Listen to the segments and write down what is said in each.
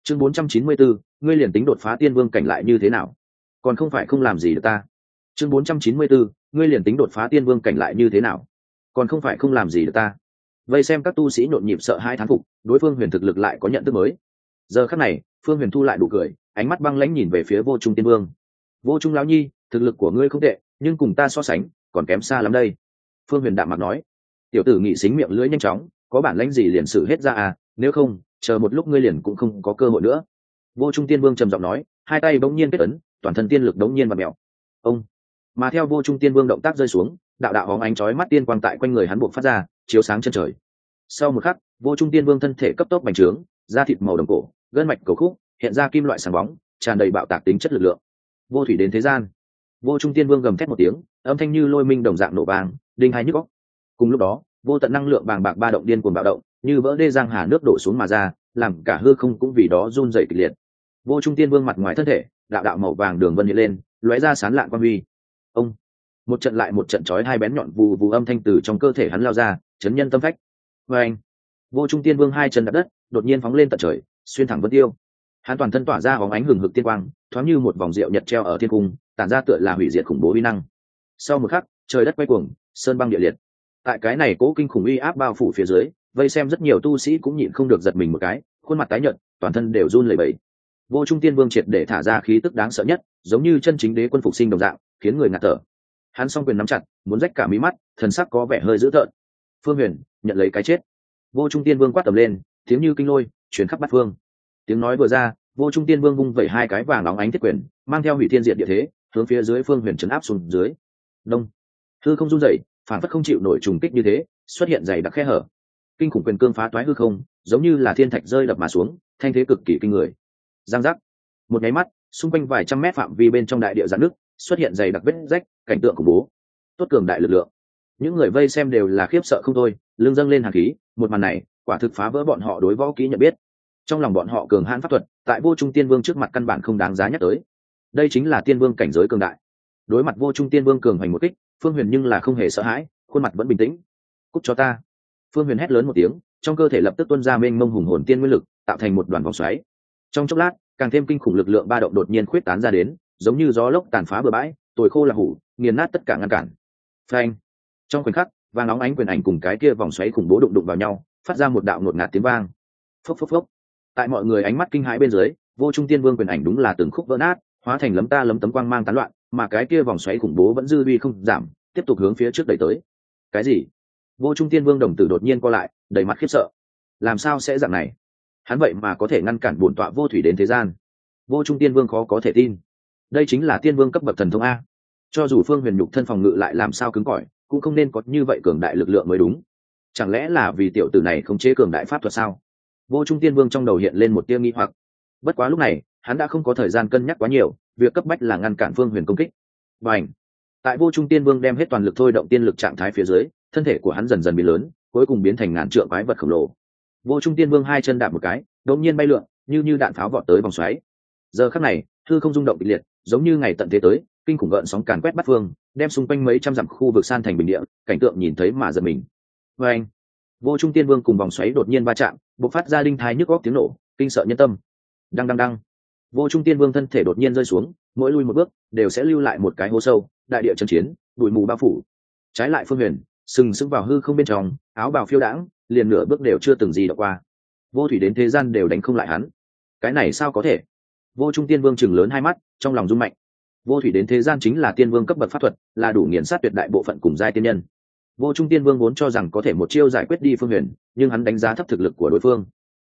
Chương 494, ngươi liền tính đột phá tiên vương cảnh lại như thế nào, còn không phải không làm gì được ta. Chương 494, ngươi liền tính đột phá tiên vương cảnh lại như thế nào, còn không phải không làm gì được ta. Vây xem các tu sĩ nhộn nhịp sợ hai thán phục, đối phương Huyền thực lực lại có nhận thức mới. Giờ khắc này, Phương Huyền thu lại đủ cười, ánh mắt băng lãnh nhìn về phía Vô Trung Tiên Vương. Vô Trung lão nhi, thực lực của ngươi không tệ, nhưng cùng ta so sánh, còn kém xa lắm đây. Phương Huyền đạm mặt nói. Tiểu tử nghị xính miệng lưỡi nhanh chóng, có bản lãnh gì liền xử hết ra à, nếu không, chờ một lúc ngươi liền cũng không có cơ hội nữa. Vô Trung Tiên Vương trầm giọng nói, hai tay bỗng nhiên kết ấn, toàn thân tiên lực bỗng nhiên vặn mèo. Ông. Mà theo Vô Trung Tiên Vương động tác rơi xuống, đạo đạo hóng ánh chói mắt tiên quang tại quanh người hắn buộc phát ra, chiếu sáng chân trời. Sau một khắc, Vô Trung Tiên Vương thân thể cấp tốc bành trướng, da thịt màu đồng cổ, gân mạch cầu khúc, hiện ra kim loại sáng bóng, tràn đầy bạo tạc tính chất lực lượng. Vô thủy đến thế gian. Vô Trung Tiên Vương gầm thét một tiếng, âm thanh như lôi minh đồng dạng nổ vang, đinh hai nhức óc. Cùng lúc đó, vô tận năng lượng bàng bạc ba động điên cuồng bạo động, như vỡ đê giang hà nước đổ xuống mà ra, làm cả hư không cũng vì đó run rẩy kịch liệt. Vô Trung Tiên Vương mặt ngoài thân thể, đạo đạo màu vàng đường vân hiện lên, lóe ra sáng lạng quang huy. Ông. Một trận lại một trận chói hai bén nhọn vù vù âm thanh từ trong cơ thể hắn lao ra, chấn nhân tâm phách. Và anh. Vô Trung Tiên Vương hai chân đạp đất, đột nhiên phóng lên tận trời, xuyên thẳng vân tiêu. Hắn toàn thân tỏa ra bóng ánh hừng hực tiên quang, thoáng như một vòng rượu nhật treo ở thiên cung, tản ra tựa là hủy diệt khủng bố uy năng. Sau một khắc, trời đất quay cuồng, sơn băng địa liệt. Tại cái này cố kinh khủng uy áp bao phủ phía dưới, vây xem rất nhiều tu sĩ cũng nhịn không được giật mình một cái, khuôn mặt tái nhợt, toàn thân đều run lẩy bẩy. Vô Trung Tiên Vương triệt để thả ra khí tức đáng sợ nhất, giống như chân chính đế quân phục sinh đồng dạng, khiến người ngạt thở. Hắn song quyền nắm chặt, muốn rách cả mí mắt, thần sắc có vẻ hơi dữ tợn. Phương Huyền, nhận lấy cái chết. Vô Trung Tiên Vương quát tầm lên, tiếng như kinh lôi, truyền khắp bát phương. Tiếng nói vừa ra, Vô Trung Tiên Vương vung vẩy hai cái vàng óng ánh thiết quyền, mang theo hủy thiên diệt địa thế, hướng phía dưới Phương Huyền trấn áp xuống dưới. Đông. Hư không rung rẩy, phản phất không chịu nổi trùng kích như thế, xuất hiện dày đặc khe hở. Kinh khủng quyền cương phá toái hư không, giống như là thiên thạch rơi đập mà xuống, thanh thế cực kỳ kinh người. Giang giác. Một nháy mắt, xung quanh vài trăm mét phạm vi bên trong đại địa giãn nước, xuất hiện dày đặc vết rách, cảnh tượng khủng bố. Tốt cường đại lực lượng. Những người vây xem đều là khiếp sợ không thôi, lưng dâng lên hàn khí, một màn này, quả thực phá vỡ bọn họ đối võ kỹ nhận biết. Trong lòng bọn họ cường hãn pháp thuật, tại Vô Trung Tiên Vương trước mặt căn bản không đáng giá nhắc tới. Đây chính là tiên vương cảnh giới cường đại. Đối mặt Vô Trung Tiên Vương cường hành một kích, Phương Huyền nhưng là không hề sợ hãi, khuôn mặt vẫn bình tĩnh. Cút cho ta. Phương Huyền hét lớn một tiếng, trong cơ thể lập tức tuôn ra mênh mông hùng hồn tiên nguyên lực, tạo thành một đoàn vòng xoáy. Trong chốc lát, càng thêm kinh khủng lực lượng ba động đột nhiên khuyết tán ra đến, giống như gió lốc tàn phá bờ bãi, tồi khô là hủ, nghiền nát tất cả ngăn cản. Phanh. Trong khoảnh khắc, vàng óng ánh quyền ảnh cùng cái kia vòng xoáy khủng bố đụng đụng vào nhau, phát ra một đạo ngột ngạt tiếng vang. Phốc phốc phốc. Tại mọi người ánh mắt kinh hãi bên dưới, Vô Trung Tiên Vương quyền ảnh đúng là từng khúc vỡ nát, hóa thành lấm ta lấm tấm quang mang tán loạn, mà cái kia vòng xoáy khủng bố vẫn dư uy không giảm, tiếp tục hướng phía trước đẩy tới. Cái gì? Vô Trung Tiên Vương đồng tử đột nhiên co lại, đầy mặt khiếp sợ. Làm sao sẽ dạng này? Hắn vậy mà có thể ngăn cản bổn tọa vô thủy đến thế gian. Vô Trung Tiên Vương khó có thể tin. Đây chính là tiên vương cấp bậc thần thông a. Cho dù Phương Huyền nhục thân phòng ngự lại làm sao cứng cỏi, cũng không nên có như vậy cường đại lực lượng mới đúng. Chẳng lẽ là vì tiểu tử này không chế cường đại pháp thuật sao? Vô Trung Tiên Vương trong đầu hiện lên một tia nghi hoặc. Bất quá lúc này, hắn đã không có thời gian cân nhắc quá nhiều, việc cấp bách là ngăn cản Phương Huyền công kích. Bành! Tại Vô Trung Tiên Vương đem hết toàn lực thôi động tiên lực trạng thái phía dưới, thân thể của hắn dần dần biến lớn, cuối cùng biến thành ngàn trượng quái vật khổng lồ. Vô Trung Tiên Vương hai chân đạp một cái, đột nhiên bay lượn, như đạn pháo vọt tới vòng xoáy. Giờ khắc này, hư không rung động kịch liệt, giống như ngày tận thế tới, kinh khủng gợn sóng càn quét bát phương, đem xung quanh mấy trăm dặm khu vực san thành bình địa, cảnh tượng nhìn thấy mà giật mình. Oeng! Vô Trung Tiên Vương cùng vòng xoáy đột nhiên va chạm, bộc phát ra đinh thái nhức óc tiếng nổ, kinh sợ nhân tâm. Đăng đăng đăng. Vô Trung Tiên Vương thân thể đột nhiên rơi xuống, mỗi lui một bước đều sẽ lưu lại một cái hố sâu, đại địa chấn chiến, bụi mù bao phủ. Trái lại Phương Huyền, sừng sững vào hư không bên trong, áo bào phiêu đãng, liền nửa bước đều chưa từng gì đọc qua. Vô thủy đến thế gian đều đánh không lại hắn. Cái này sao có thể? Vô Trung Tiên Vương chừng lớn hai mắt, trong lòng rung mạnh. Vô thủy đến thế gian chính là tiên vương cấp bậc pháp thuật, là đủ nghiền sát tuyệt đại bộ phận cùng giai tiên nhân. Vô Trung Tiên Vương vốn cho rằng có thể một chiêu giải quyết đi Phương Huyền, nhưng hắn đánh giá thấp thực lực của đối phương.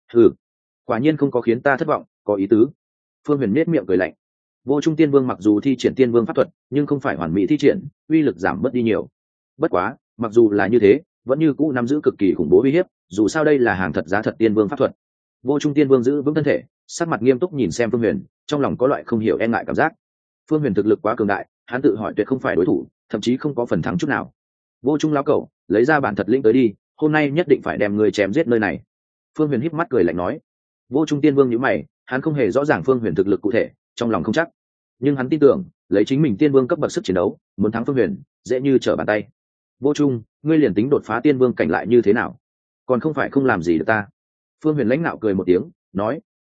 Quả nhiên không có khiến ta thất vọng, có ý tứ. Phương Huyền nhếch miệng cười lạnh. Vô Trung Tiên Vương mặc dù thi triển tiên vương pháp thuật, nhưng không phải hoàn mỹ thi triển, uy lực giảm bớt đi nhiều. Bất quá, mặc dù là như thế, vẫn như cũ nắm giữ cực kỳ khủng bố uy hiếp, dù sao đây là hàng thật giá thật tiên vương pháp thuật. Vô Trung Tiên Vương giữ vững thân thể, sắc mặt nghiêm túc nhìn xem Phương Huyền, trong lòng có loại không hiểu e ngại cảm giác. Phương Huyền thực lực quá cường đại, hắn tự hỏi tuyệt không phải đối thủ, thậm chí không có phần thắng chút nào. Vô Trung lão cẩu, lấy ra bản thật lĩnh tới đi, hôm nay nhất định phải đem người chém giết nơi này. Phương Huyền híp mắt cười lạnh nói. Vô Trung Tiên Vương nhíu mày, hắn không hề rõ ràng Phương Huyền thực lực cụ thể, trong lòng không chắc, nhưng hắn tin tưởng, lấy chính mình tiên vương cấp bậc sức chiến đấu, muốn thắng Phương Huyền, dễ như trở bàn tay. Vô Trung, ngươi liền tính đột phá tiên vương cảnh lại như thế nào, còn không phải không làm gì được ta. Phương Huyền lãnh nạo cười một tiếng, nói,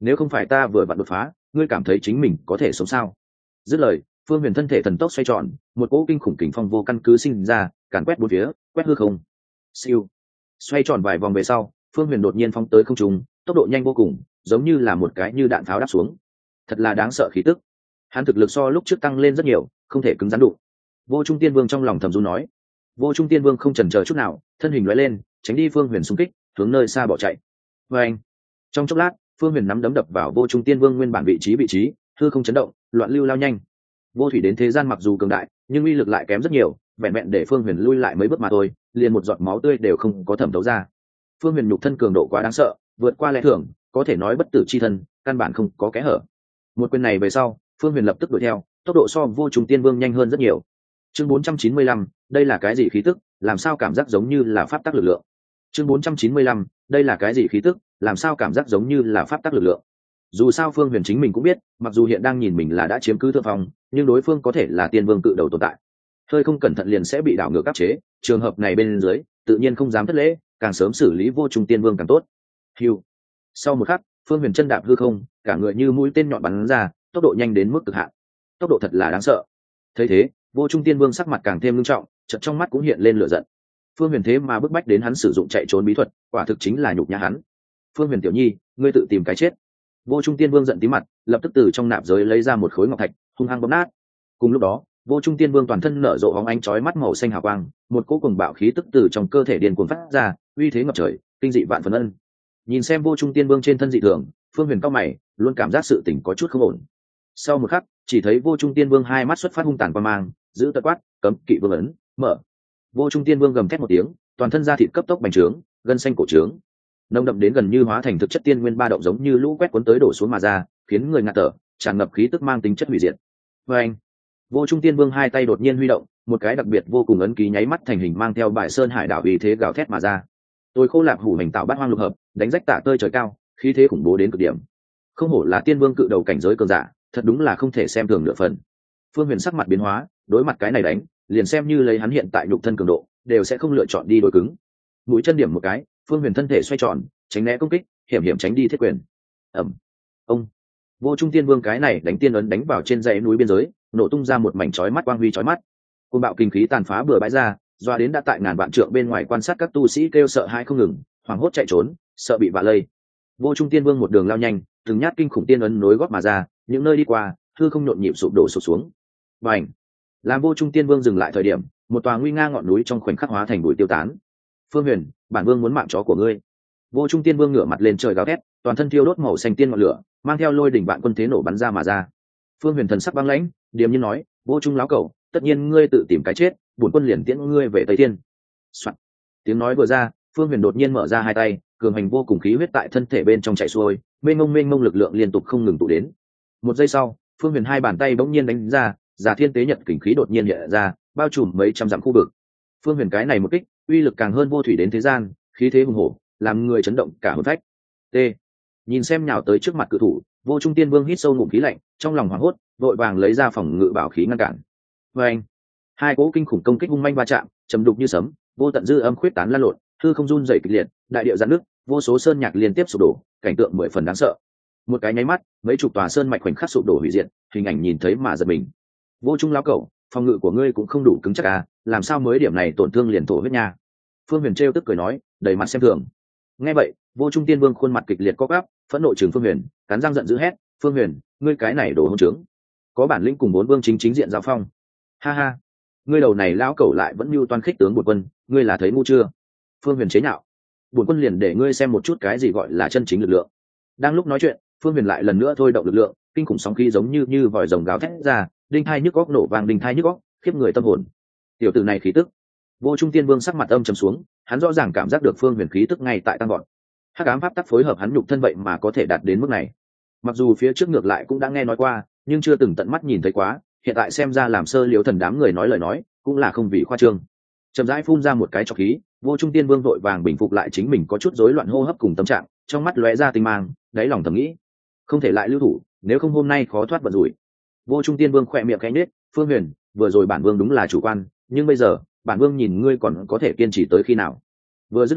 nếu không phải ta vừa vặn đột phá, ngươi cảm thấy chính mình có thể sống sao? Dứt lời, phương huyền thân thể thần tốc xoay tròn, một cỗ kinh khủng kình phong vô căn cứ sinh ra, càn quét bốn phía, quét hư không. Siêu, xoay tròn vài vòng về sau, phương huyền đột nhiên phóng tới không trung, tốc độ nhanh vô cùng, giống như là một cái như đạn pháo đáp xuống. Thật là đáng sợ khí tức. Hắn thực lực so lúc trước tăng lên rất nhiều, không thể cứng rắn đụng. Vô Trung Tiên Vương trong lòng thầm run nói. Vô Trung Tiên Vương không chần chờ chút nào, thân hình lóe lên, tránh đi phương huyền xung kích, hướng nơi xa bỏ chạy. Và anh, trong chốc lát, phương huyền nắm đấm đập vào Vô Trung Tiên Vương nguyên bản vị trí, hư không chấn động, loạn lưu lao nhanh. Vô thủy đến thế gian mặc dù cường đại, nhưng uy lực lại kém rất nhiều, vẹn vẹn để phương huyền lui lại mấy bước mà thôi, liền một giọt máu tươi đều không có thẩm thấu ra. Phương huyền nhục thân cường độ quá đáng sợ, vượt qua lẽ thường, có thể nói bất tử chi thân, căn bản không có kẽ hở. Một quyền này về sau, phương huyền lập tức đuổi theo, tốc độ so Vô Trung Tiên Vương nhanh hơn rất nhiều. Chương 495, đây là cái gì khí tức, làm sao cảm giác giống như là pháp tắc lực lượng. Chương 495, đây là cái gì khí tức, làm sao cảm giác giống như là pháp tắc lực lượng. Dù sao phương huyền chính mình cũng biết, mặc dù hiện đang nhìn mình là đã chiếm cứ thượng phong, nhưng đối phương có thể là tiên vương cự đầu tồn tại, hơi không cẩn thận liền sẽ bị đảo ngược áp chế. Trường hợp này bên dưới tự nhiên không dám thất lễ, càng sớm xử lý Vô Trung Tiên Vương càng tốt. Hiu, sau một khắc, phương huyền chân đạp hư không, cả người như mũi tên nhọn bắn ra, tốc độ nhanh đến mức cực hạn. Tốc độ thật là đáng sợ. Thấy thế, Vô Trung Tiên Vương sắc mặt càng thêm nghiêm trọng, chợt trong mắt cũng hiện lên lửa giận. Phương huyền thế mà bức bách đến hắn sử dụng chạy trốn bí thuật, quả thực chính là nhục nhã hắn. Phương huyền tiểu nhi, ngươi tự tìm cái chết. Vô Trung Tiên Vương giận tí mặt, lập tức từ trong nạp giới lấy ra một khối ngọc thạch, hung hăng bóp nát. Cùng lúc đó, Vô Trung Tiên Vương toàn thân nở rộ bóng ánh chói mắt màu xanh hào quang, một cỗ cuồng bạo khí tức từ trong cơ thể điên cuồng phát ra, uy thế ngập trời, kinh dị vạn phần ân. Nhìn xem Vô Trung Tiên Vương trên thân dị thường, phương huyền cao mày, luôn cảm giác sự tình có chút không ổn. Sau một khắc, chỉ thấy Vô Trung Tiên Vương hai mắt xuất phát hung tàn quang mang, giữ tật quát, cấm kỵ vương ấn, mở. Vô Trung Tiên Vương gầm thét một tiếng, toàn thân da thịt cấp tốc bành trướng, gân xanh cổ trướng, nồng đậm đến gần như hóa thành thực chất tiên nguyên ba động giống như lũ quét cuốn tới đổ xuống mà ra, khiến người ngạt thở, tràn ngập khí tức mang tính chất hủy diệt. Và anh, Vô Trung Tiên Vương hai tay đột nhiên huy động, một cái đặc biệt vô cùng ấn ký nháy mắt thành hình mang theo bại sơn hải đảo uy thế gào thét mà ra. Tôi khô lạc hủ hành tạo bát hoang lục hợp, đánh rách tả tơi trời cao, khí thế khủng bố đến cực điểm. Không hổ là tiên vương cự đầu cảnh giới cường giả, thật đúng là không thể xem thường nửa phần. Phương Huyền sắc mặt biến hóa, đối mặt cái này đánh, liền xem như lấy hắn hiện tại nhục thân cường độ, đều sẽ không lựa chọn đi đối cứng. Mũi chân điểm một cái, Phương Huyền thân thể xoay tròn, tránh né công kích, hiểm hiểm tránh đi thiết quyền. Ầm. Ông. Vô Trung Tiên Vương cái này đánh tiên ấn đánh vào trên dãy núi biên giới, nổ tung ra một mảnh chói mắt quang huy chói mắt. Cơn bạo kinh khí tàn phá bừa bãi ra, doa đến đã tại ngàn vạn trượng bên ngoài quan sát các tu sĩ kêu sợ hãi không ngừng, hoảng hốt chạy trốn, sợ bị vạ lây. Vô Trung Tiên Vương một đường lao nhanh, từng nhát kinh khủng tiên ấn nối gót mà ra, những nơi đi qua, hư không nhộn nhịp sụp đổ sụp xuống. Bành! Làm Vô Trung Tiên Vương dừng lại thời điểm, một tòa nguy nga ngọn núi trong khoảnh khắc hóa thành bụi tiêu tán. Phương Huyền, bản vương muốn mạng chó của ngươi. Vô Trung Tiên Vương ngửa mặt lên trời gào thét, toàn thân thiêu đốt màu xanh tiên ngọn lửa, mang theo lôi đỉnh vạn quân thế nổ bắn ra mà ra. Phương Huyền thần sắc băng lãnh, điềm nhiên nói, Vô Trung láo cẩu, tất nhiên ngươi tự tìm cái chết, bổn quân liền tiễn ngươi về Tây Thiên. Soạn. Tiếng nói vừa ra, Phương Huyền đột nhiên mở ra hai tay, cường hành vô cùng khí huyết tại thân thể bên trong chảy xuôi, mênh mông lực lượng liên tục không ngừng tụ đến. Một giây sau, Phương Huyền hai bàn tay bỗng nhiên đánh ra, Giả Thiên Tế Nhật kình khí đột nhiên hiện ra, bao trùm mấy trăm dặm khu vực. Phương Huyền cái này một kích, uy lực càng hơn vô thủy đến thế gian, khí thế hùng hổ, làm người chấn động cả hồn phách. T. Nhìn xem nhào tới trước mặt cự thủ, Vô Trung Tiên Vương hít sâu ngụm khí lạnh, trong lòng hoảng hốt, vội vàng lấy ra phòng ngự bảo khí ngăn cản. Và anh, hai cỗ kinh khủng công kích hung manh va chạm, trầm đục như sấm, vô tận dư âm khuyết tán lan lộn, hư không run rẩy kịch liệt, đại địa giãn nước, vô số sơn nhạc liên tiếp sụp đổ, cảnh tượng mười phần đáng sợ. Một cái nháy mắt, mấy chục tòa sơn mạch khoảnh khắc sụp đổ hủy diệt, hình ảnh nhìn thấy mà giật mình. Vô Trung lão cẩu, phòng ngự của ngươi cũng không đủ cứng chắc à, làm sao mới điểm này tổn thương liền thổ huyết nha. Phương Huyền trêu tức cười nói, đầy mặt xem thường. Nghe vậy, Vô Trung Tiên Vương khuôn mặt kịch liệt co quắp, phẫn nộ trừng Phương Huyền, cắn răng giận dữ hét, Phương Huyền, ngươi cái này đồ hỗn trướng, có bản lĩnh cùng bốn vương chính diện giao phong. Ha ha, ngươi đầu này lão cẩu lại vẫn mưu toan khích tướng bổn quân, ngươi là thấy ngu chưa? Phương Huyền chế nhạo, bổn quân liền để ngươi xem một chút cái gì gọi là chân chính lực lượng. Đang lúc nói chuyện, Phương Huyền lại lần nữa thôi động lực lượng, kinh khủng sóng khí giống như vòi rồng gào thét ra, đinh thai nhức óc nổ vang đinh thai nhức óc, khiếp người tâm hồn. Tiểu tử này khí tức. Vô Trung Tiên Vương sắc mặt âm trầm xuống, hắn rõ ràng cảm giác được Phương Huyền khí tức ngay tại tăng vọt. Hắc ám pháp tắc phối hợp hắn nhục thân vậy mà có thể đạt đến mức này. Mặc dù phía trước ngược lại cũng đã nghe nói qua, nhưng chưa từng tận mắt nhìn thấy quá, hiện tại xem ra làm sơ liếu thần đám người nói lời nói, cũng là không vì khoa trương. Chậm rãi phun ra một cái trọc khí, Vô Trung Tiên Vương vội vàng bình phục lại chính mình có chút rối loạn hô hấp cùng tâm trạng, trong mắt lóe ra tinh mang, đáy lòng thầm nghĩ, không thể lại lưu thủ, nếu không hôm nay khó thoát vận rủi. Vô Trung Tiên Vương khẽ miệng khẽ nhếch, Phương Huyền, vừa rồi bản vương đúng là chủ quan, nhưng bây giờ, bản vương nhìn ngươi còn có thể kiên trì tới khi nào. Vừa dứt lời,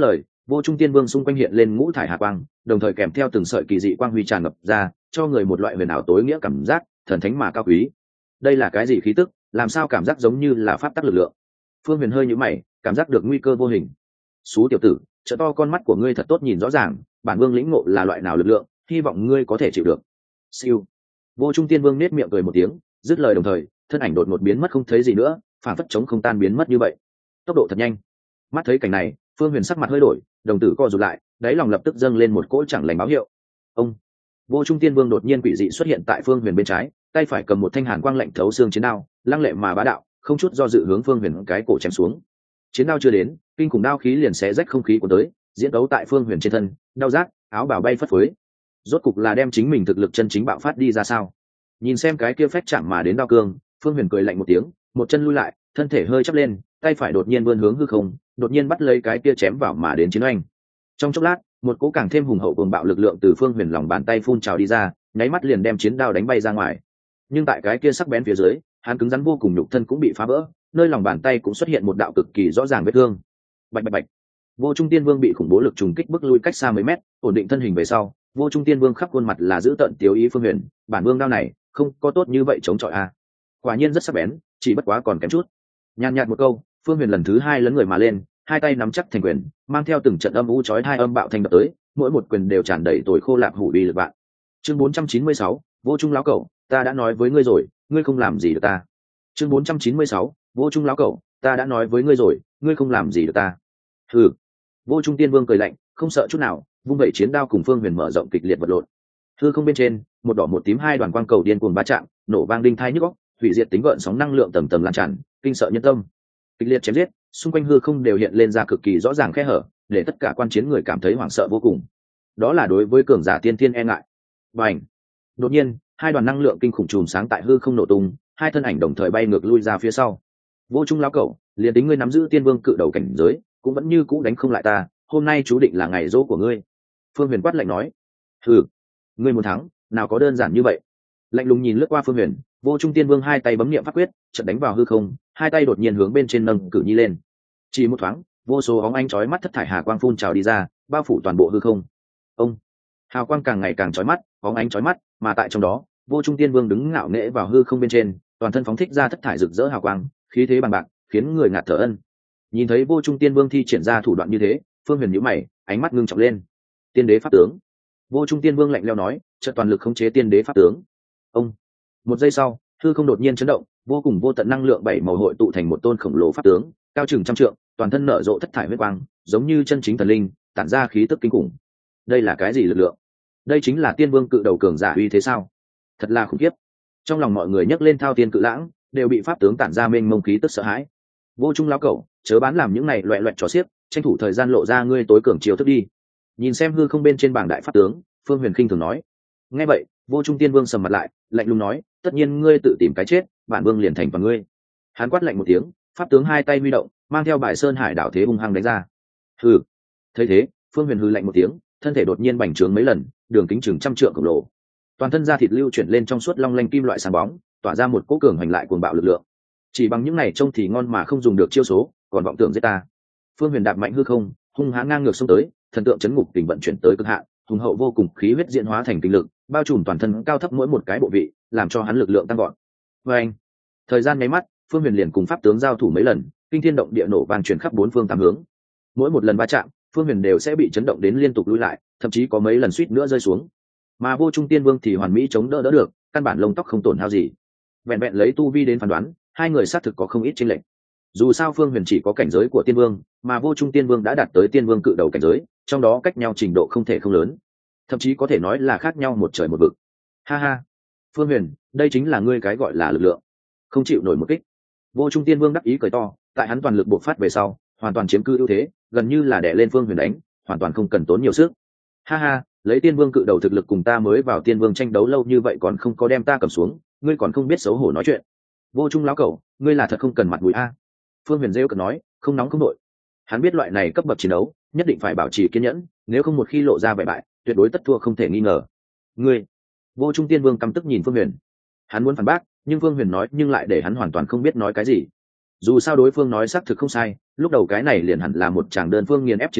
Vô Trung Tiên Vương xung quanh hiện lên ngũ thải hà quang, đồng thời kèm theo từng sợi kỳ dị quang huy tràn ngập ra, cho người một loại huyền ảo tối nghĩa cảm giác, thần thánh mà cao quý. Đây là cái gì khí tức, làm sao cảm giác giống như là pháp tắc lực lượng? Phương Huyền hơi nhíu mày, cảm giác được nguy cơ vô hình. Sú tiểu tử, trợ to con mắt của ngươi thật tốt nhìn rõ ràng, bản vương lĩnh ngộ là loại nào lực lượng, hy vọng ngươi có thể chịu được. Siêu. Vô Trung Tiên Vương nét miệng cười một tiếng, dứt lời đồng thời, thân ảnh đột ngột biến mất không thấy gì nữa, phản phất chống không tan biến mất như vậy. Tốc độ thật nhanh. Mắt thấy cảnh này, Phương Huyền sắc mặt hơi đổi, đồng tử co rụt lại, đáy lòng lập tức dâng lên một cỗ chẳng lành báo hiệu. Ông. Vô Trung Tiên Vương đột nhiên quỷ dị xuất hiện tại Phương Huyền bên trái, tay phải cầm một thanh hàn quang lạnh thấu xương chiến đao, lăng lệ mà bá đạo, không chút do dự hướng Phương Huyền cái cổ chém xuống. Chiến đao chưa đến, kinh khủng đao khí liền xé rách không khí của tới, diễn đấu tại Phương Huyền trên thân, đau rát, áo bào bay phất phới. Rốt cục là đem chính mình thực lực chân chính bạo phát đi ra sao? Nhìn xem cái kia phách chạm mà đến đao cương, Phương Huyền cười lạnh một tiếng, một chân lui lại, thân thể hơi chắp lên, tay phải đột nhiên vươn hướng hư không, đột nhiên bắt lấy cái kia chém vào mà đến chiến oanh. Trong chốc lát, một cỗ càng thêm hùng hậu cuồng bạo lực lượng từ Phương Huyền lòng bàn tay phun trào đi ra, nháy mắt liền đem chiến đao đánh bay ra ngoài. Nhưng tại cái kia sắc bén phía dưới, hắn cứng rắn vô cùng, nhục thân cũng bị phá vỡ, nơi lòng bàn tay cũng xuất hiện một đạo cực kỳ rõ ràng vết thương. Bạch bạch bạch. Vô Trung Tiên Vương bị khủng bố lực trùng kích bức lui cách xa mấy mét, ổn định thân hình về sau, Vô Trung Tiên Vương khắp khuôn mặt là giữ tợn tiêu ý. Phương Huyền, bản vương đao này không có tốt như vậy chống chọi a. Quả nhiên rất sắc bén, chỉ bất quá còn kém chút. Nhàn nhạt một câu, Phương Huyền lần thứ hai lấn người mà lên, hai tay nắm chắc thành quyền, mang theo từng trận âm u chói hai âm bạo thành đập tới, mỗi một quyền đều tràn đầy tồi khô lạc hủ đi lực bạn. Chương 496, Vô Trung lão cẩu, ta đã nói với ngươi rồi, ngươi không làm gì được ta. Chương 496, Vô Trung lão cẩu, ta đã nói với ngươi rồi, ngươi không làm gì được ta. Hừ. Vô Trung Tiên Vương cười lạnh, không sợ chút nào, vung vẩy chiến đao cùng Phương Huyền mở rộng kịch liệt vật lộn. Hư không bên trên, một đỏ một tím hai đoàn quang cầu điên cuồng va chạm, nổ vang đinh thai nhức óc, hủy diệt tính gợn sóng năng lượng tầm tầm lan tràn, kinh sợ nhân tâm. Kịch liệt chém giết, xung quanh hư không đều hiện lên ra cực kỳ rõ ràng khe hở, để tất cả quan chiến người cảm thấy hoảng sợ vô cùng. Đó là đối với cường giả tiên thiên e ngại. Bành! Đột nhiên, hai đoàn năng lượng kinh khủng chùm sáng tại hư không nổ tung, hai thân ảnh đồng thời bay ngược lui ra phía sau. Vô Trung lão cẩu, liền tính ngươi nắm giữ tiên vương cự đầu cảnh giới, cũng vẫn như cũ đánh không lại ta, hôm nay chú định là ngày dỗ của ngươi. Phương Huyền quát lạnh nói. Hừ, ngươi muốn thắng, nào có đơn giản như vậy. Lạnh lùng nhìn lướt qua Phương Huyền, Vô Trung Tiên Vương hai tay bấm niệm pháp quyết, chợt đánh vào hư không, hai tay đột nhiên hướng bên trên nâng cử nhi lên. Chỉ một thoáng, vô số óng ánh chói mắt thất thải hà quang phun trào đi ra, bao phủ toàn bộ hư không. Ông, hào quang càng ngày càng chói mắt, óng ánh chói mắt, mà tại trong đó, Vô Trung Tiên Vương đứng ngạo nghễ vào hư không bên trên, toàn thân phóng thích ra thất thải rực rỡ hào quang, khí thế bằng bạc, khiến người ngạt thở ân. Nhìn thấy Vô Trung Tiên Vương thi triển ra thủ đoạn như thế, Phương Huyền nhíu mày, ánh mắt ngưng trọng lên. Tiên đế pháp tướng. Vô Trung Tiên Vương lạnh lẽo nói, chợt toàn lực khống chế tiên đế pháp tướng. Ông. Một giây sau, hư không đột nhiên chấn động, vô cùng vô tận năng lượng bảy màu hội tụ thành một tôn khổng lồ pháp tướng, cao chừng trăm trượng, toàn thân nở rộ thất thải huyết quang, giống như chân chính thần linh, tản ra khí tức kinh khủng. Đây là cái gì lực lượng? Đây chính là tiên vương cự đầu cường giả uy thế sao? Thật là khủng khiếp. Trong lòng mọi người nhấc lên thao tiên cự lãng, đều bị pháp tướng tản ra mênh mông khí tức sợ hãi. Vô Trung lão cẩu, chớ bán làm những này loẹt loẹt trò xiếc, tranh thủ thời gian lộ ra ngươi tối cường chiêu thức đi. Nhìn xem hư không bên trên bảng đại pháp tướng, Phương Huyền khinh thường nói. Nghe vậy, Vô Trung Tiên Vương sầm mặt lại, lạnh lùng nói, tất nhiên ngươi tự tìm cái chết, bản vương liền thành vào ngươi. Hắn quát lạnh một tiếng, pháp tướng hai tay huy động, mang theo bài sơn hải đảo thế hung hăng đánh ra. Hừ. Thấy thế, Phương Huyền hừ lạnh một tiếng, thân thể đột nhiên bành trướng mấy lần, đường kính chừng trăm trượng khổng lồ. Toàn thân da thịt lưu chuyển lên trong suốt long lanh kim loại sáng bóng, tỏa ra một cỗ cường hành lại cuồng bạo lực lượng. Chỉ bằng những này trông thì ngon mà không dùng được chiêu số, còn vọng tưởng giết ta. Phương Huyền đạp mạnh hư không, hung hãn ngang ngược xông tới, thần tượng chấn ngục kình vận chuyển tới cực hạn, hùng hậu vô cùng khí huyết diễn hóa thành kinh lực, bao trùm toàn thân cao thấp mỗi một cái bộ vị, làm cho hắn lực lượng tăng gọn. Và anh, thời gian nháy mắt, Phương Huyền liền cùng pháp tướng giao thủ mấy lần, kinh thiên động địa nổ vang truyền khắp bốn phương tám hướng. Mỗi một lần va chạm, Phương Huyền đều sẽ bị chấn động đến liên tục lùi lại, thậm chí có mấy lần suýt nữa rơi xuống. Mà Vô Trung Tiên Vương thì hoàn mỹ chống đỡ được, căn bản lông tóc không tổn hao gì. Vẹn vẹn lấy tu vi đến phán đoán, hai người xác thực có không ít chênh lệch. Dù sao Phương Huyền chỉ có cảnh giới của Tiên Vương, mà Vô Trung Tiên Vương đã đạt tới Tiên Vương cự đầu cảnh giới, trong đó cách nhau trình độ không thể không lớn, thậm chí có thể nói là khác nhau một trời một vực. Ha ha, Phương Huyền, đây chính là ngươi cái gọi là lực lượng, không chịu nổi một kích. Vô Trung Tiên Vương đắc ý cười to, tại hắn toàn lực bộc phát về sau, hoàn toàn chiếm cứ ưu thế, gần như là đè lên Phương Huyền đánh, hoàn toàn không cần tốn nhiều sức. Ha ha, lấy Tiên Vương cự đầu thực lực cùng ta mới vào Tiên Vương tranh đấu lâu như vậy còn không có đem ta cầm xuống, ngươi còn không biết xấu hổ nói chuyện. Vô Trung lão cẩu, ngươi là thật không cần mặt mũi a. Phương Huyền rêu cợt nói, không nóng không đội. Hắn biết loại này cấp bậc chiến đấu, nhất định phải bảo trì kiên nhẫn, nếu không một khi lộ ra bại bại, tuyệt đối tất thua không thể nghi ngờ. Ngươi, Vô Trung Tiên Vương căm tức nhìn Phương Huyền. Hắn muốn phản bác, nhưng Phương Huyền nói nhưng lại để hắn hoàn toàn không biết nói cái gì. Dù sao đối phương nói xác thực không sai, lúc đầu cái này liền hẳn là một tràng đơn phương nghiền ép chiến đấu,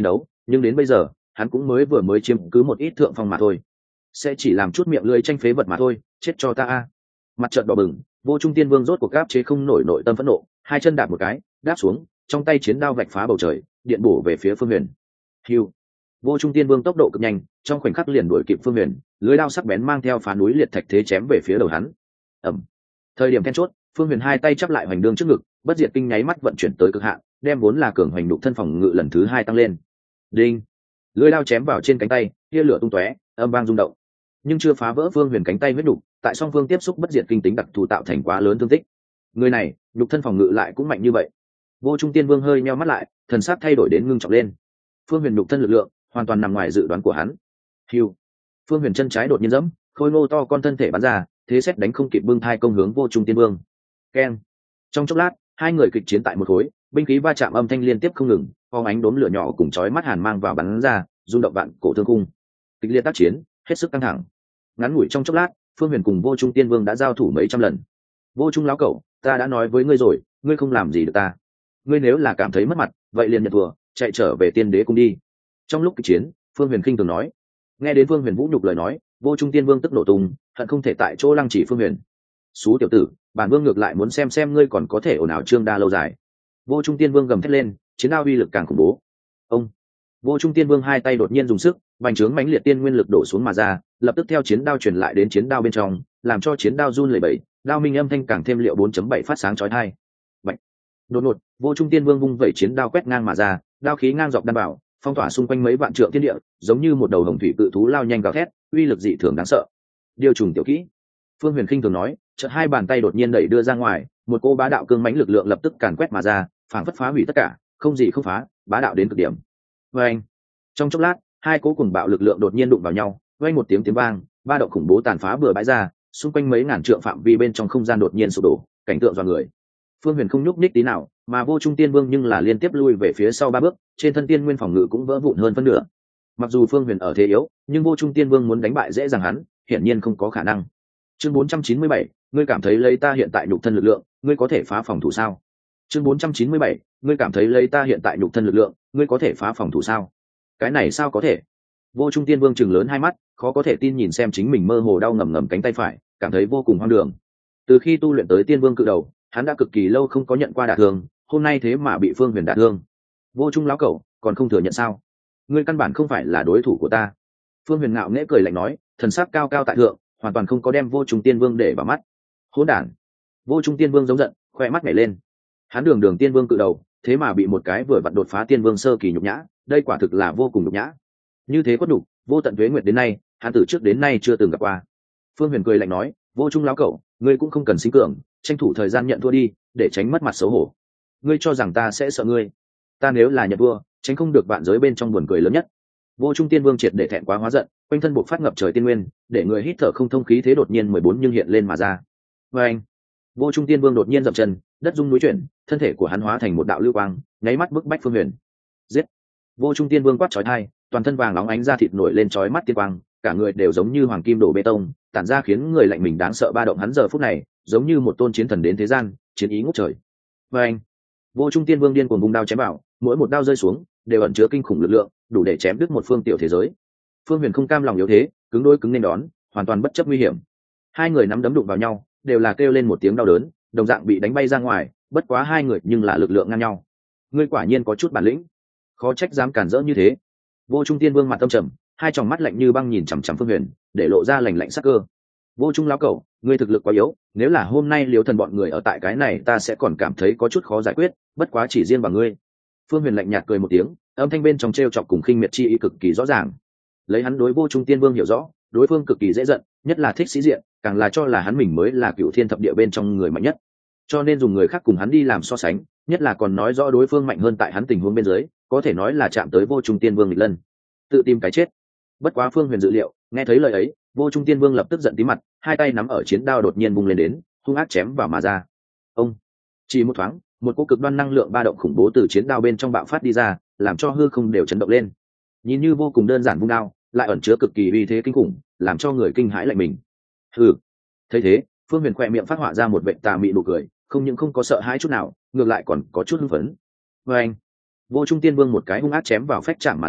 nhưng đến bây giờ hắn cũng mới chiếm cứ một ít thượng phong mà thôi, sẽ chỉ làm chút miệng lưỡi tranh phế vật mà thôi, chết cho ta a. Mặt trận đỏ bừng, Vô Trung Tiên Vương rốt cuộc áp chế không nổi nội tâm phẫn nộ, hai chân đạp một cái, đáp xuống, trong tay chiến đao vạch phá bầu trời, điện bổ về phía Phương Huyền. Hưu. Vô Trung Tiên Vương tốc độ cực nhanh, trong khoảnh khắc liền đuổi kịp Phương Huyền, lưỡi đao sắc bén mang theo phá núi liệt thạch thế chém về phía đầu hắn. Ầm. Thời điểm then chốt, Phương Huyền hai tay chắp lại hoành đương trước ngực, bất diệt kinh nháy mắt vận chuyển tới cực hạn, đem vốn là cường hoành đục thân phòng ngự lần thứ hai tăng lên. Đinh. Lưỡi đao chém vào trên cánh tay, tia lửa tung tóe, âm vang rung động, nhưng chưa phá vỡ Phương Huyền cánh tay huyết đục, tại song phương tiếp xúc bất diệt kinh tính đặc thù tạo thành quá lớn thương tích. Người này, nhục thân phòng ngự lại cũng mạnh như vậy. Vô Trung Tiên Vương hơi nheo mắt lại, thần sắc thay đổi đến ngưng trọng lên. Phương Huyền nhục thân lực lượng hoàn toàn nằm ngoài dự đoán của hắn. Hưu. Phương Huyền chân trái đột nhiên giẫm, khôi ngô to con thân thể bắn ra, thế xét đánh không kịp bưng thai công hướng Vô Trung Tiên Vương. Keng. Trong chốc lát, hai người kịch chiến tại một khối, binh khí va chạm âm thanh liên tiếp không ngừng, phóng ánh đốm lửa nhỏ cùng chói mắt hàn mang vào bắn ra, rung động vạn cổ thương khung. Kịch liệt tác chiến, hết sức căng thẳng. Ngắn ngủi trong chốc lát, Phương Huyền cùng Vô Trung Tiên Vương đã giao thủ mấy trăm lần. Vô Trung lão cẩu, ta đã nói với ngươi rồi, ngươi không làm gì được ta. Ngươi nếu là cảm thấy mất mặt, vậy liền nhận thua, chạy trở về Tiên Đế cung đi. Trong lúc kịch chiến, Phương Huyền khinh thường nói. Nghe đến Phương Huyền vũ nhục lời nói, Vô Trung Tiên Vương tức nổ tung, hận không thể tại chỗ lăng chỉ Phương Huyền. Xú tiểu tử, bản vương ngược lại muốn xem ngươi còn có thể ồn ào trương đa lâu dài. Vô Trung Tiên Vương gầm thét lên, chiến đao uy lực càng khủng bố. Ông. Vô Trung Tiên Vương hai tay đột nhiên dùng sức, bành trướng mãnh liệt tiên nguyên lực đổ xuống mà ra, lập tức theo chiến đao truyền lại đến chiến đao bên trong, làm cho chiến đao run lẩy bẩy, đao minh âm thanh càng thêm liệu 4.7 phát sáng chói tai. Bạch. Đột ngột, Vô Trung Tiên Vương vung vẩy chiến đao quét ngang mà ra, đao khí ngang dọc đan bảo, phong tỏa xung quanh mấy vạn trượng thiên địa, giống như một đầu hồng thủy cự thú lao nhanh gào thét, uy lực dị thường đáng sợ. Điều trùng tiểu kỹ. Phương Huyền khinh thường nói, chợt hai bàn tay đột nhiên đẩy đưa ra ngoài, một cô bá đạo cương mãnh lực lượng lập tức càn quét mà ra, phảng phất phá hủy tất cả, không gì không phá, bá đạo đến cực điểm. Oeng. Trong chốc lát, hai cỗ cùng bạo lực lượng đột nhiên đụng vào nhau, vang một tiếng vang, ba động khủng bố tàn phá bừa bãi ra, xung quanh mấy ngàn trượng phạm vi bên trong không gian đột nhiên sụp đổ, cảnh tượng dọa người. Phương Huyền không nhúc nhích tí nào, mà Vô Trung Tiên Vương nhưng là liên tiếp lui về phía sau ba bước, trên thân tiên nguyên phòng ngự cũng vỡ vụn hơn phân nửa. Mặc dù Phương Huyền ở thế yếu, nhưng Vô Trung Tiên Vương muốn đánh bại dễ dàng hắn, hiển nhiên không có khả năng. Chương 497, ngươi cảm thấy lấy ta hiện tại nhục thân lực lượng, ngươi có thể phá phòng thủ sao? Chương 497, ngươi cảm thấy lấy ta hiện tại nhục thân lực lượng, ngươi có thể phá phòng thủ sao? Cái này sao có thể? Vô Trung Tiên Vương trừng lớn hai mắt, khó có thể tin nhìn xem chính mình mơ hồ đau ngầm ngầm cánh tay phải, cảm thấy vô cùng hoang đường. Từ khi tu luyện tới Tiên Vương cự đầu, hắn đã cực kỳ lâu không có nhận qua đả thương, hôm nay thế mà bị Phương Huyền đả thương. Vô Trung lão cẩu, còn không thừa nhận sao? Ngươi căn bản không phải là đối thủ của ta. Phương Huyền ngạo nghễ cười lạnh nói, thần sắc cao cao tại thượng, hoàn toàn không có đem Vô Trung Tiên Vương để vào mắt. Hỗn đản! Vô Trung Tiên Vương giống giận, khoe mắt nhảy lên. Hắn đường Tiên Vương cự đầu, thế mà bị một cái vừa vặn đột phá Tiên Vương sơ kỳ nhục nhã, đây quả thực là vô cùng nhục nhã. Như thế có đủ, vô tận tuế nguyệt đến nay, hắn từ trước đến nay chưa từng gặp qua. Phương Huyền cười lạnh nói, Vô Trung lão cẩu, ngươi cũng không cần sinh cường, tranh thủ thời gian nhận thua đi, để tránh mất mặt xấu hổ. Ngươi cho rằng ta sẽ sợ ngươi? Ta nếu là nhận thua, tránh không được vạn giới bên trong buồn cười lớn nhất. Vô Trung Tiên Vương triệt để thẹn quá hóa giận, quanh thân buộc phát ngập trời tiên nguyên, để người hít thở không thông khí thế đột nhiên 14 nhưng hiện lên mà ra. Và anh, Vô Trung Tiên Vương đột nhiên dậm chân, đất rung núi chuyển, thân thể của hắn hóa thành một đạo lưu quang, nháy mắt bức bách Phương Huyền. Giết! Vô Trung Tiên Vương quát chói tai, toàn thân vàng óng ánh da thịt nổi lên chói mắt tiên quang, cả người đều giống như hoàng kim đổ bê tông, tản ra khiến người lạnh mình đáng sợ ba động. Hắn giờ phút này, giống như một tôn chiến thần đến thế gian, chiến ý ngút trời. Và anh, Vô Trung Tiên Vương điên cuồng vung đao chém vào, mỗi một đao rơi xuống đều ẩn chứa kinh khủng lực lượng, đủ để chém đứt một phương tiểu thế giới. Phương Huyền không cam lòng yếu thế, cứng đối cứng nên đón, hoàn toàn bất chấp nguy hiểm. Hai người nắm đấm đụng vào nhau, đều là kêu lên một tiếng đau đớn, đồng dạng bị đánh bay ra ngoài, bất quá hai người nhưng là lực lượng ngang nhau. Ngươi quả nhiên có chút bản lĩnh, khó trách dám cản rỡ như thế. Vô Trung Tiên Vương mặt tâm trầm, hai tròng mắt lạnh như băng nhìn chằm chằm Phương Huyền, để lộ ra lạnh lạnh sắc cơ. Vô Trung lão cẩu, ngươi thực lực quá yếu, nếu là hôm nay Liễu Thần bọn người ở tại cái này, ta sẽ còn cảm thấy có chút khó giải quyết, bất quá chỉ riêng bằng ngươi. Phương Huyền lạnh nhạt cười một tiếng, âm thanh bên trong trêu chọc cùng khinh miệt chi ý cực kỳ rõ ràng. Lấy hắn đối Vô Trung Tiên Vương hiểu rõ, đối phương cực kỳ dễ giận, nhất là thích sĩ diện, càng là cho là hắn mình mới là Cửu Thiên thập địa bên trong người mạnh nhất. Cho nên dùng người khác cùng hắn đi làm so sánh, nhất là còn nói rõ đối phương mạnh hơn tại hắn tình huống bên dưới, có thể nói là chạm tới Vô Trung Tiên Vương nghịch lân, tự tìm cái chết. Bất quá Phương Huyền dự liệu, nghe thấy lời ấy, Vô Trung Tiên Vương lập tức giận tí mặt, hai tay nắm ở chiến đao đột nhiên vung lên đến, hung ác chém vào mà ra. Ông! Chỉ một thoáng, một cỗ cực đoan năng lượng ba động khủng bố từ chiến đao bên trong bạo phát đi ra, làm cho hư không đều chấn động lên. Nhìn như vô cùng đơn giản vung đao, lại ẩn chứa cực kỳ uy thế kinh khủng, làm cho người kinh hãi lạnh mình. Hừ. Thấy thế, Phương Huyền khỏe miệng phát họa ra một vệt tà mị nụ cười, không những không có sợ hãi chút nào, ngược lại còn có chút hưng phấn. Và anh, Vô Trung Tiên Vương một cái hung ác chém vào phách chạm mà ra,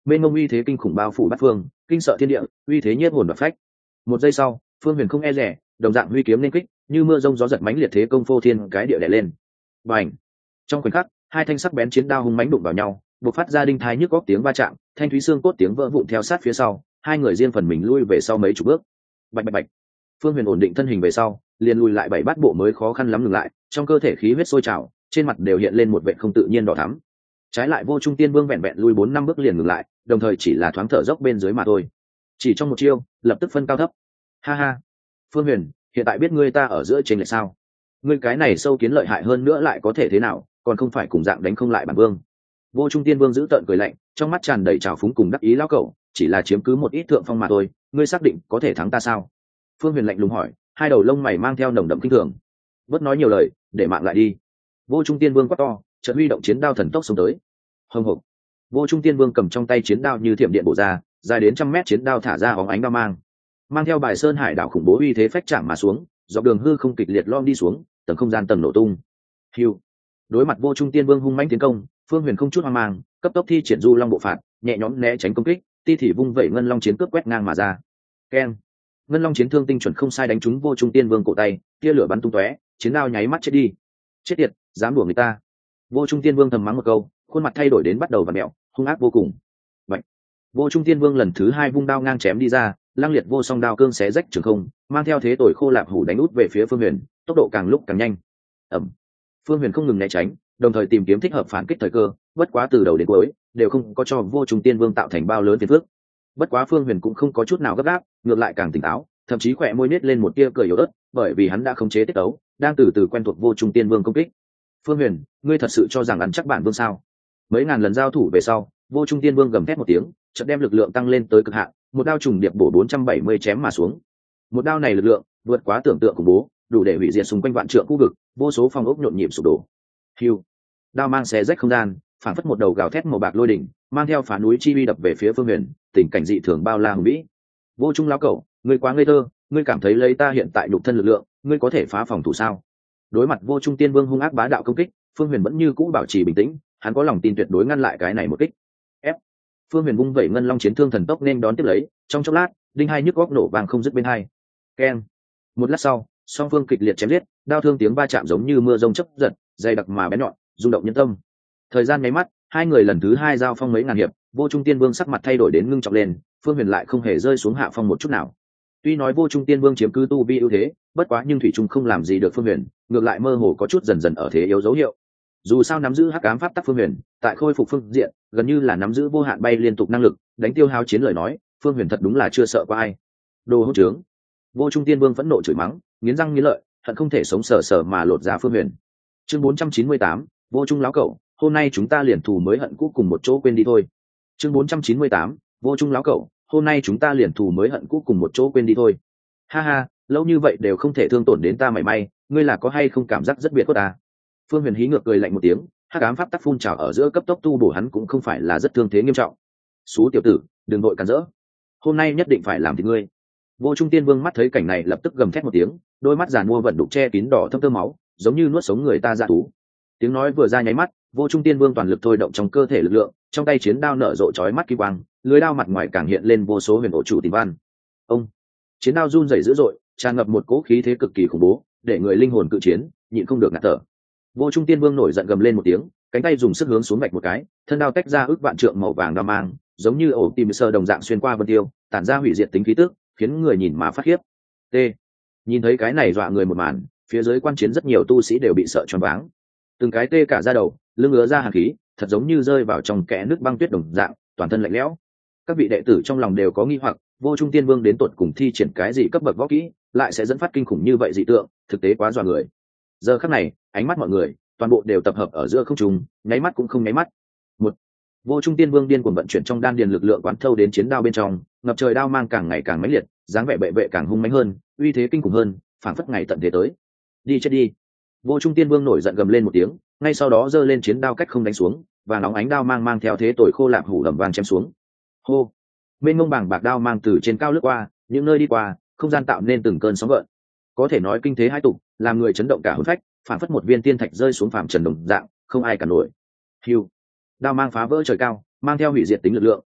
mênh mông uy thế kinh khủng bao phủ bát phương, kinh sợ thiên địa, uy thế nhiếp hồn và phách. Một giây sau, Phương Huyền không e dè, đồng dạng huy kiếm lên kích, như mưa rông gió giật mãnh liệt thế công phô thiên cái địa đè lên. Bành! Trong khoảnh khắc, hai thanh sắc bén chiến đao hung mãnh đụng vào nhau, bộc phát ra đinh thái nhức góc tiếng va chạm, thanh thúy xương cốt tiếng vỡ vụn theo sát phía sau, hai người riêng phần mình lui về sau mấy chục bước. Bạch bạch bạch. Phương Huyền ổn định thân hình về sau, liền lùi lại 7 bát bộ mới khó khăn lắm ngừng lại, trong cơ thể khí huyết sôi trào, trên mặt đều hiện lên một vẻ không tự nhiên đỏ thắm. Trái lại Vô Trung Tiên Vương vẹn vẹn lui 4-5 bước liền ngừng lại, đồng thời chỉ là thoáng thở dốc bên dưới mà thôi. Chỉ trong một chiêu, lập tức phân cao thấp. Ha ha, Phương Huyền, hiện tại biết ngươi ta ở giữa chênh lệch sao? Ngươi cái này sâu kiến lợi hại hơn nữa lại có thể thế nào, còn không phải cùng dạng đánh không lại bản vương. Vô Trung Tiên Vương giữ tợn cười lạnh, trong mắt tràn đầy trào phúng cùng đắc ý lão cẩu, chỉ là chiếm cứ một ít thượng phong mà thôi, ngươi xác định có thể thắng ta sao? Phương Huyền lạnh lùng hỏi, hai đầu lông mày mang theo nồng đậm kinh thường. Bớt nói nhiều lời, để mạng lại đi. Vô Trung Tiên Vương quát to, chợt huy động chiến đao thần tốc xông tới. Hồng hộc. Vô Trung Tiên Vương cầm trong tay chiến đao như thiểm điện bổ ra, dài đến 100 mét chiến đao thả ra óng ánh đao mang theo bài sơn hải đảo khủng bố uy thế phách chạm mà xuống, dọc đường hư không kịch liệt lom đi xuống, tầng không gian tầng nổ tung. Hưu. Đối mặt Vô Trung Tiên Vương hung mãnh tiến công, Phương Huyền không chút hoang mang, cấp tốc thi triển Du Long bộ phạt, nhẹ nhõm né tránh công kích, ti thì vung vẩy ngân long chiến cướp quét ngang mà ra. Keng. Ngân long chiến thương tinh chuẩn không sai đánh trúng Vô Trung Tiên Vương cổ tay, tia lửa bắn tung tóe, chiến đao nháy mắt chết đi. Chết tiệt, dám đùa người ta. Vô Trung Tiên Vương thầm mắng một câu, khuôn mặt thay đổi đến bắt đầu vặn mẹo, hung ác vô cùng. Vậy, Vô Trung Tiên Vương lần thứ 2 vung đao ngang chém đi ra, lăng liệt vô song đao cương xé rách trường không, mang theo thế tội khô lạp hủ đánh út về phía Phương Huyền, tốc độ càng lúc càng nhanh. Ầm. Phương Huyền không ngừng né tránh, đồng thời tìm kiếm thích hợp phản kích thời cơ, bất quá từ đầu đến cuối đều không có cho Vô Trung Tiên Vương tạo thành bao lớn phiền phức. Bất quá Phương Huyền cũng không có chút nào gấp gáp, ngược lại càng tỉnh táo, thậm chí khỏe môi nết lên một tia cười yếu ớt, bởi vì hắn đã khống chế tiết tấu, đang từ từ quen thuộc Vô Trung Tiên Vương công kích. Phương Huyền, ngươi thật sự cho rằng ăn chắc bản vương sao? Mấy ngàn lần giao thủ về sau, Vô Trung Tiên Vương gầm thét một tiếng, chợt đem lực lượng tăng lên tới cực hạn, một đao trùng điệp bổ 470 chém mà xuống. Một đao này lực lượng vượt quá tưởng tượng của bố, đủ để hủy diệt xung quanh vạn trượng khu vực, vô số phong ốc nhộn nhịp sụp đổ. Hưu. Đao mang xé rách không gian, phản phất một đầu gào thét màu bạc lôi đỉnh, mang theo phá núi chi uy đập về phía Phương Huyền, tình cảnh dị thường bao la hùng vĩ. Vô Trung lão cẩu, ngươi quá ngây thơ, ngươi cảm thấy lấy ta hiện tại nhục thân lực lượng, ngươi có thể phá phòng thủ sao? Đối mặt Vô Trung Tiên Vương hung ác bá đạo công kích, Phương Huyền vẫn như cũ bảo trì bình tĩnh, hắn có lòng tin tuyệt đối ngăn lại cái này một kích. Ép. Phương Huyền vung vẩy ngân long chiến thương thần tốc nên đón tiếp lấy, trong chốc lát, đinh hai nhức góc nổ vàng không dứt bên hai. Keng. Một lát sau, song phương kịch liệt chém giết, đao thương tiếng va chạm giống như mưa rông chớp giật, dày đặc mà bén nhọn, rung động nhân tâm. Thời gian nháy mắt, hai người lần thứ 2 giao phong mấy ngàn hiệp, Vô Trung Tiên Vương sắc mặt thay đổi đến ngưng trọng lên, Phương Huyền lại không hề rơi xuống hạ phong một chút nào. Tuy nói Vô Trung Tiên Vương chiếm cứ tu vi ưu thế, bất quá nhưng thủy trung không làm gì được Phương Huyền, ngược lại mơ hồ có chút dần dần ở thế yếu dấu hiệu. Dù sao nắm giữ hắc ám pháp tắc Phương Huyền, tại khôi phục phương diện, gần như là nắm giữ vô hạn bay liên tục năng lực, đánh tiêu hao chiến lời nói, Phương Huyền thật đúng là chưa sợ qua ai. Đồ hỗn trướng. Vô Trung Tiên Vương phẫn nộ chửi mắng, nghiến răng nghiến lợi, hận không thể sống sờ sờ mà lột ra Phương Huyền. Chương 498, Vô Trung lão cẩu, hôm nay chúng ta liền thù mới hận cũ cùng một chỗ quên đi thôi. Chương 498, Vô Trung lão cẩu, hôm nay chúng ta liền thù mới hận cũ cùng một chỗ quên đi thôi. Ha ha, lâu như vậy đều không thể thương tổn đến ta mảy may, ngươi là có hay không cảm giác rất biệt khuất ta? Phương Huyền hí ngược cười lạnh một tiếng, hắc ám pháp tắc phun trào ở giữa cấp tốc tu bổ hắn cũng không phải là rất thương thế nghiêm trọng. Xú tiểu tử, đừng vội cản rỡ, hôm nay nhất định phải làm thịt ngươi. Vô Trung Tiên Vương mắt thấy cảnh này lập tức gầm thét một tiếng, đôi mắt giàn mua vận đục che kín đỏ thâm tơ máu, giống như nuốt sống người ta dã thú. Tiếng nói vừa ra nháy mắt, Vô Trung Tiên Vương toàn lực thôi động trong cơ thể lực lượng, trong tay chiến đao nở rộ chói mắt kỳ quang, lưới đao mặt ngoài càng hiện lên vô số huyền ổ chủ tình văn. Ông, chiến đao run rẩy dữ dội, tràn ngập một cỗ khí thế cực kỳ khủng bố, để người linh hồn cự chiến nhịn không được ngạt thở. Vô Trung Tiên Vương nổi giận gầm lên một tiếng, cánh tay dùng sức hướng xuống vạch một cái, thân đao tách ra ước vạn trượng màu vàng đao mang, giống như ổ tim sơ đồng dạng xuyên qua vân tiêu, tản ra hủy diệt tính khí tức, khiến người nhìn mà phát khiếp. T. Nhìn thấy cái này dọa người một màn, phía dưới quan chiến rất nhiều tu sĩ đều bị sợ choáng váng. Từng cái tê cả da đầu, lưng ứa ra hàn khí, thật giống như rơi vào trong kẽ nước băng tuyết đồng dạng, toàn thân lạnh lẽo. Các vị đệ tử trong lòng đều có nghi hoặc, Vô Trung Tiên Vương đến tột cùng thi triển cái gì cấp bậc võ kỹ, lại sẽ dẫn phát kinh khủng như vậy dị tượng, thực tế quá dọa người. Giờ khắc này, ánh mắt mọi người toàn bộ đều tập hợp ở giữa không trung, nháy mắt cũng không nháy mắt. Một, Vô Trung Tiên Vương điên cuồng vận chuyển trong đan điền lực lượng quán thâu đến chiến đao bên trong, ngập trời đao mang càng ngày càng mãnh liệt, dáng vẻ bệ vệ càng hung mãnh hơn, uy thế kinh khủng hơn, phảng phất ngày tận thế tới. Đi chết đi! Vô Trung Tiên Vương nổi giận gầm lên một tiếng, ngay sau đó giơ lên chiến đao cách không đánh xuống, và nóng ánh đao mang mang theo thế tội khô lạp hủ ầm vang chém xuống. Hô! Bên ngông bảng bạc đao mang từ trên cao lướt qua, những nơi đi qua, không gian tạo nên từng cơn sóng gợn. Có thể nói kinh thế hai tục, làm người chấn động cả hồn phách, phảng phất một viên tiên thạch rơi xuống phàm trần đồng dạng, không ai cản nổi. Hưu! Đao mang phá vỡ trời cao, mang theo hủy diệt tính lực lượng,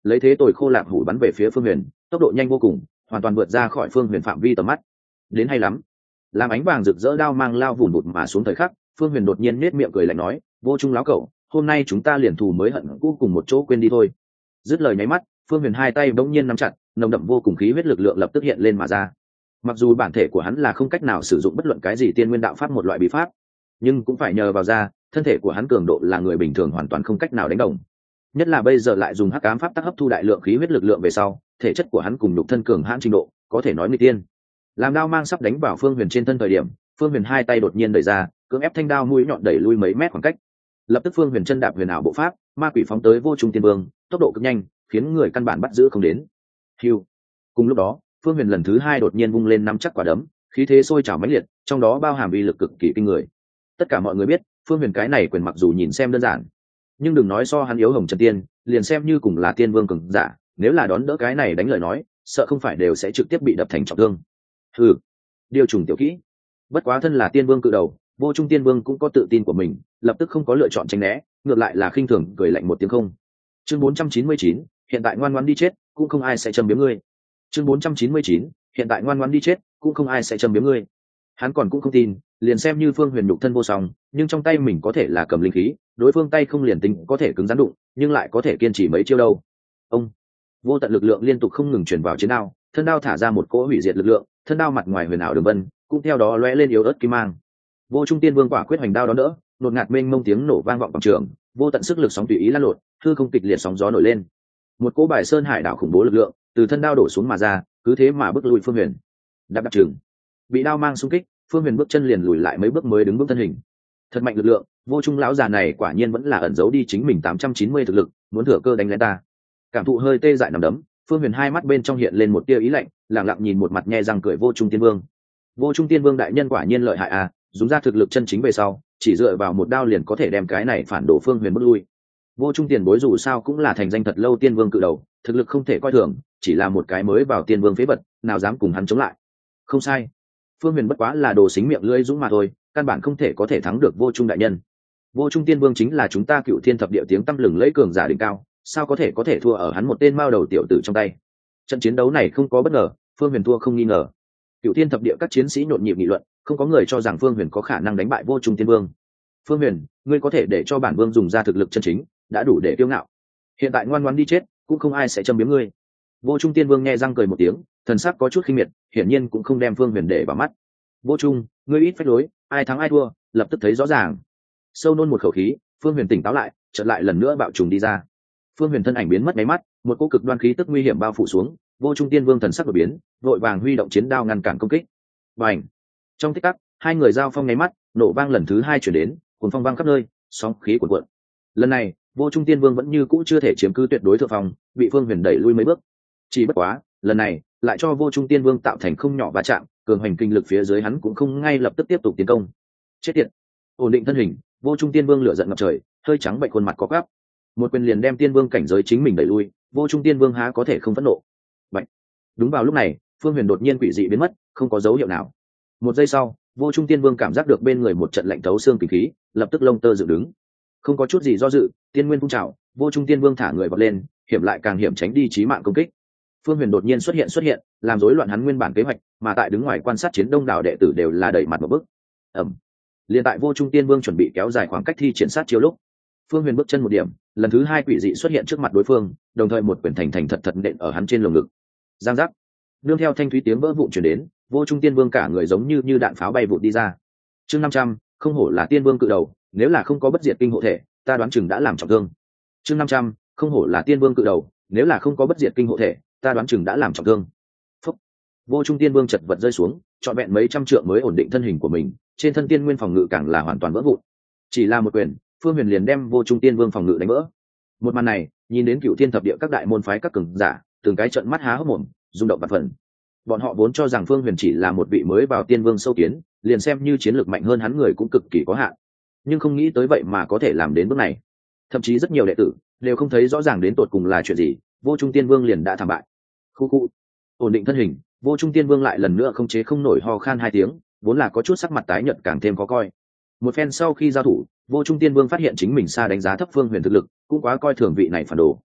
lấy thế tồi khô lạc hủ bắn về phía Phương Huyền, tốc độ nhanh vô cùng, hoàn toàn vượt ra khỏi Phương Huyền phạm vi tầm mắt. Đến hay lắm. Làm ánh vàng rực rỡ đao mang lao vụn vụt mà xuống thời khắc, Phương Huyền đột nhiên nết miệng cười lạnh nói, "Vô Trung láo cẩu, hôm nay chúng ta liền thù mới hận cũ cùng một chỗ quên đi thôi." Dứt lời nháy mắt, Phương Huyền hai tay bỗng nhiên nắm chặt, nồng đậm vô cùng khí huyết lực lượng lập tức hiện lên mà ra. Mặc dù bản thể của hắn là không cách nào sử dụng bất luận cái gì tiên nguyên đạo pháp một loại bí pháp, nhưng cũng phải nhờ vào ra, thân thể của hắn cường độ là người bình thường hoàn toàn không cách nào đánh đồng. Nhất là bây giờ lại dùng hắc ám pháp tắc hấp thu đại lượng khí huyết lực lượng về sau, thể chất của hắn cùng nhục thân cường hãn trình độ, có thể nói nguy tiên. Làm đao mang sắp đánh vào Phương Huyền trên thân thời điểm, Phương Huyền hai tay đột nhiên đẩy ra, cưỡng ép thanh đao mũi nhọn đẩy lui mấy mét khoảng cách. Lập tức Phương Huyền chân đạp huyền ảo bộ pháp, ma quỷ phóng tới Vô Trung Tiên Vương, tốc độ cực nhanh, khiến người căn bản bắt giữ không đến. Hưu. Cùng lúc đó, Phương Huyền lần thứ hai đột nhiên vung lên nắm chắc quả đấm, khí thế sôi trào mãnh liệt, trong đó bao hàm uy lực cực kỳ kinh người. Tất cả mọi người biết, Phương Huyền cái này quyền mặc dù nhìn xem đơn giản, nhưng đừng nói so hắn yếu Hồng Trần Tiên, liền xem như cùng là Tiên Vương cường giả, nếu là đón đỡ cái này đánh lời nói, sợ không phải đều sẽ trực tiếp bị đập thành trọng thương. Hừ, điều trùng tiểu kỹ. Bất quá thân là Tiên Vương cự đầu, Vô Trung Tiên Vương cũng có tự tin của mình, lập tức không có lựa chọn tránh né, ngược lại là khinh thường cười lạnh một tiếng không. Chương 499, hiện tại ngoan ngoãn đi chết, cũng không ai sẽ châm biếm ngươi. Chương 499, hiện tại ngoan ngoãn đi chết, cũng không ai sẽ châm biếm ngươi. Hắn còn cũng không tin, liền xem như Phương Huyền nhục thân vô song, nhưng trong tay mình có thể là cầm linh khí, đối phương tay không liền tính có thể cứng rắn đụng, nhưng lại có thể kiên trì mấy chiêu đâu. Ông, vô tận lực lượng liên tục không ngừng truyền vào chiến đao, thân đao thả ra một cỗ hủy diệt lực lượng, thân đao mặt ngoài huyền ảo đường vân, cũng theo đó lóe lên yếu ớt kim mang. Vô Trung Tiên Vương quả quyết hoành đao đó đỡ, nột ngạt mênh mông tiếng nổ vang vọng quảng trường, vô tận sức lực sóng tùy ý lan lộn, hư không kịch liệt sóng gió nổi lên. Một cỗ bài sơn hải đảo khủng bố lực lượng từ thân đao đổ xuống mà ra, cứ thế mà bước lùi Phương Huyền. Đạp trường, bị đao mang xung kích, Phương Huyền bước chân liền lùi lại mấy bước mới đứng vững thân hình. Thật mạnh lực lượng, Vô Trung lão già này quả nhiên vẫn là ẩn giấu đi chính mình 890 thực lực, muốn thừa cơ đánh lén ta. Cảm thụ hơi tê dại nằm đấm, Phương Huyền hai mắt bên trong hiện lên một tia ý lạnh, lặng lặng nhìn một mặt nhe răng cười Vô Trung Tiên Vương. Vô Trung Tiên Vương đại nhân quả nhiên lợi hại à, dùng ra thực lực chân chính về sau, chỉ dựa vào một đao liền có thể đem cái này phản đổ Phương Huyền bước lui. Vô Trung tiền bối dù sao cũng là thành danh thật lâu Tiên Vương cự đầu, thực lực không thể coi thường, chỉ là một cái mới vào Tiên Vương phế vật, nào dám cùng hắn chống lại. Không sai, Phương Huyền bất quá là đồ xính miệng lưỡi dũng mà thôi, căn bản không thể có thể thắng được Vô Trung đại nhân. Vô Trung Tiên Vương chính là chúng ta Cựu Thiên thập địa tiếng tăm lừng lẫy cường giả đỉnh cao, sao có thể thua ở hắn một tên mao đầu tiểu tử trong tay. Trận chiến đấu này không có bất ngờ, Phương Huyền thua không nghi ngờ. Cựu Thiên thập địa các chiến sĩ nhộn nhịp nghị luận, không có người cho rằng Phương Huyền có khả năng đánh bại Vô Trung Tiên Vương. Phương Huyền, ngươi có thể để cho bản vương dùng ra thực lực chân chính, đã đủ để kiêu ngạo. Hiện tại ngoan ngoãn đi chết, cũng không ai sẽ châm biếm ngươi. Vô Trung Tiên Vương nghe răng cười một tiếng, thần sắc có chút khinh miệt, hiển nhiên cũng không đem Phương Huyền để vào mắt. Vô Trung, ngươi ít phách lối, ai thắng ai thua, lập tức thấy rõ ràng. Sâu nôn một khẩu khí, Phương Huyền tỉnh táo lại, chợt lại lần nữa bạo trùng đi ra. Phương Huyền thân ảnh biến mất mấy mắt, một cỗ cực đoan khí tức nguy hiểm bao phủ xuống, Vô Trung Tiên Vương thần sắc đổi biến, vội vàng huy động chiến đao ngăn cản công kích. Bành! Trong tích tắc, hai người giao phong mấy mắt, nổ vang lần thứ hai chuyển đến, cuồn phong vang khắp nơi, sóng khí cuồn cuộn. Lần này, Vô Trung Tiên Vương vẫn như cũ chưa thể chiếm cứ tuyệt đối thượng phong, bị Phương Huyền đẩy lui mấy bước. Chỉ bất quá, lần này lại cho Vô Trung Tiên Vương tạo thành không nhỏ va chạm, cường hành kinh lực phía dưới hắn cũng không ngay lập tức tiếp tục tiến công. Chết tiệt! Ổn định thân hình, Vô Trung Tiên Vương lửa giận ngập trời, hơi trắng bệnh khuôn mặt có gắp. Một quyền liền đem Tiên Vương cảnh giới chính mình đẩy lui, Vô Trung Tiên Vương há có thể không phẫn nộ. Bạch. Đúng vào lúc này, Phương Huyền đột nhiên quỷ dị biến mất, không có dấu hiệu nào. Một giây sau, Vô Trung Tiên Vương cảm giác được bên người một trận lạnh thấu xương kinh khí, lập tức lông tơ dựng đứng. Không có chút gì do dự, tiên nguyên phun trào, Vô Trung Tiên Vương thả người vọt lên, hiểm lại càng hiểm tránh đi chí mạng công kích. Phương Huyền đột nhiên xuất hiện, làm rối loạn hắn nguyên bản kế hoạch, mà tại đứng ngoài quan sát chiến đông đảo đệ tử đều là đẩy mặt một bước. Ầm. Liên tại Vô Trung Tiên Vương chuẩn bị kéo dài khoảng cách thi triển sát chiêu lúc, Phương Huyền bước chân một điểm, lần thứ hai quỷ dị xuất hiện trước mặt đối phương, đồng thời một quyền thành thật nện ở hắn trên lồng ngực. Giang giác. Nương theo thanh thúy tiếng vỡ vụn truyền đến, Vô Trung Tiên Vương cả người giống như đạn pháo bay vụt đi ra. Chương 500, không hổ là Tiên Vương cự đầu, nếu là không có bất diệt kinh hộ thể, ta đoán chừng đã làm trọng thương. Chương 500, không hổ là Tiên Vương cự đầu, nếu là không có bất diệt kinh hộ thể, ta đoán chừng đã làm trọng thương. Phúc. Vô Trung Tiên Vương chật vật rơi xuống, trọn vẹn mấy trăm trượng mới ổn định thân hình của mình, trên thân tiên nguyên phòng ngự càng là hoàn toàn vỡ vụn. Chỉ là một quyền, Phương Huyền liền đem Vô Trung Tiên Vương phòng ngự đánh vỡ. Một màn này, nhìn đến Cựu Thiên thập địa các đại môn phái các cường giả, từng cái trợn mắt há hốc mồm, rung động vạn phần. Bọn họ vốn cho rằng Phương Huyền chỉ là một vị mới vào Tiên Vương sâu kiến, liền xem như chiến lược mạnh hơn hắn người cũng cực kỳ có hạn, nhưng không nghĩ tới vậy mà có thể làm đến bước này. Thậm chí rất nhiều đệ tử đều không thấy rõ ràng đến tột cùng là chuyện gì, Vô Trung Tiên Vương liền đã thảm bại. Khu khu. Ổn định thân hình, Vô Trung Tiên Vương lại lần nữa không chế không nổi, ho khan hai tiếng, vốn là có chút sắc mặt tái nhợt càng thêm khó coi. Một phen sau khi giao thủ, Vô Trung Tiên Vương phát hiện chính mình xa đánh giá thấp Phương Huyền thực lực, cũng quá coi thường vị này phản đồ.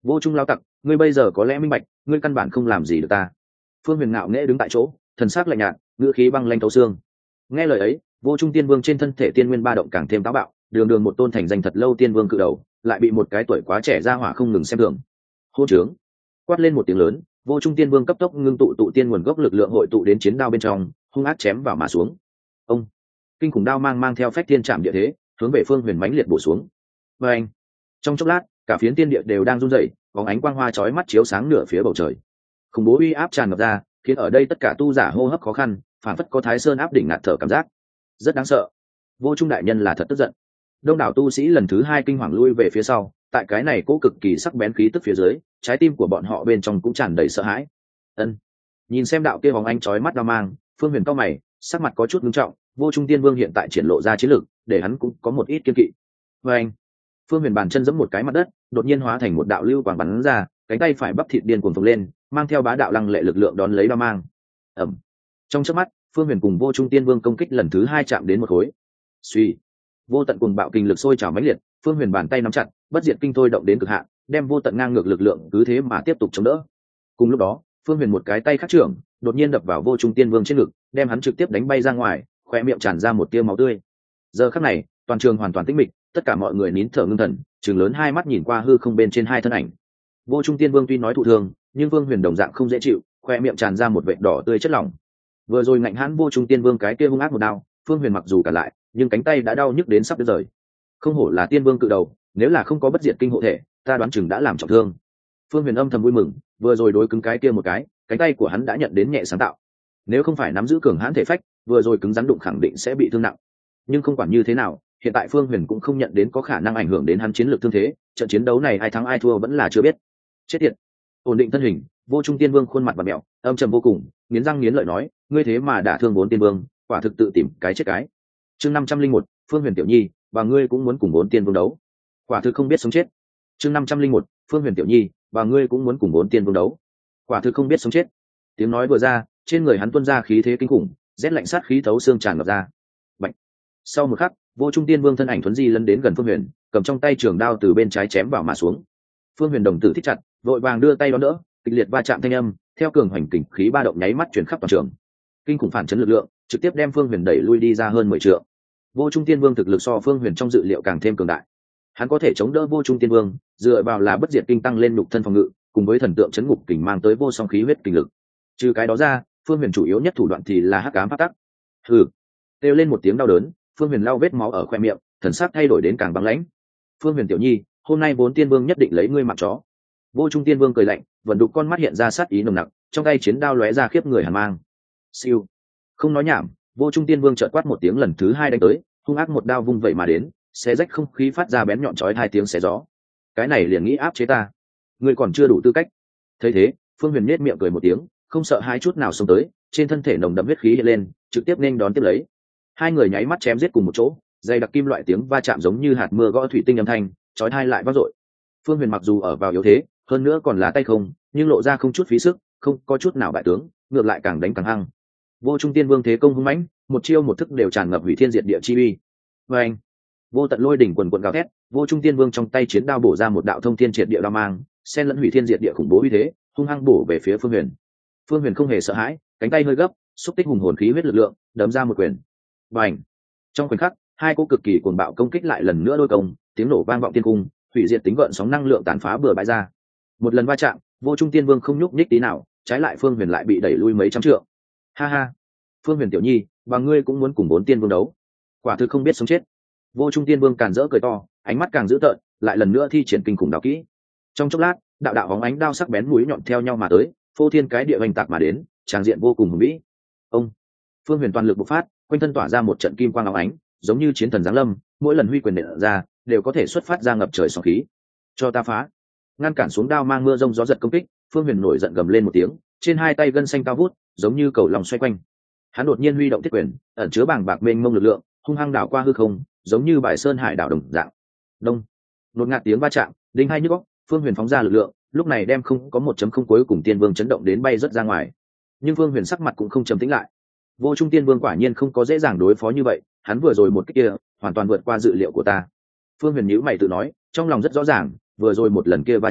Vô Trung lao tặc, ngươi bây giờ có lẽ minh bạch, ngươi căn bản không làm gì được ta. Phương Huyền ngạo nghễ đứng tại chỗ, thần sắc lạnh nhạt, ngữ khí băng lanh thấu xương. Nghe lời ấy, Vô Trung Tiên Vương trên thân thể tiên nguyên ba động càng thêm táo bạo, đường đường một tôn thành danh thật lâu tiên vương cự đầu, lại bị một cái tuổi quá trẻ ra hỏa không ngừng xem thường. Hô trướng! Quát lên một tiếng lớn, Vô Trung Tiên Vương cấp tốc ngưng tụ tụ tiên nguồn gốc lực lượng hội tụ đến chiến đao bên trong, hung ác chém vào mà xuống. Ông! Kinh khủng đao mang theo phách thiên trảm địa thế, hướng về Phương Huyền mãnh liệt bổ xuống. Và anh! Trong chốc lát, cả phiến tiên địa đều đang rung rẩy, bóng ánh quang hoa chói mắt chiếu sáng nửa phía bầu trời. Khủng bố uy áp tràn ngập ra, khiến ở đây tất cả tu giả hô hấp khó khăn, phản phất có Thái Sơn áp đỉnh ngạt thở cảm giác. Rất đáng sợ. Vô Trung đại nhân là thật tức giận. Đông đảo tu sĩ lần thứ hai kinh hoàng lui về phía sau, tại cái này cố cực kỳ sắc bén khí tức phía dưới, trái tim của bọn họ bên trong cũng tràn đầy sợ hãi. Ân. Nhìn xem đạo kia bóng ánh chói mắt đao mang, Phương Huyền cau mày, sắc mặt có chút nghiêm trọng. Vô Trung Tiên Vương hiện tại triển lộ ra chiến lực, để hắn cũng có một ít kiên kỵ. Và anh. Phương Huyền bàn chân giẫm một cái mặt đất, đột nhiên hóa thành một đạo lưu quang bắn ra, cánh tay phải bắp thịt điên cuồng phồng lên, mang theo bá đạo lăng lệ lực lượng đón lấy đao mang. Ầm. Trong chớp mắt, Phương Huyền cùng Vô Trung Tiên Vương công kích lần thứ hai chạm đến một khối. Suy, vô tận cuồng bạo kinh lực sôi trào mãnh liệt, Phương Huyền bàn tay nắm chặt, bất diệt kinh thôi động đến cực hạn, đem vô tận ngang ngược lực lượng cứ thế mà tiếp tục chống đỡ. Cùng lúc đó, Phương Huyền một cái tay khắc trưởng, đột nhiên đập vào Vô Trung Tiên Vương trên ngực, đem hắn trực tiếp đánh bay ra ngoài, khóe miệng tràn ra một tia máu tươi. Giờ khắc này, toàn trường hoàn toàn tĩnh mịch, tất cả mọi người nín thở ngưng thần, trừng lớn hai mắt nhìn qua hư không bên trên hai thân ảnh. Vô Trung Tiên Vương tuy nói thụ thương, nhưng Phương Huyền đồng dạng không dễ chịu, khóe miệng tràn ra một vệt đỏ tươi chất lỏng. Vừa rồi ngạnh hãn Vô Trung Tiên Vương cái kia hung ác một đao, Phương Huyền mặc dù cả lại, nhưng cánh tay đã đau nhức đến sắp đứt rời. Không hổ là tiên vương cự đầu, nếu là không có bất diệt kinh hộ thể, ta đoán chừng đã làm trọng thương. Phương Huyền âm thầm vui mừng, vừa rồi đối cứng cái kia một cái, cánh tay của hắn đã nhận đến nhẹ sáng tạo. Nếu không phải nắm giữ cường hãn thể phách, vừa rồi cứng rắn đụng khẳng định sẽ bị thương nặng. Nhưng không quản như thế nào, hiện tại Phương Huyền cũng không nhận đến có khả năng ảnh hưởng đến hắn chiến lược thương thế, trận chiến đấu này ai thắng ai thua vẫn là chưa biết. Chết tiệt. Ổn định thân hình, Vô Trung Tiên Vương khuôn mặt bặm mẹo, âm trầm vô cùng, nghiến răng nghiến lợi nói, ngươi thế mà đả thương 4 tiên vương, quả thực tự tìm cái chết cái. Chương 501, Phương Huyền tiểu nhi, và ngươi cũng muốn cùng 4 tiên vương đấu. Quả thực không biết sống chết. Chương 501, Phương Huyền tiểu nhi, và ngươi cũng muốn cùng 4 tiên vương đấu. Quả thực không biết sống chết. Tiếng nói vừa ra, trên người hắn tuôn ra khí thế kinh khủng, rét lạnh sát khí thấu xương tràn ngập ra. Bạch. Sau một khắc, Vô Trung Tiên Vương thân ảnh thuấn di lấn đến gần Phương Huyền, cầm trong tay trường đao từ bên trái chém vào mà xuống. Phương Huyền đồng tử thích chặt, vội vàng đưa tay đón đỡ, kịch liệt va chạm thanh âm, theo cường hoành kình khí ba động nháy mắt truyền khắp toàn trường. Kinh khủng phản chấn lực lượng, trực tiếp đem Phương Huyền đẩy lui đi ra hơn 10 trượng. Vô Trung Tiên Vương thực lực so Phương Huyền trong dự liệu càng thêm cường đại. Hắn có thể chống đỡ Vô Trung Tiên Vương, dựa vào là bất diệt kinh tăng lên nhục thân phòng ngự, cùng với thần tượng chấn ngục kình mang tới vô song khí huyết kinh lực. Trừ cái đó ra, Phương Huyền chủ yếu nhất thủ đoạn thì là hắc ám pháp tắc. Hừ. Kêu lên một tiếng đau đớn, Phương Huyền lau vết máu ở khoe miệng, thần sắc thay đổi đến càng băng lãnh. Phương Huyền tiểu nhi, hôm nay 4 tiên vương nhất định lấy ngươi mạng chó. Vô Trung Tiên Vương cười lạnh, vận đục con mắt hiện ra sát ý nồng nặc, trong tay chiến đao lóe ra khiếp người hàn mang. Siêu. Không nói nhảm, Vô Trung Tiên Vương chợt quát một tiếng lần thứ hai đánh tới, hung ác một đao vung vẩy mà đến, xé rách không khí phát ra bén nhọn chói hai tiếng xé gió. Cái này liền nghĩ áp chế ta, ngươi còn chưa đủ tư cách. Thấy thế, Phương Huyền nhếch miệng cười một tiếng, không sợ hai chút nào xông tới, trên thân thể nồng đậm huyết khí hiện lên, trực tiếp nên đón tiếp lấy. Hai người nháy mắt chém giết cùng một chỗ, dây đặc kim loại tiếng va chạm giống như hạt mưa gõ thủy tinh âm thanh, chói tai lại vang dội. Phương Huyền mặc dù ở vào yếu thế, hơn nữa còn là tay không, nhưng lộ ra không chút phí sức, không có chút nào bại tướng, ngược lại càng đánh càng hăng. Vô Trung Tiên Vương thế công hung mãnh, một chiêu một thức đều tràn ngập hủy thiên diệt địa chi uy. Và anh, vô tận lôi đỉnh quần quần gào thét, Vô Trung Tiên Vương trong tay chiến đao bổ ra một đạo thông thiên triệt địa đao mang, xen lẫn hủy thiên diệt địa khủng bố uy thế, hung hăng bổ về phía Phương Huyền. Phương Huyền không hề sợ hãi, cánh tay hơi gấp, xúc tích hùng hồn khí huyết lực lượng, đấm ra một quyền. Bành! Trong khoảnh khắc, hai cỗ cực kỳ cuồng bạo công kích lại lần nữa đôi công, tiếng nổ vang vọng thiên cung, hủy diệt tính gợn sóng năng lượng tàn phá bừa bãi ra. Một lần va chạm, Vô Trung Tiên Vương không nhúc nhích tí nào, trái lại Phương Huyền lại bị đẩy lui mấy trăm trượng. Ha ha, Phương Huyền tiểu nhi, và ngươi cũng muốn cùng 4 tiên vương đấu, quả thực không biết sống chết. Vô Trung Tiên Vương càn rỡ cười to, ánh mắt càng dữ tợn, lại lần nữa thi triển kinh khủng đạo kỹ. Trong chốc lát, đạo đạo bóng ánh đao sắc bén mũi nhọn theo nhau mà tới, phô thiên cái địa hoành tạc mà đến, tràng diện vô cùng hùng vĩ. Ông, Phương Huyền toàn lực bộc phát, quanh thân tỏa ra một trận kim quang óng ánh, giống như chiến thần giáng lâm, mỗi lần huy quyền nện ra, đều có thể xuất phát ra ngập trời sóng khí. Cho ta phá! Ngăn cản xuống đao mang mưa rông gió giật công kích, Phương Huyền nổi giận gầm lên một tiếng, trên hai tay gân xanh cao vút, giống như cầu lòng xoay quanh. Hắn đột nhiên huy động thiết quyền, ẩn chứa bàng bạc mênh mông lực lượng, hung hăng đảo qua hư không, giống như bài sơn hải đảo đồng dạng. Đông, đột ngạt tiếng va chạm, đinh hai nhức óc, Phương Huyền phóng ra lực lượng, lúc này đem không có 1.0 cuối cùng Tiên Vương chấn động đến bay rất ra ngoài. Nhưng Phương Huyền sắc mặt cũng không trầm tĩnh lại. Vô Trung Tiên Vương quả nhiên không có dễ dàng đối phó như vậy, hắn vừa rồi một kích kia, hoàn toàn vượt qua dự liệu của ta. Phương Huyền nhíu mày tự nói, trong lòng rất rõ ràng, vừa rồi một lần kia va chạm,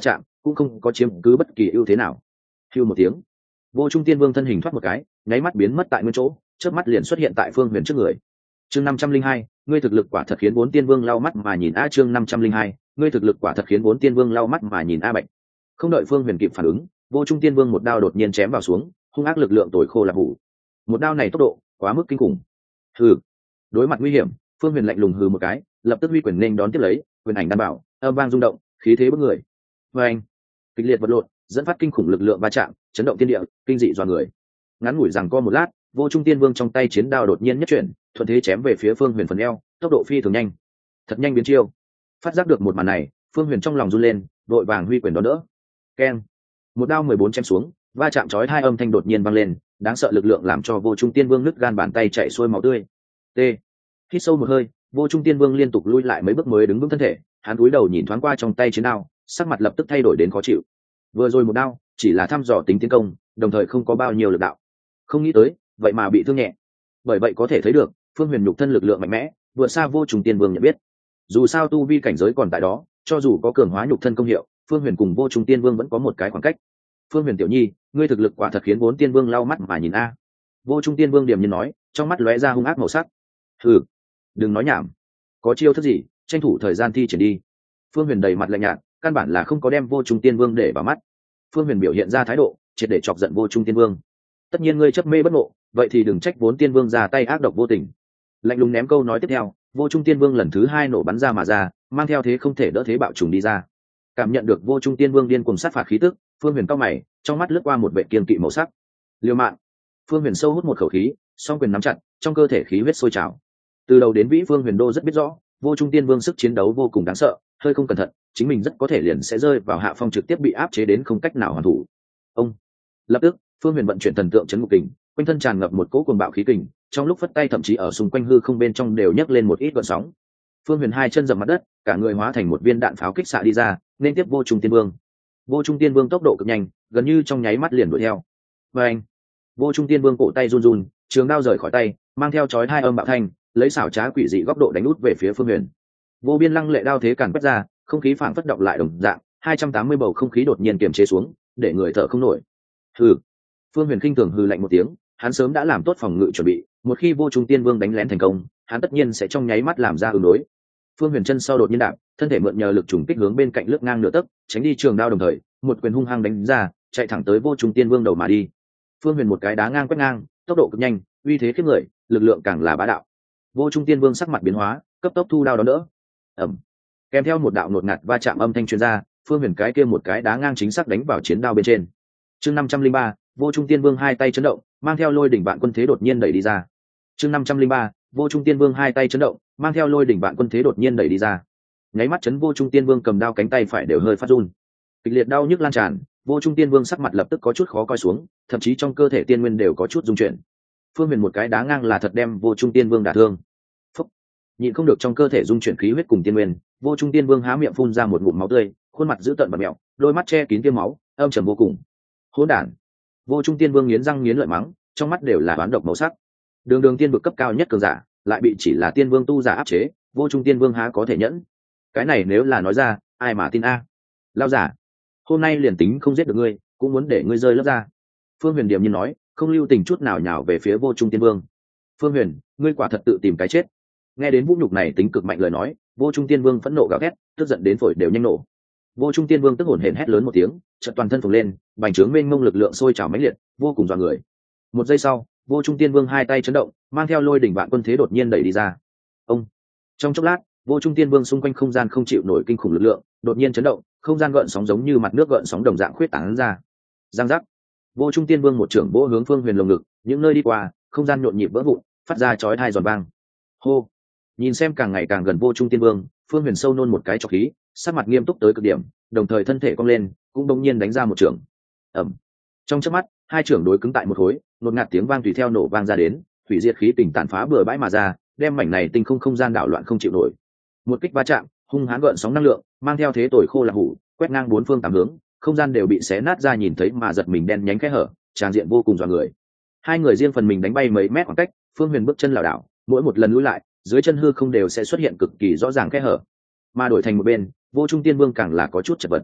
cũng không có chiếm cứ bất kỳ ưu thế nào. Hưu một tiếng, vô trung tiên vương thân hình thoát một cái, nháy mắt biến mất tại nguyên chỗ, chớp mắt liền xuất hiện tại Phương Huyền trước người. Chương 502, ngươi thực lực quả thật khiến bốn tiên vương lau mắt mà nhìn a. Chương 502, ngươi thực lực quả thật khiến bốn tiên vương lau mắt mà nhìn a. Bạch. Không đợi Phương Huyền kịp phản ứng, vô trung tiên vương một đao đột nhiên chém vào xuống, hung ác lực lượng tồi khô là hủ. Một đao này tốc độ quá mức kinh khủng. Hừ. Đối mặt nguy hiểm, Phương Huyền lạnh lùng hừ một cái, lập tức huy quyền nên đón tiếp lấy, quyền ảnh đảm bảo, âm vang rung động, khí thế bức người. Oeng. Kịch liệt vật lộn, dẫn phát kinh khủng lực lượng va chạm, chấn động thiên địa, kinh dị dọa người. Ngắn ngủi rằng co một lát, vô trung tiên vương trong tay chiến đao đột nhiên nhất chuyển, thuận thế chém về phía Phương Huyền phần eo, tốc độ phi thường nhanh, thật nhanh biến chiêu. Phát giác được một màn này, Phương Huyền trong lòng run lên, vội vàng huy quyền đón đỡ. Keng. Một đao 14 chém xuống, va chạm chói hai âm thanh đột nhiên vang lên, đáng sợ lực lượng làm cho vô trung tiên vương nứt gan bàn tay chảy xuôi máu tươi. T. Hít sâu một hơi, vô trung tiên vương liên tục lui lại mấy bước mới đứng vững thân thể, hắn cúi đầu nhìn thoáng qua trong tay chiến đao, sắc mặt lập tức thay đổi đến khó chịu. Vừa rồi một đao chỉ là thăm dò tính tiến công, đồng thời không có bao nhiêu lực đạo, không nghĩ tới vậy mà bị thương nhẹ. Bởi vậy có thể thấy được Phương Huyền nhục thân lực lượng mạnh mẽ, vượt xa vô trùng tiên vương nhận biết. Dù sao tu vi cảnh giới còn tại đó, cho dù có cường hóa nhục thân công hiệu, Phương Huyền cùng vô trùng tiên vương vẫn có một cái khoảng cách. Phương Huyền tiểu nhi, ngươi thực lực quả thật khiến bốn tiên vương lau mắt mà nhìn a. Vô trung tiên vương điềm nhiên nói, trong mắt lóe ra hung ác màu sắc. Hừ, đừng nói nhảm, có chiêu thức gì, tranh thủ thời gian thi triển đi. Phương Huyền đầy mặt lạnh nhạt, căn bản là không có đem vô trung tiên vương để vào mắt. Phương Huyền biểu hiện ra thái độ triệt để chọc giận vô trung tiên vương. Tất nhiên ngươi chấp mê bất ngộ, vậy thì đừng trách vốn tiên vương ra tay ác độc vô tình. Lạnh lùng ném câu nói tiếp theo, vô trung tiên vương lần thứ hai nổ bắn ra mà ra, mang theo thế không thể đỡ thế bạo trùng đi ra. Cảm nhận được vô trung tiên vương điên cuồng sát phạt khí tức, Phương Huyền cau mày, trong mắt lướt qua một vệ kiên kỵ màu sắc. Liều mạng. Phương Huyền sâu hút một khẩu khí, song quyền nắm chặt, trong cơ thể khí huyết sôi trào. Từ đầu đến vĩ Phương Huyền đô rất biết rõ, vô trung tiên vương sức chiến đấu vô cùng đáng sợ, hơi không cẩn thận, chính mình rất có thể liền sẽ rơi vào hạ phong, trực tiếp bị áp chế đến không cách nào hoàn thủ. Ông. Lập tức, Phương Huyền vận chuyển thần tượng chấn ngục kình, quanh thân tràn ngập một cỗ cuồng bạo khí kình, trong lúc phất tay thậm chí ở xung quanh hư không bên trong đều nhấc lên một ít gợn sóng. Phương Huyền hai chân dậm mặt đất, cả người hóa thành một viên đạn pháo kích xạ đi ra, nên tiếp vô trung tiên vương. Vô trung tiên vương tốc độ cực nhanh, gần như trong nháy mắt liền đuổi theo. Và anh, vô trung tiên vương cổ tay run run, trường đao rời khỏi tay, mang theo chói hai âm bạo thanh, lấy xảo trá quỷ dị góc độ đánh út về phía Phương Huyền. Vô biên lăng lệ đao thế càn quét ra, không khí phảng phất động lại đồng dạng, 280 bầu không khí đột nhiên kiềm chế xuống, để người thở không nổi. Hừ. Phương Huyền khinh thường hừ lạnh một tiếng, hắn sớm đã làm tốt phòng ngự chuẩn bị, một khi vô trung tiên vương đánh lén thành công, hắn tất nhiên sẽ trong nháy mắt làm ra ứng đối. Phương Huyền chân sau đột nhiên đạp, thân thể mượn nhờ lực trùng kích hướng bên cạnh lướt ngang nửa tấc, tránh đi trường đao, đồng thời một quyền hung hăng đánh ra, chạy thẳng tới vô trung tiên vương đầu mà đi. Phương Huyền một cái đá ngang quét ngang, tốc độ cực nhanh, uy thế khiếp người, lực lượng càng là bá đạo. Vô trung tiên vương sắc mặt biến hóa, cấp tốc thu đao đón đỡ. Ầm. Kèm theo một đạo nột ngạt va chạm âm thanh truyền ra, Phương Huyền cái kia một cái đá ngang chính xác đánh vào chiến đao bên trên. Chương 503, vô trung tiên vương hai tay chấn động, mang theo lôi đỉnh vạn quân thế đột nhiên đẩy đi ra. Chương 503, vô trung tiên vương hai tay chấn động, mang theo lôi đỉnh vạn quân thế đột nhiên đẩy đi ra. Nháy mắt chấn vô trung tiên vương cầm đao cánh tay phải đều hơi phát run, kịch liệt đau nhức lan tràn. Vô trung tiên vương sắc mặt lập tức có chút khó coi xuống, thậm chí trong cơ thể tiên nguyên đều có chút rung chuyển. Phương Huyền một cái đá ngang là thật đem vô trung tiên vương đả thương. Phúc. Nhịn không được trong cơ thể rung chuyển khí huyết cùng tiên nguyên, vô trung tiên vương há miệng phun ra một ngụm máu tươi, khuôn mặt dữ tợn bặm mèo, đôi mắt che kín tiêm máu, âm trầm vô cùng. Hỗn đản. Vô trung tiên vương nghiến răng nghiến lợi mắng, trong mắt đều là oán độc màu sắc. Đường đường tiên vực cấp cao nhất cường giả, lại bị chỉ là tiên vương tu giả áp chế, vô trung tiên vương há có thể nhẫn. Cái này nếu là nói ra, ai mà tin a? Lao giả, hôm nay liền tính không giết được ngươi, cũng muốn để ngươi rơi lớp ra. Phương Huyền điềm nhiên nói, không lưu tình chút nào nhào về phía vô trung tiên vương. Phương Huyền, ngươi quả thật tự tìm cái chết. Nghe đến vũ nhục này tính cực mạnh lời nói, vô trung tiên vương phẫn nộ gào thét, tức giận đến phổi đều nhanh nổ. Vô trung tiên vương tức hổn hển hét lớn một tiếng, chợt toàn thân phồng lên, bành trướng mênh mông lực lượng sôi trào mãnh liệt, vô cùng dọa người. Một giây sau, vô trung tiên vương hai tay chấn động, mang theo lôi đỉnh vạn quân thế đột nhiên đẩy đi ra. Ông. Trong chốc lát, vô trung tiên vương xung quanh không gian không chịu nổi kinh khủng lực lượng, đột nhiên chấn động, không gian gợn sóng giống như mặt nước gợn sóng đồng dạng khuyết tán ra. Giang giác. Vô trung tiên vương một trưởng vỗ hướng Phương Huyền lồng ngực, những nơi đi qua, không gian nhộn nhịp vỡ vụn, phát ra chói tai giòn vang. Hô. Nhìn xem càng ngày càng gần vô trung tiên vương, Phương Huyền sâu nôn một cái trọc khí, sắc mặt nghiêm túc tới cực điểm, đồng thời thân thể cong lên, cũng đột nhiên đánh ra một trưởng. Ầm. Trong chớp mắt, hai trưởng đối cứng tại một khối, đột ngạt tiếng vang tùy theo nổ vang ra đến, hủy diệt khí tình tàn phá bừa bãi mà ra, đem mảnh này tinh không gian đảo loạn không chịu nổi. Một kích va chạm, hung hãn gợn sóng năng lượng, mang theo thế tồi khô là hủ, quét ngang bốn phương tám hướng, không gian đều bị xé nát ra, nhìn thấy mà giật mình đen nhánh kẽ hở, tràn diện vô cùng dọa người. Hai người riêng phần mình đánh bay mấy mét khoảng cách, Phương Huyền bước chân lảo đảo, mỗi một lần lùi lại, dưới chân hư không đều sẽ xuất hiện cực kỳ rõ ràng kẽ hở. Mà đổi thành một bên, vô trung tiên vương càng là có chút chật vật.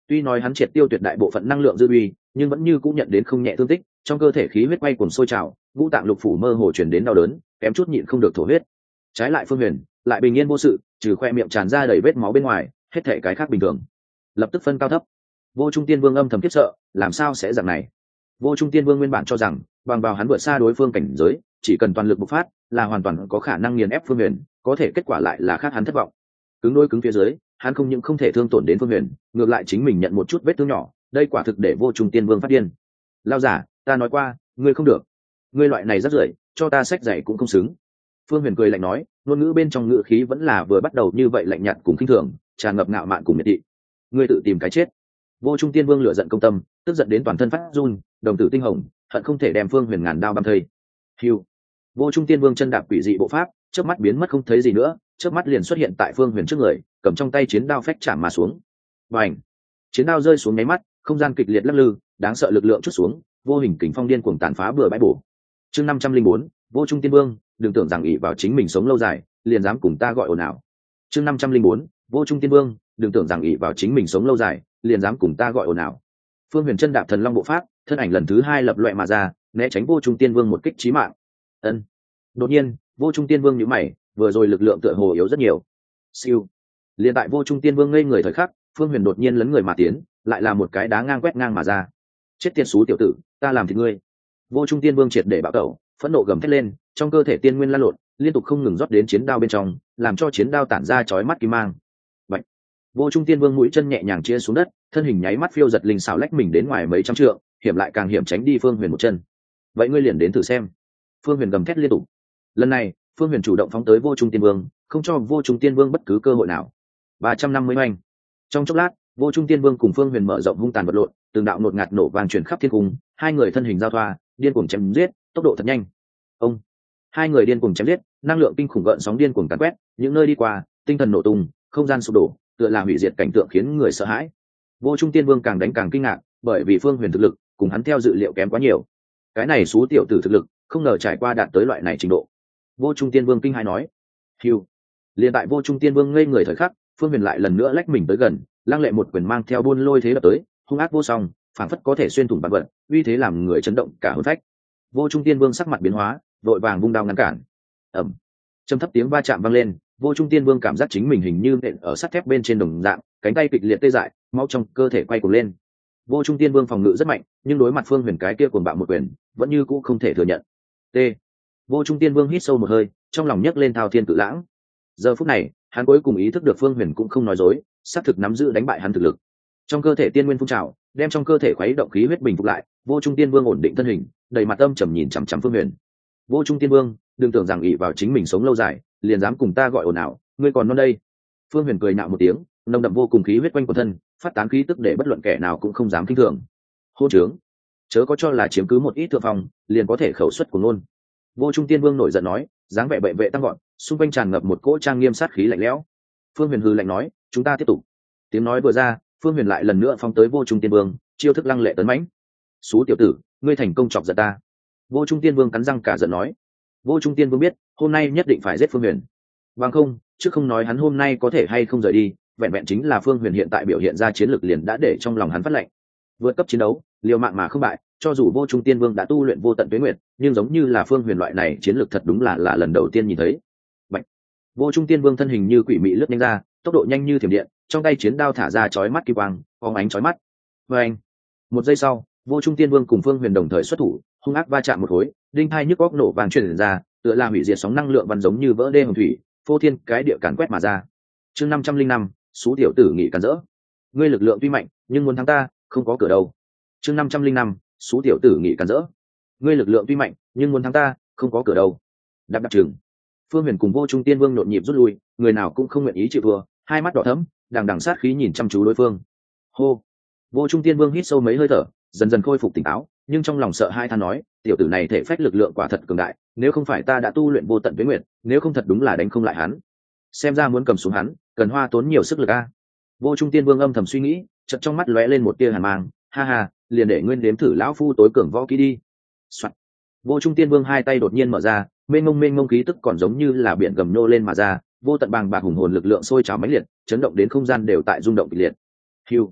Tuy nói hắn triệt tiêu tuyệt đại bộ phận năng lượng dư uy, nhưng vẫn như cũng nhận đến không nhẹ thương tích, trong cơ thể khí huyết quay cuồng sôi trào, ngũ tạng lục phủ mơ hồ truyền đến đau đớn, kém chút nhịn không được thổ huyết. Trái lại Phương Huyền lại bình yên vô sự, trừ khoe miệng tràn ra đầy vết máu bên ngoài, hết thảy cái khác bình thường. Lập tức phân cao thấp. Vô Trung Tiên Vương âm thầm khiếp sợ, làm sao sẽ dạng này? Vô Trung Tiên Vương nguyên bản cho rằng, bằng vào hắn vượt xa đối phương cảnh giới, chỉ cần toàn lực bộc phát, là hoàn toàn có khả năng nghiền ép Phương Huyền, có thể kết quả lại là khác hắn thất vọng. Cứng đôi cứng phía dưới, hắn không những không thể thương tổn đến Phương Huyền, ngược lại chính mình nhận một chút vết thương nhỏ, đây quả thực để Vô Trung Tiên Vương phát điên. Lao giả, ta nói qua, ngươi không được, ngươi loại này rất rưởi, cho ta sách dạy cũng không xứng. Phương Huyền cười lạnh nói, ngôn ngữ bên trong ngữ khí vẫn là vừa bắt đầu như vậy lạnh nhạt cùng khinh thường, tràn ngập ngạo mạn cùng miệt thị. Ngươi tự tìm cái chết. Vô Trung Tiên Vương lửa giận công tâm, tức giận đến toàn thân phát run, đồng tử tinh hồng, hận không thể đem Phương Huyền ngàn đao băm thây. Hưu. Vô Trung Tiên Vương chân đạp quỷ dị bộ pháp, chớp mắt biến mất không thấy gì nữa, chớp mắt liền xuất hiện tại Phương Huyền trước người, cầm trong tay chiến đao phách chạm mà xuống. Bành! Chiến đao rơi xuống nháy mắt, không gian kịch liệt lắc lư, đáng sợ lực lượng trút xuống, vô hình kình phong điên cuồng tàn phá bừa bãi bổ. Chương 504, Vô Trung Tiên Vương, đừng tưởng rằng ỷ vào chính mình sống lâu dài, liền dám cùng ta gọi ồn ào. Chương 504, Vô Trung Tiên Vương, đừng tưởng rằng ỷ vào chính mình sống lâu dài, liền dám cùng ta gọi ồn ào. Phương Huyền chân đạp thần long bộ pháp, thân ảnh lần thứ hai lập loè mà ra, né tránh Vô Trung Tiên Vương một kích chí mạng. Ân. Đột nhiên, Vô Trung Tiên Vương nhíu mày, vừa rồi lực lượng tựa hồ yếu rất nhiều. Siêu. Liên tại Vô Trung Tiên Vương ngây người thời khắc, Phương Huyền đột nhiên lấn người mà tiến, lại là một cái đá ngang quét ngang mà ra. Chết tiệt xú tiểu tử, ta làm thịt ngươi. Vô Trung Tiên Vương triệt để bạo tẩu, phẫn nộ gầm thét lên, trong cơ thể tiên nguyên lan lộn, liên tục không ngừng rót đến chiến đao bên trong, làm cho chiến đao tản ra chói mắt kim mang. Bạch. Vô Trung Tiên Vương mũi chân nhẹ nhàng chia xuống đất, thân hình nháy mắt phiêu giật linh xảo lách mình đến ngoài mấy trăm trượng, hiểm lại càng hiểm tránh đi Phương Huyền một chân. Vậy ngươi liền đến thử xem. Phương Huyền gầm thét liên tục. Lần này, Phương Huyền chủ động phóng tới Vô Trung Tiên Vương, không cho Vô Trung Tiên Vương bất cứ cơ hội nào. 350 oanh. Trong chốc lát, Vô Trung Tiên Vương cùng Phương Huyền mở rộng hung tàn vật lộn, từng đạo nột ngạt nổ vang truyền khắp thiên cung, hai người thân hình giao thoa, điên cuồng chém giết, tốc độ thật nhanh. Ông. Hai người điên cuồng chém giết, năng lượng kinh khủng gợn sóng điên cuồng càn quét, những nơi đi qua, tinh thần nổ tung, không gian sụp đổ, tựa là hủy diệt cảnh tượng khiến người sợ hãi. Vô Trung Tiên Vương càng đánh càng kinh ngạc, bởi vì Phương Huyền thực lực cùng hắn theo dự liệu kém quá nhiều. Cái này số tiểu tử thực lực, không ngờ trải qua đạt tới loại này trình độ. Vô Trung Tiên Vương kinh hãi nói. Hưu. Liên tại Vô Trung Tiên Vương ngây người thời khắc, Phương Huyền lại lần nữa lách mình tới gần, lăng lệ một quyền mang theo buôn lôi thế đập tới, hung ác vô song, phảng phất có thể xuyên thủng vạn vật, uy thế làm người chấn động cả hồn phách. Vô Trung Tiên Vương sắc mặt biến hóa, vội vàng vung đao ngăn cản. Ầm. Trầm thấp tiếng va chạm vang lên, Vô Trung Tiên Vương cảm giác chính mình hình như nện ở sắt thép bên trên đồng dạng, cánh tay kịch liệt tê dại, máu trong cơ thể quay cuồng lên. Vô Trung Tiên Vương phòng ngự rất mạnh, nhưng đối mặt Phương Huyền cái kia cuồng bạo một quyền, vẫn như cũ không thể thừa nhận. T. Vô Trung Tiên Vương hít sâu một hơi, trong lòng nhấc lên thao thiên cự lãng. Giờ phút này, hắn cuối cùng ý thức được Phương Huyền cũng không nói dối, xác thực nắm giữ đánh bại hắn thực lực. Trong cơ thể tiên nguyên phun trào, đem trong cơ thể khuấy động khí huyết bình phục lại, Vô Trung Tiên Vương ổn định thân hình, đầy mặt âm trầm nhìn chằm chằm Phương Huyền. Vô Trung Tiên Vương, đừng tưởng rằng ỷ vào chính mình sống lâu dài, liền dám cùng ta gọi ồn ào, ngươi còn non đây. Phương Huyền cười nhạo một tiếng, nồng đậm vô cùng khí huyết quanh quần thân, phát tán khí tức để bất luận kẻ nào cũng không dám khinh thường. Hô trướng, chớ có cho là chiếm cứ một ít thượng phòng, liền có thể khẩu xuất của ngôn. Vô Trung Tiên Vương nổi giận nói, dáng vẻ bệ vệ tăng gọn, xung quanh tràn ngập một cỗ trang nghiêm sát khí lạnh lẽo. Phương Huyền hừ lạnh nói, chúng ta tiếp tục. Tiếng nói vừa ra, Phương Huyền lại lần nữa phóng tới Vô Trung Tiên Vương, chiêu thức lăng lệ tấn mãnh. Xú tiểu tử, ngươi thành công chọc giận ta. Vô Trung Tiên Vương cắn răng cả giận nói. Vô Trung Tiên Vương biết, hôm nay nhất định phải giết Phương Huyền. Bằng không, chứ không nói hắn hôm nay có thể hay không rời đi, vẹn vẹn chính là Phương Huyền hiện tại biểu hiện ra chiến lược liền đã để trong lòng hắn phát lệnh. Vượt cấp chiến đấu, liều mạng mà không bại, cho dù Vô Trung Tiên Vương đã tu luyện vô tận tuế nguyệt, nhưng giống như là Phương Huyền loại này chiến lược thật đúng là lần đầu tiên nhìn thấy. Bạch. Vô Trung Tiên Vương thân hình như quỷ mị lướt nhanh ra, tốc độ nhanh như thiểm điện, trong tay chiến đao thả ra chói mắt kim quang, phóng ánh chói mắt. Oeng. Một giây sau, Vô Trung Tiên Vương cùng Phương Huyền đồng thời xuất thủ, hung ác va chạm một khối, đinh hai nhức óc nổ vàng truyền ra, tựa là hủy diệt sóng năng lượng văn giống như vỡ đê hồng thủy, phô thiên cái địa càn quét mà ra. Chương 505, số tiểu tử nghị càn rỡ. Ngươi lực lượng tuy mạnh, nhưng muốn thắng ta, không có cửa đâu. Chương 505, số tiểu tử nghị càn rỡ. Ngươi lực lượng tuy mạnh, nhưng muốn thắng ta, không có cửa đâu. Đạp đạp trường. Phương Huyền cùng Vô Trung Tiên Vương nhộn nhịp rút lui, người nào cũng không nguyện ý chịu thua, hai mắt đỏ thẫm, đằng đằng sát khí nhìn chăm chú đối phương. Hô. Vô Trung Tiên Vương hít sâu mấy hơi thở, dần dần khôi phục tỉnh táo, nhưng trong lòng sợ hai than nói, tiểu tử này thể phách lực lượng quả thật cường đại, nếu không phải ta đã tu luyện vô tận tuế nguyệt, nếu không thật đúng là đánh không lại hắn. Xem ra muốn cầm xuống hắn, cần hoa tốn nhiều sức lực a. Vô Trung Tiên Vương âm thầm suy nghĩ, chợt trong mắt lóe lên một tia hàn mang, ha ha, liền để nguyên đếm thử lão phu tối cường võ kỹ đi. Soạn. Vô Trung Tiên Vương hai tay đột nhiên mở ra, mênh mông khí tức còn giống như là biển gầm nô lên mà ra, vô tận bàng bạc hùng hồn lực lượng sôi trào mãnh liệt, chấn động đến không gian đều tại rung động kịch liệt. Hưu.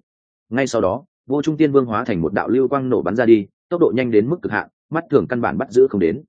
Ngay sau đó vô trung tiên vương hóa thành một đạo lưu quang nổ bắn ra đi, tốc độ nhanh đến mức cực hạn, mắt thường căn bản bắt giữ không đến.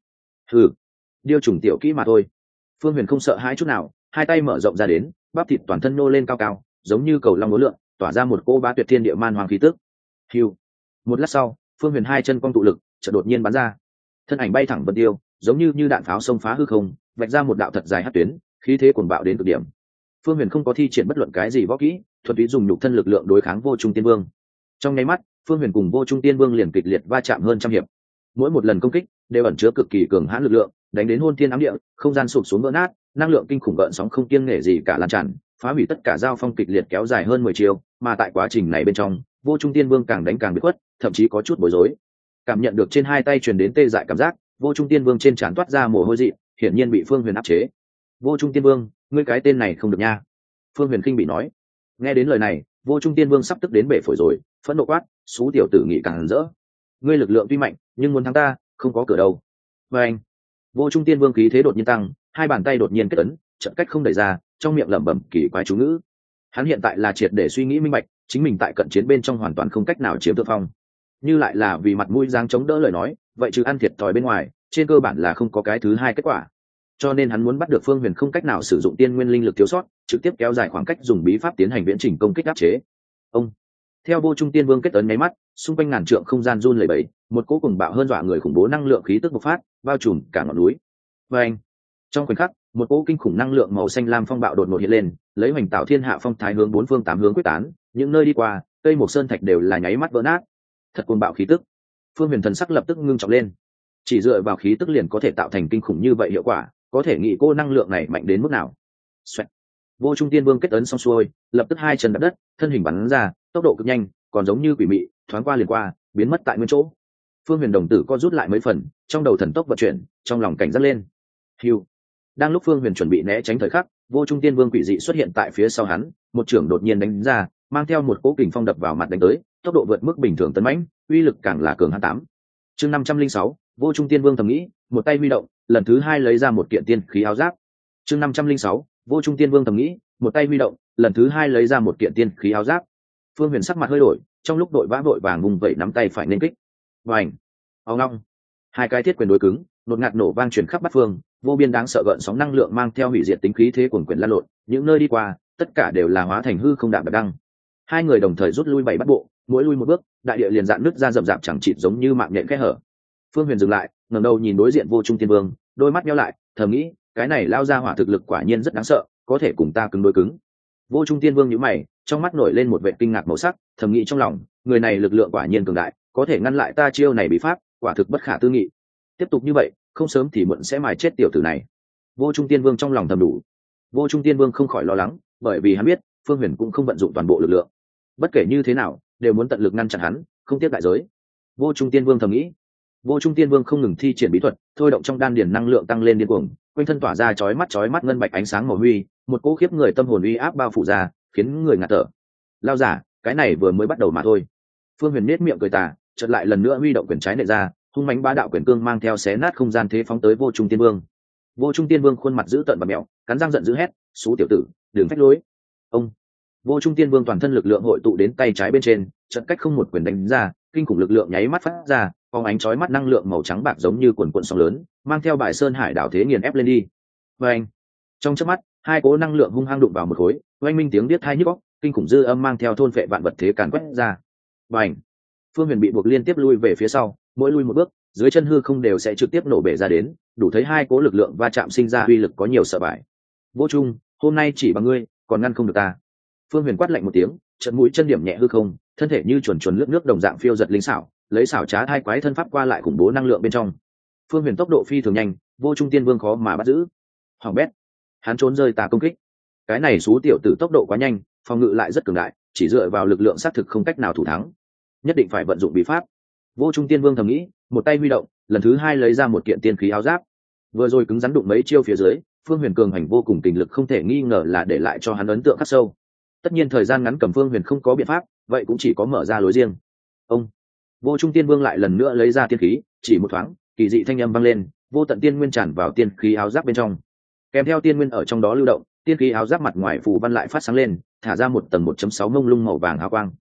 Điêu trùng tiểu kỹ mà thôi. Phương Huyền không sợ hãi chút nào, hai tay mở rộng ra đến, bắp thịt toàn thân nô lên cao cao, giống như cầu long uốn lượn, tỏa ra một cô bá tuyệt thiên địa man hoàng khí tức. Hưu. Một lát sau, Phương Huyền hai chân cong tụ lực, chợt đột nhiên bắn ra. Thân ảnh bay thẳng vân tiêu, giống như đạn pháo xông phá hư không, vạch ra một đạo thật dài hắc tuyến, khí thế cuồng bạo đến cực điểm. Phương Huyền không có thi triển bất luận cái gì võ kỹ, thuần túy dùng nhục thân lực lượng đối kháng vô trung tiên vương. Trong nháy mắt, Phương Huyền cùng vô trung tiên vương liền kịch liệt va chạm hơn trăm hiệp. Mỗi một lần công kích đều ẩn chứa cực kỳ cường hãn lực lượng, đánh đến hôn thiên ám địa, không gian sụp xuống vỡ nát, năng lượng kinh khủng gợn sóng không kiêng nể gì cả lan tràn, phá hủy tất cả giao phong kịch liệt kéo dài hơn 10 chiều, mà tại quá trình này bên trong, vô trung tiên vương càng đánh càng bị khuất, thậm chí có chút bối rối. Cảm nhận được trên hai tay truyền đến tê dại cảm giác, vô trung tiên vương trên trán toát ra mồ hôi dị, hiển nhiên bị Phương Huyền áp chế. Vô trung tiên vương, ngươi cái tên này không được nha. Phương Huyền khinh bị nói. Nghe đến lời này, vô trung tiên vương sắp tức đến bể phổi rồi, phẫn nộ quát, xú tiểu tử nghị càng rỡ. Ngươi lực lượng tuy mạnh, nhưng muốn thắng ta, không có cửa đâu. Và anh, vô trung tiên vương khí thế đột nhiên tăng, hai bàn tay đột nhiên kết ấn, trận cách không đẩy ra, trong miệng lẩm bẩm kỳ quái chú ngữ. Hắn hiện tại là triệt để suy nghĩ minh bạch, chính mình tại cận chiến bên trong hoàn toàn không cách nào chiếm thượng phong. Như lại là vì mặt mũi dáng chống đỡ lời nói, vậy trừ ăn thiệt thòi bên ngoài, trên cơ bản là không có cái thứ hai kết quả. Cho nên hắn muốn bắt được Phương Huyền không cách nào sử dụng tiên nguyên linh lực thiếu sót, trực tiếp kéo dài khoảng cách dùng bí pháp tiến hành viễn trình công kích áp chế. Ông theo vô trung tiên vương kết ấn nháy mắt, xung quanh ngàn trượng không gian run lẩy bẩy, một cỗ cùng bạo hơn dọa người khủng bố năng lượng khí tức bộc phát, bao trùm cả ngọn núi. Và anh, trong khoảnh khắc, một cỗ kinh khủng năng lượng màu xanh lam phong bạo đột ngột hiện lên, lấy hoành tạo thiên hạ phong thái hướng bốn phương tám hướng quyết tán, những nơi đi qua, cây một sơn thạch đều là nháy mắt vỡ nát. Thật cuồng bạo khí tức. Phương Huyền thần sắc lập tức ngưng trọng lên. Chỉ dựa vào khí tức liền có thể tạo thành kinh khủng như vậy hiệu quả, có thể nghĩ cô năng lượng này mạnh đến mức nào. Xoẹt. Vô trung tiên vương kết ấn xong xuôi, lập tức hai chân đạp đất, thân hình bắn ra, tốc độ cực nhanh, còn giống như quỷ mị, thoáng qua liền qua, biến mất tại nguyên chỗ. Phương Huyền đồng tử co rút lại mấy phần, trong đầu thần tốc vận chuyển, trong lòng cảnh giác lên. Hưu. Đang lúc Phương Huyền chuẩn bị né tránh thời khắc, vô trung tiên vương quỷ dị xuất hiện tại phía sau hắn, một chưởng đột nhiên đánh ra, mang theo một cỗ kình phong đập vào mặt đánh tới, tốc độ vượt mức bình thường tấn mãnh, uy lực càng là cường hãn tám. Chương 506, vô trung tiên vương thầm nghĩ, một tay huy động, lần thứ hai lấy ra một kiện tiên khí áo giáp. Chương 506, vô trung tiên vương thầm nghĩ, một tay huy động, lần thứ hai lấy ra một kiện tiên khí áo giáp. Phương Huyền sắc mặt hơi đổi, trong lúc đội vã vội vàng vùng vẩy nắm tay phải nên kích. Vành, ong long, hai cái thiết quyền đối cứng, đột ngạt nổ vang truyền khắp bát phương, vô biên đáng sợ gợn sóng năng lượng mang theo hủy diệt tính khí thế cuồn quyển lan lộn, những nơi đi qua, tất cả đều là hóa thành hư không đạm bạc đăng. Hai người đồng thời rút lui bảy bắt bộ, mỗi lui một bước, đại địa liền dạn nứt ra rậm rạp chẳng chịt giống như mạng nhện kẽ hở. Phương Huyền dừng lại, ngẩng đầu nhìn đối diện vô trung tiên vương, đôi mắt nheo lại, thầm nghĩ, cái này lao ra hỏa thực lực quả nhiên rất đáng sợ, có thể cùng ta cứng đối cứng. Vô trung tiên vương nhíu mày, trong mắt nổi lên một vẻ kinh ngạc màu sắc, thầm nghĩ trong lòng, người này lực lượng quả nhiên cường đại, có thể ngăn lại ta chiêu này bí pháp, quả thực bất khả tư nghị. Tiếp tục như vậy, không sớm thì muộn sẽ mài chết tiểu tử này. Vô trung tiên vương trong lòng thầm đủ. Vô trung tiên vương không khỏi lo lắng, bởi vì hắn biết Phương Huyền cũng không vận dụng toàn bộ lực lượng, bất kể như thế nào đều muốn tận lực ngăn chặn hắn, không tiếc đại giới. Vô trung tiên vương thầm nghĩ. Vô trung tiên vương không ngừng thi triển bí thuật, thôi động trong đan điền năng lượng tăng lên điên cuồng, quanh thân tỏa ra chói mắt ngân bạch ánh sáng màu huy, một cỗ khiếp người tâm hồn uy áp bao phủ ra, khiến người ngạt thở. Lao giả, cái này vừa mới bắt đầu mà thôi. Phương Huyền nét miệng cười tà, chợt lại lần nữa huy động quyền trái nệ ra, hung mãnh bá đạo quyền cương mang theo xé nát không gian thế phóng tới vô trung tiên vương. Vô trung tiên vương khuôn mặt dữ tợn và mèo, cắn răng giận dữ hét, "Xú tiểu tử, đừng phách lối!" Ông. Vô trung tiên vương toàn thân lực lượng hội tụ đến tay trái bên trên, chợt cách không một quyền đánh ra, kinh khủng lực lượng nháy mắt phát ra, phóng ánh chói mắt năng lượng màu trắng bạc giống như cuồn cuộn sóng lớn, mang theo bài sơn hải đảo thế nghiền ép lên đi. Và anh. Trong chớp mắt, hai cỗ năng lượng hung hăng đụng vào một khối, oanh minh tiếng điếc tai nhức óc, kinh khủng dư âm mang theo thôn phệ vạn vật thế càn quét ra. Bành. Phương Huyền bị buộc liên tiếp lui về phía sau, mỗi lui một bước, dưới chân hư không đều sẽ trực tiếp nổ bể ra đến, đủ thấy hai cỗ lực lượng va chạm sinh ra uy lực có nhiều sợ bại. Vô Trung, hôm nay chỉ bằng ngươi, còn ngăn không được ta. Phương Huyền quát lạnh một tiếng, trận mũi chân điểm nhẹ hư không, thân thể như chuồn chuồn lướt nước đồng dạng phiêu giật linh xảo, lấy xảo trá hai quái thân pháp qua lại khủng bố năng lượng bên trong. Phương Huyền tốc độ phi thường nhanh, Vô Trung tiên vương khó mà bắt giữ. Hoàng bét, hắn trốn rơi tà công kích. Cái này xú tiểu tử tốc độ quá nhanh, phòng ngự lại rất cường đại, chỉ dựa vào lực lượng xác thực không cách nào thủ thắng, nhất định phải vận dụng bí pháp. Vô Trung tiên vương thầm nghĩ, một tay huy động, lần thứ hai lấy ra một kiện tiên khí áo giáp. Vừa rồi cứng rắn đụng mấy chiêu phía dưới, Phương Huyền cường hành vô cùng, tình lực không thể nghi ngờ là để lại cho hắn ấn tượng khắc sâu. Tất nhiên thời gian ngắn cầm Phương Huyền không có biện pháp, vậy cũng chỉ có mở ra lối riêng. Ông. Vô Trung tiên vương lại lần nữa lấy ra tiên khí, chỉ một thoáng, kỳ dị thanh âm vang lên, vô tận tiên nguyên tràn vào tiên khí áo giáp bên trong. Kèm theo tiên nguyên ở trong đó lưu động, tiên khí áo giáp mặt ngoài phù văn lại phát sáng lên, thả ra một tầng 1.6 mông lung màu vàng hào quang.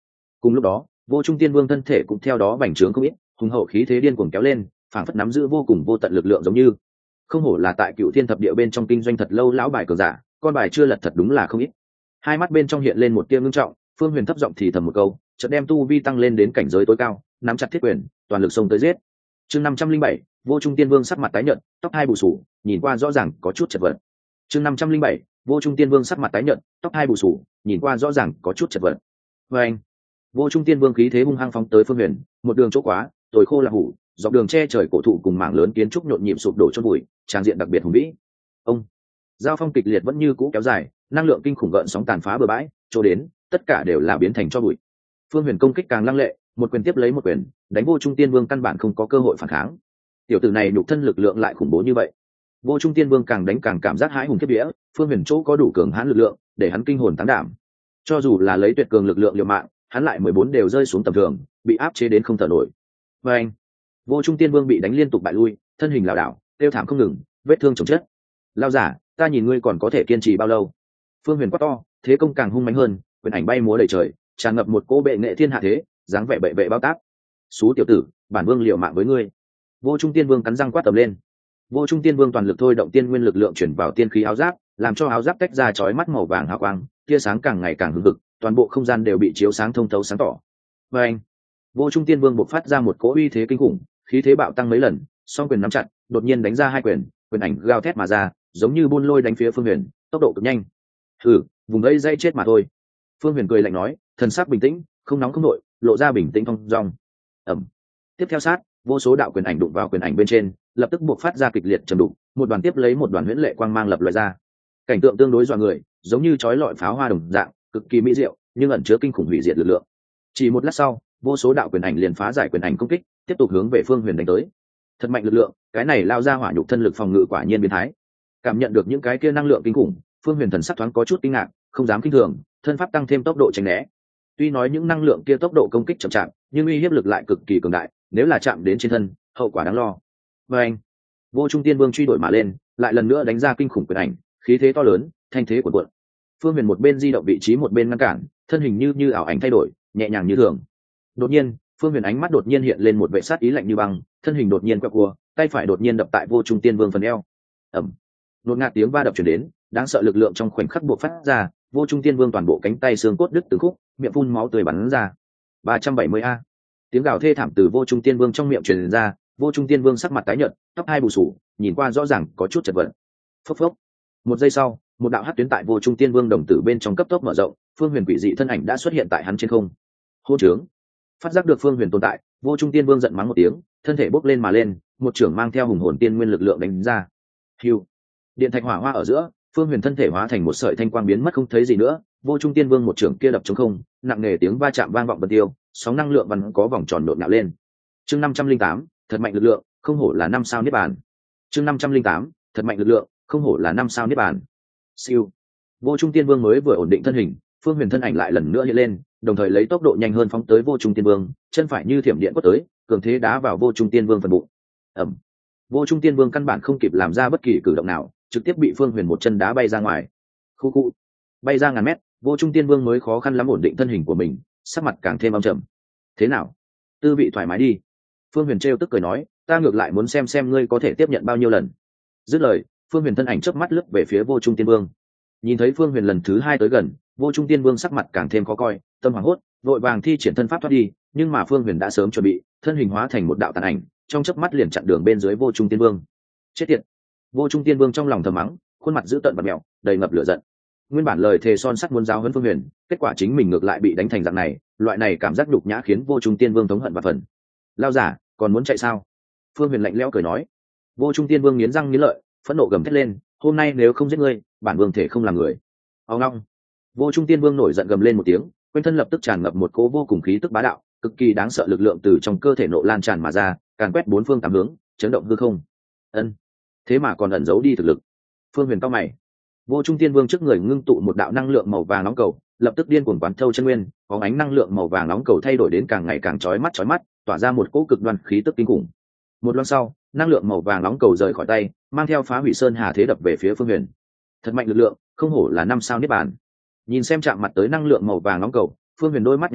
Cùng lúc đó vô trung tiên vương thân thể cũng theo đó bành trướng không ít, hùng hậu khí thế điên cuồng kéo lên, phảng phất nắm giữ vô cùng vô tận lực lượng, giống như không hổ là tại Cựu Thiên Thập Địa bên trong kinh doanh thật lâu lão bài cường giả, con bài chưa lật thật đúng là không ít. Hai mắt bên trong hiện lên một tia ngưng trọng, Phương Huyền thấp giọng thì thầm một câu, chợt đem tu vi tăng lên đến cảnh giới tối cao, nắm chặt thiết quyền, toàn lực xông tới giết. Chương 507, vô trung tiên vương sắc mặt tái nhợt, tóc hai bù sù, nhìn qua rõ ràng có chút chật vật. Chương 507, vô trung tiên vương sắc mặt tái nhợt, tóc hai bù sù, nhìn qua rõ ràng có chút chật vật. Và anh, vô trung tiên vương khí thế hung hăng phóng tới Phương Huyền, một đường chỗ quá, tồi khô là hủ, dọc đường che trời cổ thụ cùng mảng lớn kiến trúc nhộn nhịp sụp đổ chôn bụi, tràng diện đặc biệt hùng vĩ. Ông, giao phong kịch liệt vẫn như cũ kéo dài, năng lượng kinh khủng gợn sóng tàn phá bừa bãi, chỗ đến tất cả đều là biến thành cho bụi. Phương Huyền công kích càng lăng lệ, một quyền tiếp lấy một quyền, đánh vô trung tiên vương căn bản không có cơ hội phản kháng. Tiểu tử này nhục thân lực lượng lại khủng bố như vậy, vô trung tiên vương càng đánh càng cảm giác hãi hùng kiếp vía. Phương Huyền chỗ có đủ cường hãn lực lượng để hắn kinh hồn tán đảm, cho dù là lấy tuyệt cường lực lượng liều mạng, hắn lại 14 đều rơi xuống tầm thường, bị áp chế đến không thở nổi. Và anh, vô trung tiên vương bị đánh liên tục bại lui, thân hình lảo đảo, tiêu thảm không ngừng, vết thương chồng chất. Lao giả, ta nhìn ngươi còn có thể kiên trì bao lâu? Phương Huyền quát to, thế công càng hung mãnh hơn, quyền ảnh bay múa đầy trời, tràn ngập một cỗ bệ nghệ thiên hạ thế, dáng vẻ bệ bệ bao táp. Xú tiểu tử, bản vương liều mạng với ngươi. Vô trung tiên vương cắn răng quát tầm lên. Vô trung tiên vương toàn lực thôi động tiên nguyên lực lượng chuyển vào tiên khí áo giáp, làm cho áo giáp tách ra chói mắt màu vàng hào quang, tia sáng càng ngày càng hừng hực, toàn bộ không gian đều bị chiếu sáng thông thấu sáng tỏ. Và anh, vô trung tiên vương bộc phát ra một cỗ uy thế kinh khủng, khí thế bạo tăng mấy lần, song quyền nắm chặt, đột nhiên đánh ra hai quyền, quyền ảnh gào thét mà ra, giống như buôn lôi đánh phía Phương Huyền, tốc độ cực nhanh. Vùng ấy dây chết mà thôi. Phương Huyền cười lạnh nói, thần sắc bình tĩnh, không nóng không nội, lộ ra bình tĩnh thong dong. Ẩm. Tiếp theo sát, vô số đạo quyền ảnh đụng vào quyền ảnh bên trên, lập tức buộc phát ra kịch liệt trầm đụng, một đoàn tiếp lấy một đoàn huyễn lệ quang mang lập loại ra. Cảnh tượng tương đối dọa người, giống như chói lọi pháo hoa đồng dạng, cực kỳ mỹ diệu, nhưng ẩn chứa kinh khủng hủy diệt lực lượng. Chỉ một lát sau, vô số đạo quyền ảnh liền phá giải quyền ảnh công kích, tiếp tục hướng về Phương Huyền đánh tới. Thật mạnh lực lượng, cái này lao ra hỏa nhục thân lực phòng ngự quả nhiên biến thái. Cảm nhận được những cái kia năng lượng kinh khủng, Phương Huyền thần sắc thoáng có chút kinh ngạc, không dám kinh thường, thân pháp tăng thêm tốc độ tránh né. Tuy nói những năng lượng kia tốc độ công kích chậm chạp, nhưng uy hiếp lực lại cực kỳ cường đại, nếu là chạm đến trên thân, hậu quả đáng lo. Và anh, vô trung tiên vương truy đuổi mà lên, lại lần nữa đánh ra kinh khủng quyền ảnh, khí thế to lớn, thanh thế cuồn cuộn. Phương Huyền một bên di động vị trí một bên ngăn cản, thân hình như ảo ảnh thay đổi, nhẹ nhàng như thường. Đột nhiên, Phương Huyền ánh mắt đột nhiên hiện lên một vẻ sát ý lạnh như băng, thân hình đột nhiên quẹo cua, tay phải đột nhiên đập tại vô trung tiên vương phần eo. Ầm. Đột ngạt tiếng va đập truyền đến, đáng sợ lực lượng trong khoảnh khắc buộc phát ra, vô trung tiên vương toàn bộ cánh tay xương cốt đứt từng khúc, miệng phun máu tươi bắn ra. 370A. Tiếng gào thê thảm từ vô trung tiên vương trong miệng truyền ra, vô trung tiên vương sắc mặt tái nhợt, tóc hai bù sù, nhìn qua rõ ràng có chút chật vật. Phốc phốc. Một giây sau, một đạo hắc tuyến tại vô trung tiên vương đồng tử bên trong cấp tốc mở rộng, Phương Huyền quỷ dị thân ảnh đã xuất hiện tại hắn trên không. Hô trướng. Phát giác được Phương Huyền tồn tại, vô trung tiên vương giận mắng một tiếng, thân thể bốc lên mà lên, một trưởng mang theo hùng hồn tiên nguyên lực lượng đánh ra. Hưu. Điện thạch hỏa hoa ở giữa, Phương Huyền thân thể hóa thành một sợi thanh quang biến mất không thấy gì nữa, vô trung tiên vương một trưởng kia đập trống không, nặng nề tiếng va chạm vang vọng vân tiêu, sóng năng lượng văn có vòng tròn nhộn nhạo lên. Chương 508, thật mạnh lực lượng, không hổ là 5 sao niết bàn. Chương 508, thật mạnh lực lượng, không hổ là 5 sao niết bàn. Siêu. Vô trung tiên vương mới vừa ổn định thân hình, Phương Huyền thân ảnh lại lần nữa hiện lên, đồng thời lấy tốc độ nhanh hơn phóng tới vô trung tiên vương, chân phải như thiểm điện quất tới, cường thế đá vào vô trung tiên vương phần bụng. Ầm. Vô trung tiên vương căn bản không kịp làm ra bất kỳ cử động nào, trực tiếp bị Phương Huyền một chân đá bay ra ngoài. Khu khu. Bay ra ngàn mét, vô trung tiên vương mới khó khăn lắm ổn định thân hình của mình, sắc mặt càng thêm âm trầm. Thế nào, tư vị thoải mái đi? Phương Huyền trêu tức cười nói, ta ngược lại muốn xem ngươi có thể tiếp nhận bao nhiêu lần. Dứt lời, Phương Huyền thân ảnh chớp mắt lướt về phía vô trung tiên vương. Nhìn thấy Phương Huyền lần thứ hai tới gần, vô trung tiên vương sắc mặt càng thêm khó coi, tâm hoảng hốt, vội vàng thi triển thân pháp thoát đi, nhưng mà Phương Huyền đã sớm chuẩn bị, thân hình hóa thành một đạo tàn ảnh, trong chớp mắt liền chặn đường bên dưới vô trung tiên vương. Chết tiệt! Vô trung tiên vương trong lòng thầm mắng, khuôn mặt dữ tợn bặm mèo, đầy ngập lửa giận. Nguyên bản lời thề son sắt muốn giáo huấn Phương Huyền, kết quả chính mình ngược lại bị đánh thành dạng này, loại này cảm giác nhục nhã khiến vô trung tiên vương thống hận và phần. Lao giả, còn muốn chạy sao? Phương Huyền lạnh lẽo cười nói. Vô trung tiên vương nghiến răng nghiến lợi, phẫn nộ gầm thét lên, hôm nay nếu không giết ngươi, bản vương thể không làm người. Ông long. Vô trung tiên vương nổi giận gầm lên một tiếng, quanh thân lập tức tràn ngập một cỗ vô cùng khí tức bá đạo, cực kỳ đáng sợ lực lượng từ trong cơ thể nộ lan tràn mà ra, càn quét bốn phương tám hướng, chấn động hư không. Ân, thế mà còn ẩn giấu đi thực lực. Phương Huyền cao mày. Vô trung tiên vương trước người ngưng tụ một đạo năng lượng màu vàng nóng cầu, lập tức điên cuồng quán thâu chân nguyên, có ánh năng lượng màu vàng nóng cầu thay đổi đến càng ngày càng chói mắt, tỏa ra một cỗ cực đoan khí tức kinh khủng. Một lát sau, năng lượng màu vàng nóng cầu rời khỏi tay, mang theo phá hủy sơn hà thế đập về phía Phương Huyền. Thật mạnh lực lượng, không hổ là 5 sao niết bàn. Nhìn xem chạm mặt tới năng lượng màu vàng nóng cầu, Phương Huyền đôi mắt nhắm lại,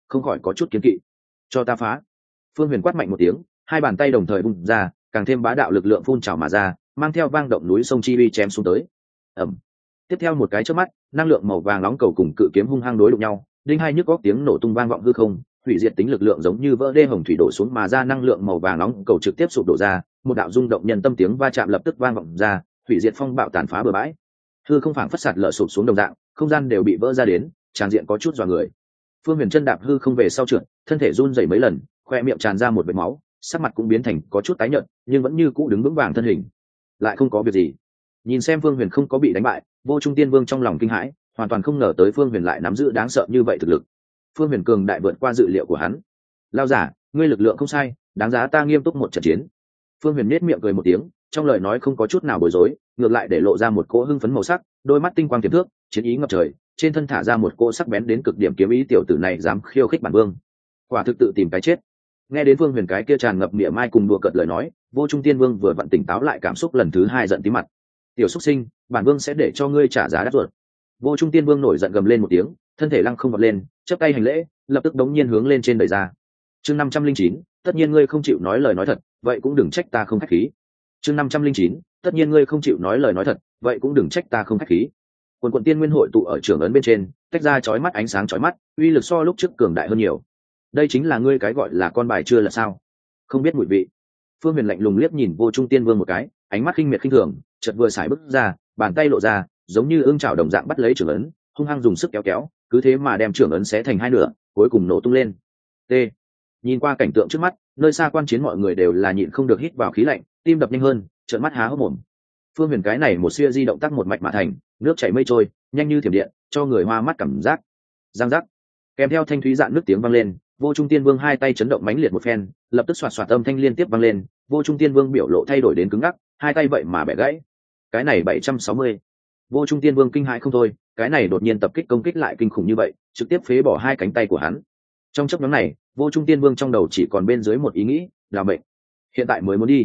không khỏi có chút kiến kỵ. Cho ta phá! Phương Huyền quát mạnh một tiếng, hai bàn tay đồng thời bung ra, càng thêm bá đạo lực lượng phun trào mà ra, mang theo vang động núi sông chi uy chém xuống tới. Ầm. Tiếp theo một cái chớp mắt, năng lượng màu vàng nóng cầu cùng cự kiếm hung hăng đối đụng nhau, đinh hai nhức góc tiếng nổ tung vang vọng hư không, hủy diệt tính lực lượng giống như vỡ đê hồng thủy đổ xuống mà ra, năng lượng màu vàng nóng cầu trực tiếp sụp đổ ra, một đạo rung động nhân tâm tiếng va chạm lập tức vang vọng ra, hủy diệt phong bạo tàn phá bừa bãi. Hư không phảng phất sạt lở sụp xuống đồng dạng, không gian đều bị vỡ ra đến, tràn diện có chút dọa người. Phương Huyền chân đạp hư không về sau trượt, thân thể run rẩy mấy lần, khoe miệng tràn ra một vệt máu, sắc mặt cũng biến thành có chút tái nhợt, nhưng vẫn như cũ đứng vững vàng thân hình. Lại không có việc gì. Nhìn xem Phương Huyền không có bị đánh bại, Vô Trung Tiên Vương trong lòng kinh hãi, hoàn toàn không ngờ tới Phương Huyền lại nắm giữ đáng sợ như vậy thực lực. Phương Huyền cường đại vượt qua dự liệu của hắn. Lao giả, ngươi lực lượng không sai, đáng giá ta nghiêm túc một trận chiến. Phương Huyền nhếch miệng cười một tiếng, trong lời nói không có chút nào bối rối, ngược lại để lộ ra một cỗ hưng phấn màu sắc, đôi mắt tinh quang tiềm thước, chiến ý ngập trời, trên thân thả ra một cỗ sắc bén đến cực điểm kiếm ý. Tiểu tử này dám khiêu khích bản vương, quả thực tự tìm cái chết. Nghe đến Phương Huyền cái kia tràn ngập mỉa mai cùng đùa cợt lời nói, Vô Trung Tiên Vương vừa vặn tỉnh táo lại cảm xúc, lần thứ hai giận tí mặt. Tiểu xuất sinh, bản vương sẽ để cho ngươi trả giá đắt ruột. Vô Trung Tiên Vương nổi giận gầm lên một tiếng, thân thể lăng không vọt lên, chắp tay hành lễ, lập tức đống nhiên hướng lên trên đẩy ra. Chương 509, tất nhiên ngươi không chịu nói lời nói thật, vậy cũng đừng trách ta không khách khí. Chương 509, tất nhiên ngươi không chịu nói lời nói thật, vậy cũng đừng trách ta không khách khí. Quần quần tiên nguyên hội tụ ở trường ấn bên trên, tách ra chói mắt ánh sáng chói mắt, uy lực so lúc trước cường đại hơn nhiều. Đây chính là ngươi cái gọi là con bài chưa là sao? Không biết mùi vị. Phương Huyền lạnh lùng liếc nhìn Vô Trung Tiên Vương một cái, ánh mắt khinh miệt khinh thường, chợt vừa xài bước ra, bàn tay lộ ra, giống như ương chảo đồng dạng bắt lấy trường ấn, hung hăng dùng sức kéo kéo, cứ thế mà đem trường ấn xé thành hai nửa, cuối cùng nổ tung lên. T. Nhìn qua cảnh tượng trước mắt, nơi xa quan chiến mọi người đều là nhịn không được hít vào khí lạnh, tim đập nhanh hơn, trợn mắt há hốc mồm. Phương Huyền cái này một siêu di động tác một mạch mà thành, nước chảy mây trôi, nhanh như thiểm điện, cho người hoa mắt cảm giác. Giang giác. Kèm theo thanh thúy dạn nước tiếng vang lên, Vô Trung Tiên Vương hai tay chấn động mãnh liệt một phen, lập tức xoạt xoạt âm thanh liên tiếp vang lên, Vô Trung Tiên Vương biểu lộ thay đổi đến cứng ngắc, hai tay vậy mà bẻ gãy. Cái này 760. Vô Trung Tiên Vương kinh hãi không thôi, cái này đột nhiên tập kích công kích lại kinh khủng như vậy, trực tiếp phế bỏ hai cánh tay của hắn. Trong chốc ngắn này, Vô Trung Tiên Vương trong đầu chỉ còn bên dưới một ý nghĩ, là mệnh. Hiện tại mới muốn đi.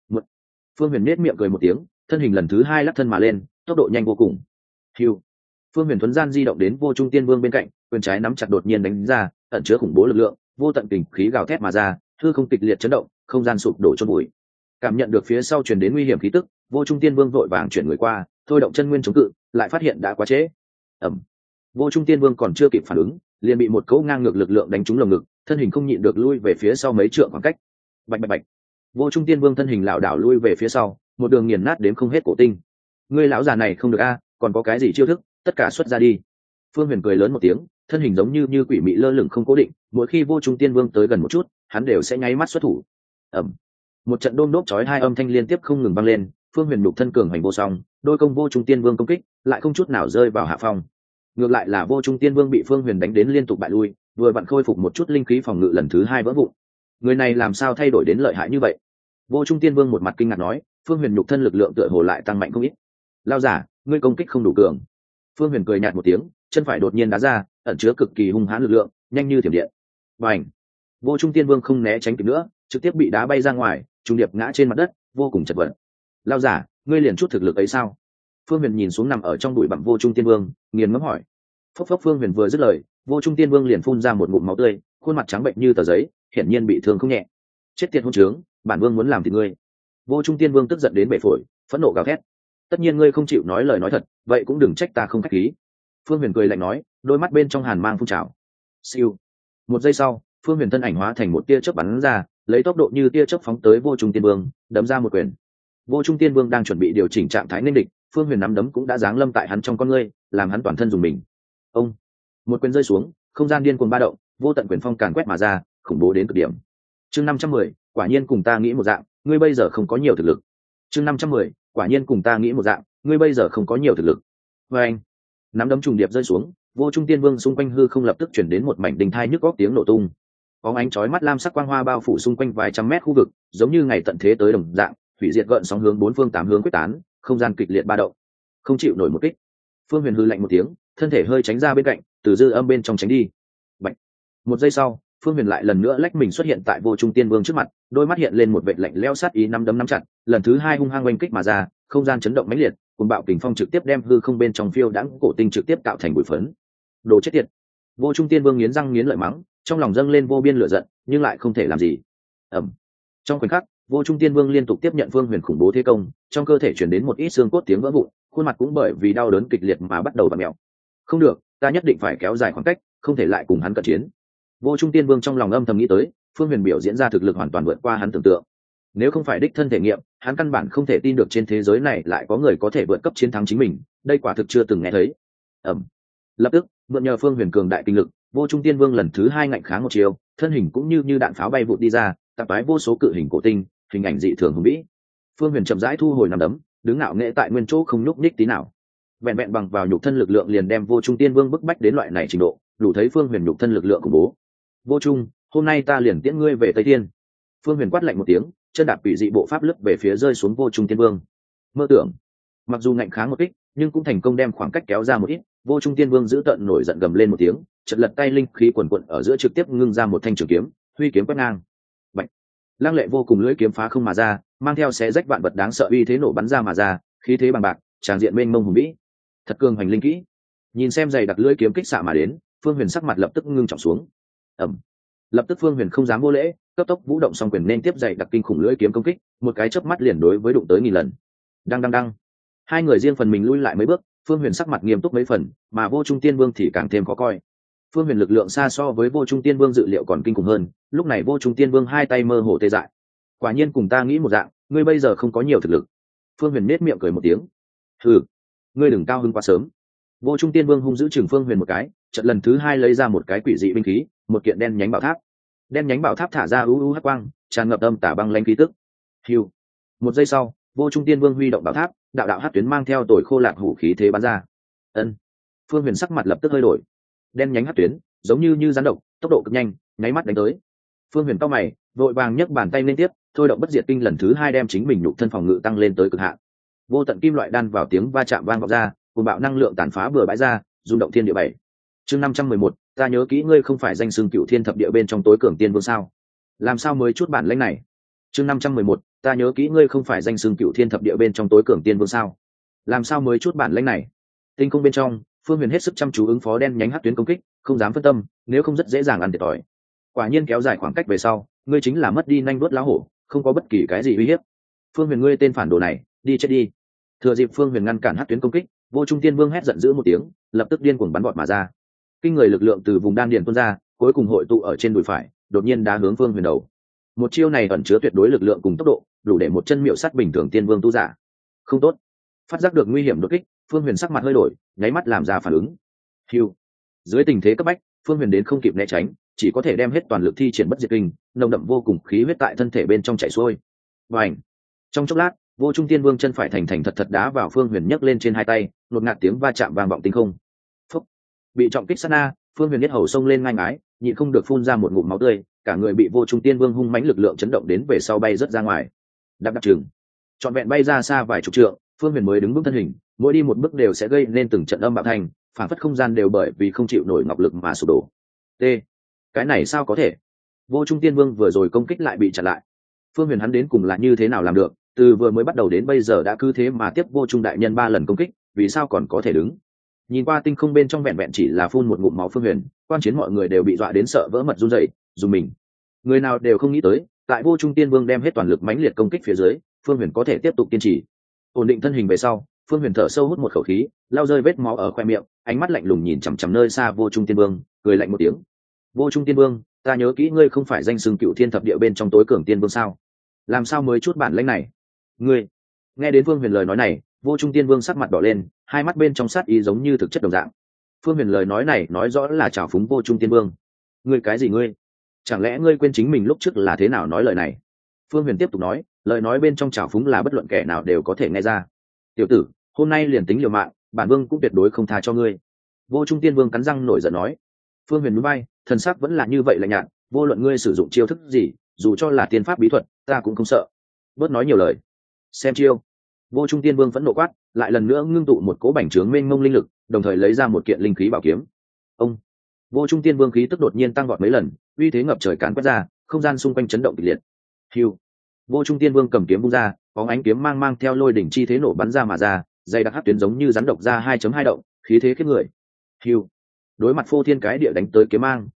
Phương Huyền nhếch miệng cười một tiếng, thân hình lần thứ hai lắc thân mà lên, tốc độ nhanh vô cùng. Hưu. Phương Huyền thuấn gian di động đến Vô Trung Tiên Vương bên cạnh, quyền trái nắm chặt đột nhiên đánh ra, ẩn chứa khủng bố lực lượng, vô tận kình khí gào thét mà ra, hư không kịch liệt chấn động, không gian sụp đổ chôn bụi. Cảm nhận được phía sau truyền đến nguy hiểm khí tức, Vô Trung Tiên Vương vội vàng chuyển người qua, thôi động chân nguyên chống cự, lại phát hiện đã quá trễ. Ầm. Vô Trung Tiên Vương còn chưa kịp phản ứng, liền bị một cỗ ngang ngược lực lượng đánh trúng lồng ngực, thân hình không nhịn được lui về phía sau mấy trượng khoảng cách. Bạch bạch bạch. Vô Trung Tiên Vương thân hình lảo đảo lui về phía sau, một đường nghiền nát đến không hết cổ tinh. Ngươi lão già này không được a, còn có cái gì chiêu thức, tất cả xuất ra đi. Phương Huyền cười lớn một tiếng, thân hình giống như quỷ mị lơ lửng không cố định, mỗi khi Vô Trung Tiên Vương tới gần một chút, hắn đều sẽ nháy mắt xuất thủ. Ầm. Một trận đôm đốp chói hai âm thanh liên tiếp không ngừng vang lên, Phương Huyền đục thân cường hành vô song, đôi công Vô Trung Tiên Vương công kích, lại không chút nào rơi vào hạ phong. Ngược lại là Vô Trung Tiên Vương bị Phương Huyền đánh đến liên tục bại lui, vừa vặn khôi phục một chút linh khí phòng ngự lần thứ hai vỡ vụn. Người này làm sao thay đổi đến lợi hại như vậy? Vô Trung Tiên Vương một mặt kinh ngạc nói, Phương Huyền nhục thân lực lượng tựa hồ lại tăng mạnh không ít. Lao giả, ngươi công kích không đủ cường. Phương Huyền cười nhạt một tiếng, chân phải đột nhiên đá ra, ẩn chứa cực kỳ hung hãn lực lượng, nhanh như thiểm điện. Bành! Vô Trung Tiên Vương không né tránh kịp nữa, trực tiếp bị đá bay ra ngoài, trùng điệp ngã trên mặt đất, vô cùng chật vật. Lao giả, ngươi liền chút thực lực ấy sao? Phương Huyền nhìn xuống nằm ở trong bụi bặm Vô Trung Tiên Vương, nghiền ngẫm hỏi. Phốc phốc. Phương Huyền vừa dứt lời, Vô Trung Tiên Vương liền phun ra một ngụm máu tươi, khuôn mặt trắng bệnh như tờ giấy, hiển nhiên bị thương không nhẹ. Chết tiệt hỗn trướng, bản vương muốn làm thịt ngươi. Vô Trung Tiên Vương tức giận đến bể phổi, phẫn nộ gào thét. Tất nhiên ngươi không chịu nói lời nói thật, vậy cũng đừng trách ta không khách khí. Phương Huyền cười lạnh nói, đôi mắt bên trong hàn mang phun trào. Siêu. Một giây sau, Phương Huyền thân ảnh hóa thành một tia chớp bắn ra, lấy tốc độ như tia chớp phóng tới Vô Trung Tiên Vương, đấm ra một quyền. Vô Trung Tiên Vương đang chuẩn bị điều chỉnh trạng thái nên địch, Phương Huyền nắm đấm cũng đã giáng lâm tại hắn trong con ngươi, làm hắn toàn thân dùng mình. Ông. Một quyền rơi xuống, không gian điên cuồng ba động, vô tận quyền phong càn quét mà ra, khủng bố đến cực điểm. Chương 510, quả nhiên cùng ta nghĩ một dạng, ngươi bây giờ không có nhiều thực lực. Chương 510, quả nhiên cùng ta nghĩ một dạng, ngươi bây giờ không có nhiều thực lực. Và anh, nắm đấm trùng điệp rơi xuống, Vô Trung Tiên Vương xung quanh hư không lập tức chuyển đến một mảnh đình thai nhức góc tiếng nổ tung. Bóng ánh chói mắt lam sắc quang hoa bao phủ xung quanh vài trăm mét khu vực, giống như ngày tận thế tới đồng dạng, hủy diệt gợn sóng hướng bốn phương tám hướng quyết tán, không gian kịch liệt ba động. Không chịu nổi một kích. Phương Huyền hư lạnh một tiếng, thân thể hơi tránh ra bên cạnh, từ dư âm bên trong tránh đi. Bạch. Một giây sau, Phương Huyền lại lần nữa lách mình xuất hiện tại Vô Trung Tiên Vương trước mặt, đôi mắt hiện lên một vệt lạnh lẽo sát ý, nắm đấm nắm chặt, lần thứ hai hung hăng oanh kích mà ra, không gian chấn động mãnh liệt, cuồng bạo kình phong trực tiếp đem hư không bên trong phiêu đãng cổ tinh trực tiếp tạo thành bụi phấn. Đồ chết tiệt! Vô Trung Tiên Vương nghiến răng nghiến lợi mắng, trong lòng dâng lên vô biên lửa giận nhưng lại không thể làm gì. ẩm Trong khoảnh khắc, Vô Trung Tiên Vương liên tục tiếp nhận Phương Huyền khủng bố thế công, trong cơ thể chuyển đến một ít xương cốt tiếng vỡ vụn, khuôn mặt cũng bởi vì đau đớn kịch liệt mà bắt đầu vặn mèo. Không được, ta nhất định phải kéo dài khoảng cách, không thể lại cùng hắn cận chiến. Vô Trung Tiên Vương trong lòng âm thầm nghĩ tới, Phương Huyền biểu diễn ra thực lực hoàn toàn vượt qua hắn tưởng tượng. Nếu không phải đích thân thể nghiệm, hắn căn bản không thể tin được trên thế giới này lại có người có thể vượt cấp chiến thắng chính mình, đây quả thực chưa từng nghe thấy. ầm Lập tức, mượn nhờ Phương Huyền cường đại kinh lực, Vô Trung Tiên Vương lần thứ hai ngạnh kháng một chiều, thân hình cũng như đạn pháo bay vụt đi ra, tạp toái vô số cự hình cổ tinh, hình ảnh dị thường hùng vĩ. Phương Huyền chậm rãi thu hồi nằm đấm, đứng ngạo nghễ tại nguyên chỗ không nhúc nhích tí nào. Vẹn vẹn bằng vào nhục thân lực lượng liền đem Vô Trung Tiên Vương bức bách đến loại này trình độ, đủ thấy Phương Huyền nhục thân lực lượng khủng bố. Vô Trung, hôm nay ta liền tiễn ngươi về Tây Thiên. Phương Huyền quát lạnh một tiếng, chân đạp quỷ dị bộ pháp lướt về phía rơi xuống Vô Trung Tiên Vương. Mơ tưởng, mặc dù ngạnh kháng một kích, nhưng cũng thành công đem khoảng cách kéo ra một ít. Vô Trung Tiên Vương giữ tợn nổi giận gầm lên một tiếng, chợt lật tay linh khí quần quật ở giữa trực tiếp ngưng ra một thanh trường kiếm, huy kiếm quét ngang. Bạch, lăng lệ vô cùng lưỡi kiếm phá không mà ra, mang theo xé rách vạn vật đáng sợ uy thế nổ bắn ra mà ra, khí thế bằng bạc, tràn diện mênh mông hùng vĩ. Thật cường hành linh kỹ. Nhìn xem dày đặc lưỡi kiếm kích xạ mà đến, Phương Huyền sắc mặt lập tức ngưng trọng xuống. Lập tức Phương Huyền không dám vô lễ, cấp tốc vũ động song quyền nên tiếp dày đặc kinh khủng lưỡi kiếm công kích, một cái chớp mắt liền đối với đụng tới nghìn lần. Đăng. Hai người riêng phần mình lui lại mấy bước, Phương Huyền sắc mặt nghiêm túc mấy phần, mà Vô Trung Tiên Vương thì càng thêm khó coi. Phương Huyền lực lượng xa so với Vô Trung Tiên Vương dự liệu còn kinh khủng hơn, lúc này Vô Trung Tiên Vương hai tay mơ hồ tê dại. Quả nhiên cùng ta nghĩ một dạng, ngươi bây giờ không có nhiều thực lực. Phương Huyền nết miệng cười một tiếng. Hừ, ngươi đừng cao hứng quá sớm. Vô Trung Tiên Vương hung dữ chừng Phương Huyền một cái, chợt lần thứ hai lấy ra một cái quỷ dị binh khí, một kiện đen nhánh bảo tháp. Đen nhánh bảo tháp thả ra hắc quang, tràn ngập âm tà băng lãnh khí tức. Hưu. Một giây sau, Vô Trung Tiên Vương huy động bảo tháp, đạo hắc tuyến mang theo tồi khô lạc hủ khí thế bắn ra. Ân. Phương Huyền sắc mặt lập tức hơi đổi. Đen nhánh hắc tuyến, giống như rắn độc, tốc độ cực nhanh, nháy mắt đánh tới. Phương Huyền cau mày, vội vàng nhấc bàn tay lên tiếp, thôi động bất diệt kinh lần thứ hai đem chính mình nhục thân phòng ngự tăng lên tới cực hạn. Vô tận kim loại đan vào tiếng va chạm vang vọng ra, cùng bạo năng lượng tàn phá bừa bãi ra, rung động thiên địa bảy. Chương 511, ta nhớ kỹ ngươi không phải danh xưng Cựu Thiên thập địa bên trong tối cường tiên vương sao? Làm sao mới chút bản lĩnh này? Chương 511, ta nhớ kỹ ngươi không phải danh xưng Cựu Thiên thập địa bên trong tối cường tiên vương sao? Làm sao mới chút bản lĩnh này? Tinh cung bên trong, Phương Huyền hết sức chăm chú ứng phó đen nhánh hắc tuyến công kích, không dám phân tâm, nếu không rất dễ dàng ăn thiệt thòi. Quả nhiên kéo dài khoảng cách về sau, ngươi chính là mất đi nhanh vuốt lá hổ, không có bất kỳ cái gì uy hiếp. Phương Huyền, ngươi tên phản đồ này, đi chết đi. Thừa dịp Phương Huyền ngăn cản hắc tuyến công kích, Vô Trung Tiên Vương hét giận dữ một tiếng, lập tức điên cuồng bắn bọt mà ra. Kinh người lực lượng từ vùng đan điền tuôn ra, cuối cùng hội tụ ở trên đùi phải, đột nhiên đá hướng Phương Huyền đầu. Một chiêu này ẩn chứa tuyệt đối lực lượng cùng tốc độ, đủ để một chân miệu sắt bình thường tiên vương tu giả. Không tốt. Phát giác được nguy hiểm đột kích, Phương Huyền sắc mặt hơi đổi, nháy mắt làm ra phản ứng. Hưu. Dưới tình thế cấp bách, Phương Huyền đến không kịp né tránh, chỉ có thể đem hết toàn lực thi triển bất diệt kinh, nồng đậm vô cùng khí huyết tại thân thể bên trong chảy xuôi. Bành. Trong chốc lát, Vô Trung Tiên Vương chân phải thành thật thật đá vào Phương Huyền nhấc lên trên hai tay, đột ngạt tiếng va chạm vang vọng tinh không. Phúc. Bị trọng kích sát na, Phương Huyền nhất hầu xông lên ngang ái, nhịn không được phun ra một ngụm máu tươi, cả người bị Vô Trung Tiên Vương hung mãnh lực lượng chấn động đến về sau bay rất ra ngoài. Đạp chừng, trọn vẹn bay ra xa vài chục trượng, Phương Huyền mới đứng vững thân hình, mỗi đi một bước đều sẽ gây nên từng trận âm bạo thành, phản phất không gian đều bởi vì không chịu nổi ngọc lực mà sụp đổ. T. Cái này sao có thể? Vô Trung Tiên Vương vừa rồi công kích lại bị chặn lại. Phương Huyền hắn đến cùng là như thế nào làm được? Từ vừa mới bắt đầu đến bây giờ đã cứ thế mà tiếp Vô Trung đại nhân 3 lần công kích, vì sao còn có thể đứng? Nhìn qua tinh không bên trong vẹn vẹn chỉ là phun một ngụm máu Phương Huyền, quan chiến mọi người đều bị dọa đến sợ vỡ mật run rẩy, dùng mình. Người nào đều không nghĩ tới, tại Vô Trung Tiên Vương đem hết toàn lực mãnh liệt công kích phía dưới, Phương Huyền có thể tiếp tục kiên trì. Ổn định thân hình về sau, Phương Huyền thở sâu hút một khẩu khí, lau rơi vết máu ở khoe miệng, ánh mắt lạnh lùng nhìn chằm chằm nơi xa Vô Trung Tiên Vương, cười lạnh một tiếng. Vô Trung Tiên Vương, ta nhớ kỹ ngươi không phải danh xưng Cựu Thiên thập địa bên trong tối cường tiên vương sao? Làm sao mới chút bản lĩnh này? Ngươi. Nghe đến Phương Huyền lời nói này, Vô Trung Tiên Vương sắc mặt đỏ lên, hai mắt bên trong sát ý giống như thực chất đồng dạng. Phương Huyền lời nói này nói rõ là trào phúng Vô Trung Tiên Vương. Ngươi cái gì ngươi? Chẳng lẽ ngươi quên chính mình lúc trước là thế nào nói lời này? Phương Huyền tiếp tục nói, lời nói bên trong trào phúng là bất luận kẻ nào đều có thể nghe ra. Tiểu tử, hôm nay liền tính liều mạng, bản vương cũng tuyệt đối không tha cho ngươi. Vô Trung Tiên Vương cắn răng nổi giận nói. Phương Huyền núi bay, thần sắc vẫn là như vậy lạnh nhạt, vô luận ngươi sử dụng chiêu thức gì, dù cho là tiên pháp bí thuật, ta cũng không sợ. Bớt nói nhiều lời, xem chiêu. Vô Trung Tiên Vương phẫn nộ quát, lại lần nữa ngưng tụ một cỗ bành trướng mênh mông linh lực, đồng thời lấy ra một kiện linh khí bảo kiếm. Ông. Vô Trung Tiên Vương khí tức đột nhiên tăng vọt mấy lần, uy thế ngập trời càn quét ra, không gian xung quanh chấn động kịch liệt. Hưu. Vô Trung Tiên Vương cầm kiếm vung ra, bóng ánh kiếm mang theo lôi đỉnh chi thế nổ bắn ra mà ra, dây đặc hắc tuyến giống như rắn độc ra 2.2 động, khí thế khiếp người. Hưu. Đối mặt phô thiên cái địa đánh tới kiếm mang,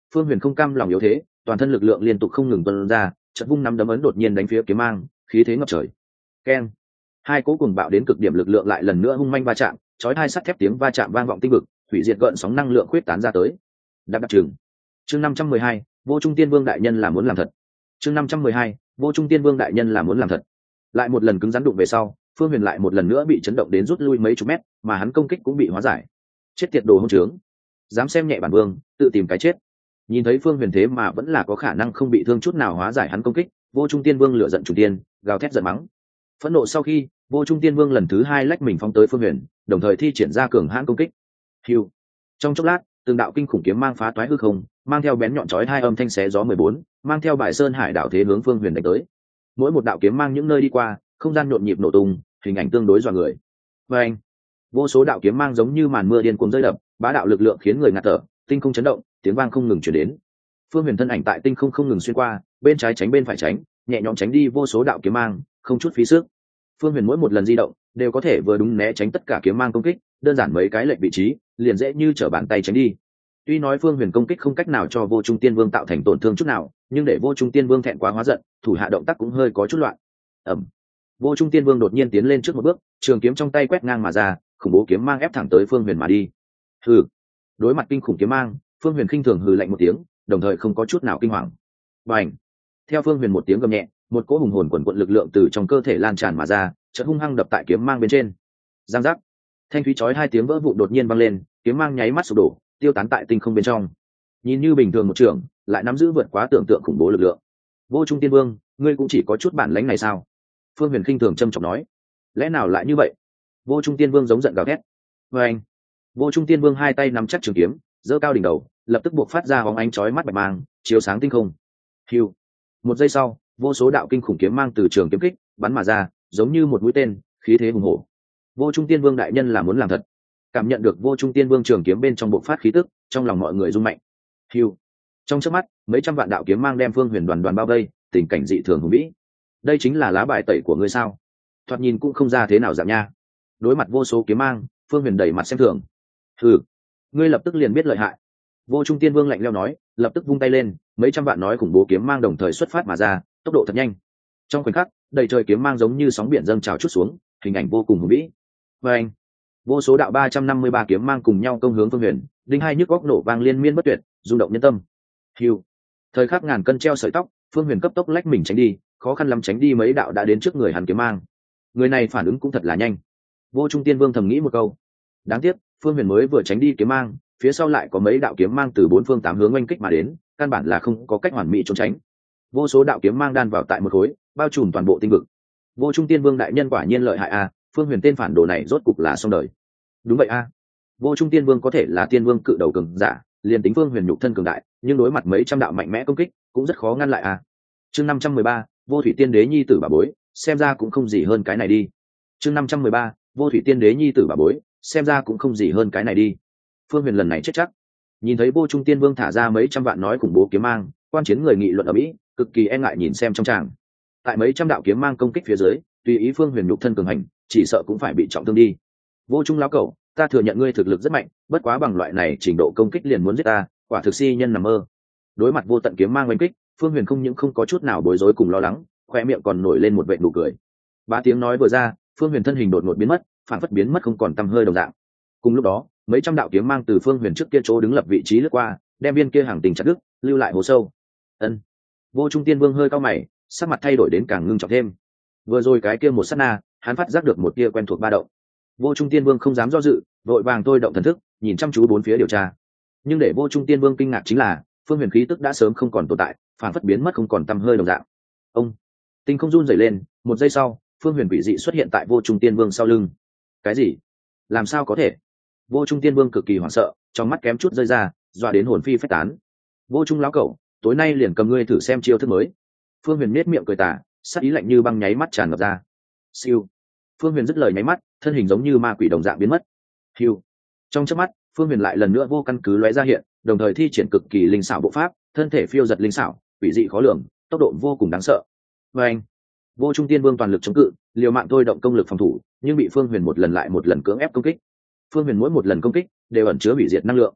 Phương Huyền không cam lòng yếu thế, toàn thân lực lượng liên tục không ngừng tuôn ra, chợt vung nắm đấm ấn đột nhiên đánh phía kiếm mang, khí thế ngập trời. Keng! Hai cỗ cuồng bạo đến cực điểm lực lượng lại lần nữa hung manh va chạm, chói hai sắt thép tiếng va chạm vang vọng tinh vực, hủy diệt gợn sóng năng lượng khuyết tán ra tới. Đặc trường. Chương 512, Vô Trung Tiên Vương đại nhân là muốn làm thật. Chương 512, Vô Trung Tiên Vương đại nhân là muốn làm thật. Lại một lần cứng rắn đụng về sau, Phương Huyền lại một lần nữa bị chấn động đến rút lui mấy chục mét, mà hắn công kích cũng bị hóa giải. Chết tiệt đồ hỗn trướng, dám xem nhẹ bản vương, tự tìm cái chết. Nhìn thấy Phương Huyền thế mà vẫn là có khả năng không bị thương chút nào hóa giải hắn công kích, Vô Trung Tiên Vương lửa giận trùng tiên, gào thét giận mắng. Phẫn nộ sau khi, Vô Trung Tiên Vương lần thứ hai lách mình phóng tới Phương Huyền, đồng thời thi triển ra cường hãn công kích. Hưu. Trong chốc lát, từng đạo kinh khủng kiếm mang phá toái hư không, mang theo bén nhọn chói hai âm thanh xé gió 14, mang theo bài sơn hải đảo thế hướng Phương Huyền đánh tới. Mỗi một đạo kiếm mang những nơi đi qua, không gian nhộn nhịp nổ tung, hình ảnh tương đối dọa người. Và anh, vô số đạo kiếm mang giống như màn mưa điên cuồng rơi đập, bá đạo lực lượng khiến người ngạt thở, tinh không chấn động, tiếng vang không ngừng truyền đến. Phương Huyền thân ảnh tại tinh không không ngừng xuyên qua, bên trái tránh bên phải tránh, nhẹ nhõm tránh đi vô số đạo kiếm mang, không chút phí sức. Phương Huyền mỗi một lần di động đều có thể vừa đúng né tránh tất cả kiếm mang công kích, đơn giản mấy cái lệch vị trí, liền dễ như trở bàn tay tránh đi. Tuy nói Phương Huyền công kích không cách nào cho Vô Trung Tiên Vương tạo thành tổn thương chút nào, nhưng để Vô Trung Tiên Vương thẹn quá hóa giận, thủ hạ động tác cũng hơi có chút loạn. Ầm. Vô Trung Tiên Vương đột nhiên tiến lên trước một bước, trường kiếm trong tay quét ngang mà ra, khủng bố kiếm mang ép thẳng tới Phương Huyền mà đi. Hừ. Đối mặt kinh khủng kiếm mang, Phương Huyền khinh thường hừ lạnh một tiếng, đồng thời không có chút nào kinh hoàng. Bành. Theo Phương Huyền một tiếng gầm nhẹ, một cỗ hùng hồn quần quật lực lượng từ trong cơ thể lan tràn mà ra, chợt hung hăng đập tại kiếm mang bên trên. Giang giác. Thanh thúy chói hai tiếng vỡ vụn đột nhiên vang lên, kiếm mang nháy mắt sụp đổ, tiêu tán tại tinh không bên trong. Nhìn như bình thường một trường, lại nắm giữ vượt quá tưởng tượng khủng bố lực lượng. Vô Trung Tiên Vương, ngươi cũng chỉ có chút bản lãnh này sao? Phương Huyền khinh thường trâm trọng nói. Lẽ nào lại như vậy? Vô Trung Tiên Vương giống giận gào thét. Và anh, Vô Trung Tiên Vương hai tay nắm chắc trường kiếm, giơ cao đỉnh đầu, lập tức buộc phát ra bóng ánh chói mắt bạch mang, chiếu sáng tinh không. Hưu. Một giây sau, vô số đạo kinh khủng kiếm mang từ trường kiếm kích bắn mà ra, giống như một mũi tên, khí thế hùng hổ. Vô Trung Tiên Vương đại nhân là muốn làm thật. Cảm nhận được Vô Trung Tiên Vương trường kiếm bên trong bộc phát khí tức, trong lòng mọi người rung mạnh. Hưu. Trong chớp mắt, mấy trăm vạn đạo kiếm mang đem Phương Huyền đoàn đoàn bao vây, tình cảnh dị thường hùng vĩ. Đây chính là lá bài tẩy của ngươi sao? Thoạt nhìn cũng không ra thế nào dạng nha. Đối mặt vô số kiếm mang, Phương Huyền đầy mặt xem thường. Hừ, ngươi lập tức liền biết lợi hại. Vô Trung Tiên Vương lạnh lẽo nói, lập tức vung tay lên, mấy trăm vạn nói khủng bố kiếm mang đồng thời xuất phát mà ra, tốc độ thật nhanh. Trong khoảnh khắc, đầy trời kiếm mang giống như sóng biển dâng trào chút xuống, hình ảnh vô cùng hùng vĩ. Và anh, vô số đạo 353 kiếm mang cùng nhau công hướng Phương Huyền, đinh hai nhức góc nổ vang liên miên bất tuyệt, rung động nhân tâm. Hưu. Thời khắc ngàn cân treo sợi tóc, Phương Huyền cấp tốc lách mình tránh đi, khó khăn lắm tránh đi mấy đạo đã đến trước người hắn kiếm mang. Người này phản ứng cũng thật là nhanh. Vô Trung Tiên Vương thầm nghĩ một câu. Đáng tiếc, Phương Huyền mới vừa tránh đi kiếm mang, phía sau lại có mấy đạo kiếm mang từ bốn phương tám hướng oanh kích mà đến, căn bản là không có cách hoàn mỹ trốn tránh. Vô số đạo kiếm mang đan vào tại một khối, bao trùm toàn bộ tinh vực. Vô Trung Tiên Vương đại nhân quả nhiên lợi hại a, Phương Huyền tên phản đồ này rốt cục là xong đời. Đúng vậy a. Vô Trung Tiên Vương có thể là tiên vương cự đầu cường giả, liền tính Phương Huyền nhục thân cường đại, nhưng đối mặt mấy trăm đạo mạnh mẽ công kích, cũng rất khó ngăn lại a. Chương 513, Vô Thủy Tiên Đế nhi tử bà bối, xem ra cũng không gì hơn cái này đi. Chương 513, Vô Thủy Tiên Đế nhi tử bà bối, xem ra cũng không gì hơn cái này đi. Phương Huyền lần này chết chắc. Nhìn thấy Vô Trung Tiên Vương thả ra mấy trăm vạn nói khủng bố kiếm mang, quan chiến người nghị luận ở mỹ, cực kỳ e ngại nhìn xem trong tràng. Tại mấy trăm đạo kiếm mang công kích phía dưới, tùy ý Phương Huyền nhục thân cường hành, chỉ sợ cũng phải bị trọng thương đi. Vô Trung lão cẩu, ta thừa nhận ngươi thực lực rất mạnh, bất quá bằng loại này trình độ công kích liền muốn giết ta, quả thực si nhân nằm mơ. Đối mặt vô tận kiếm mang oanh kích, Phương Huyền không những không có chút nào bối rối cùng lo lắng, khoe miệng còn nổi lên một vệt nụ cười. Ba tiếng nói vừa ra, Phương Huyền thân hình đột ngột biến mất, phản phất biến mất không còn tăm hơi đồng dạng. Cùng lúc đó, mấy trăm đạo kiếm mang từ Phương Huyền trước kia chỗ đứng lập vị trí lướt qua, đem viên kia hàng tình chặt đứt, lưu lại hố sâu. Ân. Vô Trung Tiên Vương hơi cau mày, sắc mặt thay đổi đến càng ngưng trọng thêm. Vừa rồi cái kia một sát na, hắn phát giác được một tia quen thuộc ba động. Vô Trung Tiên Vương không dám do dự, vội vàng thôi động thần thức, nhìn chăm chú bốn phía điều tra. Nhưng để Vô Trung Tiên Vương kinh ngạc chính là, Phương Huyền khí tức đã sớm không còn tồn tại, phản phất biến mất không còn tăm hơi đồng dạng. Ông. Tinh không run rẩy lên, một giây sau, Phương Huyền quỷ dị xuất hiện tại Vô Trung Tiên Vương sau lưng. Cái gì? Làm sao có thể? Vô Trung Tiên Vương cực kỳ hoảng sợ, trong mắt kém chút rơi ra, dọa đến hồn phi phách tán. Vô Trung lão cẩu, tối nay liền cầm ngươi thử xem chiêu thức mới. Phương Huyền nhếch miệng cười tà, sắc ý lạnh như băng nháy mắt tràn ngập ra. Siêu. Phương Huyền dứt lời nháy mắt, thân hình giống như ma quỷ đồng dạng biến mất. Hưu. Trong chớp mắt, Phương Huyền lại lần nữa vô căn cứ lóe ra hiện, đồng thời thi triển cực kỳ linh xảo bộ pháp, thân thể phiêu giật linh xảo, quỷ dị khó lường, tốc độ vô cùng đáng sợ. Và anh, Vô Trung Tiên Vương toàn lực chống cự, liều mạng thôi động công lực phòng thủ, nhưng bị Phương Huyền một lần lại một lần cưỡng ép công kích. Phương Huyền mỗi một lần công kích đều ẩn chứa hủy diệt năng lượng.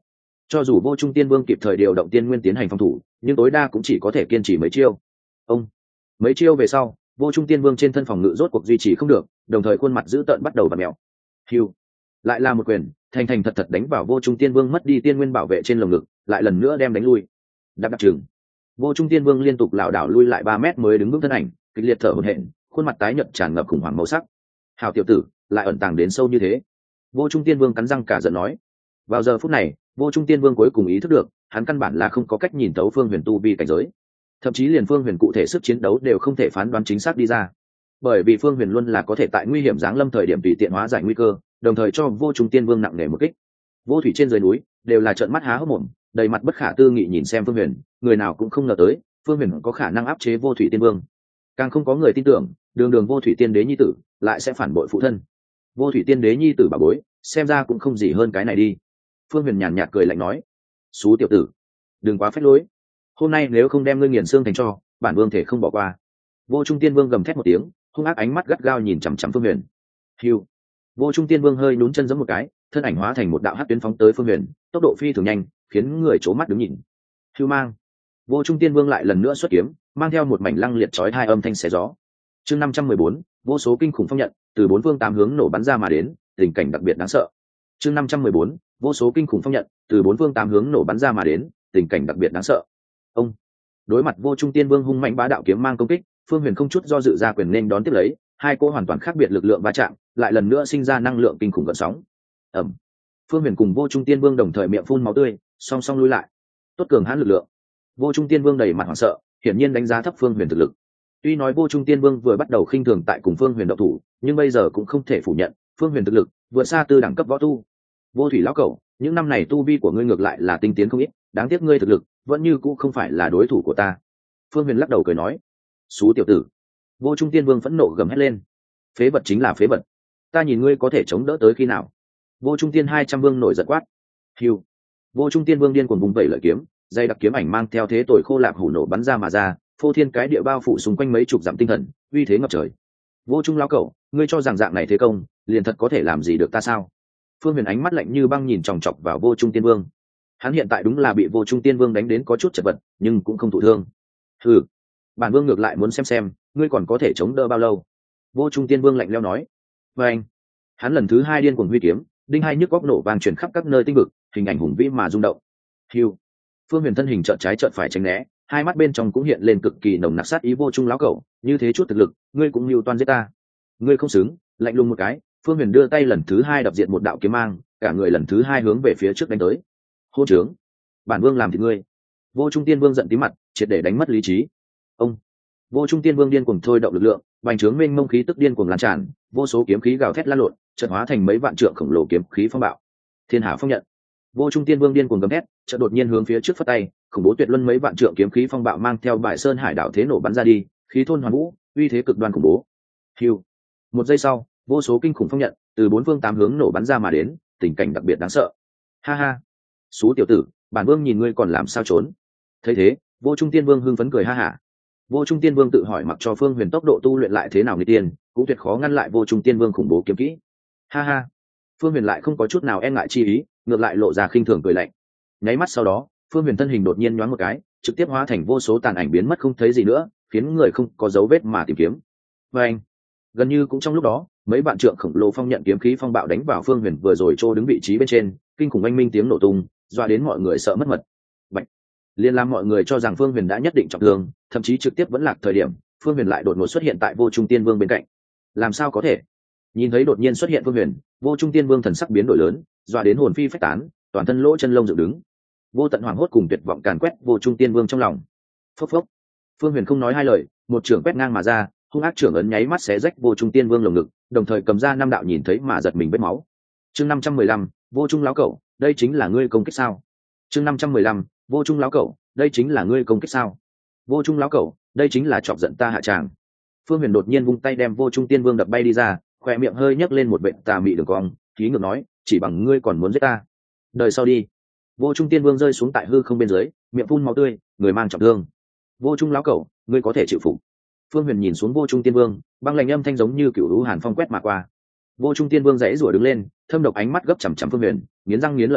Cho dù vô trung tiên vương kịp thời điều động tiên nguyên tiến hành phòng thủ, nhưng tối đa cũng chỉ có thể kiên trì mấy chiêu. Ông mấy chiêu về sau, vô trung tiên vương trên thân phòng ngự rốt cuộc duy trì không được, đồng thời khuôn mặt dữ tợn bắt đầu bật mèo. Hiu, lại là một quyền, thành thành thật thật đánh vào vô trung tiên vương mất đi tiên nguyên bảo vệ trên lồng ngực, lại lần nữa đem đánh lui. Đạp đạp chừng, vô trung tiên vương liên tục lảo đảo lui lại 3 mét mới đứng vững thân ảnh, kịch liệt thở hổn hển, khuôn mặt tái nhợt tràn ngập khủng hoảng màu sắc. Hào tiểu tử, lại ẩn tàng đến sâu như thế. Vô trung tiên vương cắn răng cả giận nói. Vào giờ phút này, vô trung tiên vương cuối cùng ý thức được, hắn căn bản là không có cách nhìn thấu phương huyền tu vi cảnh giới, thậm chí liền phương huyền cụ thể sức chiến đấu đều không thể phán đoán chính xác đi ra, bởi vì phương huyền luôn là có thể tại nguy hiểm giáng lâm thời điểm tùy tiện hóa giải nguy cơ, đồng thời cho vô trung tiên vương nặng nề một kích. Vô thủy trên dưới núi đều là trợn mắt há hốc mồm, đầy mặt bất khả tư nghị nhìn xem phương huyền, người nào cũng không ngờ tới phương huyền có khả năng áp chế vô thủy tiên vương, càng không có người tin tưởng đường đường vô thủy tiên đế nhi tử lại sẽ phản bội phụ thân. Vô thủy tiên đế nhi tử bà bối, xem ra cũng không gì hơn cái này đi. Phương huyền nhàn nhạt cười lạnh nói, xú tiểu tử, đừng quá phách lối, hôm nay nếu không đem ngươi nghiền xương thành cho, bản vương thể không bỏ qua. Vô trung tiên vương gầm thét một tiếng, hung ác ánh mắt gắt gao nhìn chằm chằm phương huyền. Hiu, vô trung tiên vương hơi nhún chân giẫm một cái, thân ảnh hóa thành một đạo hắc tuyến phóng tới phương huyền, tốc độ phi thường nhanh, khiến người c mắt đứng nhìn. Hiu mang, vô trung tiên vương lại lần nữa xuất kiếm, mang theo một mảnh lăng liệt chói hai âm thanh xé gió. Chương 514, vô số kinh khủng phong nhận từ bốn phương tám hướng nổ bắn ra mà đến, tình cảnh đặc biệt đáng sợ. Chương 514, vô số kinh khủng phong nhận từ bốn phương tám hướng nổ bắn ra mà đến, tình cảnh đặc biệt đáng sợ. Ông đối mặt vô trung tiên vương hung mạnh bá đạo kiếm mang công kích, phương huyền không chút do dự ra quyền nên đón tiếp lấy, hai cỗ hoàn toàn khác biệt lực lượng va chạm, lại lần nữa sinh ra năng lượng kinh khủng gợn sóng. Ẩm, phương huyền cùng vô trung tiên vương đồng thời miệng phun máu tươi, song song lui lại. Tốt cường hãn lực lượng. Vô trung tiên vương đầy mặt hoảng sợ, hiển nhiên đánh giá thấp phương huyền thực lực. Tuy nói vô trung tiên vương vừa bắt đầu khinh thường tại cùng phương huyền động thủ, nhưng bây giờ cũng không thể phủ nhận phương huyền thực lực vượt xa tư đẳng cấp võ tu. Vô thủy lão cẩu, những năm này tu vi của ngươi ngược lại là tinh tiến không ít, đáng tiếc ngươi thực lực vẫn như cũ không phải là đối thủ của ta. Phương huyền lắc đầu cười nói, xú tiểu tử. Vô trung tiên vương phẫn nộ gầm hét lên, phế vật chính là phế vật, ta nhìn ngươi có thể chống đỡ tới khi nào. Vô trung tiên 200 vương nổi giận quát. Hiu, vô trung tiên vương điên cuồng vùng vẩy lợi kiếm, dây đặc kiếm ảnh mang theo thế tội khô lạc hủ nổ bắn ra mà ra, phô thiên cái địa bao phủ xung quanh mấy chục dặm tinh thần, uy thế ngập trời. Vô trung lão cẩu, ngươi cho rằng dạng này thế công liền thật có thể làm gì được ta sao? Phương huyền ánh mắt lạnh như băng nhìn chòng chọc vào vô trung tiên vương. Hắn hiện tại đúng là bị vô trung tiên vương đánh đến có chút chật vật, nhưng cũng không thụ thương. Ừ, bản vương ngược lại muốn xem ngươi còn có thể chống đỡ bao lâu. Vô trung tiên vương lạnh lẽo nói. Và anh, hắn lần thứ hai điên cuồng huy kiếm, đinh hai nhức góc nổ vang truyền khắp các nơi tinh vực, hình ảnh hùng vĩ mà rung động. Hiu, phương huyền thân hình trợn trái trợn phải tránh né, hai mắt bên trong cũng hiện lên cực kỳ nồng nặc sát ý. Vô trung lão cẩu, như thế chút thực lực ngươi cũng mưu toan giết ta, ngươi không xứng. Lạnh lùng một cái, phương huyền đưa tay lần thứ hai đập diện một đạo kiếm mang, cả người lần thứ hai hướng về phía trước đánh tới. Hô trướng, bản vương làm thì ngươi. Vô trung tiên vương giận tí mặt, triệt để đánh mất lý trí. Ông vô trung tiên vương điên cuồng thôi động lực lượng, bành trướng mênh mông khí tức điên cuồng lan tràn, vô số kiếm khí gào thét lan lộn, chợt hóa thành mấy vạn trượng khổng lồ kiếm khí phong bạo. Thiên hạ phong nhận. Vô trung tiên vương điên cuồng gầm thét, chợt đột nhiên hướng phía trước phất tay, khủng bố tuyệt luân mấy vạn trượng kiếm khí phong bạo mang theo bại sơn hải đảo thế nổ bắn ra đi, khí thôn hoàn vũ, uy thế cực đoan khủng bố. Hiu, một giây sau, vô số kinh khủng phong nhận từ bốn phương tám hướng nổ bắn ra mà đến, tình cảnh đặc biệt đáng sợ. Ha ha, xú tiểu tử, bản vương nhìn ngươi còn làm sao trốn. Thấy thế, vô trung tiên vương hưng phấn cười ha hả. Vô trung tiên vương tự hỏi mặc cho phương huyền tốc độ tu luyện lại thế nào người tiên cũng tuyệt khó ngăn lại vô trung tiên vương khủng bố kiếm kỹ. Ha ha, phương huyền lại không có chút nào e ngại chi ý, ngược lại lộ ra khinh thường cười lạnh. Nháy mắt sau đó, phương huyền thân hình đột nhiên nhoáng một cái, trực tiếp hóa thành vô số tàn ảnh biến mất không thấy gì nữa, khiến người không có dấu vết mà tìm kiếm. Và anh, gần như cũng trong lúc đó, mấy vạn trượng khổng lồ phong nhận kiếm khí phong bạo đánh vào phương huyền vừa rồi trô đứng vị trí bên trên, kinh khủng oanh minh tiếng nổ tung, dọa đến mọi người sợ mất mật. Bạch, liên làm mọi người cho rằng phương huyền đã nhất định trọng thương, thậm chí trực tiếp vẫn lạc thời điểm, phương huyền lại đột ngột xuất hiện tại vô trung tiên vương bên cạnh. Làm sao có thể? Nhìn thấy đột nhiên xuất hiện phương huyền, vô trung tiên vương thần sắc biến đổi lớn, dọa đến hồn phi phách tán, toàn thân lỗ chân lông dựng đứng. Vô tận hoảng hốt cùng tuyệt vọng càn quét vô trung tiên vương trong lòng. Phốc phốc, phương huyền không nói hai lời, một trưởng quét ngang mà ra, hung ác trưởng ấn nháy mắt xé rách vô trung tiên vương lồng ngực, đồng thời cầm ra năm đạo nhìn thấy mà giật mình vết máu. Chương 515, vô trung lão cẩu, đây chính là ngươi công kích sao? Chương 515, vô trung lão cẩu, đây chính là ngươi công kích sao? Vô trung lão cẩu, đây chính là chọc giận ta hạ tràng. Phương huyền đột nhiên vung tay đem vô trung tiên vương đập bay đi ra, khỏe miệng hơi nhấc lên một vệt tà mị đường cong, khí ngược nói, chỉ bằng ngươi còn muốn giết ta? Đời sau đi. Vô trung tiên vương rơi xuống tại hư không bên dưới, miệng phun máu tươi, người mang trọng thương. Vô trung lão cẩu, ngươi có thể chịu phục. Phương huyền nhìn xuống vô trung tiên vương, băng lạnh âm thanh giống như cựu lũ hàn phong quét mà qua. Vô trung tiên vương dãy rủa đứng lên, thâm độc ánh mắt gấp chằm chằm phương huyền, nghiến răng nghiến lợi nói,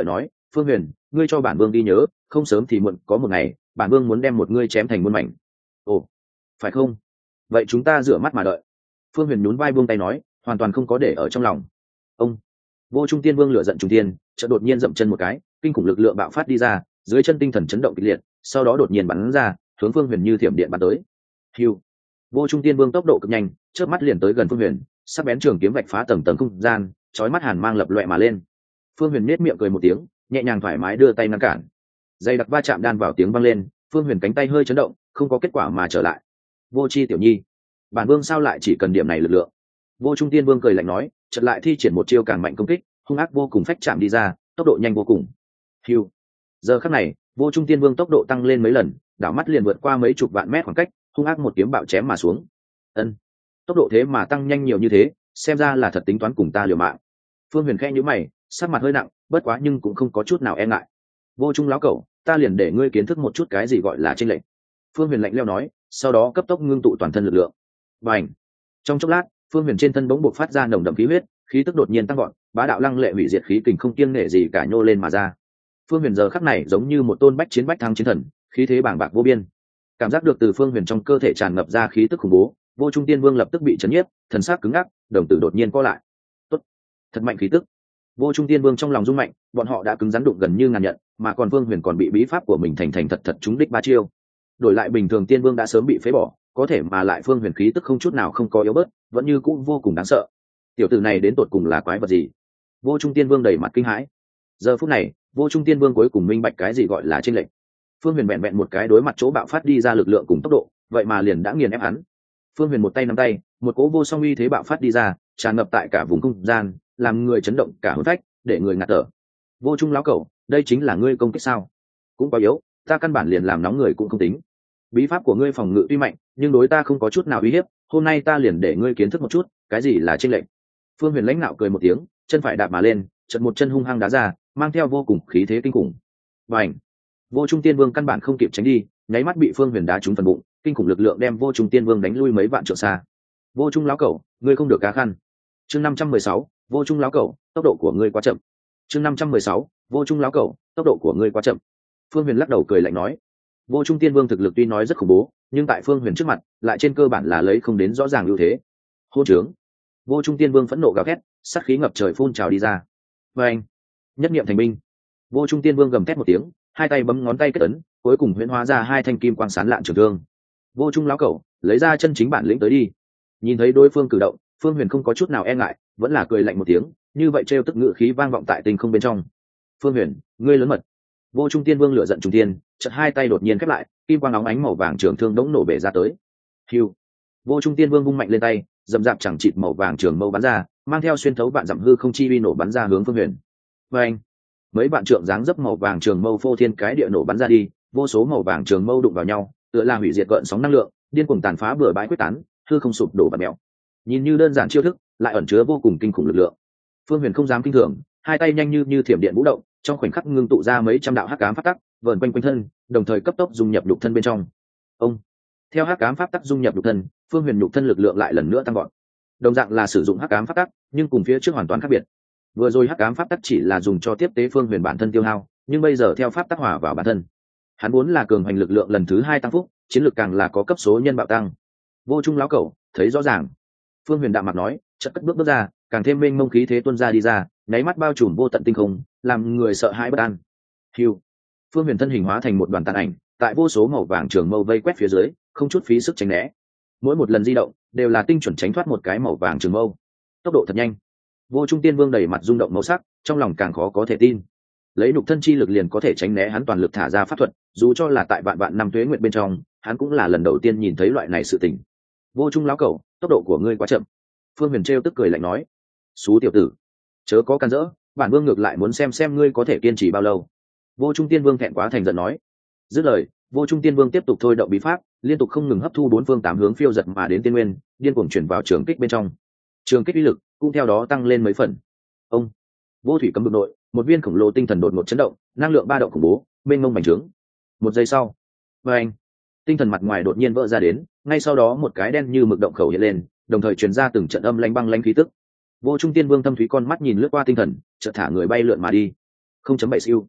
Phương Huyền, ngươi cho bản vương ghi nhớ, không sớm thì muộn có một ngày bản vương muốn đem một ngươi chém thành muôn mảnh. Ồ, phải không? Vậy chúng ta rửa mắt mà đợi. Phương Huyền nhún vai buông tay nói, hoàn toàn không có để ở trong lòng. Ông Vô Trung Tiên Vương lửa giận trùng tiên, chợt đột nhiên dậm chân một cái, kinh khủng lực lượng bạo phát đi ra, dưới chân tinh thần chấn động kịch liệt, sau đó đột nhiên bắn ra, hướng Phương Huyền như thiểm điện bắn tới. Hưu. Vô Trung Tiên Vương tốc độ cực nhanh, chớp mắt liền tới gần Phương Huyền, sắc bén trường kiếm vạch phá tầng tầng không gian, chói mắt hàn mang lập loè mà lên. Phương Huyền nhếch miệng cười một tiếng, nhẹ nhàng thoải mái đưa tay ngăn cản. Dây đặc va chạm đan vào tiếng vang lên, Phương Huyền cánh tay hơi chấn động, không có kết quả mà trở lại. Vô Chi tiểu nhi, bản vương sao lại chỉ cần điểm này lực lượng? Vô Trung Tiên Vương cười lạnh nói, chợt lại thi triển một chiêu càng mạnh công kích, hung ác vô cùng phách chạm đi ra, tốc độ nhanh vô cùng. Hưu. Giờ khắc này, Vô Trung Tiên Vương tốc độ tăng lên mấy lần, đảo mắt liền vượt qua mấy chục vạn mét khoảng cách, hung ác một kiếm bạo chém mà xuống. Ân, tốc độ thế mà tăng nhanh nhiều như thế, xem ra là thật tính toán cùng ta liều mạng. Phương Huyền khẽ nhíu mày, sắc mặt hơi nặng, bất quá nhưng cũng không có chút nào e ngại. Vô Trung lão cẩu, ta liền để ngươi kiến thức một chút cái gì gọi là chênh lệch. Phương Huyền lạnh lẽo nói, sau đó cấp tốc ngưng tụ toàn thân lực lượng. Bành! Trong chốc lát, Phương Huyền trên thân bỗng bộc phát ra nồng đậm khí huyết, khí tức đột nhiên tăng vọt, bá đạo lăng lệ hủy diệt khí kình không kiêng nể gì cả nhô lên mà ra. Phương Huyền giờ khắc này giống như một tôn bách chiến bách thắng chiến thần, khí thế bàng bạc vô biên. Cảm giác được từ Phương Huyền trong cơ thể tràn ngập ra khí tức khủng bố, Vô Trung Tiên Vương lập tức bị chấn nhiếp, thần sắc cứng ngắc, đồng tử đột nhiên co lại. Tốt, thật mạnh khí tức. Vô Trung Tiên Vương trong lòng rung mạnh, bọn họ đã cứng rắn đụng gần như ngàn nhận, mà còn Phương Huyền còn bị bí pháp của mình thành thật trúng đích ba chiêu. Đổi lại bình thường Tiên Vương đã sớm bị phế bỏ, có thể mà lại Phương Huyền khí tức không chút nào không có yếu bớt, vẫn như cũ vô cùng đáng sợ. Tiểu tử này đến tột cùng là quái vật gì? Vô Trung Tiên Vương đầy mặt kinh hãi. Giờ phút này, Vô Trung Tiên Vương cuối cùng minh bạch cái gì gọi là chênh lệch. Phương Huyền vẹn một cái đối mặt chỗ bạo phát đi ra lực lượng cùng tốc độ, vậy mà liền đã nghiền ép hắn. Phương Huyền một tay nắm tay, một cỗ vô song uy thế bạo phát đi ra, tràn ngập tại cả vùng không gian, làm người chấn động cả hồn phách, để người ngạt thở. Vô Trung lão cẩu, đây chính là ngươi công kích sao? Cũng quá yếu, ta căn bản liền làm nóng người cũng không tính. Bí pháp của ngươi phòng ngự tuy mạnh, nhưng đối ta không có chút nào uy hiếp, hôm nay ta liền để ngươi kiến thức một chút, cái gì là chênh lệch. Phương Huyền lãnh nạo cười một tiếng, chân phải đạp mà lên, chợt một chân hung hăng đá ra, mang theo vô cùng khí thế kinh khủng. Bành! Vô Trung Tiên Vương căn bản không kịp tránh đi, nháy mắt bị Phương Huyền đá trúng phần bụng, kinh khủng lực lượng đem Vô Trung Tiên Vương đánh lui mấy vạn trượng xa. Vô Trung lão cẩu, ngươi không được cá khăn. Chương 516, Vô Trung lão cẩu, tốc độ của ngươi quá chậm. Chương 516, Vô Trung lão cẩu, tốc độ của ngươi quá chậm. Phương Huyền lắc đầu cười lạnh nói, Vô Trung Tiên Vương thực lực tuy nói rất khủng bố, nhưng tại Phương Huyền trước mặt, lại trên cơ bản là lấy không đến rõ ràng ưu thế. Hô trướng! Vô Trung Tiên Vương phẫn nộ gào thét, sát khí ngập trời phun trào đi ra. Và anh, nhất niệm thành binh. Vô Trung Tiên Vương gầm thét một tiếng, hai tay bấm ngón tay kết ấn, cuối cùng huyễn hóa ra hai thanh kim quang sáng lạn trường thương. Vô Trung lão cẩu, lấy ra chân chính bản lĩnh tới đi. Nhìn thấy đối phương cử động, Phương Huyền không có chút nào e ngại, vẫn là cười lạnh một tiếng, như vậy trêu tức ngự khí vang vọng tại tinh không bên trong. Phương Huyền, ngươi lớn mật! Vô Trung Tiên Vương lửa giận trùng thiên, chợt hai tay đột nhiên khép lại, kim quang óng ánh màu vàng trường thương đống nổ bể ra tới. Hưu! Vô Trung Tiên Vương vung mạnh lên tay, dầm dạp chẳng chịt màu vàng trường mâu bắn ra, mang theo xuyên thấu vạn dặm hư không chi uy nổ bắn ra hướng Phương Huyền. Và anh, mấy vạn trượng dáng dấp màu vàng trường mâu phô thiên cái địa nổ bắn ra đi, vô số màu vàng trường mâu đụng vào nhau, tựa là hủy diệt gợn sóng năng lượng, điên cuồng tàn phá bừa bãi quyết tán, hư không sụp đổ bạt mèo. Nhìn như đơn giản chiêu thức, lại ẩn chứa vô cùng kinh khủng lực lượng. Phương Huyền không dám kinh thường, hai tay nhanh như thiểm điện vũ động, trong khoảnh khắc ngưng tụ ra mấy trăm đạo hắc ám pháp tắc, vờn quanh quanh thân, đồng thời cấp tốc dung nhập nhục thân bên trong. Ông, theo hắc ám pháp tắc dung nhập nhục thân, Phương Huyền nhục thân lực lượng lại lần nữa tăng vọt. Đồng dạng là sử dụng hắc ám pháp tắc, nhưng cùng phía trước hoàn toàn khác biệt. Vừa rồi hắc ám pháp tắc chỉ là dùng cho tiếp tế Phương Huyền bản thân tiêu hao, nhưng bây giờ theo pháp tắc hòa vào bản thân, hắn vốn là cường hành lực lượng lần thứ hai tăng phúc, chiến lược càng là có cấp số nhân bạo tăng. Vô Trung lão cẩu, thấy rõ ràng. Phương Huyền đạm mặt nói, chợt cất bước ra, càng thêm mênh mông khí thế tuôn ra đi ra, nháy mắt bao trùm vô tận tinh không, làm người sợ hãi bất an. Hưu! Phương Huyền thân hình hóa thành một đoàn tàn ảnh, tại vô số màu vàng trường mâu vây quét phía dưới, không chút phí sức tránh né. Mỗi một lần di động, đều là tinh chuẩn tránh thoát một cái màu vàng trường mâu. Tốc độ thật nhanh. Vô Trung Tiên Vương đầy mặt rung động màu sắc, trong lòng càng khó có thể tin. Lấy nhục thân chi lực liền có thể tránh né hắn toàn lực thả ra pháp thuật, dù cho là tại vạn năm tuế nguyệt bên trong, hắn cũng là lần đầu tiên nhìn thấy loại này sự tình. Vô Trung lão cẩu, tốc độ của ngươi quá chậm. Phương Huyền trêu tức cười lạnh nói, xú tiểu tử, chớ có can dỡ, bản vương ngược lại muốn xem ngươi có thể kiên trì bao lâu. Vô Trung Tiên Vương thẹn quá thành giận nói. Dứt lời, Vô Trung Tiên Vương tiếp tục thôi động bí pháp, liên tục không ngừng hấp thu bốn phương tám hướng phiêu giật mà đến tiên nguyên, điên cuồng chuyển vào trường kích bên trong. Trường kích uy lực cũng theo đó tăng lên mấy phần. Ông, Vô Thủy Cấm Vực nội, một viên khổng lồ tinh thần đột ngột chấn động, năng lượng ba động khủng bố, mênh mông bành trướng. Một giây sau, anh, tinh thần mặt ngoài đột nhiên vỡ ra đến, ngay sau đó một cái đen như mực động khẩu hiện lên, đồng thời truyền ra từng trận âm lanh băng lanh khí tức. Vô Trung Tiên Vương thâm thúy con mắt nhìn lướt qua tinh thần, chợt thả người bay lượn mà đi. 0.7 siêu,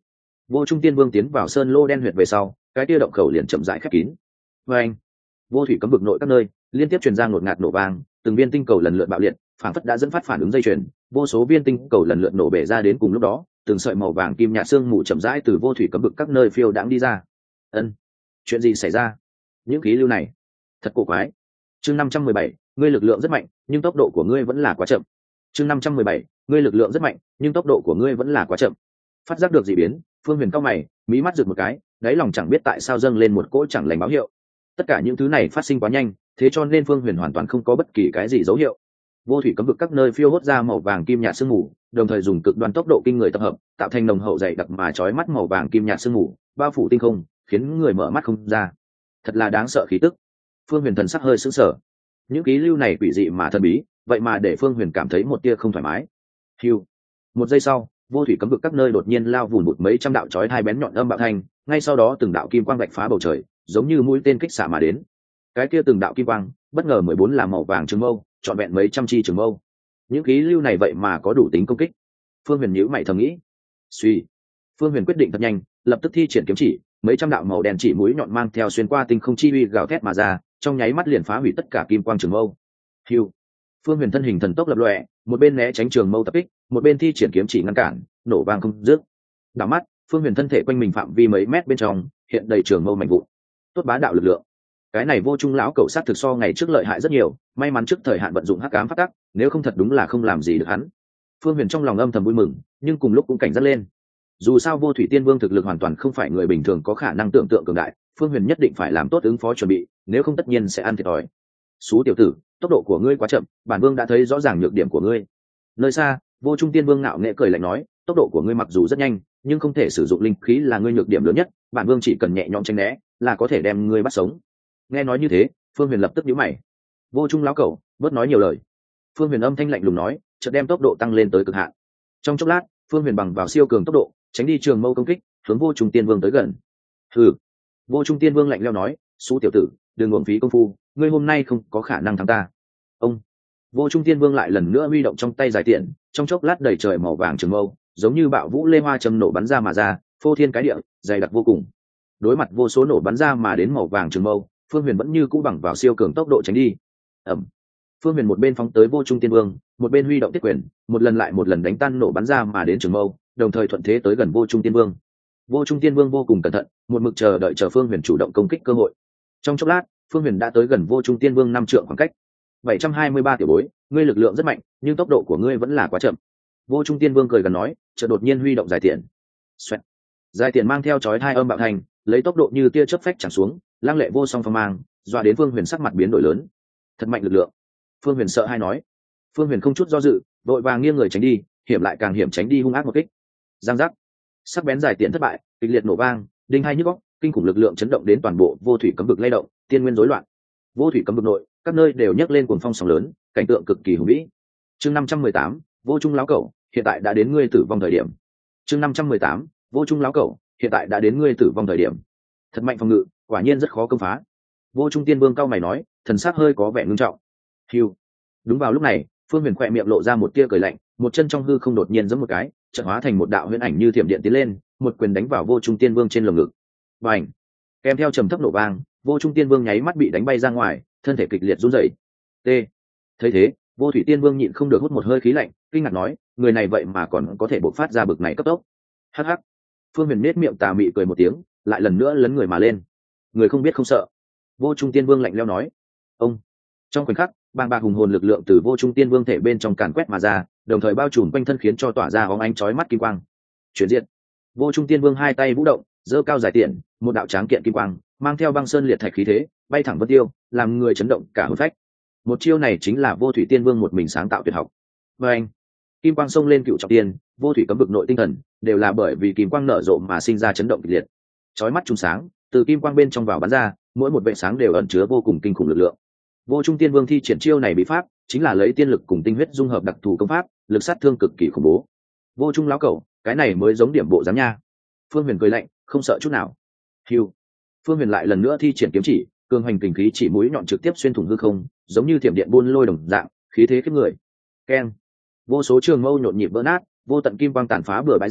Vô Trung Tiên Vương tiến vào sơn lô đen huyệt về sau, cái kia động khẩu liền chậm rãi khép kín. Và anh, vô thủy cấm vực nội các nơi liên tiếp truyền ra ngột ngạt nổ vang, từng viên tinh cầu lần lượt bạo liệt, phản phất đã dẫn phát phản ứng dây chuyền, vô số viên tinh cầu lần lượt nổ bể ra đến cùng lúc đó, từng sợi màu vàng kim nhạt xương mù chậm rãi từ vô thủy cấm vực các nơi phiêu đãng đi ra. Ân, chuyện gì xảy ra? Những khí lưu này thật cổ quái. Chương 517, ngươi lực lượng rất mạnh, nhưng tốc độ của ngươi vẫn là quá chậm. Chương 517, ngươi lực lượng rất mạnh, nhưng tốc độ của ngươi vẫn là quá chậm. Phát giác được dị biến, Phương Huyền cau mày, mí mắt rực một cái, đáy lòng chẳng biết tại sao dâng lên một cỗ chẳng lành báo hiệu. Tất cả những thứ này phát sinh quá nhanh, thế cho nên Phương Huyền hoàn toàn không có bất kỳ cái gì dấu hiệu. Vô thủy cấm vực các nơi phiêu hốt ra màu vàng kim nhạt sương mù, đồng thời dùng cực đoan tốc độ kinh người tập hợp, tạo thành nồng hậu dày đặc mà chói mắt màu vàng kim nhạt sương mù, bao phủ tinh không, khiến người mở mắt không ra. Thật là đáng sợ khí tức. Phương Huyền thần sắc hơi sững sờ. Những khí lưu này quỷ dị mà thần bí, vậy mà để Phương Huyền cảm thấy một tia không thoải mái. Hưu. Một giây sau, vô thủy cấm vực các nơi đột nhiên lao vùn vụt mấy trăm đạo chói hai bén nhọn âm bạo thanh, ngay sau đó từng đạo kim quang vạch phá bầu trời, giống như mũi tên kích xạ mà đến. Cái kia từng đạo kim quang, bất ngờ 14 là màu vàng trường mâu, trọn vẹn mấy trăm chi trường mâu. Những khí lưu này vậy mà có đủ tính công kích. Phương Huyền nhíu mày thầm nghĩ. Suy. Phương Huyền quyết định thật nhanh, lập tức thi triển kiếm chỉ, mấy trăm đạo màu đen chỉ mũi nhọn mang theo xuyên qua tinh không chi uy gào thét mà ra, trong nháy mắt liền phá hủy tất cả kim quang trường mâu. Hưu. Phương Huyền thân hình thần tốc lập lòe, một bên né tránh trường mâu tập kích, một bên thi triển kiếm chỉ ngăn cản, nổ vang không dứt. Đảo mắt, Phương Huyền thân thể quanh mình phạm vi mấy mét bên trong, hiện đầy trường mâu mạnh vụn. Tốt bá đạo lực lượng. Cái này Vô Trung lão cẩu sát thực so ngày trước lợi hại rất nhiều, may mắn trước thời hạn vận dụng hắc ám phát tắc, nếu không thật đúng là không làm gì được hắn. Phương Huyền trong lòng âm thầm vui mừng, nhưng cùng lúc cũng cảnh giác lên. Dù sao Vô Thủy Tiên Vương thực lực hoàn toàn không phải người bình thường có khả năng tưởng tượng cường đại, Phương Huyền nhất định phải làm tốt ứng phó chuẩn bị, nếu không tất nhiên sẽ ăn thiệt thòi. Sú tiểu tử, tốc độ của ngươi quá chậm, bản vương đã thấy rõ ràng nhược điểm của ngươi. Nơi xa, Vô Trung Tiên Vương ngạo nghễ cười lạnh nói, tốc độ của ngươi mặc dù rất nhanh, nhưng không thể sử dụng linh khí là ngươi nhược điểm lớn nhất, bản vương chỉ cần nhẹ nhõm tránh né, là có thể đem ngươi bắt sống. Nghe nói như thế, Phương Huyền lập tức nhíu mày. Vô Trung lão cẩu, bớt nói nhiều lời. Phương Huyền âm thanh lạnh lùng nói, chợt đem tốc độ tăng lên tới cực hạn. Trong chốc lát, Phương Huyền bằng vào siêu cường tốc độ, tránh đi trường mâu công kích, hướng Vô Trung Tiên Vương tới gần. Hừ. Vô Trung Tiên Vương lạnh lẽo nói, "Sú tiểu tử, đừng uổng phí công phu, ngươi hôm nay không có khả năng thắng ta." Ông. Vô Trung Tiên Vương lại lần nữa huy động trong tay giải tiện, trong chốc lát đầy trời màu vàng trường mâu, giống như bạo vũ lê hoa châm nổ bắn ra mà ra, phô thiên cái địa, dày đặc vô cùng. Đối mặt vô số nổ bắn ra mà đến màu vàng trường mâu, Phương Huyền vẫn như cũ bằng vào siêu cường tốc độ tránh đi. Ầm. Phương Huyền một bên phóng tới Vô Trung Tiên Vương, một bên huy động tiết quyền, một lần lại một lần đánh tan nổ bắn ra mà đến trường mâu, đồng thời thuận thế tới gần Vô Trung Tiên Vương. Vô Trung Tiên Vương vô cùng cẩn thận, một mực chờ đợi Phương Huyền chủ động công kích cơ hội. Trong chốc lát, Phương Huyền đã tới gần Vô Trung Tiên Vương 5 trượng khoảng cách. 723 tiểu bối, ngươi lực lượng rất mạnh, nhưng tốc độ của ngươi vẫn là quá chậm. Vô Trung Tiên Vương cười gần nói, chợt đột nhiên huy động giải tiện. Xoẹt. Giải tiện mang theo chói hai âm bạo thành, lấy tốc độ như tia chớp phách chẳng xuống, lăng lệ vô song phong mang, dọa đến Phương Huyền sắc mặt biến đổi lớn. Thật mạnh lực lượng. Phương Huyền sợ hai nói. Phương Huyền không chút do dự, vội vàng nghiêng người tránh đi, hiểm lại càng hiểm tránh đi hung ác một kích. Giang giác. Sắc bén giải tiện thất bại, kịch liệt nổ vang, đinh hai nhức óc, kinh khủng lực lượng chấn động đến toàn bộ vô thủy cấm vực lay động, tiên nguyên rối loạn. Vô thủy cấm vực nội, các nơi đều nhấc lên cuồng phong sóng lớn, cảnh tượng cực kỳ hùng vĩ. Chương 518, Vô Trung lão cẩu, hiện tại đã đến ngươi tử vong thời điểm. Chương 518, Vô Trung lão cẩu, hiện tại đã đến ngươi tử vong thời điểm. Thật mạnh phòng ngự, quả nhiên rất khó công phá. Vô Trung Tiên Vương cao mày nói, thần sắc hơi có vẻ ngưng trọng. Hưu. Đúng vào lúc này, Phương Huyền khẽ miệng lộ ra một tia cười lạnh, một chân trong hư không đột nhiên giẫm một cái, chợt hóa thành một đạo huyễn ảnh như thiểm điện tiến lên, một quyền đánh vào Vô Trung Tiên Vương trên lồng ngực. Bành! Kèm theo trầm thấp nổ vang, Vô Trung Tiên Vương nháy mắt bị đánh bay ra ngoài, thân thể kịch liệt run rẩy. T. Thấy thế, Vô Thủy Tiên Vương nhịn không được hút một hơi khí lạnh, kinh ngạc nói, người này vậy mà còn có thể bộc phát ra bực này cấp tốc. Hắc hắc. Phương Huyền nhếch miệng tà mị cười một tiếng, lại lần nữa lấn người mà lên. Người không biết không sợ. Vô Trung Tiên Vương lạnh lẽo nói. Ông. Trong khoảnh khắc, bàng bạc hùng hồn lực lượng từ Vô Trung Tiên Vương thể bên trong càn quét mà ra, đồng thời bao trùm quanh thân khiến cho tỏa ra óng ánh chói mắt kim quang. Chuyển diện. Vô Trung Tiên Vương hai tay vũ động, giơ cao giải tiện, một đạo tráng kiện kim quang, mang theo băng sơn liệt thạch khí thế, bay thẳng vân tiêu, làm người chấn động cả hồn phách. Một chiêu này chính là Vô Thủy Tiên Vương một mình sáng tạo tuyệt học. Và anh, kim quang xông lên cựu trọng tiên, vô thủy cấm vực nội tinh thần, đều là bởi vì kim quang nở rộ mà sinh ra chấn động kịch liệt. Chói mắt trùng sáng, từ kim quang bên trong vào bắn ra, mỗi một vệ sáng đều ẩn chứa vô cùng kinh khủng lực lượng. Vô Trung Tiên Vương thi triển chiêu này bí pháp, chính là lấy tiên lực cùng tinh huyết dung hợp đặc thù công pháp, lực sát thương cực kỳ khủng bố. Vô Trung lão cẩu, cái này mới giống điểm bộ dáng nha. Phương Huyền cười lạnh, không sợ chút nào. Hưu. Phương Huyền lại lần nữa thi triển kiếm chỉ, cường hành kình khí chỉ mũi nhọn trực tiếp xuyên thủng hư không, giống như thiểm điện buôn lôi đồng dạng, khí thế khiếp người. Keng. Vô số trường mâu nhộn nhịp vỡ nát, vô tận kim quang tàn phá bừa bãi ra,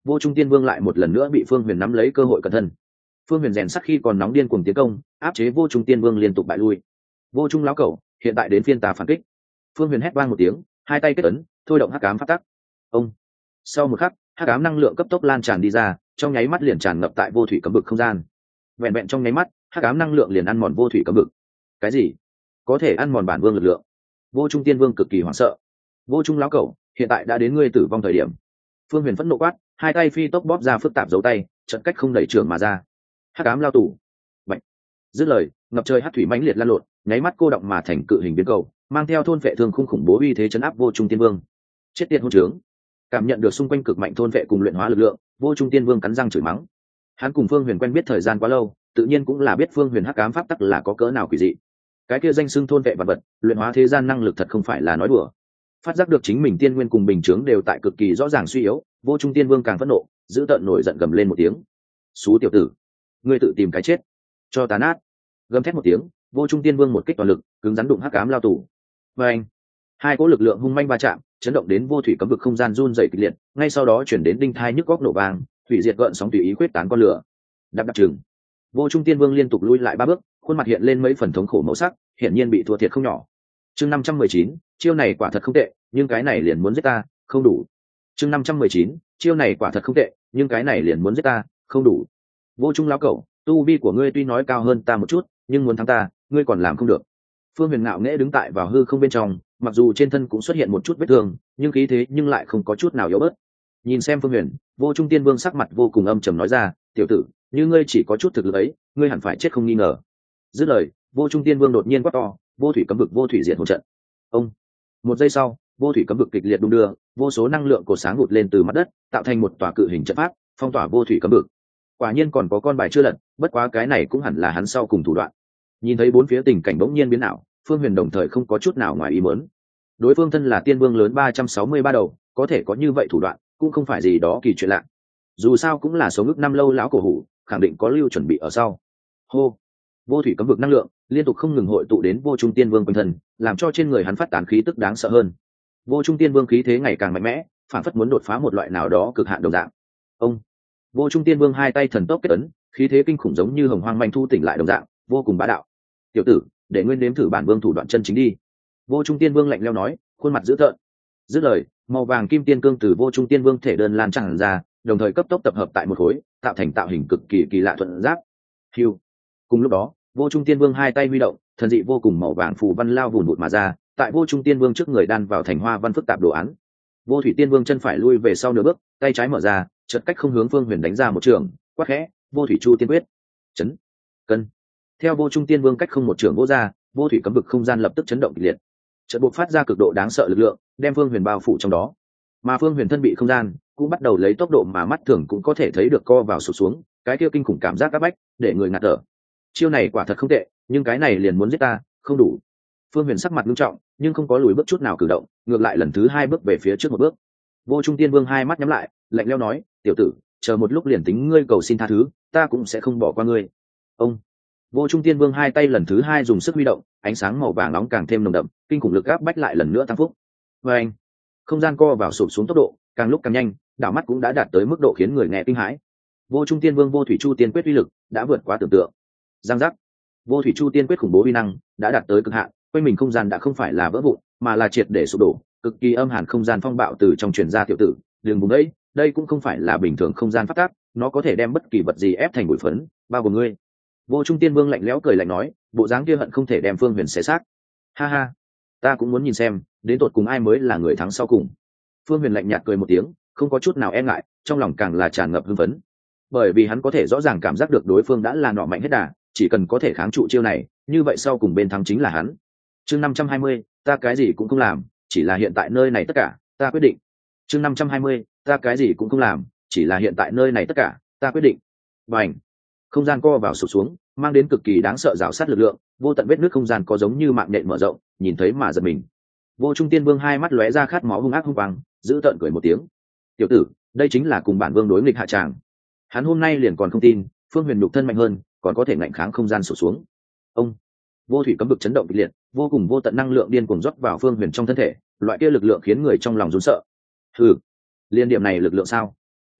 Vô Trung Tiên Vương lại một lần nữa bị Phương Huyền nắm lấy cơ hội cẩn thân. Phương Huyền rèn sắt khi còn nóng điên cuồng tiến công, áp chế Vô Trung Tiên Vương liên tục bại lui. Vô Trung lão cẩu, hiện tại đến phiên ta phản kích. Phương Huyền hét vang một tiếng, hai tay kết ấn, thôi động hắc ám pháp tắc. Ông. Sau một khắc, hắc ám năng lượng cấp tốc lan tràn đi ra, trong nháy mắt liền tràn ngập tại vô thủy cấm vực không gian. Vẹn vẹn trong nháy mắt, hắc ám năng lượng liền ăn mòn vô thủy cấm vực. Cái gì? Có thể ăn mòn bản vương lực lượng? Vô Trung Tiên Vương cực kỳ hoảng sợ. Vô Trung lão cẩu, hiện tại đã đến ngươi tử vong thời điểm. Phương Huyền phẫn nộ quát, hai tay phi tốc bóp ra phức tạp dấu tay, trận cách không đẩy trường mà ra. Hắc ám lao tù. Bạch. Dứt lời, ngập trời hắc thủy mãnh liệt lan lộn, nháy mắt cô động mà thành cự hình biến cầu, mang theo thôn vệ thương khung khủng bố uy thế chấn áp Vô Trung Tiên Vương. Chết tiệt hỗn trướng! Cảm nhận được xung quanh cực mạnh thôn vệ cùng luyện hóa lực lượng, Vô Trung Tiên Vương cắn răng chửi mắng. Hắn cùng Phương Huyền quen biết thời gian quá lâu, tự nhiên cũng là biết Phương Huyền hắc ám pháp tắc là có cỡ nào quỷ dị. Cái kia danh xưng thôn vệ vật vật, luyện hóa thế gian năng lực thật không phải là nói đùa. Phát giác được chính mình tiên nguyên cùng bình chướng đều tại cực kỳ rõ ràng suy yếu, Vô Trung Tiên Vương càng phẫn nộ, giữ tợn nổi giận gầm lên một tiếng. "Xú tiểu tử, ngươi tự tìm cái chết, cho ta nát!" Gầm thét một tiếng, Vô Trung Tiên Vương một kích toàn lực, cứng rắn đụng hắc ám lao tù. Và anh, hai cỗ lực lượng hung manh va chạm, chấn động đến vô thủy cấm vực không gian run rẩy kịch liệt, ngay sau đó chuyển đến đinh thai nhức góc nổ vang, thủy diệt gợn sóng tùy ý quyết tán con lửa. Đạp chừng, Vô Trung Tiên Vương liên tục lui lại ba bước, khuôn mặt hiện lên mấy phần thống khổ màu sắc, hiển nhiên bị thua thiệt không nhỏ. Chương 519, chiêu này quả thật không tệ, nhưng cái này liền muốn giết ta, không đủ. Chương 519, chiêu này quả thật không tệ, nhưng cái này liền muốn giết ta, không đủ. Vô Trung lão cẩu, tu vi của ngươi tuy nói cao hơn ta một chút, nhưng muốn thắng ta, ngươi còn làm không được. Phương Huyền ngạo nghễ đứng tại vào hư không bên trong, mặc dù trên thân cũng xuất hiện một chút vết thương, nhưng khí thế nhưng lại không có chút nào yếu bớt. Nhìn xem Phương Huyền, Vô Trung Tiên Vương sắc mặt vô cùng âm trầm nói ra, "Tiểu tử, như ngươi chỉ có chút thực lực ấy, ngươi hẳn phải chết không nghi ngờ." Dứt lời, Vô Trung Tiên Vương đột nhiên quát to, "Vô thủy cấm vực vô thủy diệt hồn trận!" Ông. Một giây sau, vô thủy cấm vực kịch liệt đung đưa, vô số năng lượng cổ sáng ngụt lên từ mặt đất, tạo thành một tòa cự hình trận pháp, phong tỏa vô thủy cấm vực. Quả nhiên còn có con bài chưa lật, bất quá cái này cũng hẳn là hắn sau cùng thủ đoạn. Nhìn thấy bốn phía tình cảnh bỗng nhiên biến ảo, Phương Huyền đồng thời không có chút nào ngoài ý muốn. Đối phương thân là tiên vương lớn 363 đầu, có thể có như vậy thủ đoạn, cũng không phải gì đó kỳ chuyện lạ. Dù sao cũng là sống ức năm lâu lão cổ hủ, khẳng định có lưu chuẩn bị ở sau. Hô. Vô thủy cấm vực năng lượng liên tục không ngừng hội tụ đến Vô Trung Tiên Vương quanh thân, làm cho trên người hắn phát tán khí tức đáng sợ hơn. Vô Trung Tiên Vương khí thế ngày càng mạnh mẽ, phản phất muốn đột phá một loại nào đó cực hạn đồng dạng. Ông. Vô Trung Tiên Vương hai tay thần tốc kết ấn, khí thế kinh khủng giống như hồng hoang manh thu tỉnh lại đồng dạng, vô cùng bá đạo. "Tiểu tử, để nguyên nếm thử bản vương thủ đoạn chân chính đi." Vô Trung Tiên Vương lạnh lẽo nói, khuôn mặt dữ tợn. Dứt lời, màu vàng kim tiên cương từ Vô Trung Tiên Vương thể đơn lan tràn ra, đồng thời cấp tốc tập hợp tại một khối, tạo thành tạo hình cực kỳ kỳ lạ thuận giáp. Hưu. Cùng lúc đó, Vô Trung Tiên Vương hai tay huy động, thần dị vô cùng màu vàng phù văn lao vụn vụt mà ra, tại Vô Trung Tiên Vương trước người đan vào thành hoa văn phức tạp đồ án. Vô Thủy Tiên Vương chân phải lui về sau nửa bước, tay trái mở ra, chợt cách không hướng Phương Huyền đánh ra một trường, quát khẽ, "Vô Thủy Chu Tiên Quyết." Chấn. Cân. Theo Vô Trung Tiên Vương cách không một trường vỗ ra, vô thủy cấm vực không gian lập tức chấn động kịch liệt, chợt buộc phát ra cực độ đáng sợ lực lượng, đem Phương Huyền bao phủ trong đó. Mà Phương Huyền thân bị không gian cũng bắt đầu lấy tốc độ mà mắt thường cũng có thể thấy được co vào sụt xuống, cái kia kinh khủng cảm giác áp bách, để người ngạt thở. Chiêu này quả thật không tệ, nhưng cái này liền muốn giết ta, không đủ. Phương Huyền sắc mặt nghiêm trọng, nhưng không có lùi bước chút nào cử động, ngược lại lần thứ hai bước về phía trước một bước. Vô Trung Tiên Vương hai mắt nhắm lại, lạnh lẽo nói, "Tiểu tử, chờ một lúc liền tính ngươi cầu xin tha thứ, ta cũng sẽ không bỏ qua ngươi." Ông. Vô Trung Tiên Vương hai tay lần thứ hai dùng sức huy động, ánh sáng màu vàng nóng càng thêm nồng đậm, kinh khủng lực áp bách lại lần nữa tăng phúc. Và anh, không gian co vào sụp xuống tốc độ, càng lúc càng nhanh, đảo mắt cũng đã đạt tới mức độ khiến người nghe kinh hãi. Vô Trung Tiên Vương vô thủy chu tiên quyết uy lực đã vượt quá tưởng tượng. Giang giác, vô thủy chu tiên quyết khủng bố uy năng đã đạt tới cực hạn, quanh mình không gian đã không phải là vỡ vụn, mà là triệt để sụp đổ, cực kỳ âm hàn không gian phong bạo từ trong truyền ra. Tiểu tử, đừng vùng đấy, đây cũng không phải là bình thường không gian phát tác, nó có thể đem bất kỳ vật gì ép thành bụi phấn, bao gồm ngươi. Vô Trung Tiên Vương lạnh lẽo cười lạnh nói, bộ dáng kia hận không thể đem Phương Huyền xé xác. Ha ha, ta cũng muốn nhìn xem, đến tột cùng ai mới là người thắng sau cùng. Phương Huyền lạnh nhạt cười một tiếng, không có chút nào e ngại, trong lòng càng là tràn ngập hưng phấn, bởi vì hắn có thể rõ ràng cảm giác được đối phương đã là nọ mạnh hết đà, chỉ cần có thể kháng trụ chiêu này, như vậy sau cùng bên thắng chính là hắn. Chương 520, ta cái gì cũng không làm, chỉ là hiện tại nơi này tất cả, ta quyết định. Chương 520, ta cái gì cũng không làm, chỉ là hiện tại nơi này tất cả, ta quyết định. Bành. Không gian co vào sụp xuống, mang đến cực kỳ đáng sợ rào sát lực lượng, vô tận vết nước không gian có giống như mạng nhện mở rộng, nhìn thấy mà giật mình. Vô Trung Tiên Vương hai mắt lóe ra khát máu hung ác hung quang, giữ tợn cười một tiếng. Tiểu tử, đây chính là cùng bản vương đối nghịch hạ tràng. Hắn hôm nay liền còn không tin, Phương Huyền nhục thân mạnh hơn, còn có thể ngạnh kháng không gian sụp xuống. Ông. Vô thủy cấm vực chấn động kịch liệt, vô cùng vô tận năng lượng điên cuồng rót vào Phương Huyền trong thân thể, loại kia lực lượng khiến người trong lòng run sợ. Hừ, liên điểm này lực lượng sao?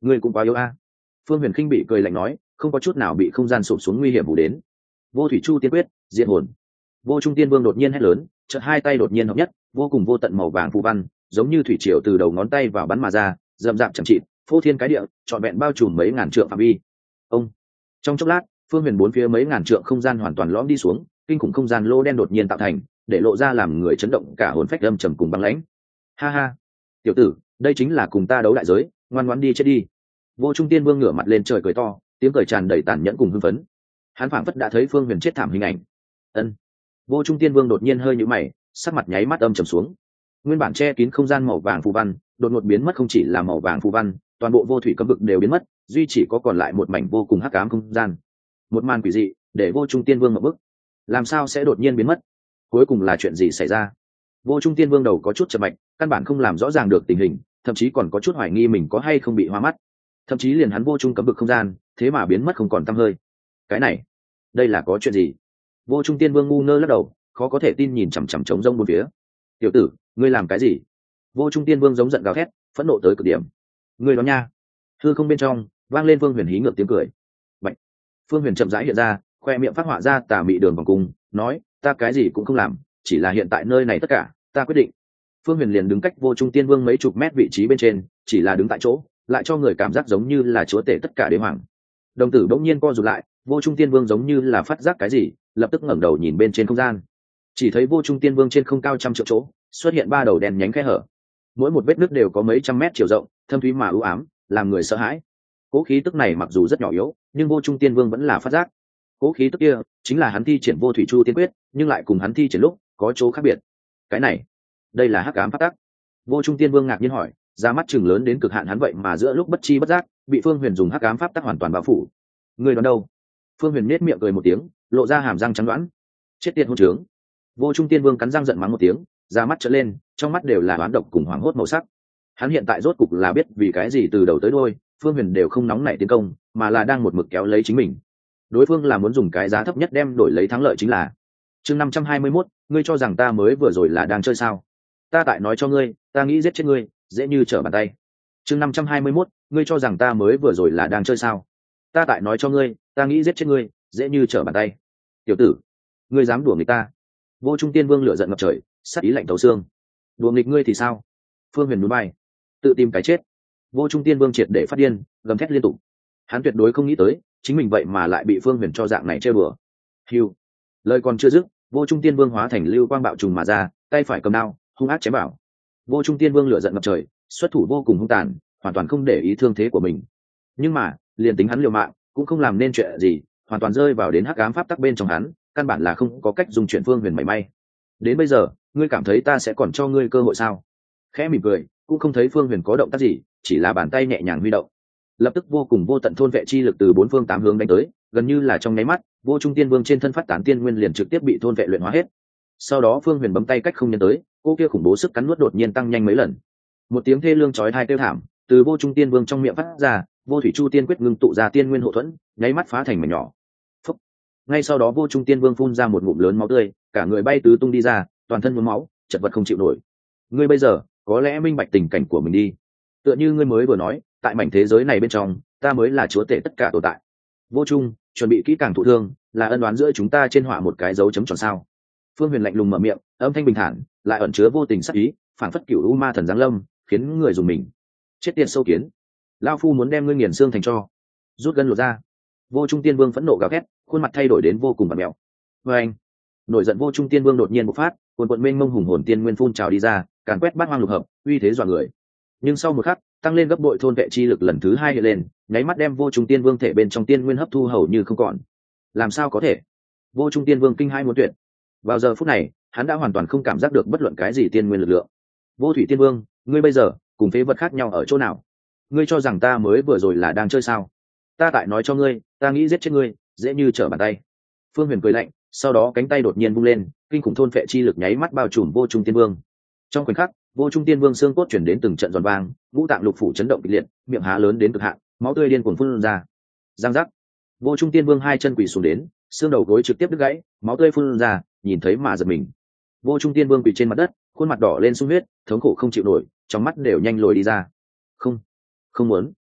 ngươi cũng quá yếu a. Phương Huyền khinh bị cười lạnh nói, không có chút nào bị không gian sụp xuống nguy hiểm vụ đến. Vô thủy chu tiên quyết, diệt hồn. Vô trung tiên vương đột nhiên hét lớn, chợt hai tay đột nhiên hợp nhất, vô cùng vô tận màu vàng phù văn, giống như thủy triều từ đầu ngón tay vào bắn mà ra, rậm rạp chẳng chịt, phô thiên cái địa, trọn vẹn bao trùm mấy ngàn trượng phạm vi. Ông. Trong chốc lát, Phương Huyền bốn phía mấy ngàn trượng không gian hoàn toàn lõm đi xuống, kinh khủng không gian lô đen đột nhiên tạo thành, để lộ ra làm người chấn động cả hồn phách âm trầm cùng băng lãnh. Ha ha, tiểu tử, đây chính là cùng ta đấu đại giới, ngoan ngoãn đi chết đi. Vô trung tiên vương ngửa mặt lên trời cười to, tiếng cười tràn đầy tàn nhẫn cùng hưng phấn. Hắn phảng phất đã thấy Phương Huyền chết thảm hình ảnh. Ân. Vô trung tiên vương đột nhiên hơi nhíu mày, sắc mặt nháy mắt âm trầm xuống. Nguyên bản che kín không gian màu vàng phù văn, đột ngột biến mất, không chỉ là màu vàng phù văn, toàn bộ vô thủy cấm vực đều biến mất, duy chỉ có còn lại một mảnh vô cùng hắc ám không gian. Một màn quỷ dị, để vô trung tiên vương ngộp bức. Làm sao sẽ đột nhiên biến mất? Cuối cùng là chuyện gì xảy ra? Vô trung tiên vương đầu có chút chậm mạch, căn bản không làm rõ ràng được tình hình, thậm chí còn có chút hoài nghi mình có hay không bị hoa mắt. Thậm chí liền hắn vô trung cấm vực không gian, thế mà biến mất không còn tăm hơi. Cái này, đây là có chuyện gì? Vô trung tiên vương ngu ngơ lắc đầu, khó có thể tin nhìn chằm chằm trống rông bốn phía. Tiểu tử, ngươi làm cái gì? Vô trung tiên vương giống giận gào thét, phẫn nộ tới cực điểm. Ngươi đó nha. Hư không bên trong vang lên Phương Huyền hí ngược tiếng cười. Bạch. Phương Huyền chậm rãi hiện ra, khoe miệng phát họa ra tà mị đường vòng cung, nói, ta cái gì cũng không làm, chỉ là hiện tại nơi này tất cả ta quyết định. Phương Huyền liền đứng cách vô trung tiên vương mấy chục mét vị trí bên trên, chỉ là đứng tại chỗ, lại cho người cảm giác giống như là chúa tể tất cả đế hoàng. Đồng tử bỗng nhiên co rụt lại, vô trung tiên vương giống như là phát giác cái gì, lập tức ngẩng đầu nhìn bên trên không gian. Chỉ thấy vô trung tiên vương trên không cao trăm triệu chỗ xuất hiện ba đầu đèn nhánh khe hở, mỗi một vết nứt đều có mấy trăm mét chiều rộng, thâm thúy mà u ám, làm người sợ hãi. Cố khí tức này mặc dù rất nhỏ yếu, nhưng vô trung tiên vương vẫn là phát giác. Cố khí tức kia chính là hắn thi triển vô thủy chu tiên quyết, nhưng lại cùng hắn thi triển lúc có chỗ khác biệt. Cái này, đây là hắc ám pháp tắc. Vô trung tiên vương ngạc nhiên hỏi, ra mắt chừng lớn đến cực hạn, hắn vậy mà giữa lúc bất chi bất giác bị Phương Huyền dùng hắc ám pháp tắc hoàn toàn bao phủ. Người đoán đâu? Phương Huyền nết miệng cười một tiếng, lộ ra hàm răng trắng đoán. Chết tiệt hỗn trướng. Vô trung tiên vương cắn răng giận mắng một tiếng, ra mắt trợn lên, trong mắt đều là oán độc cùng hoảng hốt màu sắc. Hắn hiện tại rốt cục là biết vì cái gì từ đầu tới đuôi Phương Huyền đều không nóng nảy tiến công, mà là đang một mực kéo lấy chính mình. Đối phương là muốn dùng cái giá thấp nhất đem đổi lấy thắng lợi chính là. Chương 521, ngươi cho rằng ta mới vừa rồi là đang chơi sao? Ta tại nói cho ngươi, ta nghĩ giết chết ngươi, dễ như trở bàn tay. Chương 521, ngươi cho rằng ta mới vừa rồi là đang chơi sao? Ta tại nói cho ngươi, ta nghĩ giết chết ngươi, dễ như trở bàn tay. Tiểu tử, ngươi dám đùa nghịch ta? Vô trung tiên vương lửa giận ngập trời, sát ý lạnh thấu xương. Đùa nghịch ngươi thì sao? Phương Huyền núi bay, tự tìm cái chết. Vô trung tiên vương triệt để phát điên, gầm thét liên tục. Hắn tuyệt đối không nghĩ tới chính mình vậy mà lại bị Phương Huyền cho dạng này trêu đùa. Hiu, lời còn chưa dứt, vô trung tiên vương hóa thành lưu quang bạo trùng mà ra, tay phải cầm đao hung ác chém bảo. Vô trung tiên vương lửa giận ngập trời, xuất thủ vô cùng hung tàn, hoàn toàn không để ý thương thế của mình. Nhưng mà liền tính hắn liều mạng cũng không làm nên chuyện gì, hoàn toàn rơi vào đến hắc ám pháp tắc bên trong hắn, căn bản là không có cách dùng chuyển Phương Huyền mảy may. Đến bây giờ ngươi cảm thấy ta sẽ còn cho ngươi cơ hội sao? Khẽ mỉm cười, cũng không thấy Phương Huyền có động tác gì, chỉ là bàn tay nhẹ nhàng huy động, lập tức vô cùng vô tận thôn vệ chi lực từ bốn phương tám hướng đánh tới, gần như là trong nháy mắt vô trung tiên vương trên thân phát tán tiên nguyên liền trực tiếp bị thôn vệ luyện hóa hết. Sau đó Phương Huyền bấm tay cách không nhân tới, cô kia khủng bố sức cắn nuốt đột nhiên tăng nhanh mấy lần. Một tiếng thê lương chói tai kêu thảm từ vô trung tiên vương trong miệng phát ra, vô thủy chu tiên quyết ngưng tụ ra tiên nguyên hộ thuẫn, nháy mắt phá thành mảnh nhỏ. Phúc. Ngay sau đó vô trung tiên vương phun ra một ngụm lớn máu tươi, cả người bay tứ tung đi ra, toàn thân nhuốm máu, chật vật không chịu nổi. Ngươi bây giờ có lẽ minh bạch tình cảnh của mình đi. Tựa như ngươi mới vừa nói, tại mảnh thế giới này bên trong, ta mới là chúa tể tất cả tồn tại. Vô trung, chuẩn bị kỹ càng thụ thương, là ân oán giữa chúng ta trên họa một cái dấu chấm tròn sao? Phương Huyền lạnh lùng mở miệng, âm thanh bình thản, lại ẩn chứa vô tình sắc ý, phảng phất cửu u ma thần giáng lâm, khiến người dùng mình. Chết tiệt sâu kiến, lão phu muốn đem ngươi nghiền xương thành tro. Rút gân lột ra. Vô trung tiên vương phẫn nộ gào thét, khuôn mặt thay đổi đến vô cùng bặm mèo. Và anh, nổi giận vô trung tiên vương đột nhiên bộc phát, cuồn cuộn mênh mông hùng hồn tiên nguyên phun trào đi ra, càn quét bát hoang lục hợp, uy thế dọa người. Nhưng sau một khắc, tăng lên gấp bội thôn vệ chi lực lần thứ hai hiện lên, nháy mắt đem vô trung tiên vương thể bên trong tiên nguyên hấp thu hầu như không còn. Làm sao có thể? Vô trung tiên vương kinh hai muốn tuyệt. Vào giờ phút này, hắn đã hoàn toàn không cảm giác được bất luận cái gì tiên nguyên lực lượng. Vô thủy tiên vương, ngươi bây giờ cùng phế vật khác nhau ở chỗ nào? Ngươi cho rằng ta mới vừa rồi là đang chơi sao? Ta tại nói cho ngươi, ta nghĩ giết chết ngươi, dễ như trở bàn tay. Phương Huyền cười lạnh, sau đó cánh tay đột nhiên vung lên, kinh khủng thôn phệ chi lực nháy mắt bao trùm vô trung tiên vương. Trong khoảnh khắc, vô trung tiên vương xương cốt chuyển đến từng trận giòn vang, ngũ tạng lục phủ chấn động kịch liệt, miệng há lớn đến cực hạn, máu tươi điên cuồng phun ra. Giang giác, vô trung tiên vương hai chân quỳ xuống đến, xương đầu gối trực tiếp đứt gãy, máu tươi phun ra, nhìn thấy mà giật mình. Vô trung tiên vương quỳ trên mặt đất, khuôn mặt đỏ lên sung huyết, thống khổ không chịu nổi, trong mắt đều nhanh lồi đi ra. Không, không muốn.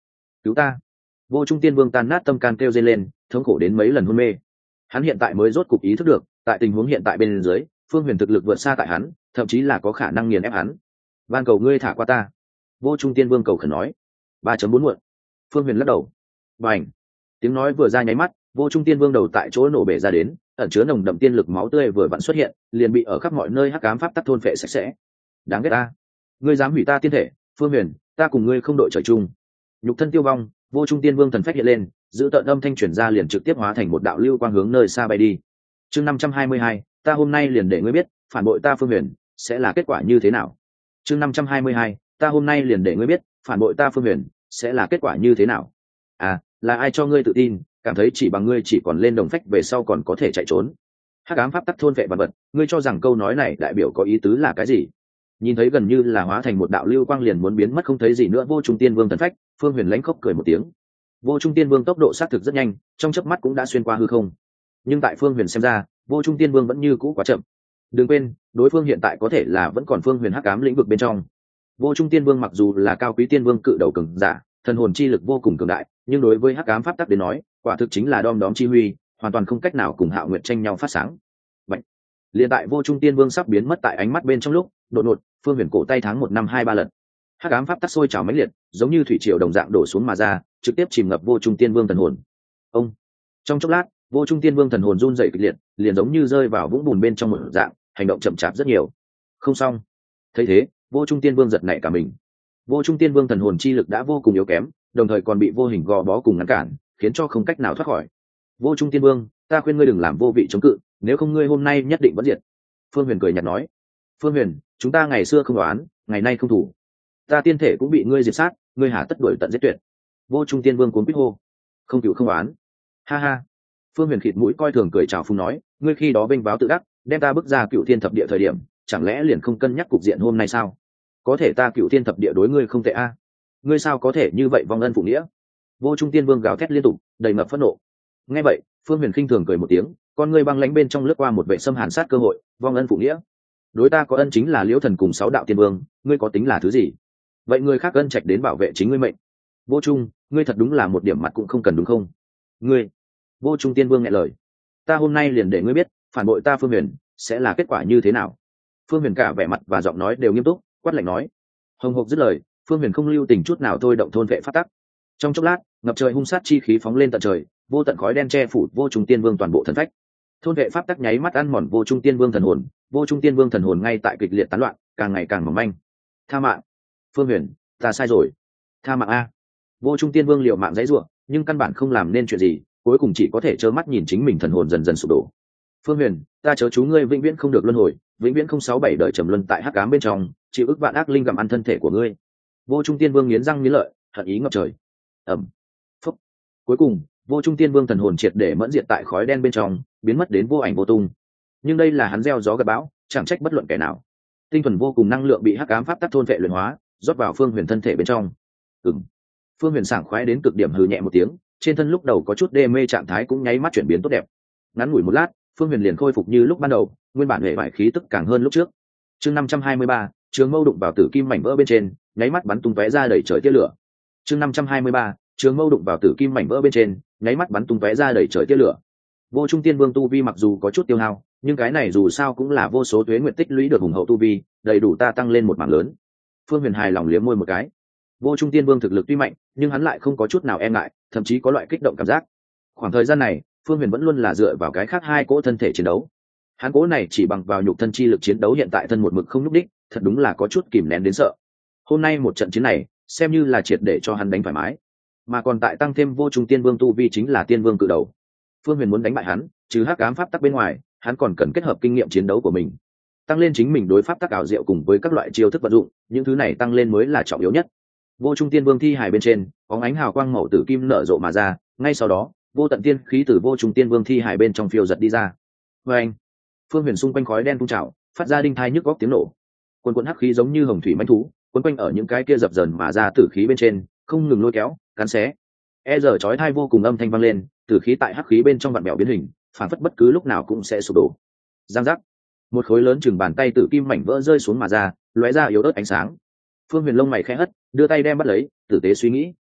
cứu ta. Vô Trung Tiên Vương tan nát tâm can kêu dây lên, thống khổ đến mấy lần hôn mê. Hắn hiện tại mới rốt cục ý thức được, tại tình huống hiện tại bên dưới, Phương Huyền thực lực vượt xa tại hắn, thậm chí là có khả năng nghiền ép hắn. Van cầu ngươi thả qua ta. Vô Trung Tiên Vương cầu khẩn nói. 3.4 muộn. Phương Huyền lắc đầu. Bành. Tiếng nói vừa ra nháy mắt, Vô Trung Tiên Vương đầu tại chỗ nổ bể ra đến, ẩn chứa nồng đậm tiên lực máu tươi vừa vặn xuất hiện, liền bị ở khắp mọi nơi hắc ám pháp tắc thôn phệ sạch sẽ. Đáng ghét ta. Ngươi dám hủy ta tiên thể, Phương Huyền, ta cùng ngươi không đội trời chung. Nhục thân tiêu vong, Vô Trung Tiên Vương thần phách hiện lên, giữ tợn âm thanh truyền ra liền trực tiếp hóa thành một đạo lưu quang hướng nơi xa bay đi. Chương 522, ta hôm nay liền để ngươi biết, phản bội ta Phương Huyền sẽ là kết quả như thế nào. Chương 522, ta hôm nay liền để ngươi biết, phản bội ta Phương Huyền sẽ là kết quả như thế nào. À, là ai cho ngươi tự tin, cảm thấy chỉ bằng ngươi chỉ còn lên đồng phách về sau còn có thể chạy trốn. Hắc ám pháp tắc thôn vệ vật vật, ngươi cho rằng câu nói này đại biểu có ý tứ là cái gì? Nhìn thấy gần như là hóa thành một đạo lưu quang liền muốn biến mất không thấy gì nữa Vô Trung Tiên Vương thần phách, Phương Huyền lãnh khốc cười một tiếng. Vô Trung Tiên Vương tốc độ xác thực rất nhanh, trong chớp mắt cũng đã xuyên qua hư không. Nhưng tại Phương Huyền xem ra, Vô Trung Tiên Vương vẫn như cũ quá chậm. Đừng quên, đối phương hiện tại có thể là vẫn còn Phương Huyền hắc ám lĩnh vực bên trong. Vô Trung Tiên Vương mặc dù là cao quý tiên vương cự đầu cường giả, thần hồn chi lực vô cùng cường đại, nhưng đối với hắc ám pháp tắc đến nói, quả thực chính là đom đóm chi huy, hoàn toàn không cách nào cùng Hạo Nguyệt tranh nhau phát sáng. Vậy, liền tại Vô Trung Tiên Vương sắp biến mất tại ánh mắt bên trong lúc, đột ngột, Phương Huyền cổ tay tháng 1 năm 2 3 lần. Hắc ám pháp tắc sôi trào mãnh liệt, giống như thủy triều đồng dạng đổ xuống mà ra, trực tiếp chìm ngập Vô Trung Tiên Vương thần hồn. Ông, trong chốc lát, Vô Trung Tiên Vương thần hồn run rẩy kịch liệt, liền giống như rơi vào vũng bùn bên trong một dạng, hành động chậm chạp rất nhiều. Không xong. Thấy thế, Vô Trung Tiên Vương giật nảy cả mình. Vô Trung Tiên Vương thần hồn chi lực đã vô cùng yếu kém, đồng thời còn bị vô hình gò bó cùng ngăn cản, khiến cho không cách nào thoát khỏi. Vô Trung Tiên Vương, ta khuyên ngươi đừng làm vô vị chống cự, nếu không ngươi hôm nay nhất định vẫn diệt. Phương Huyền cười nhạt nói. Phương Huyền, chúng ta ngày xưa không đoán, ngày nay không thủ. Ta tiên thể cũng bị ngươi diệt sát, ngươi hả tất đuổi tận giết tuyệt. Vô Trung Tiên Vương cuốn quýt hô. Không cựu không đoán. Ha ha. Phương Huyền khịt mũi coi thường cười chào phúng nói, ngươi khi đó bênh báo tự đắc, đem ta bước ra Cựu Thiên Thập Địa thời điểm, chẳng lẽ liền không cân nhắc cục diện hôm nay sao? Có thể ta Cựu Thiên Thập Địa đối ngươi không tệ a. Ngươi sao có thể như vậy vong ân phụ nghĩa? Vô Trung Tiên Vương gào thét liên tục, đầy ngập phẫn nộ. Nghe vậy, Phương Huyền khinh thường cười một tiếng, con ngươi băng lãnh bên trong lướt qua một vệ xâm hàn sát cơ hội, vong ân phụ nghĩa. Đối ta có ân chính là Liễu Thần cùng 6 đạo tiên vương, ngươi có tính là thứ gì? Vậy người khác ân trạch đến bảo vệ chính ngươi mệnh. Vô Trung, ngươi thật đúng là một điểm mặt cũng không cần đúng không? Ngươi. Vô Trung Tiên Vương nghẹn lời. Ta hôm nay liền để ngươi biết, phản bội ta Phương Huyền sẽ là kết quả như thế nào. Phương Huyền cả vẻ mặt và giọng nói đều nghiêm túc, quát lạnh nói. Hồng hộc dứt lời, Phương Huyền không lưu tình chút nào thôi động thôn vệ pháp tắc. Trong chốc lát, ngập trời hung sát chi khí phóng lên tận trời, vô tận khói đen che phủ Vô Trung Tiên Vương toàn bộ thần phách. Thôn vệ pháp tắc nháy mắt ăn mòn Vô Trung Tiên Vương thần hồn, Vô Trung Tiên Vương thần hồn ngay tại kịch liệt tán loạn, càng ngày càng mỏng manh. Tha mạng, Phương Huyền, ta sai rồi. Tha mạng a. Vô Trung Tiên Vương liều mạng giãy giụa, nhưng căn bản không làm nên chuyện gì, cuối cùng chỉ có thể trơ mắt nhìn chính mình thần hồn dần dần sụp đổ. Phương Huyền, ta chớ chú ngươi vĩnh viễn không được luân hồi, vĩnh viễn không 6 7 đời trầm luân tại hắc ám bên trong, chịu ức vạn ác linh gặm ăn thân thể của ngươi. Vô Trung Tiên Vương nghiến răng nghiến lợi, hận ý ngập trời. Ầm. Phúc. Cuối cùng, Vô Trung Tiên Vương thần hồn triệt để mẫn diệt tại khói đen bên trong, biến mất đến vô ảnh vô tung. Nhưng đây là hắn gieo gió gặt bão, chẳng trách bất luận kẻ nào. Tinh thuần vô cùng năng lượng bị hắc ám pháp tắc thôn vệ luyện hóa, rót vào Phương Huyền thân thể bên trong. Phương Huyền sảng khoái đến cực điểm hừ nhẹ một tiếng, trên thân lúc đầu có chút đê mê trạng thái cũng nháy mắt chuyển biến tốt đẹp. Ngắn ngủi một lát, Phương Huyền liền khôi phục như lúc ban đầu, nguyên bản hệ vải khí tức càng hơn lúc trước. Chương 523, Trường Mâu đụng vào tử kim mảnh vỡ bên trên, nháy mắt bắn tung tóe ra đầy trời tia lửa. Chương 523, Trường Mâu đụng vào tử kim mảnh vỡ bên trên, nháy mắt bắn tung tóe ra đầy trời tia lửa. Vô Trung Tiên Vương tu vi mặc dù có chút tiêu hao, nhưng cái này dù sao cũng là vô số tuế nguyện tích lũy được hùng hậu tu vi, đầy đủ ta tăng lên một mảng lớn. Phương Huyền hài lòng liếm môi một cái. Vô Trung Tiên Vương thực lực tuy mạnh, nhưng hắn lại không có chút nào e ngại, thậm chí có loại kích động cảm giác. Khoảng thời gian này, Phương Huyền vẫn luôn là dựa vào cái khác hai cỗ thân thể chiến đấu. Hắn cỗ này chỉ bằng vào nhục thân chi lực chiến đấu hiện tại thân một mực không nhúc đích, thật đúng là có chút kìm nén đến sợ. Hôm nay một trận chiến này, xem như là triệt để cho hắn đánh thoải mái. Mà còn tại tăng thêm Vô Trung Tiên Vương tu vi chính là Tiên Vương cự đầu. Phương Huyền muốn đánh bại hắn, trừ hắc ám pháp tắc bên ngoài, hắn còn cần kết hợp kinh nghiệm chiến đấu của mình, tăng lên chính mình đối pháp tắc ảo diệu cùng với các loại chiêu thức vận dụng, những thứ này tăng lên mới là trọng yếu nhất. Vô Trung Tiên Vương thi hài bên trên, có ánh hào quang màu tử kim nở rộ mà ra, ngay sau đó, vô tận tiên khí từ Vô Trung Tiên Vương thi hài bên trong phiêu giật đi ra. Và anh, Phương Huyền xung quanh khói đen phun trào, phát ra đinh thai nhức góc tiếng nổ. Quần quần hắc khí giống như hồng thủy mãnh thú, quấn quanh ở những cái kia dập dờn mà ra tử khí bên trên, không ngừng lôi kéo, cắn xé. Giờ chói tai vô cùng âm thanh vang lên, tử khí tại hắc khí bên trong vặn vẹo biến hình, phản phất bất cứ lúc nào cũng sẽ sụp đổ. Giang giác, một khối lớn chừng bàn tay tử kim mảnh vỡ rơi xuống mà ra, lóe ra yếu ớt ánh sáng. Phương Huyền lông mày khẽ hất, đưa tay đem bắt lấy, tử tế suy nghĩ.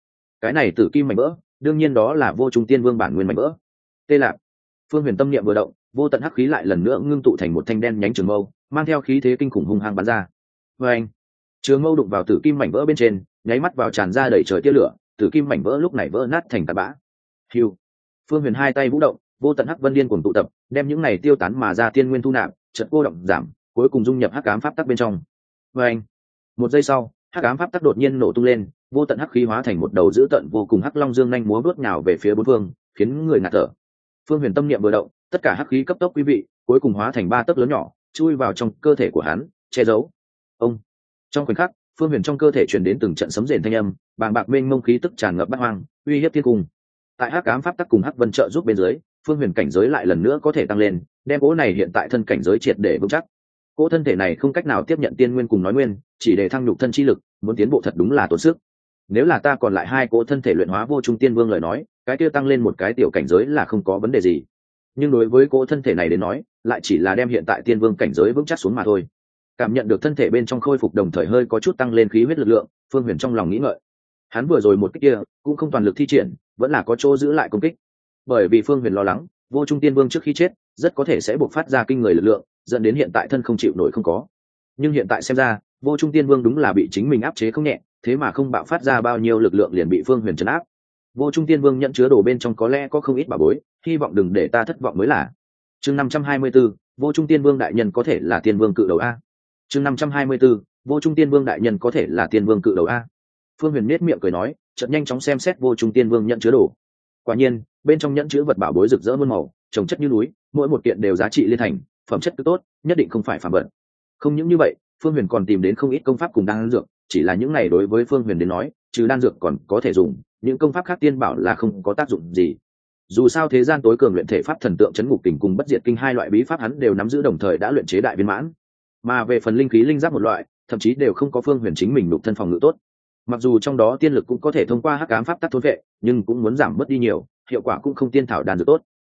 cái này tử kim mảnh vỡ đương nhiên đó là vô trung tiên vương bản nguyên mảnh vỡ. Tê Lạp. Phương Huyền tâm niệm vừa động, vô tận hắc khí lại lần nữa ngưng tụ thành một thanh đen nhánh trường mâu, mang theo khí thế kinh khủng hung hăng bắn ra. Và anh, trường mâu đụng vào tử kim mảnh vỡ bên trên, nháy mắt vào tràn ra đầy trời tia lửa, tử kim mảnh vỡ lúc này vỡ nát thành tạt bã. Hưu. Phương Huyền hai tay vũ động, vô tận hắc vân điên cuồng tụ tập, đem những này tiêu tán mà ra tiên nguyên thu nạp, chợt cô động giảm, cuối cùng dung nhập hắc ám pháp tắc bên trong. Và anh, một giây sau, hắc ám pháp tắc đột nhiên nổ tung lên, vô tận hắc khí hóa thành một đầu dữ tợn vô cùng hắc long dương nhanh múa vuốt nhào về phía bốn phương, khiến người ngạt thở. Phương Huyền tâm niệm vừa động, tất cả hắc khí cấp tốc quý vị, cuối cùng hóa thành ba tấc lớn nhỏ, chui vào trong cơ thể của hắn, che giấu. Ông. Trong khoảnh khắc, Phương Huyền trong cơ thể truyền đến từng trận sấm rền thanh âm, bàng bạc mênh mông khí tức tràn ngập bát hoang, uy hiếp thiên cung. Tại hắc ám pháp tắc cùng hắc vân trợ giúp bên dưới, Phương Huyền cảnh giới lại lần nữa có thể tăng lên, đem cỗ này hiện tại thân cảnh giới triệt để vững chắc. Cỗ thân thể này không cách nào tiếp nhận tiên nguyên cùng nói nguyên, chỉ để thăng nhục thân chi lực, muốn tiến bộ thật đúng là tốn sức. Nếu là ta còn lại hai cỗ thân thể luyện hóa vô trung tiên vương lời nói, cái kia tăng lên một cái tiểu cảnh giới là không có vấn đề gì. Nhưng đối với cỗ thân thể này đến nói, lại chỉ là đem hiện tại tiên vương cảnh giới vững chắc xuống mà thôi. Cảm nhận được thân thể bên trong khôi phục đồng thời hơi có chút tăng lên khí huyết lực lượng, Phương Huyền trong lòng nghĩ ngợi. Hắn vừa rồi một kích kia cũng không toàn lực thi triển, vẫn là có chỗ giữ lại công kích. Bởi vì Phương Huyền lo lắng, vô trung tiên vương trước khi chết, rất có thể sẽ bộc phát ra kinh người lực lượng, dẫn đến hiện tại thân không chịu nổi không có. Nhưng hiện tại xem ra, vô trung tiên vương đúng là bị chính mình áp chế không nhẹ, thế mà không bạo phát ra bao nhiêu lực lượng liền bị Phương Huyền trấn áp. Vô trung tiên vương nhận chứa đồ bên trong có lẽ có không ít bảo bối, hy vọng đừng để ta thất vọng mới là. Chương 524, vô trung tiên vương đại nhân có thể là tiên vương cự đầu a. Chương 524, vô trung tiên vương đại nhân có thể là tiên vương cự đầu a. Phương Huyền nhếch miệng cười nói, chợt nhanh chóng xem xét vô trung tiên vương nhận chứa đồ. Quả nhiên, bên trong nhẫn chứa vật bảo bối rực rỡ muôn màu, trồng chất như núi, mỗi một kiện đều giá trị liên thành, phẩm chất cứ tốt, nhất định không phải phàm vật. Không những như vậy, Phương Huyền còn tìm đến không ít công pháp cùng đan dược, chỉ là những này đối với Phương Huyền đến nói, trừ đan dược còn có thể dùng, những công pháp khác tiên bảo là không có tác dụng gì. Dù sao thế gian tối cường luyện thể pháp thần tượng chấn ngục kình cùng bất diệt kinh hai loại bí pháp hắn đều nắm giữ đồng thời đã luyện chế đại viên mãn. Mà về phần linh khí linh giáp một loại, thậm chí đều không có Phương Huyền chính mình nục thân phòng ngự tốt. Mặc dù trong đó tiên lực cũng có thể thông qua hắc ám pháp tắc thôn vệ, nhưng cũng muốn giảm bớt đi nhiều, hiệu quả cũng không tiên thảo đan dược tốt.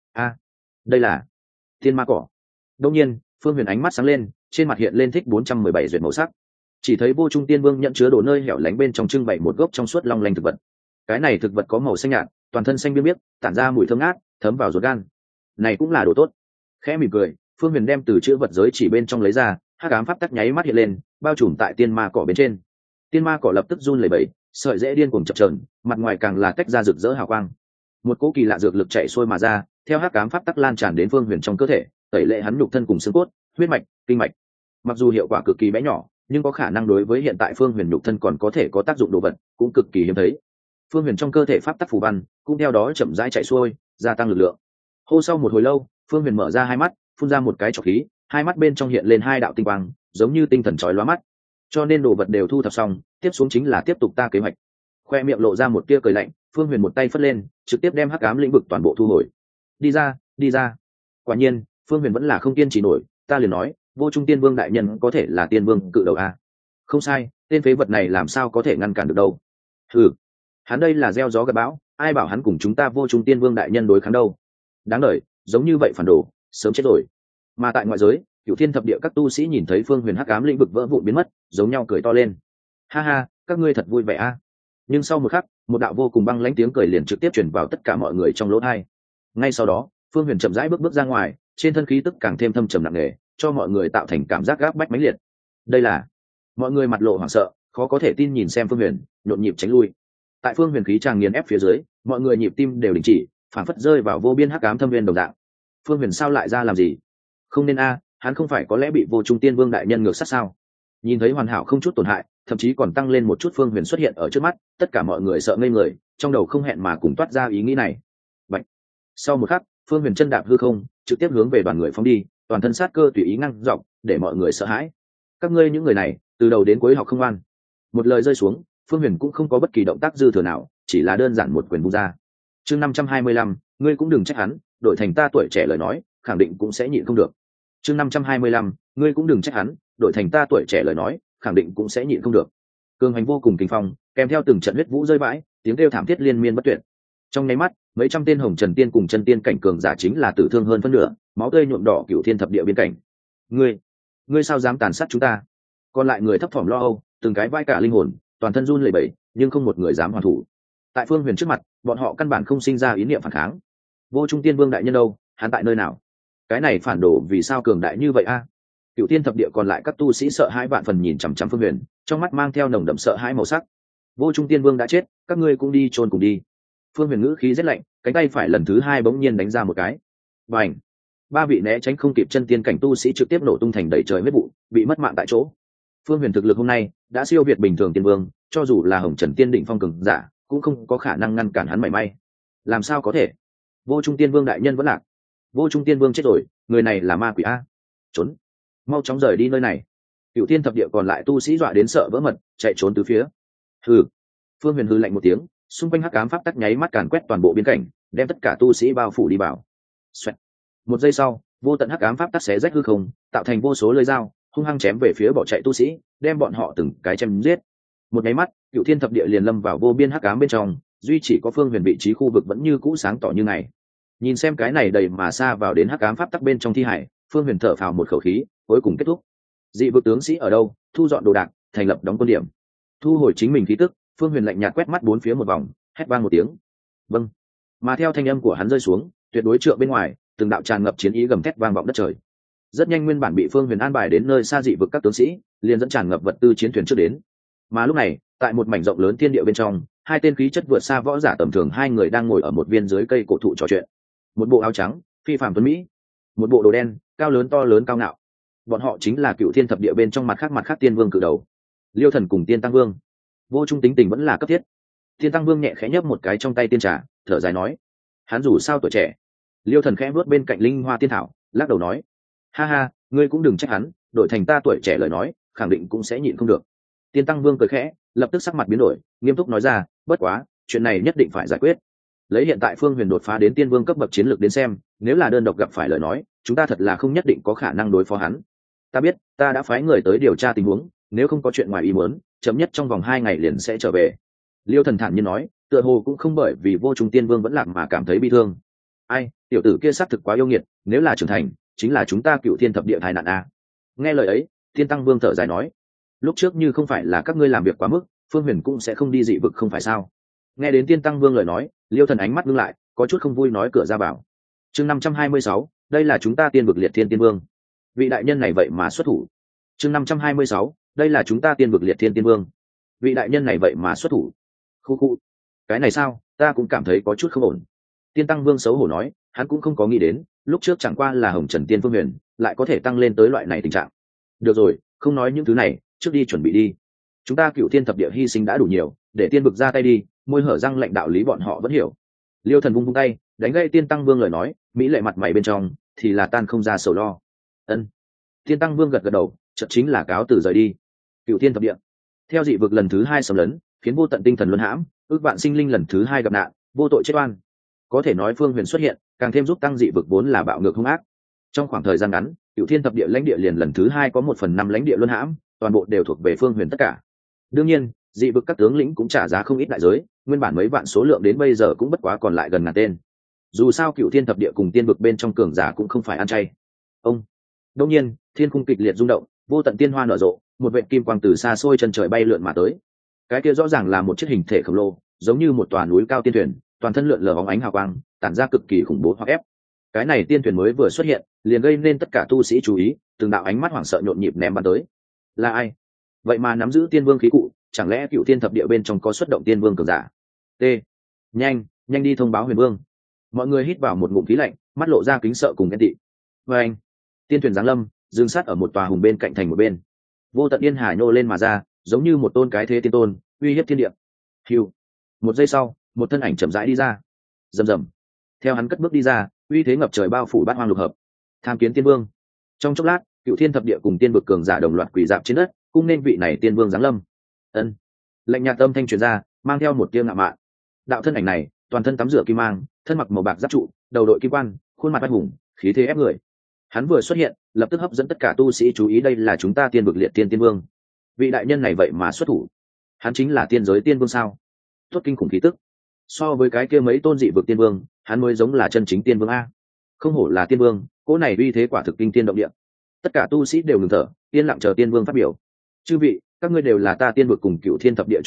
Đây là tiên ma cỏ. Đương nhiên, Phương Huyền ánh mắt sáng lên, trên mặt hiện lên thích 417 duyệt màu sắc. Chỉ thấy vô trung tiên vương nhận chứa đồ nơi hẻo lánh bên trong trưng bày một gốc trong suốt long lanh thực vật. Cái này thực vật có màu xanh nhạt, toàn thân xanh biếc biếc, tản ra mùi thơm ngát, thấm vào ruột gan. Này cũng là đồ tốt. Khẽ mỉm cười, Phương Huyền đem từ chữ vật giới chỉ bên trong lấy ra, hắc ám pháp tắc nháy mắt hiện lên, bao trùm tại tiên ma cỏ bên trên. Tiên ma cỏ lập tức run lẩy bẩy, sợi rễ điên cuồng chập chờn, mặt ngoài càng là tách ra rực rỡ hào quang. Một cỗ kỳ lạ dược lực chạy xuôi mà ra, theo hắc ám pháp tắc lan tràn đến Phương Huyền trong cơ thể, tẩy lệ hắn nhục thân cùng xương cốt, huyết mạch, kinh mạch. Mặc dù hiệu quả cực kỳ bé nhỏ, nhưng có khả năng đối với hiện tại Phương Huyền nhục thân còn có thể có tác dụng đồ vật, cũng cực kỳ hiếm thấy. Phương Huyền trong cơ thể pháp tắc phù văn cũng theo đó chậm rãi chạy xuôi, gia tăng lực lượng. Hô, sau một hồi lâu, Phương Huyền mở ra hai mắt, phun ra một cái trọc khí, hai mắt bên trong hiện lên hai đạo tinh quang, giống như tinh thần chói lóa mắt. Cho nên đồ vật đều thu thập xong, tiếp xuống chính là tiếp tục ta kế hoạch. Khoe miệng lộ ra một tia cười lạnh, Phương Huyền một tay phất lên, trực tiếp đem hắc ám lĩnh vực toàn bộ thu hồi. Đi ra, đi ra. Quả nhiên, Phương Huyền vẫn là không kiên trì nổi, ta liền nói, vô trung tiên vương đại nhân có thể là tiên vương cự đầu a. Không sai, tên phế vật này làm sao có thể ngăn cản được đâu. Ừ, hắn đây là gieo gió gặt bão, ai bảo hắn cùng chúng ta vô trung tiên vương đại nhân đối kháng đâu. Đáng đời, giống như vậy phản đồ, sớm chết rồi. Mà tại ngoại giới, Cửu Thiên thập địa các tu sĩ nhìn thấy Phương Huyền hắc ám lĩnh vực vỡ vụn biến mất, giống nhau cười to lên. Ha ha, các ngươi thật vui vẻ a. Nhưng sau một khắc, một đạo vô cùng băng lãnh tiếng cười liền trực tiếp truyền vào tất cả mọi người trong lỗ tai. Ngay sau đó, Phương Huyền chậm rãi bước ra ngoài, trên thân khí tức càng thêm thâm trầm nặng nề, cho mọi người tạo thành cảm giác gáp bách mãnh liệt. Đây là, mọi người mặt lộ hoảng sợ, khó có thể tin nhìn xem Phương Huyền, nhộn nhịp tránh lui. Tại Phương Huyền khí tràng nghiền ép phía dưới, mọi người nhịp tim đều đình chỉ, phảng phất rơi vào vô biên hắc ám thâm viên đồng dạng. Phương Huyền sao lại ra làm gì? Không nên a, hắn không phải có lẽ bị vô trung tiên vương đại nhân ngược sát sao? Nhìn thấy hoàn hảo không chút tổn hại, thậm chí còn tăng lên một chút Phương Huyền xuất hiện ở trước mắt, tất cả mọi người sợ ngây người, trong đầu không hẹn mà cùng toát ra ý nghĩ này. Bạch. Sau một khắc, Phương Huyền chân đạp hư không, trực tiếp hướng về đoàn người phóng đi, toàn thân sát cơ tùy ý ngăn dọc, để mọi người sợ hãi. Các ngươi những người này, từ đầu đến cuối học không ngoan. Một lời rơi xuống, Phương Huyền cũng không có bất kỳ động tác dư thừa nào, chỉ là đơn giản một quyền vung ra. Chương 525, ngươi cũng đừng trách hắn, đổi thành ta tuổi trẻ lời nói, khẳng định cũng sẽ nhịn không được. Chương 525, ngươi cũng đừng trách hắn, đổi thành ta tuổi trẻ lời nói, khẳng định cũng sẽ nhịn không được. Cường hành vô cùng kinh phong, kèm theo từng trận huyết vũ rơi vãi, tiếng kêu thảm thiết liên miên bất tuyệt. Trong nháy mắt, mấy trăm tên hồng trần tiên cùng chân tiên cảnh cường giả chính là tử thương hơn phân nửa, máu tươi nhuộm đỏ Cửu Thiên thập địa biên cảnh. Ngươi sao dám tàn sát chúng ta? Còn lại người thấp thỏm lo âu, từng cái vai cả linh hồn, toàn thân run lẩy bẩy, nhưng không một người dám hoàn thủ. tại Phương Huyền trước mặt bọn họ căn bản không sinh ra ý niệm phản kháng. Vô Trung Tiên Vương đại nhân đâu, hắn tại nơi nào? Cái này phản đồ vì sao cường đại như vậy a? Cựu Tiên thập địa còn lại các tu sĩ sợ hãi vạn phần nhìn chằm chằm Phương Huyền, trong mắt mang theo nồng đậm sợ hãi màu sắc. Vô Trung Tiên Vương đã chết, các ngươi cũng đi chôn cùng đi. Phương Huyền ngữ khí rất lạnh, cánh tay phải lần thứ hai bỗng nhiên đánh ra một cái. Bành! Ba vị né tránh không kịp chân tiên cảnh tu sĩ trực tiếp nổ tung thành đầy trời huyết vụ, bị mất mạng tại chỗ. Phương Huyền thực lực hôm nay đã siêu việt bình thường tiên vương, cho dù là Hồng Trần Tiên đỉnh phong cường giả, cũng không có khả năng ngăn cản hắn mảy may. Làm sao có thể? Vô Trung Tiên Vương đại nhân vẫn lạc. Vô Trung Tiên Vương chết rồi, người này là ma quỷ a. Trốn! Mau chóng rời đi nơi này. Cựu Tiên thập địa còn lại tu sĩ dọa đến sợ vỡ mật, chạy trốn từ phía. Hừ! Phương Huyền hừ lạnh một tiếng, xung quanh hắc ám pháp tắc nháy mắt càn quét toàn bộ biên cảnh, đem tất cả tu sĩ bao phủ đi vào. Xoẹt. Một giây sau, vô tận hắc ám pháp tắc xé rách hư không, tạo thành vô số lưỡi dao, hung hăng chém về phía bỏ chạy tu sĩ, đem bọn họ từng cái chém giết. Một nháy mắt, Cựu Thiên thập địa liền lâm vào vô biên hắc ám bên trong, duy chỉ có Phương Huyền vị trí khu vực vẫn như cũ sáng tỏ như ngày. Nhìn xem cái này đầy mà xa vào đến hắc ám pháp tắc bên trong thi hải, Phương Huyền thở phào một khẩu khí, cuối cùng kết thúc. Dị vực tướng sĩ ở đâu? Thu dọn đồ đạc, thành lập đóng quân điểm. Thu hồi chính mình khí tức, Phương Huyền lạnh nhạt quét mắt bốn phía một vòng, hét vang một tiếng. Vâng. Mà theo thanh âm của hắn rơi xuống, tuyệt đối trượng bên ngoài, từng đạo tràn ngập chiến ý gầm thét vang vọng đất trời. Rất nhanh nguyên bản bị Phương Huyền an bài đến nơi xa dị vực các tướng sĩ, liền dẫn tràn ngập vật tư chiến thuyền trước đến. Mà lúc này, tại một mảnh rộng lớn thiên địa bên trong, hai tên khí chất vượt xa võ giả tầm thường hai người đang ngồi ở một viên dưới cây cổ thụ trò chuyện. Một bộ áo trắng, phi phàm tuấn mỹ, một bộ đồ đen, cao lớn to lớn cao ngạo. Bọn họ chính là Cựu Thiên thập địa bên trong mặt khác tiên vương cử đầu, Liêu Thần cùng Tiên Tăng Vương. Vô Trung tính tình vẫn là cấp thiết. Tiên Tăng Vương nhẹ khẽ nhấp một cái trong tay tiên trà, thở dài nói: hắn dù sao tuổi trẻ. Liêu Thần khẽ vuốt bên cạnh linh hoa tiên thảo, lắc đầu nói: ha ha, ngươi cũng đừng trách hắn, đổi thành ta tuổi trẻ lời nói, khẳng định cũng sẽ nhịn không được. Tiên Tăng Vương cười khẽ, lập tức sắc mặt biến đổi, nghiêm túc nói ra: bất quá, chuyện này nhất định phải giải quyết. Lấy hiện tại Phương Huyền đột phá đến tiên vương cấp bậc chiến lược đến xem, nếu là đơn độc gặp phải lời nói, chúng ta thật là không nhất định có khả năng đối phó hắn. Ta biết, ta đã phái người tới điều tra tình huống, nếu không có chuyện ngoài ý muốn, chậm nhất trong vòng 2 ngày liền sẽ trở về. Liêu Thần thản nhiên nói, tựa hồ cũng không bởi vì Vô Trung Tiên Vương vẫn lạc mà cảm thấy bi thương. Ai, tiểu tử kia xác thực quá yêu nghiệt, nếu là trưởng thành, chính là chúng ta Cựu Thiên thập địa tai nạn a. Nghe lời ấy, Tiên Tăng Vương thở dài nói, lúc trước như không phải là các ngươi làm việc quá mức, Phương Huyền cũng sẽ không đi dị vực không phải sao? Nghe đến Tiên Tăng Vương lời nói, Liêu Thần ánh mắt ngưng lại, có chút không vui nói cửa ra bảo. Chương 526, đây là chúng ta tiên vực liệt thiên tiên vương. Vị đại nhân này vậy mà xuất thủ. Chương 526, đây là chúng ta tiên vực liệt thiên tiên vương. Vị đại nhân này vậy mà xuất thủ. Khu khu. Cái này sao, ta cũng cảm thấy có chút không ổn. Tiên Tăng Vương xấu hổ nói, hắn cũng không có nghĩ đến, lúc trước chẳng qua là Hồng Trần Tiên Phương Huyền, lại có thể tăng lên tới loại này tình trạng. Được rồi, không nói những thứ này, trước đi chuẩn bị đi. Chúng ta Cựu Thiên thập địa hy sinh đã đủ nhiều, để tiên vực ra tay đi, môi hở răng lệnh đạo lý bọn họ vẫn hiểu. Liêu Thần vung tay, đánh gây Tiên Tăng Vương lời nói, mỹ lệ mặt mày bên trong thì là tan không ra sầu lo. Ân. Tiên Tăng Vương gật gật đầu, chợt chính là cáo từ rời đi. Cựu Thiên thập địa theo dị vực lần thứ 2 xâm lấn, khiến vô tận tinh thần luân hãm, ước vạn sinh linh lần thứ 2 gặp nạn, vô tội chết oan. Có thể nói Phương Huyền xuất hiện, càng thêm giúp tăng dị vực vốn là bạo ngược hung ác. Trong khoảng thời gian ngắn, Cựu Thiên thập địa lãnh địa liền lần thứ 2 có 1/5 lãnh địa luân hãm, toàn bộ đều thuộc về Phương Huyền tất cả. Đương nhiên, dị vực các tướng lĩnh cũng trả giá không ít đại giới, nguyên bản mấy vạn số lượng đến bây giờ cũng bất quá còn lại gần ngàn tên. Dù sao Cựu Thiên thập địa cùng tiên vực bên trong cường giả cũng không phải ăn chay. Ông. Đương nhiên, thiên khung kịch liệt rung động, vô tận tiên hoa nở rộ, một vệt kim quang từ xa xôi chân trời bay lượn mà tới. Cái kia rõ ràng là một chiếc hình thể khổng lồ, giống như một tòa núi cao tiên thuyền, toàn thân lượn lờ bóng ánh hào quang, tản ra cực kỳ khủng bố hoặc ép. Cái này tiên thuyền mới vừa xuất hiện, liền gây nên tất cả tu sĩ chú ý, từng đạo ánh mắt hoảng sợ nhộn nhịp ném bắn tới. Là ai? Vậy mà nắm giữ tiên vương khí cụ, chẳng lẽ Cựu Thiên thập địa bên trong có xuất động tiên vương cường giả? T. Nhanh, nhanh đi thông báo Huyền Vương. Mọi người hít vào một ngụm khí lạnh, mắt lộ ra kính sợ cùng ghen tị. Và anh, tiên thuyền giáng lâm, dừng sát ở một tòa hùng bên cạnh thành một bên. Vô tận yên hà nhô lên mà ra, giống như một tôn cái thế tiên tôn, uy hiếp thiên địa. Hưu. Một giây sau, một thân ảnh chậm rãi đi ra. Rầm rầm. Theo hắn cất bước đi ra, uy thế ngập trời bao phủ bát hoang lục hợp. Tham kiến tiên vương. Trong chốc lát, Cựu Thiên thập địa cùng tiên vực cường giả đồng loạt quỳ dạp trên đất, cung nên vị này tiên vương giáng lâm. Ân. Lệnh nhạt âm thanh truyền ra, mang theo một tia ngạo mạn. Đạo thân ảnh này, toàn thân tắm rửa kim mang, thân mặc màu bạc giáp trụ, đầu đội kim quan, khuôn mặt oai hùng, khí thế ép người. Hắn vừa xuất hiện, lập tức hấp dẫn tất cả tu sĩ chú ý, đây là chúng ta tiên vực liệt tiên tiên vương. Vị đại nhân này vậy mà xuất thủ, hắn chính là tiên giới tiên vương sao? Tốt kinh khủng khí tức. So với cái kia mấy tôn dị vực tiên vương, hắn mới giống là chân chính tiên vương a. Không hổ là tiên vương, cỗ này uy thế quả thực kinh tiên động địa. Tất cả tu sĩ đều ngừng thở, yên lặng chờ tiên vương phát biểu. Chư vị, các ngươi đều là ta tiên vực cùng Cựu Thiên thập địa trụ cột,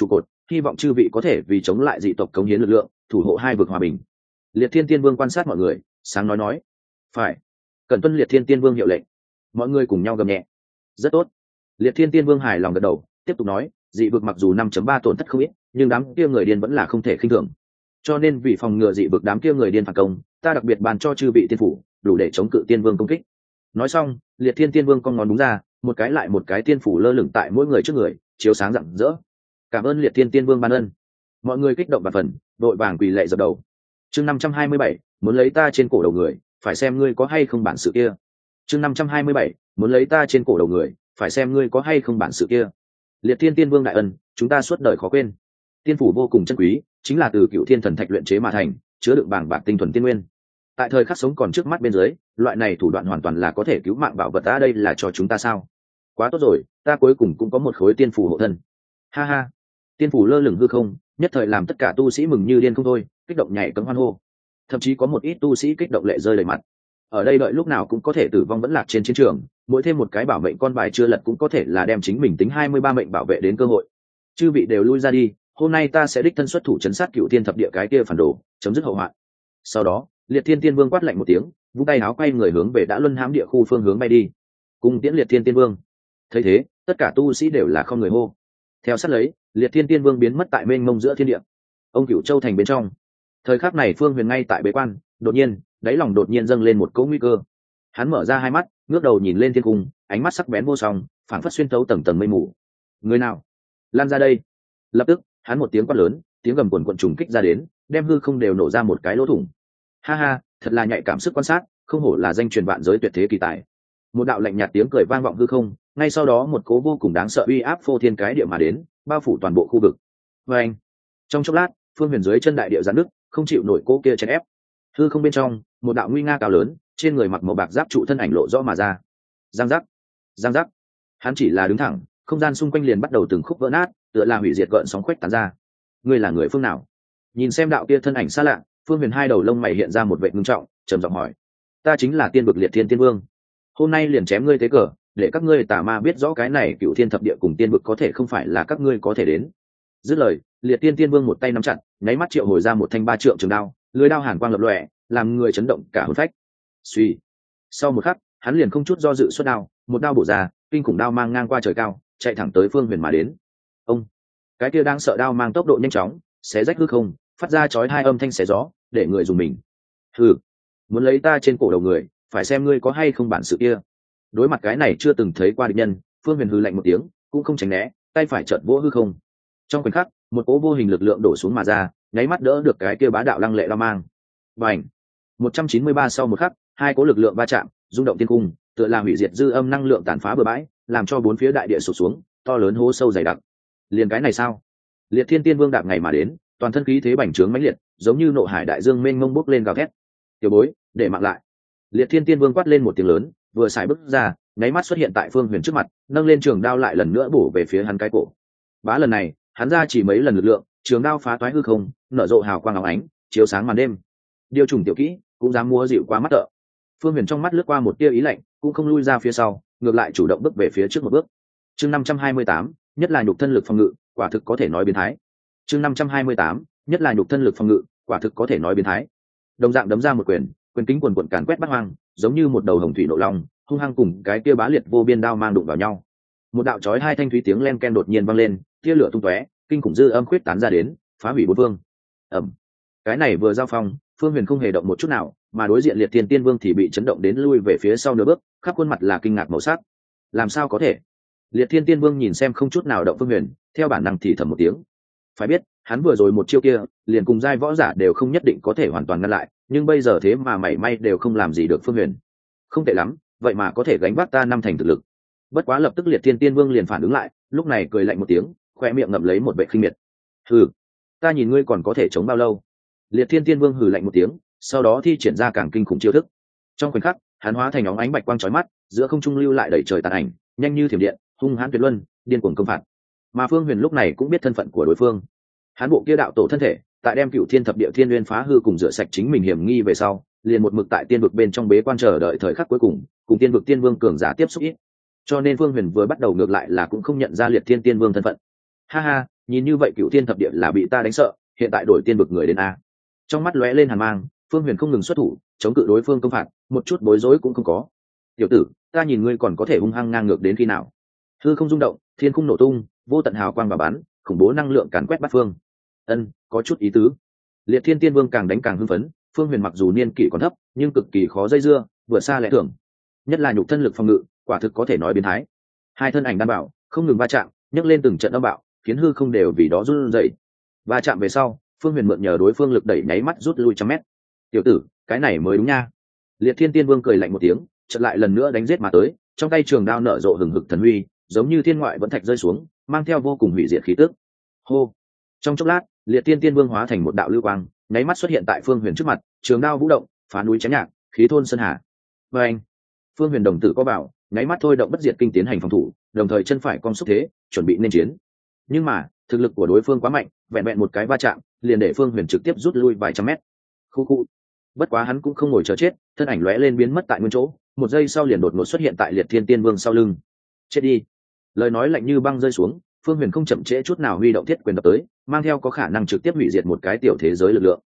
hy vọng chư vị có thể vì chống lại dị tộc cống hiến lực lượng, thủ hộ hai vực hòa bình. Liệt Thiên Tiên Vương quan sát mọi người, sáng nói phải, cần tuân Liệt Thiên Tiên Vương hiệu lệnh. Mọi người cùng nhau gầm nhẹ. Rất tốt. Liệt Thiên Tiên Vương hài lòng gật đầu, tiếp tục nói, dị vực mặc dù 5.3 tổn thất không ít, nhưng đám kia người điên vẫn là không thể khinh thường. Cho nên vì phòng ngừa dị vực đám kia người điên phản công, ta đặc biệt ban cho chư vị tiên phủ, đủ để chống cự tiên vương công kích. Nói xong, Liệt Thiên Tiên Vương con ngón đúng ra, một cái lại một cái tiên phủ lơ lửng tại mỗi người trước người, chiếu sáng rạng rỡ. Cảm ơn Liệt Thiên Tiên Vương ban ân. Mọi người kích động và phần, đội vàng quỳ lạy dập đầu. Chương 527, muốn lấy ta trên cổ đầu người, phải xem ngươi có hay không bản sự kia. Chương 527, muốn lấy ta trên cổ đầu người, phải xem ngươi có hay không bản sự kia. Liệt Thiên Tiên Vương đại ân, chúng ta suốt đời khó quên. Tiên phủ vô cùng chân quý, chính là từ Cựu Thiên Thần Thạch luyện chế mà thành, chứa đựng bàng bạc tinh thuần tiên nguyên. Tại thời khắc sống còn trước mắt bên dưới, loại này thủ đoạn hoàn toàn là có thể cứu mạng bảo vật. Ta đây là cho chúng ta sao? Quá tốt rồi, ta cuối cùng cũng có một khối tiên phủ hộ thân. Ha ha. Tiên phủ lơ lửng hư không, nhất thời làm tất cả tu sĩ mừng như điên không thôi, kích động nhảy cẫng hoan hô. Thậm chí có một ít tu sĩ kích động lệ rơi đầy mặt. Ở đây đợi lúc nào cũng có thể tử vong vẫn lạc trên chiến trường, mỗi thêm một cái bảo mệnh con bài chưa lật cũng có thể là đem chính mình tính 23 mệnh bảo vệ đến cơ hội. Chư vị đều lui ra đi, hôm nay ta sẽ đích thân xuất thủ trấn sát Cựu Thiên thập địa cái kia phản đồ, chấm dứt hậu hoạn. Sau đó, Liệt Thiên Tiên Vương quát lạnh một tiếng, vung tay áo quay người hướng về đã luân hãm địa khu phương hướng bay đi. Cùng tiễn Liệt Thiên Tiên Vương. Thấy thế, tất cả tu sĩ đều là không người hô. Theo sát lấy, Liệt Thiên Tiên Vương biến mất tại mênh mông giữa thiên địa. Ông Cửu Châu thành bên trong. Thời khắc này Phương Huyền ngay tại bế quan, đột nhiên, đáy lòng đột nhiên dâng lên một cỗ nguy cơ. Hắn mở ra hai mắt, ngước đầu nhìn lên thiên cung, ánh mắt sắc bén vô song, phảng phất xuyên thấu tầng tầng mây mù. Người nào? Lan ra đây! Lập tức, hắn một tiếng quát lớn, tiếng gầm cuồn cuộn trùng kích ra đến, đem hư không đều nổ ra một cái lỗ thủng. Ha ha, thật là nhạy cảm sức quan sát, không hổ là danh truyền vạn giới tuyệt thế kỳ tài. Một đạo lạnh nhạt tiếng cười vang vọng hư không, ngay sau đó một cỗ vô cùng đáng sợ uy áp phô thiên cái địa mà đến, bao phủ toàn bộ khu vực. Và anh, trong chốc lát, Phương Huyền dưới chân đại địa giãn nứt, không chịu nổi cỗ kia chèn ép. Hư không bên trong, một đạo nguy nga cao lớn, trên người mặc màu bạc giáp trụ thân ảnh lộ rõ mà ra. Giang giác, giang giác. Hắn chỉ là đứng thẳng, không gian xung quanh liền bắt đầu từng khúc vỡ nát, tựa là hủy diệt gợn sóng khuếch tán ra. Ngươi là người phương nào? Nhìn xem đạo kia thân ảnh xa lạ, Phương Huyền hai đầu lông mày hiện ra một vẻ ngưng trọng, trầm giọng hỏi: ta chính là tiên vực Liệt Thiên Tiên Vương, hôm nay liền chém ngươi thế cờ, để các ngươi tà ma biết rõ cái này Cựu Thiên thập địa cùng tiên vực có thể không phải là các ngươi có thể đến. Dứt lời, Liệt Tiên Tiên Vương một tay nắm chặt, nháy mắt triệu hồi ra một thanh 3 trượng trường đao, lưỡi đao hàn quang lập lòe, làm người chấn động cả hồn phách. Suy, sau một khắc, hắn liền không chút do dự xuất đao, một đao bổ ra, kinh khủng đao mang ngang qua trời cao, chạy thẳng tới Phương Huyền mà đến. Ông, cái kia đang sợ đao mang tốc độ nhanh chóng, xé rách hư không, phát ra chói hai âm thanh xé gió, để người dùng mình. Hừ, muốn lấy ta trên cổ đầu người, phải xem ngươi có hay không bản sự kia. Đối mặt cái này chưa từng thấy qua địch nhân, Phương Huyền hừ lạnh một tiếng, cũng không tránh né, tay phải chợt vỗ hư không. Trong khoảnh khắc, một cỗ vô hình lực lượng đổ xuống mà ra, nháy mắt đỡ được cái kia bá đạo lăng lệ đao mang. Bành! 193 sau một khắc, hai cỗ lực lượng va chạm, rung động thiên cung, tựa là hủy diệt dư âm năng lượng tàn phá bừa bãi, làm cho bốn phía đại địa sụp xuống, to lớn hố sâu dày đặc. Liền cái này sao? Liệt Thiên Tiên Vương đạp ngày mà đến, toàn thân khí thế bành trướng mãnh liệt, giống như nộ hải đại dương mênh mông bốc lên gào thét. Tiểu bối, để mạng lại! Liệt Thiên Tiên Vương quát lên một tiếng lớn, vừa xài bước ra, nháy mắt xuất hiện tại Phương Huyền trước mặt, nâng lên trường đao lại lần nữa bổ về phía hắn cái cổ. Bá lần này, hắn ra chỉ mấy lần lực lượng, trường đao phá toái hư không, nở rộ hào quang óng ánh, chiếu sáng màn đêm. Điều trùng tiểu kỹ, cũng dám múa dịu quá mắt tợ. Phương Huyền trong mắt lướt qua một tia ý lạnh, cũng không lui ra phía sau, ngược lại chủ động bước về phía trước một bước. Chương 528, nhất là nhục thân lực phòng ngự, quả thực có thể nói biến thái. Chương 528, nhất là nhục thân lực phòng ngự, quả thực có thể nói biến thái. Đồng dạng đấm ra một quyền, quyền kính quần quần càn quét bát hoang, giống như một đầu hồng thủy nộ long, hung hăng cùng cái kia bá liệt vô biên đao mang đụng vào nhau. Một đạo chói hai thanh thúy tiếng len ken đột nhiên vang lên, tia lửa tung tóe, kinh khủng dư âm khuyết tán ra đến, phá hủy bốn phương. Ầm. Cái này vừa giao phong, Phương Huyền không hề động một chút nào, mà đối diện Liệt Thiên Tiên Vương thì bị chấn động đến lui về phía sau nửa bước, khắp khuôn mặt là kinh ngạc màu sắc. Làm sao có thể? Liệt Thiên Tiên Vương nhìn xem không chút nào động Phương Huyền, theo bản năng thì thầm một tiếng. Phải biết, hắn vừa rồi một chiêu kia, liền cùng giai võ giả đều không nhất định có thể hoàn toàn ngăn lại, nhưng bây giờ thế mà mảy may đều không làm gì được Phương Huyền. Không tệ lắm, vậy mà có thể gánh vác ta năm thành thực lực. Bất quá lập tức Liệt Thiên Tiên Vương liền phản ứng lại, lúc này cười lạnh một tiếng, khoe miệng ngậm lấy một vẻ khinh miệt. Hừ, ta nhìn ngươi còn có thể chống bao lâu? Liệt Thiên Tiên Vương hừ lạnh một tiếng, sau đó thi triển ra càng kinh khủng chiêu thức. Trong khoảnh khắc, hắn hóa thành óng ánh bạch quang chói mắt, giữa không trung lưu lại đẩy trời tàn ảnh, nhanh như thiểm điện, hung hãn tuyệt luân, điên cuồng công phạt. Mà Phương Huyền lúc này cũng biết thân phận của đối phương. Hắn bộ kia đạo tổ thân thể, tại đem Cựu Thiên thập địa thiên nguyên phá hư cùng rửa sạch chính mình hiểm nghi về sau, liền một mực tại tiên vực bên trong bế quan chờ đợi thời khắc cuối cùng, cùng tiên vực tiên vương cường giả tiếp xúc ít. Cho nên Phương Huyền vừa bắt đầu ngược lại là cũng không nhận ra Liệt Thiên Tiên Vương thân phận. Ha ha, nhìn như vậy cựu thiên thập địa là bị ta đánh sợ, hiện tại đổi tiên vực người đến a. Trong mắt lóe lên hàn mang, Phương Huyền không ngừng xuất thủ chống cự đối phương công phạt, một chút bối rối cũng không có. Tiểu tử, ta nhìn ngươi còn có thể hung hăng ngang ngược đến khi nào? Hư không rung động, thiên khung nổ tung, vô tận hào quang và bắn, khủng bố năng lượng càn quét bát phương. Có chút ý tứ. Liệt Thiên Tiên Vương càng đánh càng hưng phấn. Phương Huyền mặc dù niên kỷ còn thấp, nhưng cực kỳ khó dây dưa, vừa xa lẽ thường. Nhất là nhục thân lực phòng ngự, quả thực có thể nói biến thái. Hai thân ảnh đan bảo không ngừng va chạm, nhấc lên từng trận âm bạo, khiến hư không đều vì đó run rẩy. Va chạm về sau, Phương Huyền mượn nhờ đối phương lực đẩy nháy mắt rút lui trăm mét. Tiểu tử, cái này mới đúng nha. Liệt Thiên Tiên Vương cười lạnh một tiếng, chợt lại lần nữa đánh giết mà tới, trong tay trường đao nở rộ hừng hực thần uy, giống như thiên ngoại vẫn thạch rơi xuống, mang theo vô cùng hủy diệt khí tức. Hô! Trong chốc lát, Liệt Thiên Tiên Vương hóa thành một đạo lưu quang, nháy mắt xuất hiện tại Phương Huyền trước mặt, trường đao vũ động, phá núi chém nhạc, khí thôn sơn hà. Và anh, Phương Huyền đồng tử có bảo, nháy mắt thôi động bất diệt kinh tiến hành phòng thủ, đồng thời chân phải cong xúc thế, chuẩn bị nên chiến. Nhưng mà, thực lực của đối phương quá mạnh, vẹn vẹn một cái va chạm, liền để Phương Huyền trực tiếp rút lui vài trăm mét. Khu khu. Bất quá hắn cũng không ngồi chờ chết, thân ảnh lóe lên biến mất tại nguyên chỗ, một giây sau liền đột ngột xuất hiện tại Liệt Thiên Tiên Vương sau lưng. Chết đi. Lời nói lạnh như băng rơi xuống, Phương Huyền không chậm trễ chút nào huy động thiết quyền đập tới, mang theo có khả năng trực tiếp hủy diệt một cái tiểu thế giới lực lượng.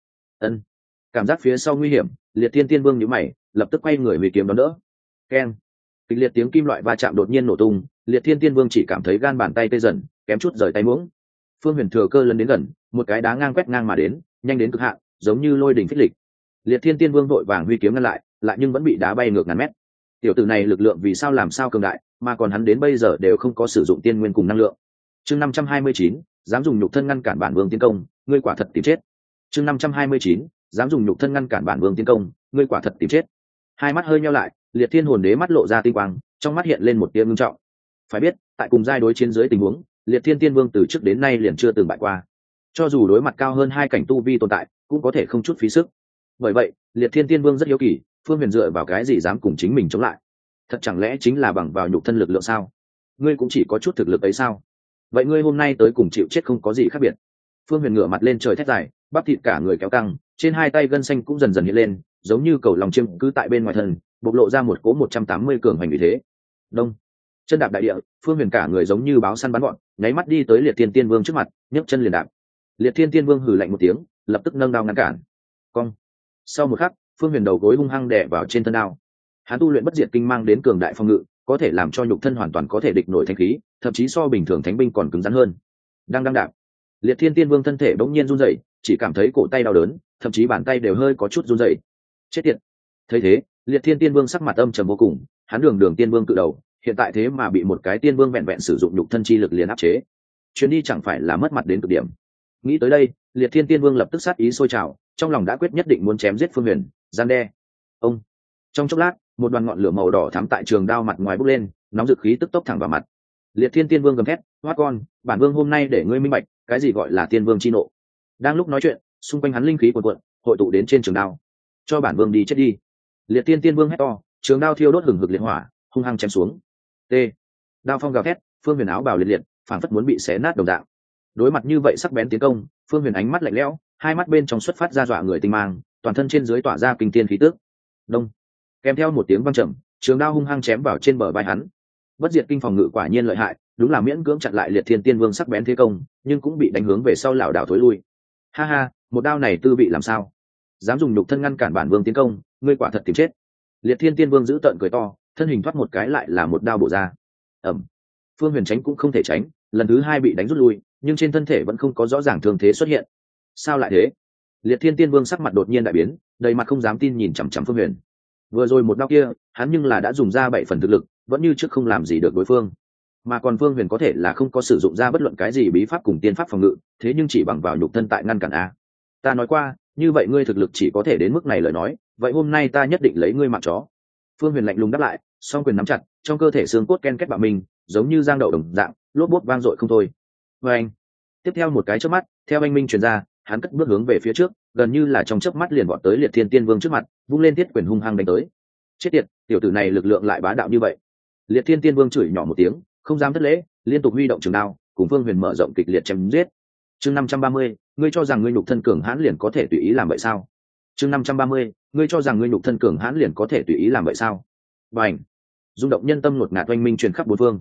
Cảm giác phía sau nguy hiểm, Liệt Thiên Tiên Vương nhíu mày, lập tức quay người huy kiếm đón đỡ. Keng. Kịch liệt tiếng kim loại va chạm đột nhiên nổ tung, Liệt Thiên Tiên Vương chỉ cảm thấy gan bàn tay tê dần, kém chút rời tay muỗng. Phương Huyền thừa cơ lần đến gần, một cái đá ngang quét ngang mà đến, nhanh đến cực hạn, giống như lôi đỉnh phích lịch. Liệt Thiên Tiên Vương vội vàng huy kiếm ngăn lại, nhưng vẫn bị đá bay ngược ngàn mét. Tiểu tử này lực lượng vì sao làm sao cường đại, mà còn hắn đến bây giờ đều không có sử dụng tiên nguyên cùng năng lượng. Chương 529, dám dùng nhục thân ngăn cản bản vương tiến công, ngươi quả thật tìm chết. Chương 529, dám dùng nhục thân ngăn cản bản vương tiến công, ngươi quả thật tìm chết. Hai mắt hơi nheo lại, Liệt Thiên Hồn Đế mắt lộ ra tinh quang, trong mắt hiện lên một tia ngưng trọng. Phải biết, tại cùng giai đối chiến dưới tình huống, Liệt Thiên Tiên Vương từ trước đến nay liền chưa từng bại qua. Cho dù đối mặt cao hơn hai cảnh tu vi tồn tại, cũng có thể không chút phí sức. Bởi vậy, Liệt Thiên Tiên Vương rất hiếu kỳ, Phương Huyền dựa vào cái gì dám cùng chính mình chống lại? Thật chẳng lẽ chính là bằng vào nhục thân lực lượng sao? Ngươi cũng chỉ có chút thực lực ấy sao? Vậy ngươi hôm nay tới cùng chịu chết không có gì khác biệt. Phương Huyền ngửa mặt lên trời thét dài, bắp thịt cả người kéo căng, trên hai tay gân xanh cũng dần dần hiện lên, giống như cầu lòng chiêm cứ tại bên ngoài thân, bộc lộ ra một cỗ 180 cường hành như thế. Đông, chân đạp đại địa, Phương Huyền cả người giống như báo săn bắn gọn, nháy mắt đi tới Liệt Thiên Tiên Vương trước mặt, nhấc chân liền đạp. Liệt Thiên Tiên Vương hừ lạnh một tiếng, lập tức nâng đao ngăn cản. Cong. Sau một khắc, Phương Huyền đầu gối hung hăng đè vào trên thân đao. Hắn tu luyện bất diệt kinh mang đến cường đại phòng ngự, có thể làm cho nhục thân hoàn toàn có thể địch nổi thánh khí, thậm chí so bình thường thánh binh còn cứng rắn hơn. Đang đạp. Liệt Thiên Tiên Vương thân thể bỗng nhiên run rẩy, chỉ cảm thấy cổ tay đau đớn, thậm chí bàn tay đều hơi có chút run rẩy. Chết tiệt. Thấy thế, Liệt Thiên Tiên Vương sắc mặt âm trầm vô cùng, hắn đường tiên vương cự đầu, hiện tại thế mà bị một cái tiên vương vẹn vẹn sử dụng nhục thân chi lực liền áp chế. Chuyến đi chẳng phải là mất mặt đến cực điểm. Nghĩ tới đây, Liệt Thiên Tiên Vương lập tức sát ý sôi trào, trong lòng đã quyết nhất định muốn chém giết Phương Huyền, gian đe. Ông. Trong chốc lát, một đoàn ngọn lửa màu đỏ thắm tại trường đao mặt ngoài bốc lên, nóng dực khí tức tốc thẳng vào mặt. Liệt Thiên Tiên Vương gầm thét, "Hoát con, bản vương hôm nay để ngươi minh bạch, cái gì gọi là tiên vương chi nộ." Đang lúc nói chuyện, xung quanh hắn linh khí cuồn cuộn, hội tụ đến trên trường đao. "Cho bản vương đi chết đi." Liệt Thiên Tiên Vương hét to, trường đao thiêu đốt hừng hực liệt hỏa, hung hăng chém xuống. T. Đao phong gào thét, Phương Huyền áo bào liệt liệt, phảng phất muốn bị xé nát đồng dạng. Đối mặt như vậy sắc bén tiến công, Phương Huyền ánh mắt lạnh lẽo, hai mắt bên trong xuất phát ra dọa người tinh mang, toàn thân trên dưới tỏa ra kinh thiên khí tức. Đông. Kèm theo một tiếng vang trầm, trường đao hung hăng chém vào trên bờ vai hắn. Bất diệt kinh phòng ngự quả nhiên lợi hại, đúng là miễn cưỡng chặn lại Liệt Thiên Tiên Vương sắc bén thế công, nhưng cũng bị đánh hướng về sau lảo đảo thối lui. Ha ha, một đao này tư vị làm sao? Dám dùng nhục thân ngăn cản bản vương tiến công, ngươi quả thật tìm chết. Liệt Thiên Tiên Vương giữ tợn cười to, thân hình thoát một cái lại là một đao bổ ra. Ầm. Phương Huyền tránh cũng không thể tránh, lần thứ hai bị đánh rút lui, nhưng trên thân thể vẫn không có rõ ràng thương thế xuất hiện. Sao lại thế? Liệt Thiên Tiên Vương sắc mặt đột nhiên đại biến, đầy mặt không dám tin nhìn chằm chằm Phương Huyền. Vừa rồi một đao kia, hắn nhưng là đã dùng ra 7 phần thực lực, vẫn như trước không làm gì được đối phương. Mà còn Phương Huyền có thể là không có sử dụng ra bất luận cái gì bí pháp cùng tiên pháp phòng ngự, thế nhưng chỉ bằng vào nhục thân tại ngăn cản a. Ta nói qua, như vậy ngươi thực lực chỉ có thể đến mức này lời nói, vậy hôm nay ta nhất định lấy ngươi mạng chó. Phương Huyền lạnh lùng đáp lại, song quyền nắm chặt, trong cơ thể xương cốt ken két bạo mình, giống như giang đậu đồng dạng, lốp bốt vang dội không thôi. Và anh. Tiếp theo một cái chớp mắt, theo anh minh truyền ra, hắn cất bước hướng về phía trước, gần như là trong chớp mắt liền vọt tới Liệt Thiên Tiên Vương trước mặt, vung lên thiết quyền hung hăng đánh tới. Chết tiệt, tiểu tử này lực lượng lại bá đạo như vậy. Liệt Thiên Tiên Vương chửi nhỏ một tiếng, không dám thất lễ, liên tục huy động trường đao, cùng Phương Huyền mở rộng kịch liệt chém giết. Chương 530, ngươi cho rằng ngươi nhục thân cường hãn liền có thể tùy ý làm vậy sao? Chương 530, ngươi cho rằng ngươi nhục thân cường hãn liền có thể tùy ý làm vậy sao? Bành! Rung động nhân tâm ngột ngạt oanh minh truyền khắp bốn phương.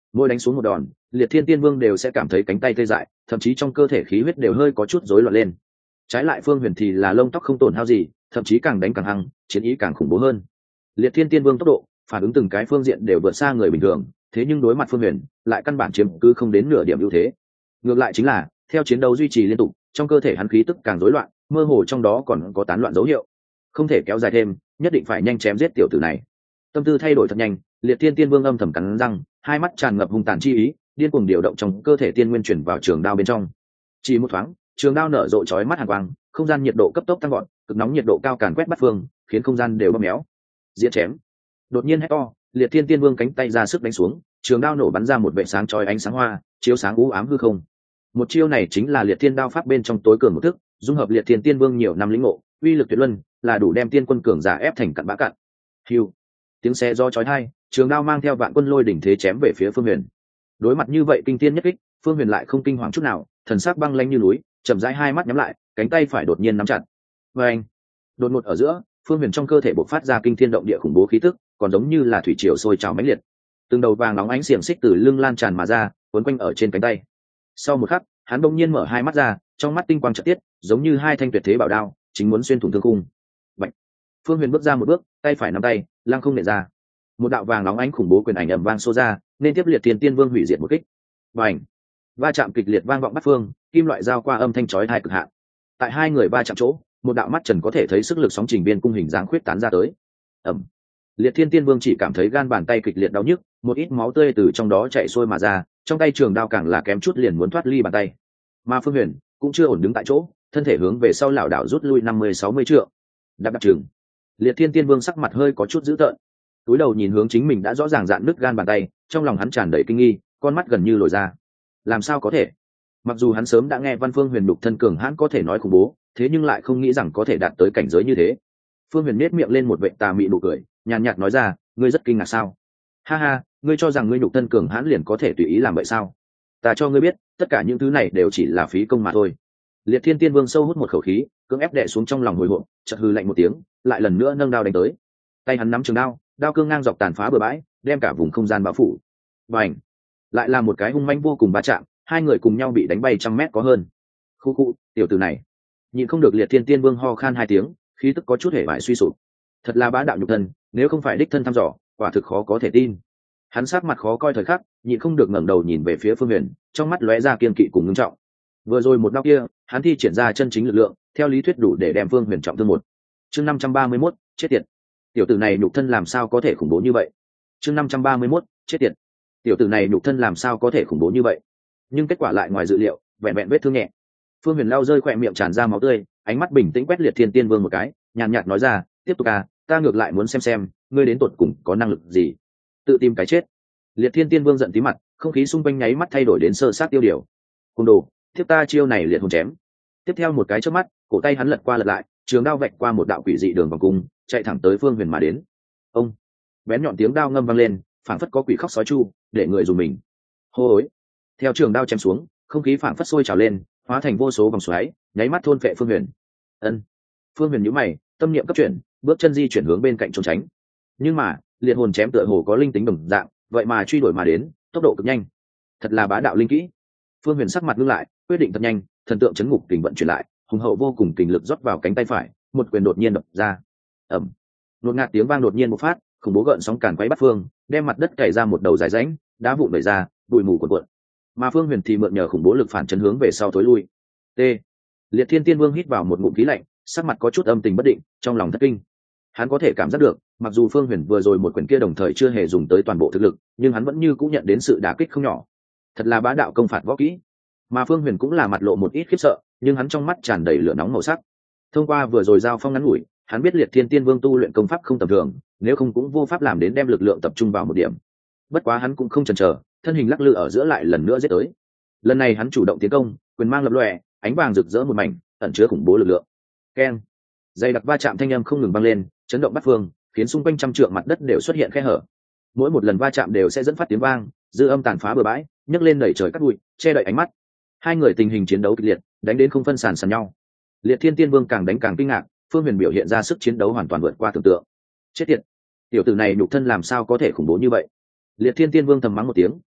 Mỗi đánh xuống một đòn, Liệt Thiên Tiên Vương đều sẽ cảm thấy cánh tay tê dại, thậm chí trong cơ thể khí huyết đều hơi có chút rối loạn lên. Trái lại Phương Huyền thì là lông tóc không tổn hao gì, thậm chí càng đánh càng hăng, chiến ý càng khủng bố hơn. Liệt Thiên Tiên Vương tốc độ, phản ứng từng cái phương diện đều vượt xa người bình thường, thế nhưng đối mặt Phương Huyền, lại căn bản chiếm cứ không đến nửa điểm ưu thế. Ngược lại chính là, theo chiến đấu duy trì liên tục, trong cơ thể hắn khí tức càng rối loạn, mơ hồ trong đó còn có tán loạn dấu hiệu. Không thể kéo dài thêm, nhất định phải nhanh chém giết tiểu tử này. Tâm tư thay đổi thật nhanh, Liệt Thiên Tiên Vương âm thầm cắn răng, hai mắt tràn ngập hung tàn chi ý, điên cuồng điều động trong cơ thể tiên nguyên chuyển vào trường đao bên trong. Chỉ một thoáng, trường đao nở rộ chói mắt hàn quang, không gian nhiệt độ cấp tốc tăng gọn, cực nóng nhiệt độ cao càn quét bát phương, khiến không gian đều bóp méo. Diễn chém. Đột nhiên hét to, Liệt Thiên Tiên Vương cánh tay ra sức đánh xuống, trường đao nổ bắn ra một vệ sáng chói ánh sáng hoa, chiếu sáng u ám hư không. Một chiêu này chính là Liệt Thiên đao pháp bên trong tối cường một thức, dung hợp Liệt Thiên Tiên Vương nhiều năm lĩnh ngộ, uy lực tuyệt luân, là đủ đem tiên quân cường giả ép thành cặn bã cặn. Hưu. Tiếng xe do chói tai, trường đao mang theo vạn quân lôi đỉnh thế chém về phía Phương Huyền. Đối mặt như vậy kinh thiên nhất kích, Phương Huyền lại không kinh hoàng chút nào, thần sắc băng lãnh như núi, chậm rãi hai mắt nhắm lại, cánh tay phải đột nhiên nắm chặt. Và anh, đột ngột ở giữa, Phương Huyền trong cơ thể bộc phát ra kinh thiên động địa khủng bố khí tức, còn giống như là thủy triều sôi trào mãnh liệt. Từng đầu vàng nóng ánh xiềng xích từ lưng lan tràn mà ra, quấn quanh ở trên cánh tay. Sau một khắc, hắn bỗng nhiên mở hai mắt ra, trong mắt tinh quang chợt tiết, giống như hai thanh tuyệt thế bảo đao, chính muốn xuyên thủng thương khung. Bạch. Phương Huyền bước ra một bước, tay phải nắm tay, lăng không nện ra. Một đạo vàng nóng ánh khủng bố quyền ảnh ầm vang xô ra, nên tiếp Liệt Thiên Tiên Vương hủy diệt một kích. Bành. Va chạm kịch liệt vang vọng bát phương, kim loại giao qua âm thanh chói tai cực hạn. Tại hai người va chạm chỗ, một đạo mắt trần có thể thấy sức lực sóng trình biên cung hình dáng khuyết tán ra tới. Ầm. Liệt Thiên Tiên Vương chỉ cảm thấy gan bàn tay kịch liệt đau nhức, một ít máu tươi từ trong đó chảy xuôi mà ra, trong tay trường đao càng là kém chút liền muốn thoát ly bàn tay. Mà Phương Huyền cũng chưa ổn đứng tại chỗ, thân thể hướng về sau lảo đảo rút lui 50-60 trượng. Đạp đạp trường. Liệt Thiên Tiên Vương sắc mặt hơi có chút dữ tợn, túi đầu nhìn hướng chính mình đã rõ ràng dạn nứt gan bàn tay, trong lòng hắn tràn đầy kinh nghi, con mắt gần như lồi ra. Làm sao có thể? Mặc dù hắn sớm đã nghe Văn Phương Huyền đục thân cường hãn có thể nói khủng bố, thế nhưng lại không nghĩ rằng có thể đạt tới cảnh giới như thế. Phương Huyền nhếch miệng lên một vệt tà mị nụ cười, nhàn nhạt nói ra, ngươi rất kinh ngạc sao? Ha ha, ngươi cho rằng ngươi nhục thân cường hãn liền có thể tùy ý làm vậy sao? Ta cho ngươi biết, tất cả những thứ này đều chỉ là phí công mà thôi. Liệt Thiên Tiên Vương sâu hút một khẩu khí, cưỡng ép đè xuống trong lòng hồi hộp, chợt hừ lạnh một tiếng, lại lần nữa nâng đao đánh tới. Tay hắn nắm trường đao, đao cương ngang dọc tàn phá bừa bãi, đem cả vùng không gian bao phủ. Bành! Lại là một cái hung manh vô cùng va chạm, hai người cùng nhau bị đánh bay 100 mét có hơn. Khu khu, tiểu tử này, nhịn không được. Liệt Thiên Tiên Vương ho khan hai tiếng, khí tức có chút hể bại suy sụp. Thật là bá đạo nhục thân, nếu không phải đích thân thăm dò, quả thực khó có thể tin. Hắn sắc mặt khó coi thời khắc, nhịn không được ngẩng đầu nhìn về phía Phương Huyền, trong mắt lóe ra kiên kỵ cùng ngưng trọng. Vừa rồi một đao kia, hắn thi triển ra chân chính lực lượng, theo lý thuyết đủ để đem Phương Huyền trọng thương một. Chương 531, chết tiệt. Tiểu tử này nhục thân làm sao có thể khủng bố như vậy? Chương 531, chết tiệt. Tiểu tử này nhục thân làm sao có thể khủng bố như vậy? Nhưng kết quả lại ngoài dự liệu, vẹn vẹn vết thương nhẹ. Phương Huyền lau rơi khỏe miệng tràn ra máu tươi, ánh mắt bình tĩnh quét Liệt Thiên Tiên Vương một cái, nhàn nhạt nói ra, tiếp tục à, ta ngược lại muốn xem ngươi đến tột cùng có năng lực gì. Tự tìm cái chết. Liệt Thiên Tiên Vương giận tí mặt, không khí xung quanh nháy mắt thay đổi đến sơ sát tiêu điều. Côn đồ, tiếp ta chiêu này liệt hồn chém. Tiếp theo một cái chớp mắt, cổ tay hắn lật qua lật lại, trường đao vạch qua một đạo quỷ dị đường vòng cung, chạy thẳng tới Phương Huyền mà đến. Ông, bén nhọn tiếng đao ngâm vang lên, phảng phất có quỷ khóc sói chu, để người dùng mình. Hô hối. Theo trường đao chém xuống, không khí phảng phất sôi trào lên, hóa thành vô số vòng xoáy, nháy mắt thôn phệ Phương Huyền. Ân. Phương Huyền nhíu mày, tâm niệm cấp chuyển, bước chân di chuyển hướng bên cạnh trốn tránh. Nhưng mà, liệt hồn chém tựa hồ có linh tính đồng dạng, vậy mà truy đuổi mà đến, tốc độ cực nhanh. Thật là bá đạo linh kỹ. Phương Huyền sắc mặt ngưng lại, quyết định thật nhanh, thần tượng chấn ngục kình vận chuyển lại, hùng hậu vô cùng kình lực rót vào cánh tay phải, một quyền đột nhiên đập ra. Ầm. Đột ngạt tiếng vang đột nhiên bộc phát, khủng bố gợn sóng càn quấy bắt phương, đem mặt đất cày ra một đầu dài rãnh, đá vụn vẩy ra, bụi mù cuộn cuộn. Mà Phương Huyền thì mượn nhờ khủng bố lực phản chấn hướng về sau tối lui. T. Liệt Thiên Tiên Vương hít vào một ngụm khí lạnh, sắc mặt có chút âm tình bất định, trong lòng thất kinh. Hắn có thể cảm giác được, mặc dù Phương Huyền vừa rồi một quyền kia đồng thời chưa hề dùng tới toàn bộ thực lực, nhưng hắn vẫn như cũng nhận đến sự đả kích không nhỏ. Thật là bá đạo công phạt võ kỹ. Mà Phương Huyền cũng là mặt lộ một ít khiếp sợ, nhưng hắn trong mắt tràn đầy lửa nóng màu sắc. Thông qua vừa rồi giao phong ngắn ngủi, hắn biết Liệt Thiên Tiên Vương tu luyện công pháp không tầm thường, nếu không cũng vô pháp làm đến đem lực lượng tập trung vào một điểm. Bất quá hắn cũng không chần chờ, thân hình lắc lư ở giữa lại lần nữa giết tới. Lần này hắn chủ động tiến công, quyền mang lập lòe, ánh vàng rực rỡ một mảnh, ẩn chứa khủng bố lực lượng. Keng. Dây đặc va chạm thanh âm không ngừng vang lên, chấn động bát phương, khiến xung quanh trăm trượng mặt đất đều xuất hiện khe hở. Mỗi một lần va chạm đều sẽ dẫn phát tiếng vang, dư âm tàn phá bừa bãi, nhấc lên đẩy trời cắt bụi, che đậy ánh mắt. Hai người tình hình chiến đấu kịch liệt, đánh đến không phân sàn sàn nhau. Liệt Thiên Tiên Vương càng đánh càng kinh ngạc, Phương Huyền biểu hiện ra sức chiến đấu hoàn toàn vượt qua tưởng tượng. Chết tiệt, tiểu tử này nhục thân làm sao có thể khủng bố như vậy? Liệt Thiên Tiên Vương thầm mắng một tiếng,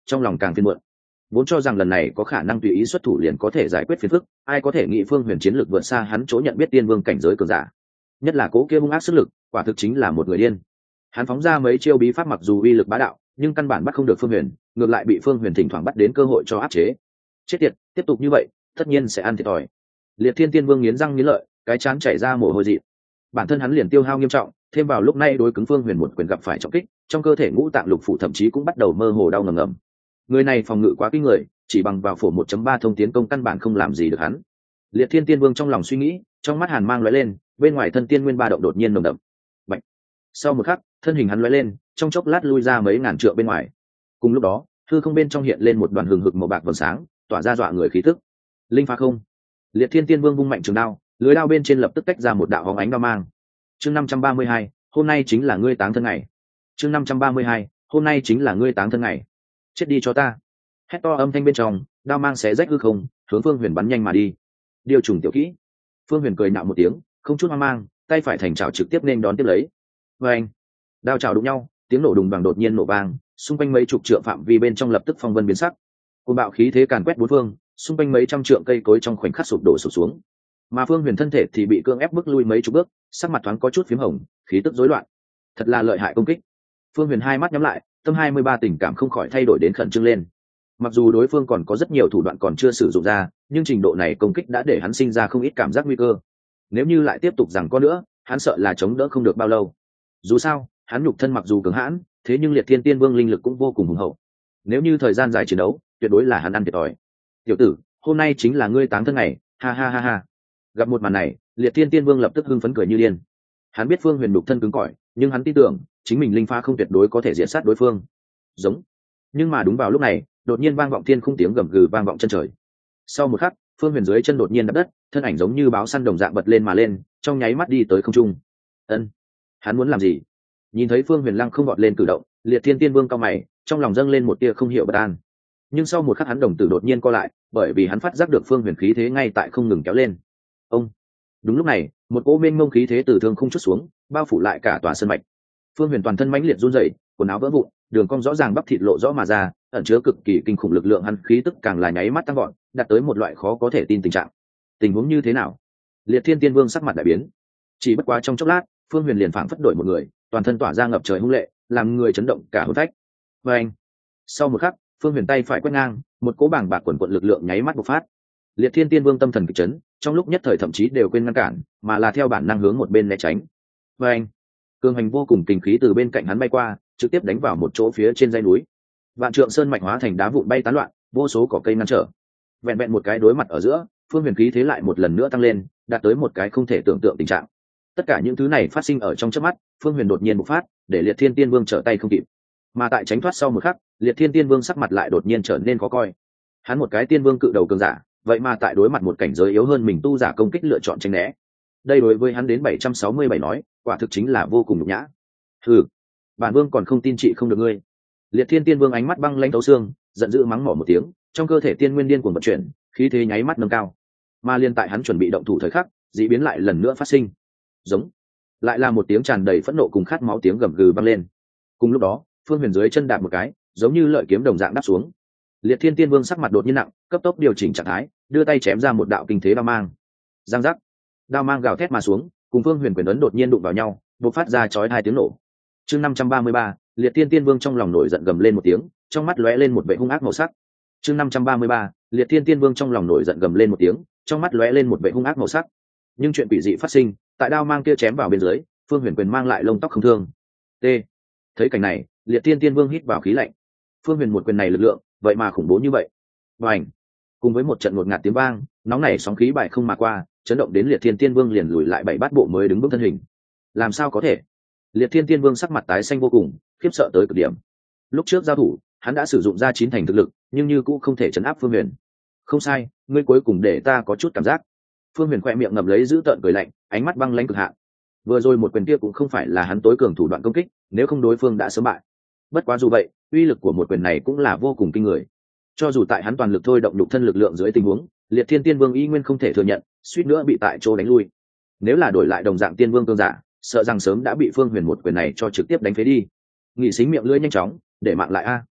trong lòng càng phiền muộn. Vốn cho rằng lần này có khả năng tùy ý xuất thủ liền có thể giải quyết phiền phức, ai có thể nghĩ Phương Huyền chiến lược vượt xa hắn chỗ nhận biết tiên vương cảnh giới cường giả. Nhất là cố kia hung ác sức lực, quả thực chính là một người điên. Hắn phóng ra mấy chiêu bí pháp mặc dù uy lực bá đạo, nhưng căn bản bắt không được Phương Huyền, ngược lại bị Phương Huyền thỉnh thoảng bắt đến cơ hội cho áp chế. Chết tiệt, tiếp tục như vậy, tất nhiên sẽ ăn thiệt thòi. Liệt Thiên Tiên Vương nghiến răng nghiến lợi, cái trán chảy ra mồ hôi dị. Bản thân hắn liền tiêu hao nghiêm trọng, thêm vào lúc này đối cứng Phương Huyền một quyền gặp phải trọng kích, trong cơ thể ngũ tạng lục phủ thậm chí cũng bắt đầu mơ hồ đau ngầm ngầm. Người này phòng ngự quá kinh người, chỉ bằng vào phổ 1.3 thông tiến công căn bản không làm gì được hắn. Liệt Thiên Tiên Vương trong lòng suy nghĩ, trong mắt hàn mang lóe lên, bên ngoài thân tiên nguyên ba động đột nhiên nồng đậm. Bạch. Sau một khắc, thân hình hắn lóe lên, trong chốc lát lui ra mấy ngàn trượng bên ngoài. Cùng lúc đó, hư không bên trong hiện lên một đoàn hừng hực màu bạc vầng sáng, tỏa ra dọa người khí tức. Linh phá không. Liệt Thiên Tiên Vương vung mạnh trường đao, lưới đao bên trên lập tức tách ra một đạo hóng ánh đao mang. Chương 532, hôm nay chính là ngươi táng thân ngày. Chương 532, hôm nay chính là ngươi táng thân ngày. Chết đi cho ta. Hét to âm thanh bên trong, đao mang xé rách hư không, hướng Phương Huyền bắn nhanh mà đi. Điều trùng tiểu kỹ. Phương Huyền cười nhạo một tiếng, không chút hoang mang, tay phải thành chảo trực tiếp nên đón tiếp lấy. Oeng. Đao chảo đụng nhau, tiếng nổ đùng đoàng đột nhiên nổ vang, xung quanh mấy chục trượng phạm vi bên trong lập tức phong vân biến sắc. Cơn bạo khí thế càn quét bốn phương, xung quanh mấy trăm trượng cây cối trong khoảnh khắc sụp đổ sụp xuống. Mà Phương Huyền thân thể thì bị cưỡng ép bước lui mấy chục bước, sắc mặt thoáng có chút phím hồng, khí tức rối loạn. Thật là lợi hại công kích. Phương Huyền hai mắt nhắm lại, tâm 23 tình cảm không khỏi thay đổi đến khẩn trương lên. Mặc dù đối phương còn có rất nhiều thủ đoạn còn chưa sử dụng ra, nhưng trình độ này công kích đã để hắn sinh ra không ít cảm giác nguy cơ. Nếu như lại tiếp tục giằng co nữa, hắn sợ là chống đỡ không được bao lâu. Dù sao, hắn nhục thân mặc dù cứng hãn, thế nhưng Liệt Thiên Tiên Vương linh lực cũng vô cùng hùng hậu. Nếu như thời gian dài chiến đấu, tuyệt đối là hắn ăn thiệt thòi. Tiểu tử, hôm nay chính là ngươi táng thân ngày, ha ha ha ha. Gặp một màn này, Liệt Thiên Tiên Vương lập tức hưng phấn cười như điên. Hắn biết Phương Huyền nhục thân cứng cỏi, nhưng hắn tin tưởng chính mình linh phá không tuyệt đối có thể diệt sát đối phương. Giống. Nhưng mà đúng vào lúc này, đột nhiên vang vọng thiên khung tiếng gầm gừ vang vọng chân trời. Sau một khắc, Phương Huyền dưới chân đột nhiên đập đất, thân ảnh giống như báo săn đồng dạng bật lên mà lên, trong nháy mắt đi tới không trung. Ân, hắn muốn làm gì? Nhìn thấy Phương Huyền lăng không vọt lên cử động, Liệt Thiên Tiên Vương cau mày, trong lòng dâng lên một tia không hiểu bất an. Nhưng sau một khắc hắn đồng tử đột nhiên co lại, bởi vì hắn phát giác được Phương Huyền khí thế ngay tại không ngừng kéo lên. Ông. Đúng lúc này, một cỗ mênh mông khí thế từ thương không chút xuống, bao phủ lại cả tòa sân mạch. Phương Huyền toàn thân mãnh liệt run rẩy, quần áo vỡ vụn, đường cong rõ ràng bắp thịt lộ rõ mà ra, ẩn chứa cực kỳ kinh khủng lực lượng, hắn khí tức càng là nháy mắt tăng vọt, đạt tới một loại khó có thể tin tình trạng. Tình huống như thế nào? Liệt Thiên Tiên Vương sắc mặt đại biến. Chỉ bất quá trong chốc lát, Phương Huyền liền phảng phất đổi một người, toàn thân tỏa ra ngập trời hung lệ, làm người chấn động cả hồn phách. Và anh. Sau một khắc, Phương Huyền tay phải quét ngang, một cỗ bảng bạc quần quật lực lượng nháy mắt bộc phát. Liệt Thiên Tiên Vương tâm thần kịch chấn, trong lúc nhất thời thậm chí đều quên ngăn cản, mà là theo bản năng hướng một bên né tránh. Và anh. Cường hành vô cùng kinh khí từ bên cạnh hắn bay qua, trực tiếp đánh vào một chỗ phía trên dãy núi. Vạn trượng sơn mạch hóa thành đá vụn bay tán loạn, vô số cỏ cây ngăn trở. Vẹn vẹn một cái đối mặt ở giữa, Phương Huyền khí thế lại một lần nữa tăng lên, đạt tới một cái không thể tưởng tượng tình trạng. Tất cả những thứ này phát sinh ở trong chớp mắt, Phương Huyền đột nhiên bộc phát, để Liệt Thiên Tiên Vương trở tay không kịp. Mà tại tránh thoát sau một khắc, Liệt Thiên Tiên Vương sắc mặt lại đột nhiên trở nên khó coi. Hắn một cái tiên vương cự đầu cường giả, vậy mà tại đối mặt một cảnh giới yếu hơn mình tu giả công kích lựa chọn tránh né. Đây đối với hắn đến 767 nói, quả thực chính là vô cùng nhục nhã. Hừ, bản vương còn không tin chị không được ngươi. Liệt Thiên Tiên Vương ánh mắt băng lãnh thấu xương, giận dữ mắng mỏ một tiếng, trong cơ thể tiên nguyên điên cuồng vận chuyển, khí thế nháy mắt nâng cao. Mà liên tại hắn chuẩn bị động thủ thời khắc, dị biến lại lần nữa phát sinh. Giống. Lại là một tiếng tràn đầy phẫn nộ cùng khát máu tiếng gầm gừ vang lên. Cùng lúc đó, Phương Huyền dưới chân đạp một cái, giống như lợi kiếm đồng dạng đáp xuống. Liệt Thiên Tiên Vương sắc mặt đột nhiên nặng, cấp tốc điều chỉnh trạng thái, đưa tay chém ra một đạo kinh thế đao mang. Giang giác. Đao mang gào thét mà xuống, cùng Phương Huyền quyền ấn đột nhiên đụng vào nhau, bộc phát ra chói hai tiếng nổ. Chương 533, Liệt Thiên Tiên Vương trong lòng nổi giận gầm lên một tiếng, trong mắt lóe lên một vẻ hung ác màu sắc. Chương 533, Liệt Thiên Tiên Vương trong lòng nổi giận gầm lên một tiếng, trong mắt lóe lên một vẻ hung ác màu sắc. Nhưng chuyện quỷ dị phát sinh, tại đao mang kia chém vào bên dưới, Phương Huyền quyền mang lại lông tóc không thương. T. Thấy cảnh này, Liệt Thiên Tiên Vương hít vào khí lạnh. Phương Huyền một quyền này lực lượng, vậy mà khủng bố như vậy. Bành! Cùng với một trận ngột ngạt tiếng vang, nóng nảy sóng khí bại không mà qua, chấn động đến Liệt Thiên Tiên Vương liền lùi lại 7 bát bộ mới đứng vững thân hình. Làm sao có thể? Liệt Thiên Tiên Vương sắc mặt tái xanh vô cùng, khiếp sợ tới cực điểm. Lúc trước giao thủ, hắn đã sử dụng ra 9 thành thực lực, nhưng như cũng không thể chấn áp Phương Huyền. Không sai, ngươi cuối cùng để ta có chút cảm giác. Phương Huyền khẽ miệng ngậm lấy giữ tợn cười lạnh, ánh mắt băng lãnh cực hạn. Vừa rồi một quyền kia cũng không phải là hắn tối cường thủ đoạn công kích, nếu không đối phương đã sớm bại. Bất quá dù vậy, uy lực của một quyền này cũng là vô cùng kinh người. Cho dù tại hắn toàn lực thôi động đục thân lực lượng dưới tình huống, Liệt Thiên Tiên Vương y nguyên không thể thừa nhận, suýt nữa bị tại chỗ đánh lui. Nếu là đổi lại đồng dạng tiên vương cường giả, sợ rằng sớm đã bị Phương Huyền một quyền này cho trực tiếp đánh phế đi. Nghị Sính miệng lưỡi nhanh chóng, để mạng lại a.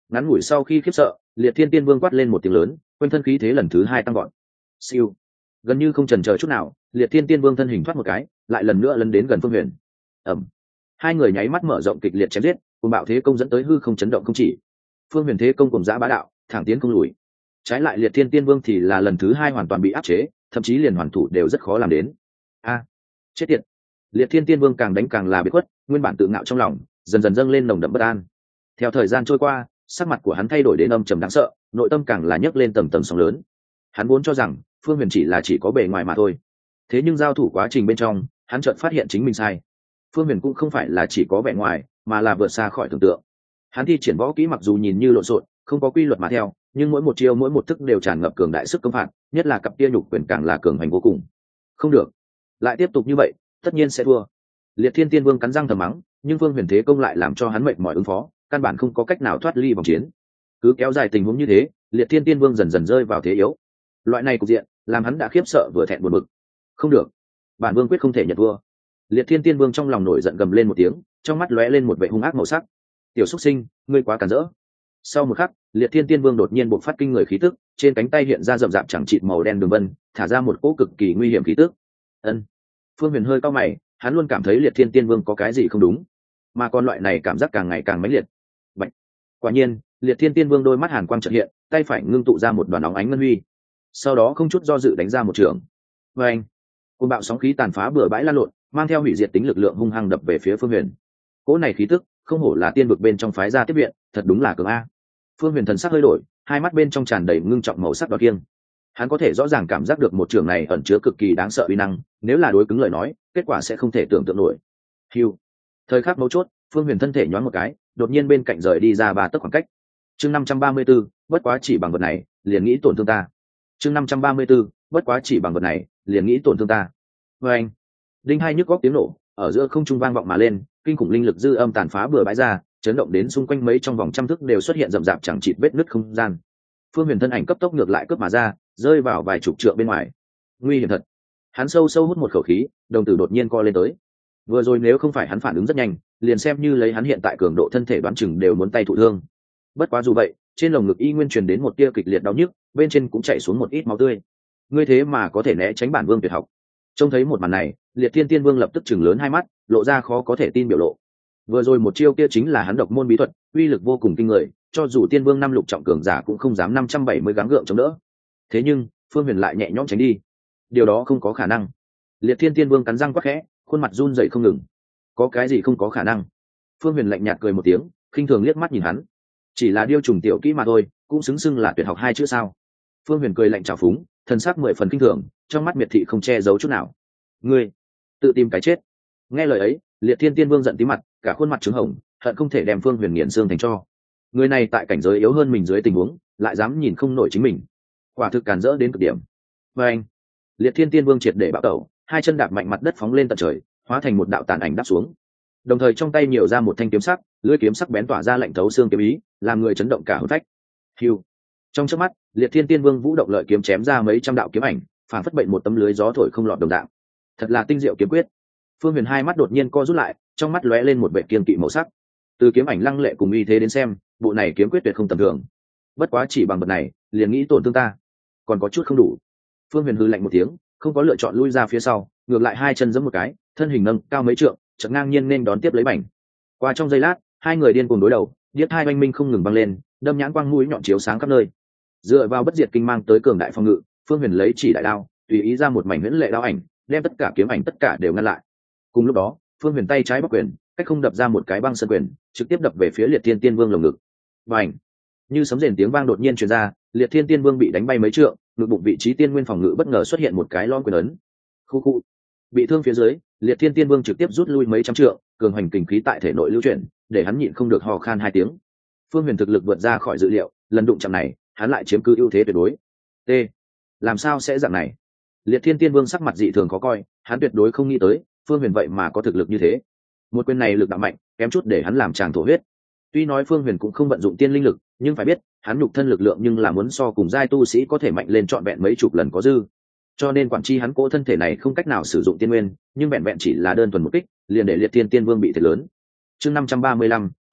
Ngắn ngủi sau khi khiếp sợ, Liệt Thiên Tiên Vương quát lên một tiếng lớn, quanh thân khí thế lần thứ hai tăng gọn. Siêu, gần như không chần chờ chút nào, Liệt Thiên Tiên Vương thân hình thoát một cái, lại lần nữa lấn đến gần Phương Huyền. Ầm, hai người nháy mắt mở rộng kịch liệt chém giết, cùng bạo thế công dẫn tới hư không chấn động không chỉ. Phương Huyền thế công cùng dã bá đạo, thẳng tiến không lùi. Trái lại Liệt Thiên Tiên Vương thì là lần thứ hai hoàn toàn bị áp chế, thậm chí liền hoàn thủ đều rất khó làm đến. A, chết tiệt! Liệt Thiên Tiên Vương càng đánh càng là biệt khuất, nguyên bản tự ngạo trong lòng dần dần dâng lên nồng đậm bất an. Theo thời gian trôi qua, sắc mặt của hắn thay đổi đến âm trầm đáng sợ, nội tâm càng là nhấc lên tầng tầng sóng lớn. Hắn vốn cho rằng Phương Huyền chỉ có bề ngoài mà thôi, thế nhưng giao thủ quá trình bên trong, hắn chợt phát hiện chính mình sai. Phương Huyền cũng không phải là chỉ có vẻ ngoài, mà là vượt xa khỏi tưởng tượng. Hắn thi triển võ kỹ mặc dù nhìn như lộn xộn, không có quy luật mà theo, nhưng mỗi một chiêu mỗi một thức đều tràn ngập cường đại sức công phạt, nhất là cặp kia nhục quyền càng là cường hành vô cùng. Không được, lại tiếp tục như vậy, tất nhiên sẽ thua. Liệt Thiên Tiên Vương cắn răng thầm mắng, nhưng Phương Huyền thế công lại làm cho hắn mệt mỏi ứng phó, căn bản không có cách nào thoát ly vòng chiến. Cứ kéo dài tình huống như thế, Liệt Thiên Tiên Vương dần dần rơi vào thế yếu. Loại này cục diện làm hắn đã khiếp sợ vừa thẹn buồn bực. Không được, bản vương quyết không thể nhận thua. Liệt Thiên Tiên Vương trong lòng nổi giận gầm lên một tiếng, trong mắt lóe lên một vẻ hung ác màu sắc. Tiểu xuất sinh, ngươi quá cản rỡ. Sau một khắc, Liệt Thiên Tiên Vương đột nhiên bộc phát kinh người khí tức, trên cánh tay hiện ra rậm rạp chẳng chịt màu đen đường vân, thả ra một cỗ cực kỳ nguy hiểm khí tức. Ân. Phương Huyền hơi cau mày, hắn luôn cảm thấy Liệt Thiên Tiên Vương có cái gì không đúng, mà còn loại này cảm giác càng ngày càng mãnh liệt. Bạch. Quả nhiên, Liệt Thiên Tiên Vương đôi mắt hàn quang chợt hiện, tay phải ngưng tụ ra một đoàn óng ánh ngân huy, sau đó không chút do dự đánh ra một trường. Và anh, cơn bạo sóng khí tàn phá bừa bãi lan lộn, mang theo hủy diệt tính lực lượng hung hăng đập về phía Phương Huyền. Cỗ này khí tức, không hổ là tiên vực bên trong phái ra tiếp viện, thật đúng là cường a. Phương Huyền thần sắc hơi đổi, hai mắt bên trong tràn đầy ngưng trọng màu sắc đỏ kiêng. Hắn có thể rõ ràng cảm giác được một trường này ẩn chứa cực kỳ đáng sợ uy năng, nếu là đối cứng lời nói, kết quả sẽ không thể tưởng tượng nổi. Hưu. Thời khắc mấu chốt, Phương Huyền thân thể nhoáng một cái, đột nhiên bên cạnh rời đi ra 3 tấc khoảng cách. Chương 534, bất quá chỉ bằng vật này, liền nghĩ tổn thương ta. Chương 534, bất quá chỉ bằng vật này, liền nghĩ tổn thương ta. Và anh, đinh hai nhức góc tiếng nổ, ở giữa không trung vang vọng mà lên, kinh khủng linh lực dư âm tàn phá bừa bãi ra, chấn động đến xung quanh mấy trong vòng trăm thước đều xuất hiện rậm rạp chẳng chịt vết nứt không gian. Phương Huyền thân ảnh cấp tốc ngược lại cướp mà ra, rơi vào vài chục trượng bên ngoài. Nguy hiểm thật. Hắn sâu sâu hút một khẩu khí, đồng tử đột nhiên co lên tới. Vừa rồi nếu không phải hắn phản ứng rất nhanh, liền xem như lấy hắn hiện tại cường độ thân thể đoán chừng đều muốn tay thụ thương. Bất quá dù vậy, trên lồng ngực y nguyên truyền đến một tia kịch liệt đau nhức, bên trên cũng chảy xuống một ít máu tươi. Ngươi thế mà có thể né tránh bản vương tuyệt học. Trông thấy một màn này, Liệt Thiên Tiên Vương lập tức chừng lớn hai mắt, lộ ra khó có thể tin biểu lộ. Vừa rồi một chiêu kia chính là hắn độc môn bí thuật, uy lực vô cùng kinh người, cho dù Tiên Vương năm lục trọng cường giả cũng không dám 570 gắng gượng chống đỡ. Thế nhưng, Phương Huyền lại nhẹ nhõm tránh đi. Điều đó không có khả năng. Liệt Thiên Tiên Vương cắn răng quắc khẽ, khuôn mặt run rẩy không ngừng. Có cái gì không có khả năng? Phương Huyền lạnh nhạt cười một tiếng, khinh thường liếc mắt nhìn hắn. Chỉ là điêu trùng tiểu kỹ mà thôi, cũng xứng xưng là tuyệt học hai chữ sao? Phương Huyền cười lạnh trào phúng, thần sắc 10 phần kinh thường, trong mắt miệt thị không che giấu chút nào. Ngươi tự tìm cái chết. Nghe lời ấy, Liệt Thiên Tiên Vương giận tí mặt, cả khuôn mặt trứng hồng, hận không thể đem Phương Huyền nghiền xương thành tro. Người này tại cảnh giới yếu hơn mình dưới tình huống, lại dám nhìn không nổi chính mình, quả thực càn rỡ đến cực điểm. Và anh, Liệt Thiên Tiên Vương triệt để bạo tẩu, hai chân đạp mạnh mặt đất phóng lên tận trời, hóa thành một đạo tàn ảnh đáp xuống. Đồng thời trong tay nhiều ra một thanh kiếm sắc, lưỡi kiếm sắc bén tỏa ra lạnh thấu xương kiếm ý, làm người chấn động cả hồn phách. Hưu. Trong chớp mắt, Liệt Thiên Tiên Vương vũ động lợi kiếm chém ra mấy trăm đạo kiếm ảnh, phản phất bệnh một tấm lưới gió thổi không lọt đồng dạng. Thật là tinh diệu kiếm quyết. Phương Huyền hai mắt đột nhiên co rút lại, trong mắt lóe lên một vẻ kiên kỵ màu sắc. Từ kiếm ảnh lăng lệ cùng uy thế đến xem, bộ này kiếm quyết tuyệt không tầm thường. Bất quá chỉ bằng vật này, liền nghĩ tổn thương ta, còn có chút không đủ. Phương Huyền hừ lạnh một tiếng, không có lựa chọn lui ra phía sau, ngược lại hai chân giẫm một cái, thân hình nâng cao mấy trượng, chợt ngang nhiên nên đón tiếp lấy bành. Qua trong giây lát, hai người điên cuồng đối đầu, điếc hai oanh minh không ngừng băng lên, đâm nhãn quang mũi nhọn chiếu sáng khắp nơi. Dựa vào bất diệt kinh mang tới cường đại phòng ngự, Phương Huyền lấy chỉ đại đao, tùy ý ra một mảnh huyễn lệ đao ảnh, đem tất cả kiếm ảnh tất cả đều ngăn lại. Cùng lúc đó, Phương Huyền tay trái bắc quyền, cách không đập ra một cái băng sơn quyền, trực tiếp đập về phía Liệt Thiên Tiên Vương lồng ngực. Bành! Như sấm rền tiếng vang đột nhiên truyền ra, Liệt Thiên Tiên Vương bị đánh bay mấy trượng, ngực bụng vị trí tiên nguyên phòng ngự bất ngờ xuất hiện một cái lõm quyền ấn. Khu khu. Bị thương phía dưới, Liệt Thiên Tiên Vương trực tiếp rút lui mấy trăm trượng, cường hành kình khí tại thể nội lưu chuyển, để hắn nhịn không được hò khan hai tiếng. Phương Huyền thực lực vượt ra khỏi dự liệu, lần đụng chạm này, hắn lại chiếm cứ ưu thế tuyệt đối. T. Làm sao sẽ dạng này? Liệt Thiên Tiên Vương sắc mặt dị thường khó coi, hắn tuyệt đối không nghĩ tới, Phương Huyền vậy mà có thực lực như thế. Một quyền này lực đạo mạnh, kém chút để hắn làm tràng thổ huyết. Tuy nói Phương Huyền cũng không vận dụng tiên linh lực, nhưng phải biết, hắn nhục thân lực lượng nhưng là muốn so cùng giai tu sĩ có thể mạnh lên trọn vẹn mấy chục lần có dư. Cho nên quản chi hắn cỗ thân thể này không cách nào sử dụng tiên nguyên, nhưng vẹn vẹn chỉ là đơn thuần một kích, liền để Liệt Thiên Tiên Vương bị thiệt lớn. Chương 535,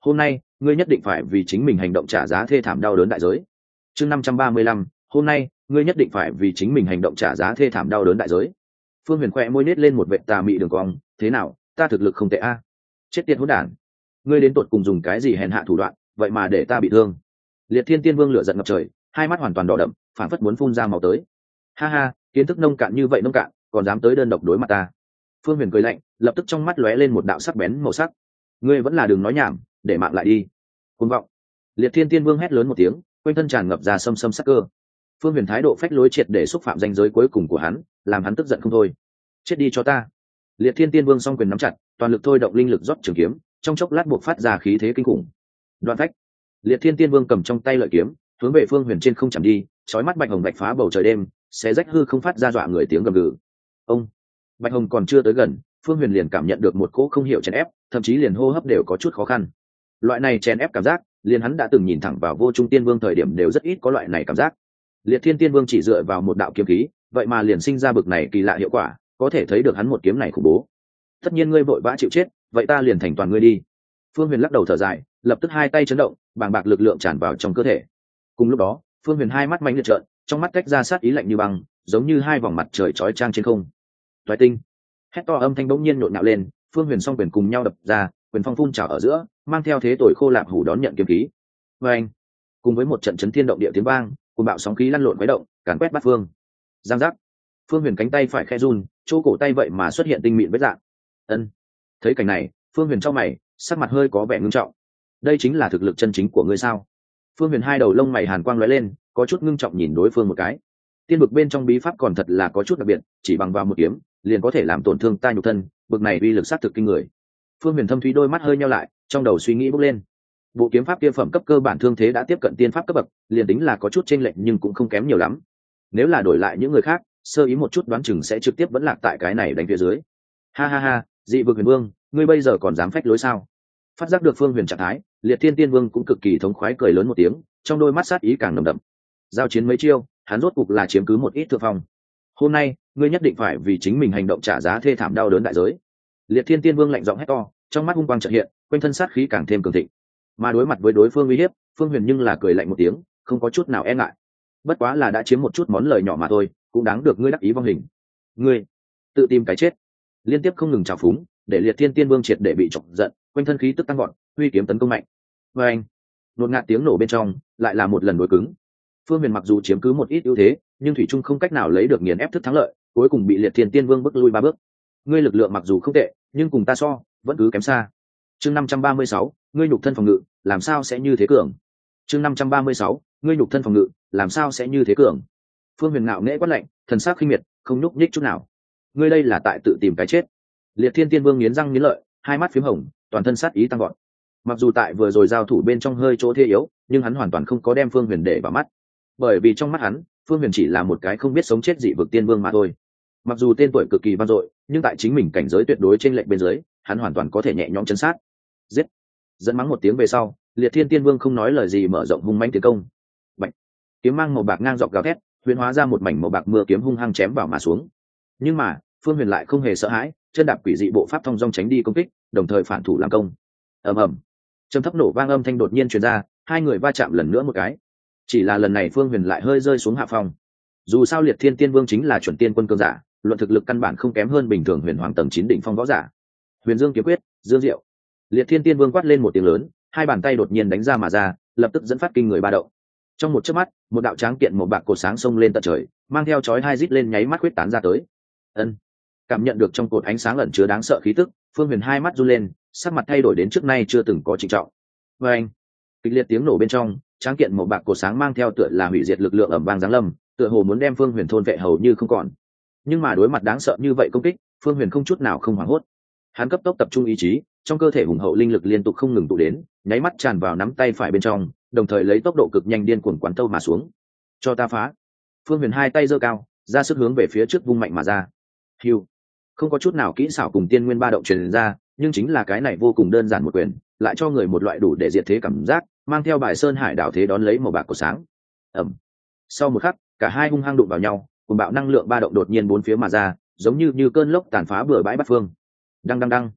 hôm nay ngươi nhất định phải vì chính mình hành động trả giá thê thảm đau đớn đại giới. Chương 535, hôm nay ngươi nhất định phải vì chính mình hành động trả giá thê thảm đau đớn đại giới. Phương Huyền khẽ môi nết lên một vệt tà mị đường cong, thế nào, ta thực lực không tệ a. Chết tiệt hỗn đản, ngươi đến tột cùng dùng cái gì hèn hạ thủ đoạn, vậy mà để ta bị thương. Liệt Thiên Tiên Vương lửa giận ngập trời, hai mắt hoàn toàn đỏ đậm, phản phất muốn phun ra máu tới. Ha ha, kiến thức nông cạn như vậy nông cạn, còn dám tới đơn độc đối mặt ta. Phương Huyền cười lạnh, lập tức trong mắt lóe lên một đạo sắc bén màu sắc. Ngươi vẫn là đừng nói nhảm, để mạng lại đi. Cuồng vọng. Liệt Thiên Tiên Vương hét lớn một tiếng, quanh thân tràn ngập ra xâm xâm sắc cơ. Phương Huyền thái độ phách lối triệt để xúc phạm ranh giới cuối cùng của hắn, làm hắn tức giận không thôi. Chết đi cho ta. Liệt Thiên Tiên Vương song quyền nắm chặt, toàn lực thôi động linh lực rót trường kiếm, trong chốc lát buộc phát ra khí thế kinh khủng. Đoạn phách. Liệt Thiên Tiên Vương cầm trong tay lợi kiếm, hướng về Phương Huyền trên không chạm đi, chói mắt bạch hồng bạch phá bầu trời đêm, xé rách hư không phát ra dọa người tiếng gầm gừ. Ông. Bạch hồng còn chưa tới gần, Phương Huyền liền cảm nhận được một cỗ không hiểu chèn ép, thậm chí liền hô hấp đều có chút khó khăn. Loại này chèn ép cảm giác, liền hắn đã từng nhìn thẳng vào Vô Trung Tiên Vương thời điểm đều rất ít có loại này cảm giác. Liệt Thiên Tiên Vương chỉ dựa vào một đạo kiếm khí, vậy mà liền sinh ra bực này kỳ lạ hiệu quả, có thể thấy được hắn một kiếm này khủng bố. Tất nhiên ngươi vội vã chịu chết, vậy ta liền thành toàn ngươi đi. Phương Huyền lắc đầu thở dài, lập tức hai tay chấn động, bàng bạc lực lượng tràn vào trong cơ thể. Cùng lúc đó, Phương Huyền hai mắt mạnh liệt trợn, trong mắt cách ra sát ý lạnh như băng, giống như hai vòng mặt trời chói chang trên không. Toái tinh. Hét to âm thanh bỗng nhiên nhộn nhạo lên, Phương Huyền song quyền cùng nhau đập ra, quyền phong phun trào ở giữa, mang theo thế tội khô lạp hủ đón nhận kiếm khí. Và anh, cùng với một trận chấn thiên động địa tiếng vang, cùng bạo sóng khí lăn lộn quấy động, càn quét bát phương. Giang giác. Phương Huyền cánh tay phải khẽ run, chỗ cổ tay vậy mà xuất hiện tinh mịn vết rạn. Ân. Thấy cảnh này, Phương Huyền chau mày, sắc mặt hơi có vẻ ngưng trọng. Đây chính là thực lực chân chính của ngươi sao? Phương Huyền hai đầu lông mày hàn quang lóe lên, có chút ngưng trọng nhìn đối phương một cái. Tiên vực bên trong bí pháp còn thật là có chút đặc biệt, chỉ bằng vào một kiếm liền có thể làm tổn thương ta nhục thân, bực này uy lực sát thực kinh người. Phương Huyền thâm thúy đôi mắt hơi nheo lại, trong đầu suy nghĩ bốc lên. Bộ kiếm pháp kia phẩm cấp cơ bản thương thế đã tiếp cận tiên pháp cấp bậc, liền tính là có chút chênh lệch nhưng cũng không kém nhiều lắm. Nếu là đổi lại những người khác, sơ ý một chút đoán chừng sẽ trực tiếp vẫn lạc tại cái này đánh phía dưới. Ha ha ha, Dị Vực Huyền Vương, ngươi bây giờ còn dám phách lối sao? Phát giác được Phương Huyền trạng thái, Liệt Thiên Tiên Vương cũng cực kỳ thống khoái cười lớn một tiếng, trong đôi mắt sát ý càng nồng đậm. Giao chiến mấy chiêu, hắn rốt cục là chiếm cứ một ít thượng phong. Hôm nay, ngươi nhất định phải vì chính mình hành động trả giá thê thảm đau đớn đại giới. Liệt Thiên Tiên Vương lạnh giọng hét to, trong mắt hung quang chợt hiện, quanh thân sát khí càng thêm cường thịnh. Mà đối mặt với đối phương uy hiếp, Phương Huyền nhưng là cười lạnh một tiếng, không có chút nào e ngại. Bất quá là đã chiếm một chút món lời nhỏ mà thôi, cũng đáng được ngươi đắc ý vong hình. Ngươi tự tìm cái chết. Liên tiếp không ngừng trào phúng, để Liệt Thiên Tiên Vương triệt để bị chọc giận, quanh thân khí tức tăng gọn, huy kiếm tấn công mạnh. Và anh, đột ngạt tiếng nổ bên trong, lại là một lần đối cứng. Phương Huyền mặc dù chiếm cứ một ít ưu thế, nhưng thủy trung không cách nào lấy được nghiền ép thức thắng lợi, cuối cùng bị Liệt Thiên Tiên Vương bức lui 3 bước. Ngươi lực lượng mặc dù không tệ, nhưng cùng ta so, vẫn cứ kém xa. Chương 536, ngươi nhục thân phòng ngự, làm sao sẽ như thế cường? Chương 536, ngươi nhục thân phòng ngự, làm sao sẽ như thế cường? Phương Huyền ngạo nghễ quát lạnh, thần sắc khinh miệt, không nhúc nhích chút nào. Ngươi đây là tại tự tìm cái chết. Liệt Thiên Tiên Vương nghiến răng nghiến lợi, hai mắt phím hồng, toàn thân sát ý tăng vọt. Mặc dù tại vừa rồi giao thủ bên trong hơi chỗ thế yếu, nhưng hắn hoàn toàn không có đem Phương Huyền để vào mắt. Bởi vì trong mắt hắn, Phương Huyền chỉ là một cái không biết sống chết dị vực tiên vương mà thôi. Mặc dù tên tuổi cực kỳ vang dội, nhưng tại chính mình cảnh giới tuyệt đối trên lệnh bên dưới, hắn hoàn toàn có thể nhẹ nhõm chấn sát. Giết! Dẫn mắng một tiếng về sau, Liệt Thiên Tiên Vương không nói lời gì mở rộng hung mãnh tiến công. Bạch! Kiếm mang màu bạc ngang dọc gào thét, huyền hóa ra một mảnh màu bạc mưa kiếm hung hăng chém vào mà xuống. Nhưng mà, Phương Huyền lại không hề sợ hãi, chân đạp quỷ dị bộ pháp thông dong tránh đi công kích, đồng thời phản thủ làm công. Ầm ầm! Trầm thấp nổ vang âm thanh đột nhiên truyền ra, hai người va chạm lần nữa một cái. Chỉ là lần này Phương Huyền lại hơi rơi xuống hạ phong. Dù sao Liệt Thiên Tiên Vương chính là chuẩn tiên quân cường giả, luận thực lực căn bản không kém hơn bình thường huyền hoàng tầng 9 đỉnh phong võ giả. Huyền Dương kiếm quyết, Dương Diệu. Liệt Thiên Tiên Vương quát lên một tiếng lớn, hai bàn tay đột nhiên đánh ra mà ra, lập tức dẫn phát kinh người ba động. Trong một chớp mắt, một đạo tráng kiện màu bạc cột sáng xông lên tận trời, mang theo chói hai rít lên nháy mắt huyết tán ra tới. Ân. Cảm nhận được trong cột ánh sáng ẩn chứa đáng sợ khí tức, Phương Huyền hai mắt run lên, sắc mặt thay đổi đến trước nay chưa từng có trịnh trọng. Và anh, kịch liệt tiếng nổ bên trong, tráng kiện màu bạc cột sáng mang theo tựa là hủy diệt lực lượng ầm vang giáng lâm, tựa hồ muốn đem Phương Huyền thôn vệ hầu như không còn. Nhưng mà đối mặt đáng sợ như vậy công kích, Phương Huyền không chút nào không hoảng hốt. Hắn cấp tốc tập trung ý chí, trong cơ thể hùng hậu linh lực liên tục không ngừng tụ đến, nháy mắt tràn vào nắm tay phải bên trong, đồng thời lấy tốc độ cực nhanh điên cuồng quán tâu mà xuống. Cho ta phá! Phương Huyền hai tay giơ cao, ra sức hướng về phía trước vung mạnh mà ra. Hưu! Không có chút nào kỹ xảo cùng tiên nguyên ba động truyền ra, nhưng chính là cái này vô cùng đơn giản một quyền, lại cho người một loại đủ để diệt thế cảm giác, mang theo bài sơn hải đảo thế đón lấy màu bạc của sáng. Ầm! Sau một khắc, cả hai hung hăng đụng vào nhau, cùng bạo năng lượng ba động đột nhiên bốn phía mà ra, giống như cơn lốc tàn phá bừa bãi bát phương. Đăng đăng đăng.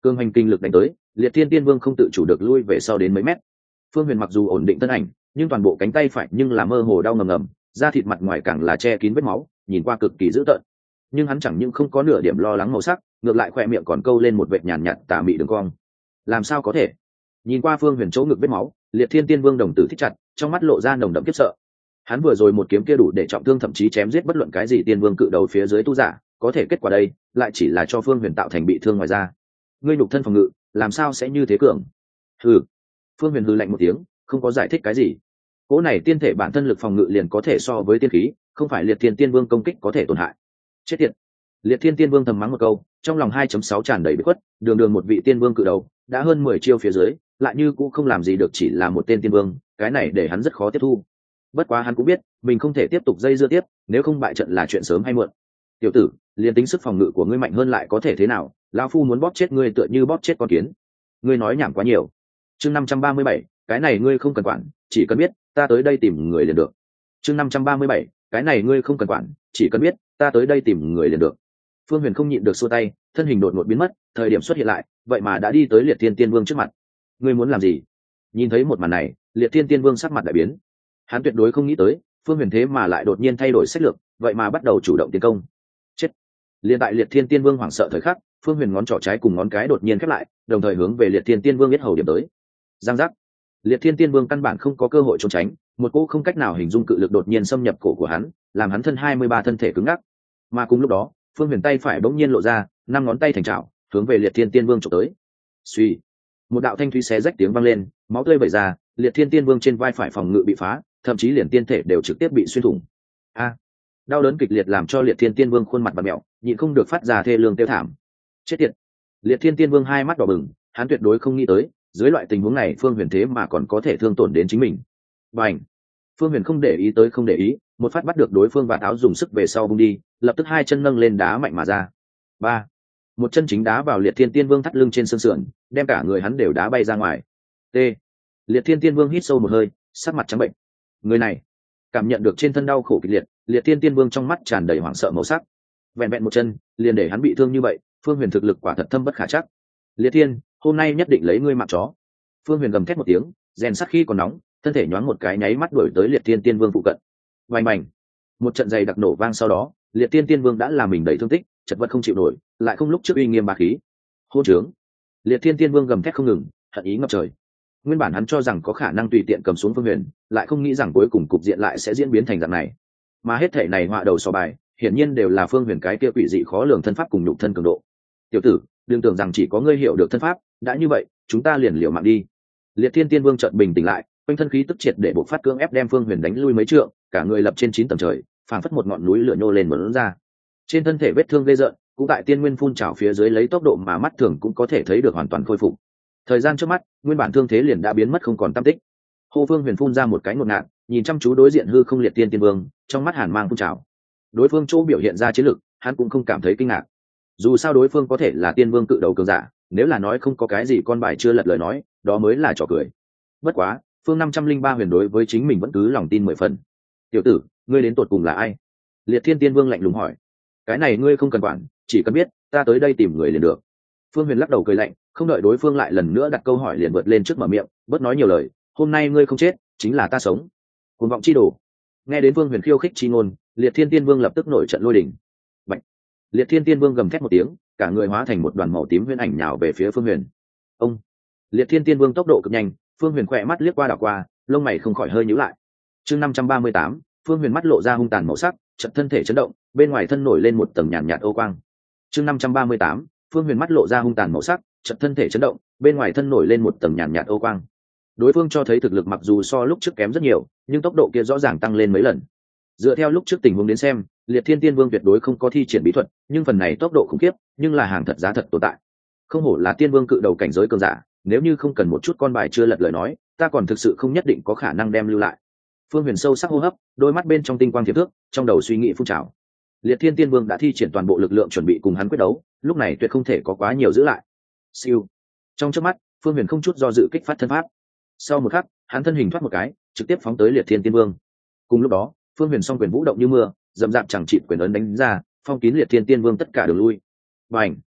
Cương hành kinh lực đánh tới, Liệt Thiên Tiên Vương không tự chủ được lui về sau đến mấy mét. Phương Huyền mặc dù ổn định thân ảnh, nhưng toàn bộ cánh tay phải nhưng là mơ hồ đau ngầm ngầm, da thịt mặt ngoài càng là che kín vết máu, nhìn qua cực kỳ dữ tợn. Nhưng hắn chẳng những không có nửa điểm lo lắng màu sắc, ngược lại khỏe miệng còn câu lên một vệt nhàn nhạt tà mị đường cong. Làm sao có thể? Nhìn qua Phương Huyền chỗ ngực vết máu, Liệt Thiên Tiên Vương đồng tử thích chặt, trong mắt lộ ra nồng đậm kiếp sợ. Hắn vừa rồi một kiếm kia đủ để trọng thương thậm chí chém giết bất luận cái gì tiên vương cự đầu phía dưới tu giả, có thể kết quả đây lại chỉ là cho Phương Huyền tạo thành bị thương ngoài ra. Ngươi nhục thân phòng ngự, làm sao sẽ như thế cường? Hừ. Phương Huyền hừ lạnh một tiếng, không có giải thích cái gì. Cỗ này tiên thể bản thân lực phòng ngự liền có thể so với tiên khí, không phải Liệt Thiên Tiên Vương công kích có thể tổn hại. Chết tiệt. Liệt Thiên Tiên Vương thầm mắng một câu, trong lòng 2.6 tràn đầy bực khuất, đường đường một vị tiên vương cự đầu, đã hơn 10 chiêu phía dưới, lại như cũng không làm gì được, chỉ là một tên tiên vương, cái này để hắn rất khó tiếp thu. Bất quá hắn cũng biết, mình không thể tiếp tục dây dưa tiếp, nếu không bại trận là chuyện sớm hay muộn. Tiểu tử, liền tính sức phòng ngự của ngươi mạnh hơn lại có thể thế nào, lão phu muốn bóp chết ngươi tựa như bóp chết con kiến. Ngươi nói nhảm quá nhiều. Chương 537, cái này ngươi không cần quản, chỉ cần biết, ta tới đây tìm người liền được. Chương 537, cái này ngươi không cần quản, chỉ cần biết, ta tới đây tìm người liền được. Phương Huyền không nhịn được xua tay, thân hình đột ngột biến mất, thời điểm xuất hiện lại, vậy mà đã đi tới Liệt Thiên Tiên Vương trước mặt. Ngươi muốn làm gì? Nhìn thấy một màn này, Liệt Thiên Tiên Vương sắc mặt đại biến. Hắn tuyệt đối không nghĩ tới, Phương Huyền thế mà lại đột nhiên thay đổi sách lược, vậy mà bắt đầu chủ động tiến công. Chết! Liên tại Liệt Thiên Tiên Vương hoảng sợ thời khắc, Phương Huyền ngón trỏ trái cùng ngón cái đột nhiên khép lại, đồng thời hướng về Liệt Thiên Tiên Vương biết hầu điểm tới. Giang giác! Liệt Thiên Tiên Vương căn bản không có cơ hội trốn tránh, một cỗ không cách nào hình dung cự lực đột nhiên xâm nhập cổ của hắn, làm hắn thân 23 thân thể cứng ngắc. Mà cùng lúc đó, Phương Huyền tay phải bỗng nhiên lộ ra, 5 ngón tay thành chảo, hướng về Liệt Thiên Tiên Vương chụp tới. Suy! Một đạo thanh thúy xé rách tiếng vang lên, máu tươi vẩy ra, Liệt Thiên Tiên Vương trên vai phải phòng ngự bị phá, thậm chí liền tiên thể đều trực tiếp bị xuyên thủng. A! Đau đớn kịch liệt làm cho Liệt Thiên Tiên Vương khuôn mặt bặm mẹo, nhịn không được phát ra thê lương tiêu thảm. Chết tiệt! Liệt Thiên Tiên Vương hai mắt đỏ bừng, hắn tuyệt đối không nghĩ tới, dưới loại tình huống này Phương Huyền thế mà còn có thể thương tổn đến chính mình. Bành! Phương Huyền không để ý tới không để ý, một phát bắt được đối phương và áo dùng sức về sau bung đi, lập tức hai chân nâng lên đá mạnh mà ra. Ba! Một chân chính đá vào Liệt Thiên Tiên Vương thắt lưng trên xương sườn, đem cả người hắn đều đá bay ra ngoài. T! Liệt Thiên Tiên Vương hít sâu một hơi, sắc mặt trắng bệnh. Người này cảm nhận được trên thân đau khổ kịch liệt, Liệt Thiên Tiên Vương trong mắt tràn đầy hoảng sợ màu sắc. Vẹn vẹn một chân liền để hắn bị thương như vậy, Phương Huyền thực lực quả thật thâm bất khả trắc. Liệt Thiên, hôm nay nhất định lấy ngươi mạng chó. Phương Huyền gầm thét một tiếng, rèn sắt khi còn nóng, thân thể nhoáng một cái nháy mắt đuổi tới Liệt Thiên Tiên Vương phụ cận. Vành mảnh, một trận dày đặc nổ vang sau đó, Liệt Thiên Tiên Vương đã làm mình đầy thương tích, chật vật không chịu nổi, lại không lúc trước uy nghiêm bá khí. Hôn trướng! Liệt Thiên Tiên Vương gầm thét không ngừng, hận ý ngập trời. Nguyên bản hắn cho rằng có khả năng tùy tiện cầm xuống Phương Huyền, lại không nghĩ rằng cuối cùng cục diện lại sẽ diễn biến thành dạng này. Mà hết thể này họa đầu sò bài, hiển nhiên đều là Phương Huyền cái kia quỷ dị khó lường thân pháp cùng nhục thân cường độ. Tiểu tử, đừng tưởng rằng chỉ có ngươi hiểu được thân pháp, đã như vậy, chúng ta liền liều mạng đi. Liệt Thiên Tiên Vương chợt bình tĩnh lại, quanh thân khí tức triệt để bộc phát cưỡng ép đem Phương Huyền đánh lui mấy trượng, cả người lập trên 9 tầng trời, phảng phất một ngọn núi lửa nhô lên mở ra. Trên thân thể vết thương ghê rợn, cũng tại tiên nguyên phun trào phía dưới lấy tốc độ mà mắt thường cũng có thể thấy được hoàn toàn khôi phục. Thời gian trước mắt, nguyên bản thương thế liền đã biến mất không còn tăm tích. Hồ Phương Huyền phun ra một cái ngột ngạt, nhìn chăm chú đối diện hư không Liệt Tiên Tiên Vương, trong mắt hàn mang phun trào. Đối phương chỗ biểu hiện ra chiến lực, hắn cũng không cảm thấy kinh ngạc. Dù sao đối phương có thể là tiên vương cự đầu cường giả, nếu là nói không có cái gì con bài chưa lật lời nói, đó mới là trò cười. Bất quá, phương 503 Huyền đối với chính mình vẫn cứ lòng tin 10 phần. Tiểu tử, ngươi đến tột cùng là ai? Liệt Thiên Tiên Vương lạnh lùng hỏi. Cái này ngươi không cần quản, chỉ cần biết, ta tới đây tìm người liền được. Phương Huyền lắc đầu cười lạnh, không đợi đối phương lại lần nữa đặt câu hỏi liền vượt lên trước mở miệng, bớt nói nhiều lời, hôm nay ngươi không chết, chính là ta sống. Cuồng vọng chi đồ. Nghe đến Phương Huyền khiêu khích chi ngôn, Liệt Thiên Tiên Vương lập tức nổi trận lôi đình. Bạch. Liệt Thiên Tiên Vương gầm thét một tiếng, cả người hóa thành một đoàn màu tím huyễn ảnh nhào về phía Phương Huyền. Ông. Liệt Thiên Tiên Vương tốc độ cực nhanh, Phương Huyền khỏe mắt liếc qua đảo qua, lông mày không khỏi hơi nhíu lại. Chương 538, Phương Huyền mắt lộ ra hung tàn màu sắc, chợt thân thể chấn động, bên ngoài thân nổi lên một tầng nhàn nhạt ô quang. Chương 538, Phương Huyền mắt lộ ra hung tàn màu sắc, chợt thân thể chấn động, bên ngoài thân nổi lên một tầng nhàn nhạt ô quang. Đối phương cho thấy thực lực mặc dù so lúc trước kém rất nhiều, nhưng tốc độ kia rõ ràng tăng lên mấy lần. Dựa theo lúc trước tình huống đến xem, Liệt Thiên Tiên Vương tuyệt đối không có thi triển bí thuật, nhưng phần này tốc độ khủng khiếp, nhưng là hàng thật giá thật tồn tại. Không hổ là tiên vương cự đầu cảnh giới cường giả, nếu như không cần một chút con bài chưa lật lời nói, ta còn thực sự không nhất định có khả năng đem lưu lại. Phương Huyền sâu sắc hô hấp, đôi mắt bên trong tinh quang thiệp thước, trong đầu suy nghĩ phun trào. Liệt Thiên Tiên Vương đã thi triển toàn bộ lực lượng chuẩn bị cùng hắn quyết đấu, lúc này tuyệt không thể có quá nhiều giữ lại. Siêu. Trong chớp mắt, Phương Huyền không chút do dự kích phát thân pháp. Sau một khắc, hắn thân hình thoát một cái, trực tiếp phóng tới Liệt Thiên Tiên Vương. Cùng lúc đó, Phương Huyền song quyền vũ động như mưa, dậm dạp chẳng chịt quyền ấn đánh ra, phong kín Liệt Thiên Tiên Vương tất cả đường lui. Bành!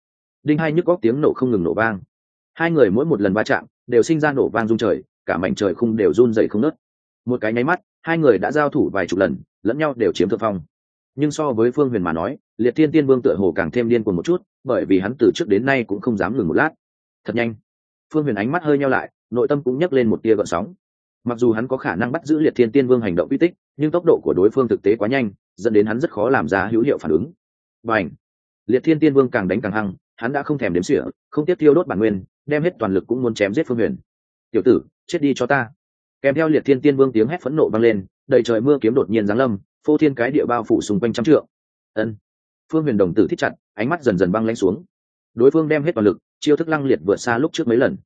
đinh hai nhức góc tiếng nổ không ngừng nổ vang. Hai người mỗi một lần va chạm đều sinh ra nổ vang rung trời, cả mảnh trời khung đều run dậy không nớt. Một cái nháy mắt, hai người đã giao thủ vài chục lần, lẫn nhau đều chiếm thượng phong. Nhưng so với Phương Huyền mà nói, Liệt Thiên Tiên Vương tựa hồ càng thêm điên cuồng một chút, bởi vì hắn từ trước đến nay cũng không dám ngừng một lát. Thật nhanh. Phương Huyền ánh mắt hơi nheo lại, nội tâm cũng nhấc lên một tia gợn sóng. Mặc dù hắn có khả năng bắt giữ Liệt Thiên Tiên Vương hành động uy tích, nhưng tốc độ của đối phương thực tế quá nhanh, dẫn đến hắn rất khó làm ra hữu hiệu phản ứng. Bành! Liệt Thiên Tiên Vương càng đánh càng hăng, hắn đã không thèm đếm xỉa, không tiếp tiêu đốt bản nguyên, đem hết toàn lực cũng muốn chém giết Phương Huyền. "Tiểu tử, chết đi cho ta!" Kèm theo Liệt Thiên Tiên Vương tiếng hét phẫn nộ vang lên, đầy trời mưa kiếm đột nhiên giáng lâm, phô thiên cái địa bao phủ xung quanh trăm trượng. Ân. Phương Huyền đồng tử thích chặt, ánh mắt dần dần băng lãnh xuống. Đối phương đem hết toàn lực, chiêu thức lăng liệt vượt xa lúc trước mấy lần.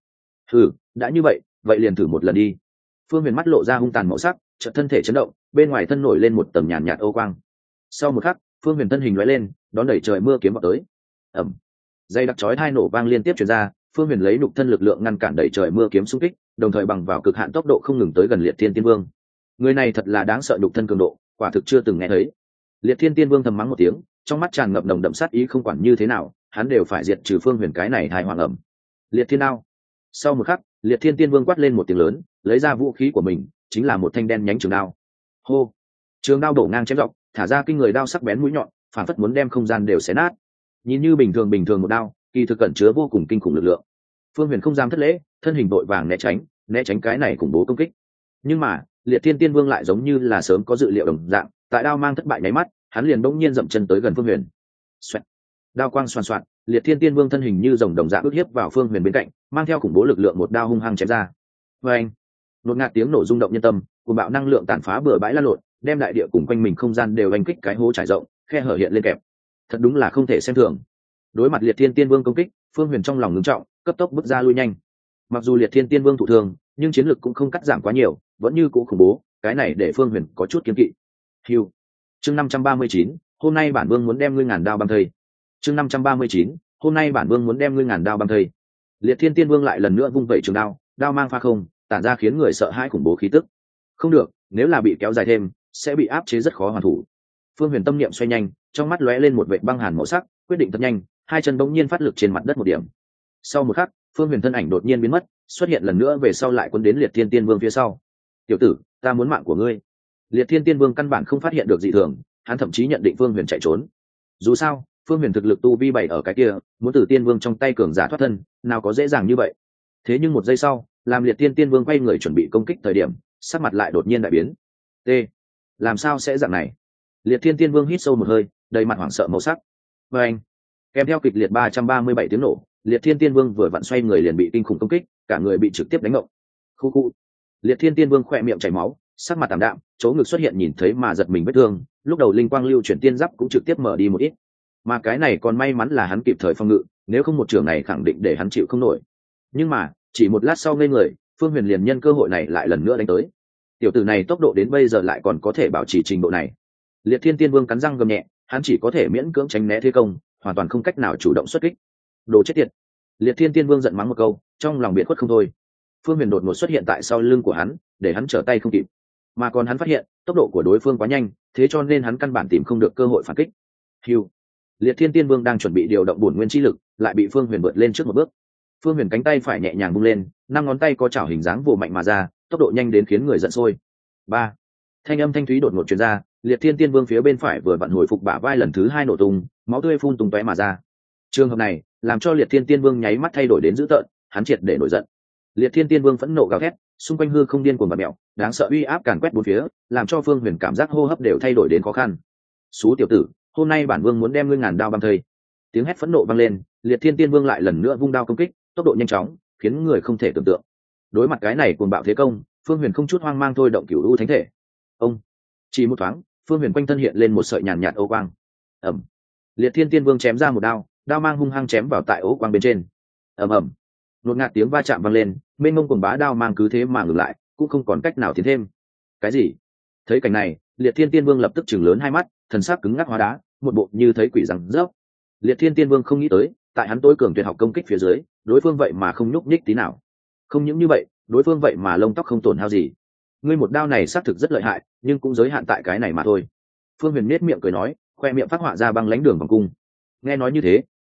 Đã như vậy, vậy liền thử một lần đi. Phương Huyền mắt lộ ra hung tàn màu sắc, chợt thân thể chấn động, bên ngoài thân nổi lên một tầng nhàn nhạt ô quang. Sau một khắc, Phương Huyền thân hình lóe lên, đón đẩy trời mưa kiếm vào tới. Ầm. Dây đặc chói hai nổ vang liên tiếp truyền ra, Phương Huyền lấy nhục thân lực lượng ngăn cản đẩy trời mưa kiếm xung kích, đồng thời bằng vào cực hạn tốc độ không ngừng tới gần Liệt Thiên Tiên Vương. Người này thật là đáng sợ, nhục thân cường độ, quả thực chưa từng nghe thấy. Liệt Thiên Tiên Vương thầm mắng một tiếng, trong mắt tràn ngập nồng đậm sát ý, không quản như thế nào, hắn đều phải diệt trừ Phương Huyền cái này hài hoàng ẩm. Liệt Thiên đao. Sau một khắc, Liệt Thiên Tiên Vương quát lên một tiếng lớn, lấy ra vũ khí của mình, chính là một thanh đen nhánh trường đao. Hô! Trường đao đổ ngang chém dọc, thả ra kinh người đao sắc bén mũi nhọn, phản phất muốn đem không gian đều xé nát. Nhìn như bình thường một đao, kỳ thực cẩn chứa vô cùng kinh khủng lực lượng. Phương Huyền không dám thất lễ, thân hình vội vàng né tránh cái này khủng bố công kích. Nhưng mà, Liệt Thiên Tiên Vương lại giống như là sớm có dự liệu đồng dạng, tại đao mang thất bại nháy mắt, hắn liền bỗng nhiên dậm chân tới gần Phương Huyền. Xoẹt. Đao quang xoàn xoạt, Liệt Thiên Tiên Vương thân hình như rồng đồng dạng ức hiếp vào Phương Huyền bên cạnh, mang theo khủng bố lực lượng một đao hung hăng chém ra. Oeng! Nột ngạt tiếng nổ rung động nhân tâm, cuồng bạo năng lượng tàn phá bừa bãi lan lộn, đem đại địa cùng quanh mình không gian đều đánh kích cái hố trải rộng, khe hở hiện lên kẹp. Thật đúng là không thể xem thường. Đối mặt Liệt Thiên Tiên Vương công kích, Phương Huyền trong lòng ngưng trọng, cấp tốc bước ra lui nhanh. Mặc dù Liệt Thiên Tiên Vương thụ thương, nhưng chiến lực cũng không cắt giảm quá nhiều, vẫn như cũ khủng bố, cái này để Phương Huyền có chút kiêng kỵ. Hưu. Chương 539, hôm nay bản vương muốn đem ngươi ngàn đao băm thây. Chương 539, hôm nay bản vương muốn đem ngươi ngàn đao băm thây. Liệt Thiên Tiên Vương lại lần nữa vung vẩy trường đao, đao mang pha không, tản ra khiến người sợ hãi khủng bố khí tức. Không được, nếu là bị kéo dài thêm, sẽ bị áp chế rất khó hoàn thủ. Phương Huyền tâm niệm xoay nhanh, trong mắt lóe lên một vệt băng hàn màu sắc, quyết định thật nhanh, hai chân bỗng nhiên phát lực trên mặt đất một điểm. Sau một khắc, Phương Huyền thân ảnh đột nhiên biến mất, xuất hiện lần nữa về sau lại cuốn đến Liệt Thiên Tiên Vương phía sau. "Tiểu tử, ta muốn mạng của ngươi." Liệt Thiên Tiên Vương căn bản không phát hiện được dị thường, hắn thậm chí nhận định Phương Huyền chạy trốn. Dù sao, Phương Huyền thực lực tu vi bày ở cái kia, muốn từ Tiên Vương trong tay cường giả thoát thân, nào có dễ dàng như vậy. Thế nhưng một giây sau, làm Liệt Thiên Tiên Vương quay người chuẩn bị công kích thời điểm, sắc mặt lại đột nhiên đại biến. T. Làm sao sẽ dạng này? Liệt Thiên Tiên Vương hít sâu một hơi, đầy mặt hoảng sợ màu sắc. Và anh, kèm theo kịch liệt 337 tiếng nổ, Liệt Thiên Tiên Vương vừa vặn xoay người liền bị kinh khủng công kích, cả người bị trực tiếp đánh ngộng. Khu khu. Liệt Thiên Tiên Vương khỏe miệng chảy máu, sắc mặt tạm đạm, chỗ ngực xuất hiện nhìn thấy mà giật mình vết thương, lúc đầu linh quang lưu chuyển tiên giáp cũng trực tiếp mở đi một ít. Mà cái này còn may mắn là hắn kịp thời phòng ngự, nếu không một trường này khẳng định để hắn chịu không nổi. Nhưng mà, chỉ một lát sau ngây người, Phương Huyền liền nhân cơ hội này lại lần nữa đánh tới. Tiểu tử này tốc độ đến bây giờ lại còn có thể bảo trì trình độ này. Liệt Thiên Tiên Vương cắn răng gầm nhẹ, hắn chỉ có thể miễn cưỡng tránh né thế công, hoàn toàn không cách nào chủ động xuất kích. Đồ chết tiệt! Liệt Thiên Tiên Vương giận mắng một câu, trong lòng biệt khuất không thôi. Phương Huyền đột ngột xuất hiện tại sau lưng của hắn, để hắn trở tay không kịp. Mà còn hắn phát hiện, tốc độ của đối phương quá nhanh, thế cho nên hắn căn bản tìm không được cơ hội phản kích. Hưu. Liệt Thiên Tiên Vương đang chuẩn bị điều động bổn nguyên chi lực, lại bị Phương Huyền vượt lên trước một bước. Phương Huyền cánh tay phải nhẹ nhàng vung lên, năm ngón tay có chảo hình dáng vồ mạnh mà ra, tốc độ nhanh đến khiến người giận sôi. Ba. Thanh âm thanh thúy đột ngột truyền ra, Liệt Thiên Tiên Vương phía bên phải vừa vặn hồi phục bả vai lần thứ hai nổ tung, máu tươi phun tung tóe mà ra. Trường hợp này làm cho Liệt Thiên Tiên Vương nháy mắt thay đổi đến dữ tợn, hắn triệt để nổi giận. Liệt Thiên Tiên Vương phẫn nộ gào thét, xung quanh hư không điên cuồng bạt mèo, đáng sợ uy áp càn quét bốn phía, làm cho Phương Huyền cảm giác hô hấp đều thay đổi đến khó khăn. "Xú tiểu tử, hôm nay bản vương muốn đem ngươi ngàn đao băm thây." Tiếng hét phẫn nộ vang lên, Liệt Thiên Tiên Vương lại lần nữa vung đao công kích, tốc độ nhanh chóng, khiến người không thể tưởng tượng. Đối mặt cái này cuồng bạo thế công, Phương Huyền không chút hoang mang thôi động Cửu U Thánh Thể. Ông, chỉ một thoáng, Phương Huyền quanh thân hiện lên một sợi nhàn nhạt ô quang. Ầm. Liệt Thiên Tiên Vương chém ra một đao, đao mang hung hăng chém vào tại ô quang bên trên. Ầm ầm. Đột ngạt tiếng va chạm vang lên, mênh mông cuồng bá đao mang cứ thế mà ngừng lại, cũng không còn cách nào tiến thêm. Cái gì? Thấy cảnh này, Liệt Thiên Tiên Vương lập tức chừng lớn hai mắt, thần sắc cứng ngắc hóa đá, một bộ như thấy quỷ răng rớp. Liệt Thiên Tiên Vương không nghĩ tới, tại hắn tối cường tuyệt học công kích phía dưới, đối phương vậy mà không nhúc nhích tí nào. Không những như vậy, đối phương vậy mà lông tóc không tổn hao gì. Ngươi một đao này xác thực rất lợi hại, nhưng cũng giới hạn tại cái này mà thôi. Phương Huyền nét miệng cười nói, khoe miệng phát họa ra băng lãnh đường vòng cung. Nghe nói như thế,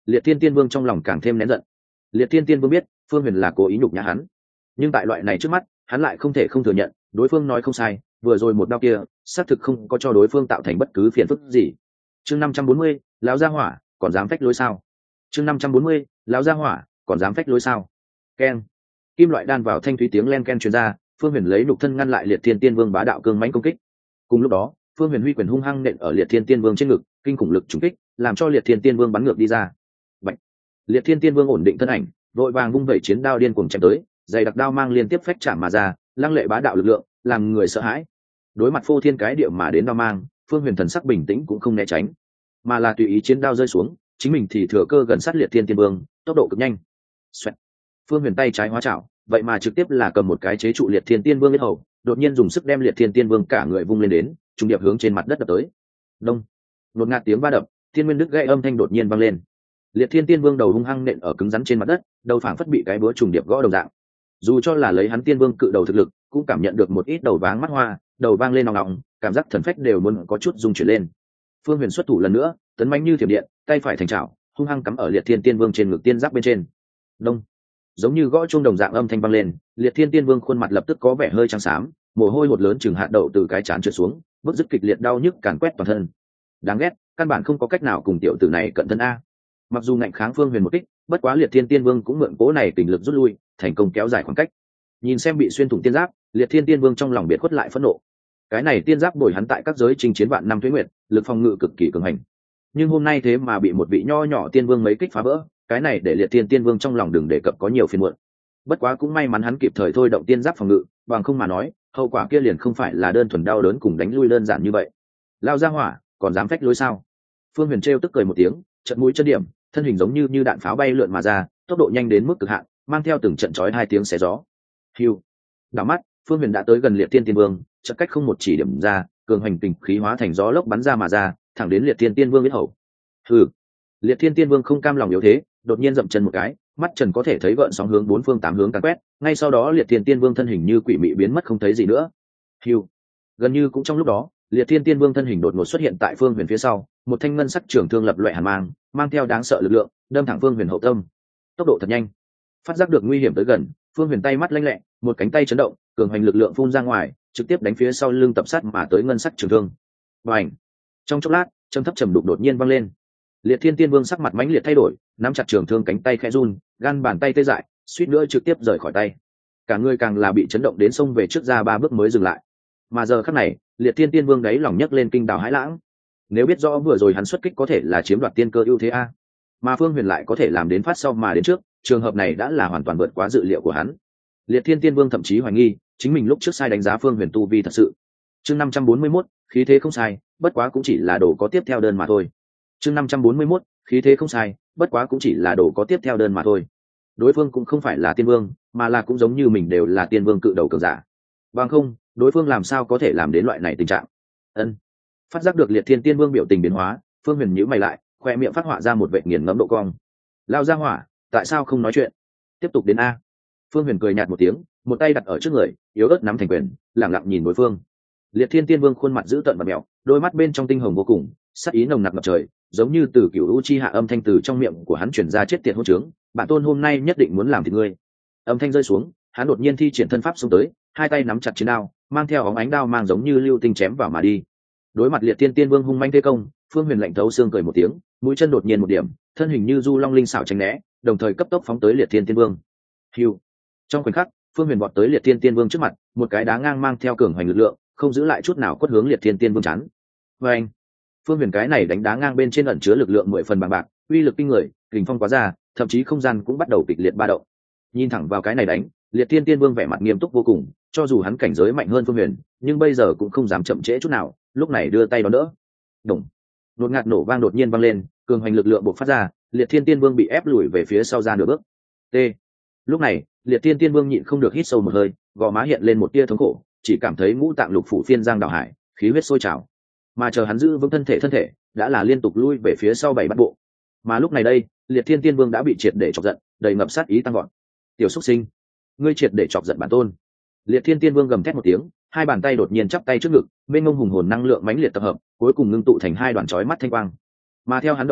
Liệt Thiên Tiên Vương trong lòng càng thêm nén giận. Liệt Thiên Tiên Vương biết Phương Huyền là cố ý nhục nhã hắn, nhưng tại loại này trước mắt hắn lại không thể không thừa nhận đối phương nói không sai, vừa rồi một đao kia xác thực không có cho đối phương tạo thành bất cứ phiền phức gì. Chương 540, lão gia hỏa còn dám phách lối sao? Chương 540, lão gia hỏa còn dám phách lối sao? Keng. Kim loại đan vào thanh thúy tiếng len ken truyền ra, Phương Huyền lấy nhục thân ngăn lại Liệt Thiên Tiên Vương bá đạo cương mãnh công kích. Cùng lúc đó, Phương Huyền huy quyền hung hăng nện ở Liệt Thiên Tiên Vương trên ngực, kinh khủng lực trùng kích làm cho Liệt Thiên Tiên Vương bắn ngược đi ra. Bạch. Liệt Thiên Tiên Vương ổn định thân ảnh, vội vàng vung vẩy chiến đao điên cuồng chém tới, dày đặc đao mang liên tiếp phách chạm mà ra, lăng lệ bá đạo lực lượng làm người sợ hãi. Đối mặt phô thiên cái địa mà đến đao mang, Phương Huyền thần sắc bình tĩnh cũng không né tránh, mà là tùy ý chiến đao rơi xuống, chính mình thì thừa cơ gần sát Liệt Thiên Tiên Vương, tốc độ cực nhanh. Xoẹt. Phương Huyền tay trái hóa chảo, vậy mà trực tiếp là cầm một cái chế trụ Liệt Thiên Tiên Vương yết hầu, đột nhiên dùng sức đem Liệt Thiên Tiên Vương cả người vung lên đến, trùng điệp hướng trên mặt đất đập tới. Đông. Đột ngạt tiếng va đập, thiên nguyên đứt gãy âm thanh đột nhiên vang lên. Liệt Thiên Tiên Vương đầu hung hăng nện ở cứng rắn trên mặt đất, đầu phảng phất bị cái búa trùng điệp gõ đồng dạng. Dù cho là lấy hắn Tiên Vương cự đầu thực lực, cũng cảm nhận được một ít đầu váng mắt hoa, đầu vang lên nòng nòng, cảm giác thần phách đều muốn có chút rung chuyển lên. Phương Huyền xuất thủ lần nữa, tấn mãnh như thiểm điện, tay phải thành chảo, hung hăng cắm ở Liệt Thiên Tiên Vương trên ngực tiên giáp bên trên. Đông. Giống như gõ chuông đồng dạng âm thanh vang lên, Liệt Thiên Tiên Vương khuôn mặt lập tức có vẻ hơi trắng xám, mồ hôi hột lớn chừng hạt đậu từ cái trán trượt xuống, bức dứt kịch liệt đau nhức càn quét toàn thân. Đáng ghét, căn bản không có cách nào cùng tiểu tử này cận thân a. Mặc dù ngạnh kháng Phương Huyền một kích, bất quá Liệt Thiên Tiên Vương cũng mượn cố này tình lực rút lui, thành công kéo dài khoảng cách. Nhìn xem bị xuyên thủng tiên giáp, Liệt Thiên Tiên Vương trong lòng biệt khuất lại phẫn nộ. Cái này tiên giáp bồi hắn tại các giới chinh chiến vạn năm tuế nguyệt, lực phòng ngự cực kỳ cường hành. Nhưng hôm nay thế mà bị một vị nho nhỏ tiên vương mấy kích phá vỡ, cái này để Liệt Thiên Tiên Vương trong lòng đừng đề cập có nhiều phiền muộn. Bất quá cũng may mắn hắn kịp thời thôi động tiên giáp phòng ngự, bằng không mà nói, hậu quả kia liền không phải là đơn thuần đau đớn cùng đánh lui đơn giản như vậy. Lao ra hỏa, còn dám phách lối sao? Phương Huyền trêu tức cười một tiếng, trận mũi chân điểm, thân hình giống như đạn pháo bay lượn mà ra, tốc độ nhanh đến mức cực hạn, mang theo từng trận chói hai tiếng xé gió. Hưu. Đảo mắt, Phương Huyền đã tới gần Liệt Thiên Tiên Vương, chợt cách không một chỉ điểm ra, cường hành kình khí hóa thành gió lốc bắn ra mà ra, thẳng đến Liệt Thiên Tiên Vương yết hầu. Hừ. Liệt Thiên Tiên Vương không cam lòng yếu thế, đột nhiên dậm chân một cái, mắt trần có thể thấy gợn sóng hướng bốn phương tám hướng càn quét, ngay sau đó Liệt Thiên Tiên Vương thân hình như quỷ mị biến mất không thấy gì nữa. Hưu. Gần như cũng trong lúc đó, Liệt Thiên Tiên Vương thân hình đột ngột xuất hiện tại Phương Huyền phía sau, một thanh ngân sắc trường thương lập loè hàn mang, mang theo đáng sợ lực lượng, đâm thẳng Phương Huyền hậu tâm. Tốc độ thật nhanh. Phát giác được nguy hiểm tới gần, Phương Huyền tay mắt lanh lẹ, một cánh tay chấn động, cường hành lực lượng phun ra ngoài, trực tiếp đánh phía sau lưng tập sát mà tới ngân sắc trường thương. Bành! Trong chốc lát, trầm thấp trầm đục đột nhiên vang lên. Liệt Thiên Tiên Vương sắc mặt mãnh liệt thay đổi, nắm chặt trường thương cánh tay khẽ run, gan bàn tay tê dại, suýt nữa trực tiếp rời khỏi tay. Cả người càng là bị chấn động đến xông về trước ra ba bước mới dừng lại. Mà giờ khắc này, Liệt Thiên Tiên Vương đáy lòng nhấc lên kinh đào hãi lãng. Nếu biết rõ vừa rồi hắn xuất kích có thể là chiếm đoạt tiên cơ ưu thế a, mà Phương Huyền lại có thể làm đến phát sau mà đến trước, trường hợp này đã là hoàn toàn vượt quá dự liệu của hắn. Liệt Thiên Tiên Vương thậm chí hoài nghi chính mình lúc trước sai đánh giá Phương Huyền tu vi thật sự. Chương 541, khí thế không sai, bất quá cũng chỉ là đồ có tiếp theo đơn mà thôi. Chương 541, khí thế không sai, bất quá cũng chỉ là đồ có tiếp theo đơn mà thôi. Đối phương cũng không phải là tiên vương, mà là cũng giống như mình đều là tiên vương cự đầu cường giả. Bằng không, đối phương làm sao có thể làm đến loại này tình trạng? Ân. Phát giác được Liệt Thiên Tiên Vương biểu tình biến hóa, Phương Huyền nhíu mày lại, khoe miệng phát họa ra một vệt nghiền ngẫm độ cong. Lao ra hỏa, tại sao không nói chuyện? Tiếp tục đến a. Phương Huyền cười nhạt một tiếng, một tay đặt ở trước người, yếu ớt nắm thành quyền, lẳng lặng nhìn đối phương. Liệt Thiên Tiên Vương khuôn mặt dữ tợn và mèo, đôi mắt bên trong tinh hồng vô cùng, sắc ý nồng nặc ngập trời, giống như từ cửu u chi hạ âm thanh từ trong miệng của hắn truyền ra chết tiệt hỗn trướng, bản tôn hôm nay nhất định muốn làm thịt ngươi. Âm thanh rơi xuống, hắn đột nhiên thi triển thân pháp xông tới, hai tay nắm chặt chiến đao, mang theo óng ánh đao mang giống như lưu tinh chém vào mà đi. Đối mặt Liệt Thiên Tiên Vương hung manh thế công, Phương Huyền lạnh thấu xương cười một tiếng, mũi chân đột nhiên một điểm, thân hình như du long linh xảo tránh né, đồng thời cấp tốc phóng tới Liệt Thiên Tiên Vương. Hưu. Trong khoảnh khắc, Phương Huyền vọt tới Liệt Thiên Tiên Vương trước mặt, một cái đá ngang mang theo cường hoành lực lượng, không giữ lại chút nào quất hướng Liệt Thiên Tiên Vương chắn. Và anh, Phương Huyền cái này đánh đá ngang bên trên ẩn chứa lực lượng 10 phần bằng bạc, uy lực kinh người, kình phong quá ra, thậm chí không gian cũng bắt đầu kịch liệt ba động. Nhìn thẳng vào cái này đánh, Liệt Thiên Tiên Vương vẻ mặt nghiêm túc vô cùng, cho dù hắn cảnh giới mạnh hơn Phương Huyền, nhưng bây giờ cũng không dám chậm trễ chút nào, lúc này đưa tay đón đỡ. Đùng. Đột ngạt nổ vang đột nhiên vang lên, cường hoành lực lượng bộc phát ra, Liệt Thiên Tiên Vương bị ép lùi về phía sau ra nửa bước. T. Lúc này, Liệt Thiên Tiên Vương nhịn không được hít sâu một hơi, gò má hiện lên một tia thống khổ, chỉ cảm thấy ngũ tạng lục phủ phiên giang đảo hải, khí huyết sôi trào. Mà chờ hắn giữ vững thân thể, đã là liên tục lui về phía sau 7 bộ. Mà lúc này đây, Liệt Thiên Tiên Vương đã bị triệt để chọc giận, đầy ngập sát ý tăng vọt. Tiểu xuất sinh, ngươi triệt để chọc giận bản tôn. Liệt Thiên Tiên Vương gầm thét một tiếng, hai bàn tay đột nhiên chắp tay trước ngực, bên ngông hùng hồn năng lượng mãnh liệt tập hợp, cuối cùng ngưng tụ thành hai đoàn chói mắt thanh quang. Mà theo hắn động tác,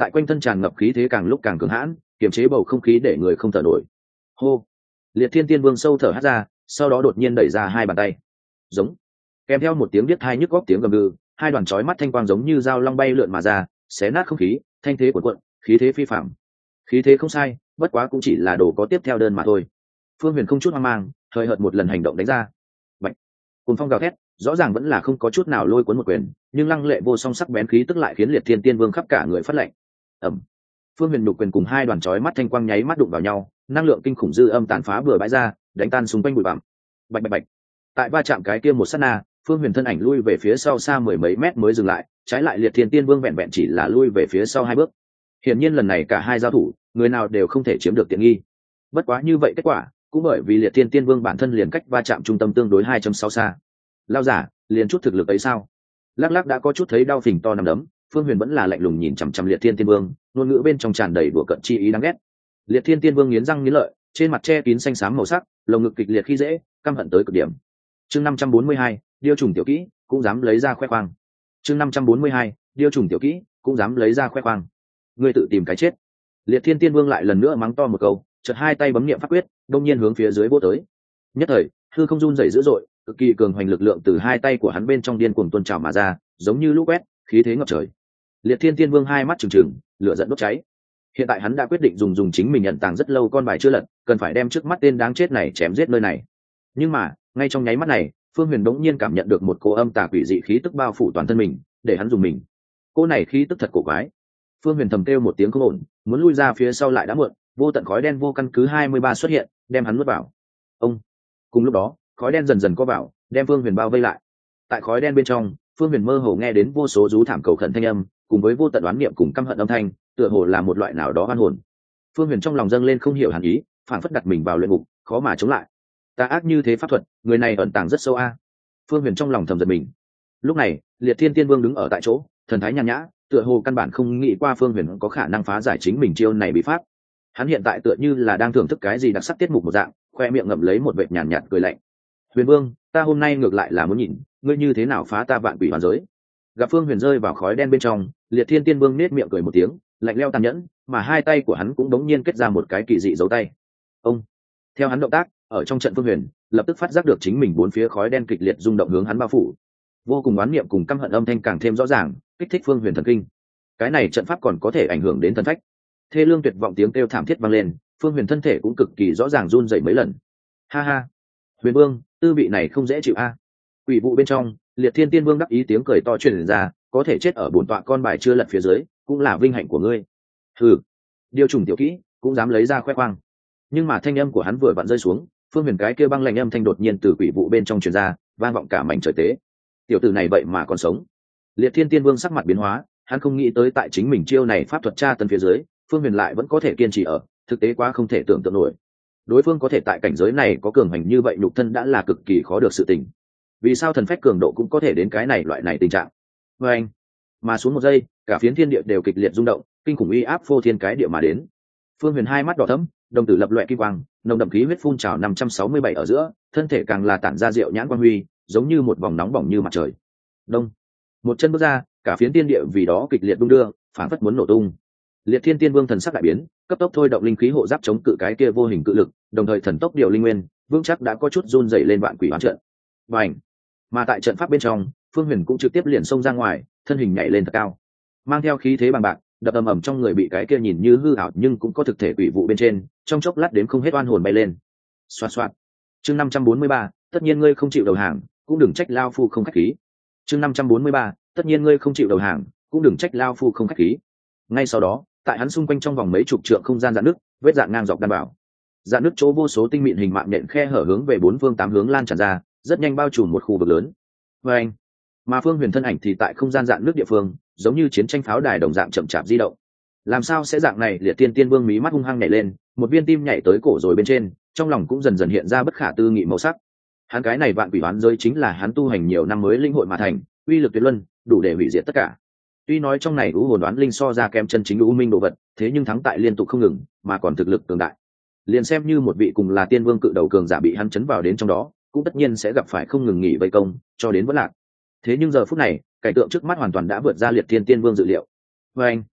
tại quanh thân tràn ngập khí thế càng lúc càng cường hãn, kiềm chế bầu không khí để người không thở nổi. Hô. Liệt Thiên Tiên Vương sâu thở hắt ra, sau đó đột nhiên đẩy ra hai bàn tay. Giống. Kèm theo một tiếng biết hai nhức góc tiếng gầm gừ, hai đoàn chói mắt thanh quang giống như dao long bay lượn mà ra, xé nát không khí, thanh thế cuộn cuộn, khí thế phi phàm. Khí thế không sai, bất quá cũng chỉ là đồ có tiếp theo đơn mà thôi. Phương Huyền không chút hoang mang, hơi hợt một lần hành động đánh ra. Bạch. Cùng phong gào thét, rõ ràng vẫn là không có chút nào lôi cuốn một quyền, nhưng lăng lệ vô song sắc bén khí tức lại khiến Liệt Thiên Tiên Vương khắp cả người phát lạnh. Ầm. Phương Huyền nhục quyền cùng hai đoàn chói mắt thanh quang nháy mắt đụng vào nhau, năng lượng kinh khủng dư âm tàn phá bừa bãi ra, đánh tan xung quanh bụi bặm. Bạch bạch bạch. Tại va chạm cái kia một sát na, Phương Huyền thân ảnh lui về phía sau xa mười mấy mét mới dừng lại, trái lại Liệt Thiên Tiên Vương vẹn vẹn chỉ là lui về phía sau hai bước. Hiển nhiên lần này cả hai giao thủ, người nào đều không thể chiếm được tiện nghi. Bất quá như vậy kết quả, cũng bởi vì Liệt Thiên Tiên Vương bản thân liền cách va chạm trung tâm tương đối 2.6 xa. Lao giả, liền chút thực lực ấy sao? Lắc lắc đã có chút thấy đau phình to nằm đấm, Phương Huyền vẫn là lạnh lùng nhìn chằm chằm Liệt Thiên Tiên Vương, ngôn ngữ bên trong tràn đầy đùa cợt chi ý đáng ghét. Liệt Thiên Tiên Vương nghiến răng nghiến lợi, trên mặt che kín xanh xám màu sắc, lồng ngực kịch liệt khi dễ, căm hận tới cực điểm. Chương 542, điêu trùng tiểu kỹ, cũng dám lấy ra khoe khoang. Chương 542, điêu trùng tiểu kỹ, cũng dám lấy ra khoe khoang. Ngươi tự tìm cái chết. Liệt Thiên Tiên Vương lại lần nữa mắng to một câu, chợt hai tay bấm niệm pháp quyết, đông nhiên hướng phía dưới vỗ tới. Nhất thời, hư không run rẩy dữ dội, cực kỳ cường hoành lực lượng từ hai tay của hắn bên trong điên cuồng tuôn trào mà ra, giống như lũ quét, khí thế ngập trời. Liệt Thiên Tiên Vương hai mắt trừng trừng, lửa giận đốt cháy. Hiện tại hắn đã quyết định dùng chính mình nhận tàng rất lâu con bài chưa lật, cần phải đem trước mắt tên đáng chết này chém giết nơi này. Nhưng mà, ngay trong nháy mắt này, Phương Huyền đống nhiên cảm nhận được một cỗ âm tà quỷ dị khí tức bao phủ toàn thân mình, để hắn dùng mình. Cỗ này khí tức thật cổ quái. Phương Huyền thầm kêu một tiếng không ổn, muốn lui ra phía sau lại đã muộn, vô tận khói đen vô căn cứ 23 xuất hiện, đem hắn nuốt vào. Ông. Cùng lúc đó, khói đen dần dần co vào, đem Phương Huyền bao vây lại. Tại khói đen bên trong, Phương Huyền mơ hồ nghe đến vô số rú thảm cầu khẩn thanh âm, cùng với vô tận đoán niệm cùng căm hận âm thanh, tựa hồ là một loại nào đó oan hồn. Phương Huyền trong lòng dâng lên không hiểu hàn ý, phản phất đặt mình vào luyện ngục, khó mà chống lại. Tà ác như thế pháp thuật, người này ẩn tàng rất sâu a. Phương Huyền trong lòng thầm giật mình. Lúc này, Liệt Thiên Tiên Vương đứng ở tại chỗ, thần thái nhàn nhã, tựa hồ căn bản không nghĩ qua Phương Huyền có khả năng phá giải chính mình chiêu này bí pháp. Hắn hiện tại tựa như là đang thưởng thức cái gì đặc sắc tiết mục một dạng, khoe miệng ngậm lấy một vệt nhàn nhạt cười lạnh. Huyền Vương, ta hôm nay ngược lại là muốn nhìn ngươi như thế nào phá ta vạn quỷ hoàn giới. Gặp Phương Huyền rơi vào khói đen bên trong, Liệt Thiên Tiên Vương nết miệng cười một tiếng, lạnh lẽo tàn nhẫn, mà hai tay của hắn cũng đống nhiên kết ra một cái kỳ dị dấu tay. Ông. Theo hắn động tác, ở trong trận Phương Huyền lập tức phát giác được chính mình bốn phía khói đen kịch liệt rung động hướng hắn bao phủ. Vô cùng oán niệm cùng căm hận âm thanh càng thêm rõ ràng, kích thích Phương Huyền thần kinh. Cái này trận pháp còn có thể ảnh hưởng đến thần phách. Thê lương tuyệt vọng tiếng kêu thảm thiết vang lên, Phương Huyền thân thể cũng cực kỳ rõ ràng run rẩy mấy lần. Ha ha, Huyền Vương, tư vị này không dễ chịu a. Quỷ vụ bên trong, Liệt Thiên Tiên Vương đắc ý tiếng cười to truyền ra, có thể chết ở bổn tọa con bài chưa lật phía dưới, cũng là vinh hạnh của ngươi. Hừ, điều trùng tiểu kỹ, cũng dám lấy ra khoe khoang. Nhưng mà thanh âm của hắn vừa vặn rơi xuống, Phương Huyền cái kia băng lạnh âm thanh đột nhiên từ quỷ vụ bên trong truyền ra, vang vọng cả mảnh trời tế. Tiểu tử này vậy mà còn sống. Liệt Thiên Tiên Vương sắc mặt biến hóa, hắn không nghĩ tới tại chính mình chiêu này pháp thuật tra tấn phía dưới, Phương Huyền lại vẫn có thể kiên trì ở, thực tế quá không thể tưởng tượng nổi. Đối phương có thể tại cảnh giới này có cường hành như vậy nhục thân đã là cực kỳ khó được sự tình. Vì sao thần phách cường độ cũng có thể đến cái này loại này tình trạng? Và anh, mà xuống một giây, cả phiến thiên địa đều kịch liệt rung động, kinh khủng uy áp phô thiên cái địa mà đến. Phương Huyền hai mắt đỏ thẫm, đồng tử lập loè kim quang, nồng đậm khí huyết phun trào 567 ở giữa, thân thể càng là tản ra diệu nhãn quang huy, giống như một vòng nóng bỏng như mặt trời. Đông, một chân bước ra, cả phiến thiên địa vì đó kịch liệt đung đưa, phảng phất muốn nổ tung. Liệt Thiên Tiên Vương thần sắc đại biến, cấp tốc thôi động linh khí hộ giáp chống cự cái kia vô hình cự lực, đồng thời thần tốc điều linh nguyên, vững chắc đã có chút run rẩy lên vạn quỷ hoán trận. Bành! Mà tại trận pháp bên trong, Phương Huyền cũng trực tiếp liền xông ra ngoài, thân hình nhảy lên thật cao, mang theo khí thế bằng bạc, đập ầm ầm trong người bị cái kia nhìn như hư ảo nhưng cũng có thực thể quỷ vụ bên trên, trong chốc lát đến không hết oan hồn bay lên. Xoạt xoạt. Chương 543, tất nhiên ngươi không chịu đầu hàng, cũng đừng trách lao phu không khách khí. Chương 543, tất nhiên ngươi không chịu đầu hàng, cũng đừng trách lao phu không khách khí. Ngay sau đó, tại hắn xung quanh trong vòng mấy chục trượng không gian dạn nước, vết dạn ngang dọc đan bảo. Dạn nước chỗ vô số tinh mịn hình mạng nhện khe hở hướng về bốn phương tám hướng lan tràn ra, rất nhanh bao trùm một khu vực lớn. Và anh, mà Phương Huyền thân ảnh thì tại không gian dạn nước địa phương, giống như chiến tranh pháo đài đồng dạng chậm chạp di động. Làm sao sẽ dạng này? Liệt Tiên Tiên Vương mí mắt hung hăng nhảy lên, một viên tim nhảy tới cổ rồi bên trên, trong lòng cũng dần dần hiện ra bất khả tư nghị màu sắc. Hắn cái này vạn quỷ oán giới chính là hắn tu hành nhiều năm mới linh hội mà thành, uy lực tuyệt luân, đủ để hủy diệt tất cả. Tuy nói trong này u hồn đoán linh so ra kém chân chính u minh đồ vật, thế nhưng thắng tại liên tục không ngừng, mà còn thực lực cường đại. Liền xem như một vị cùng là tiên vương cự đầu cường giả bị hắn chấn vào đến trong đó, cũng tất nhiên sẽ gặp phải không ngừng nghỉ vây công, cho đến vỡ lạc. Thế nhưng giờ phút này, cảnh tượng trước mắt hoàn toàn đã vượt ra Liệt Thiên Tiên Vương dự liệu. Và anh,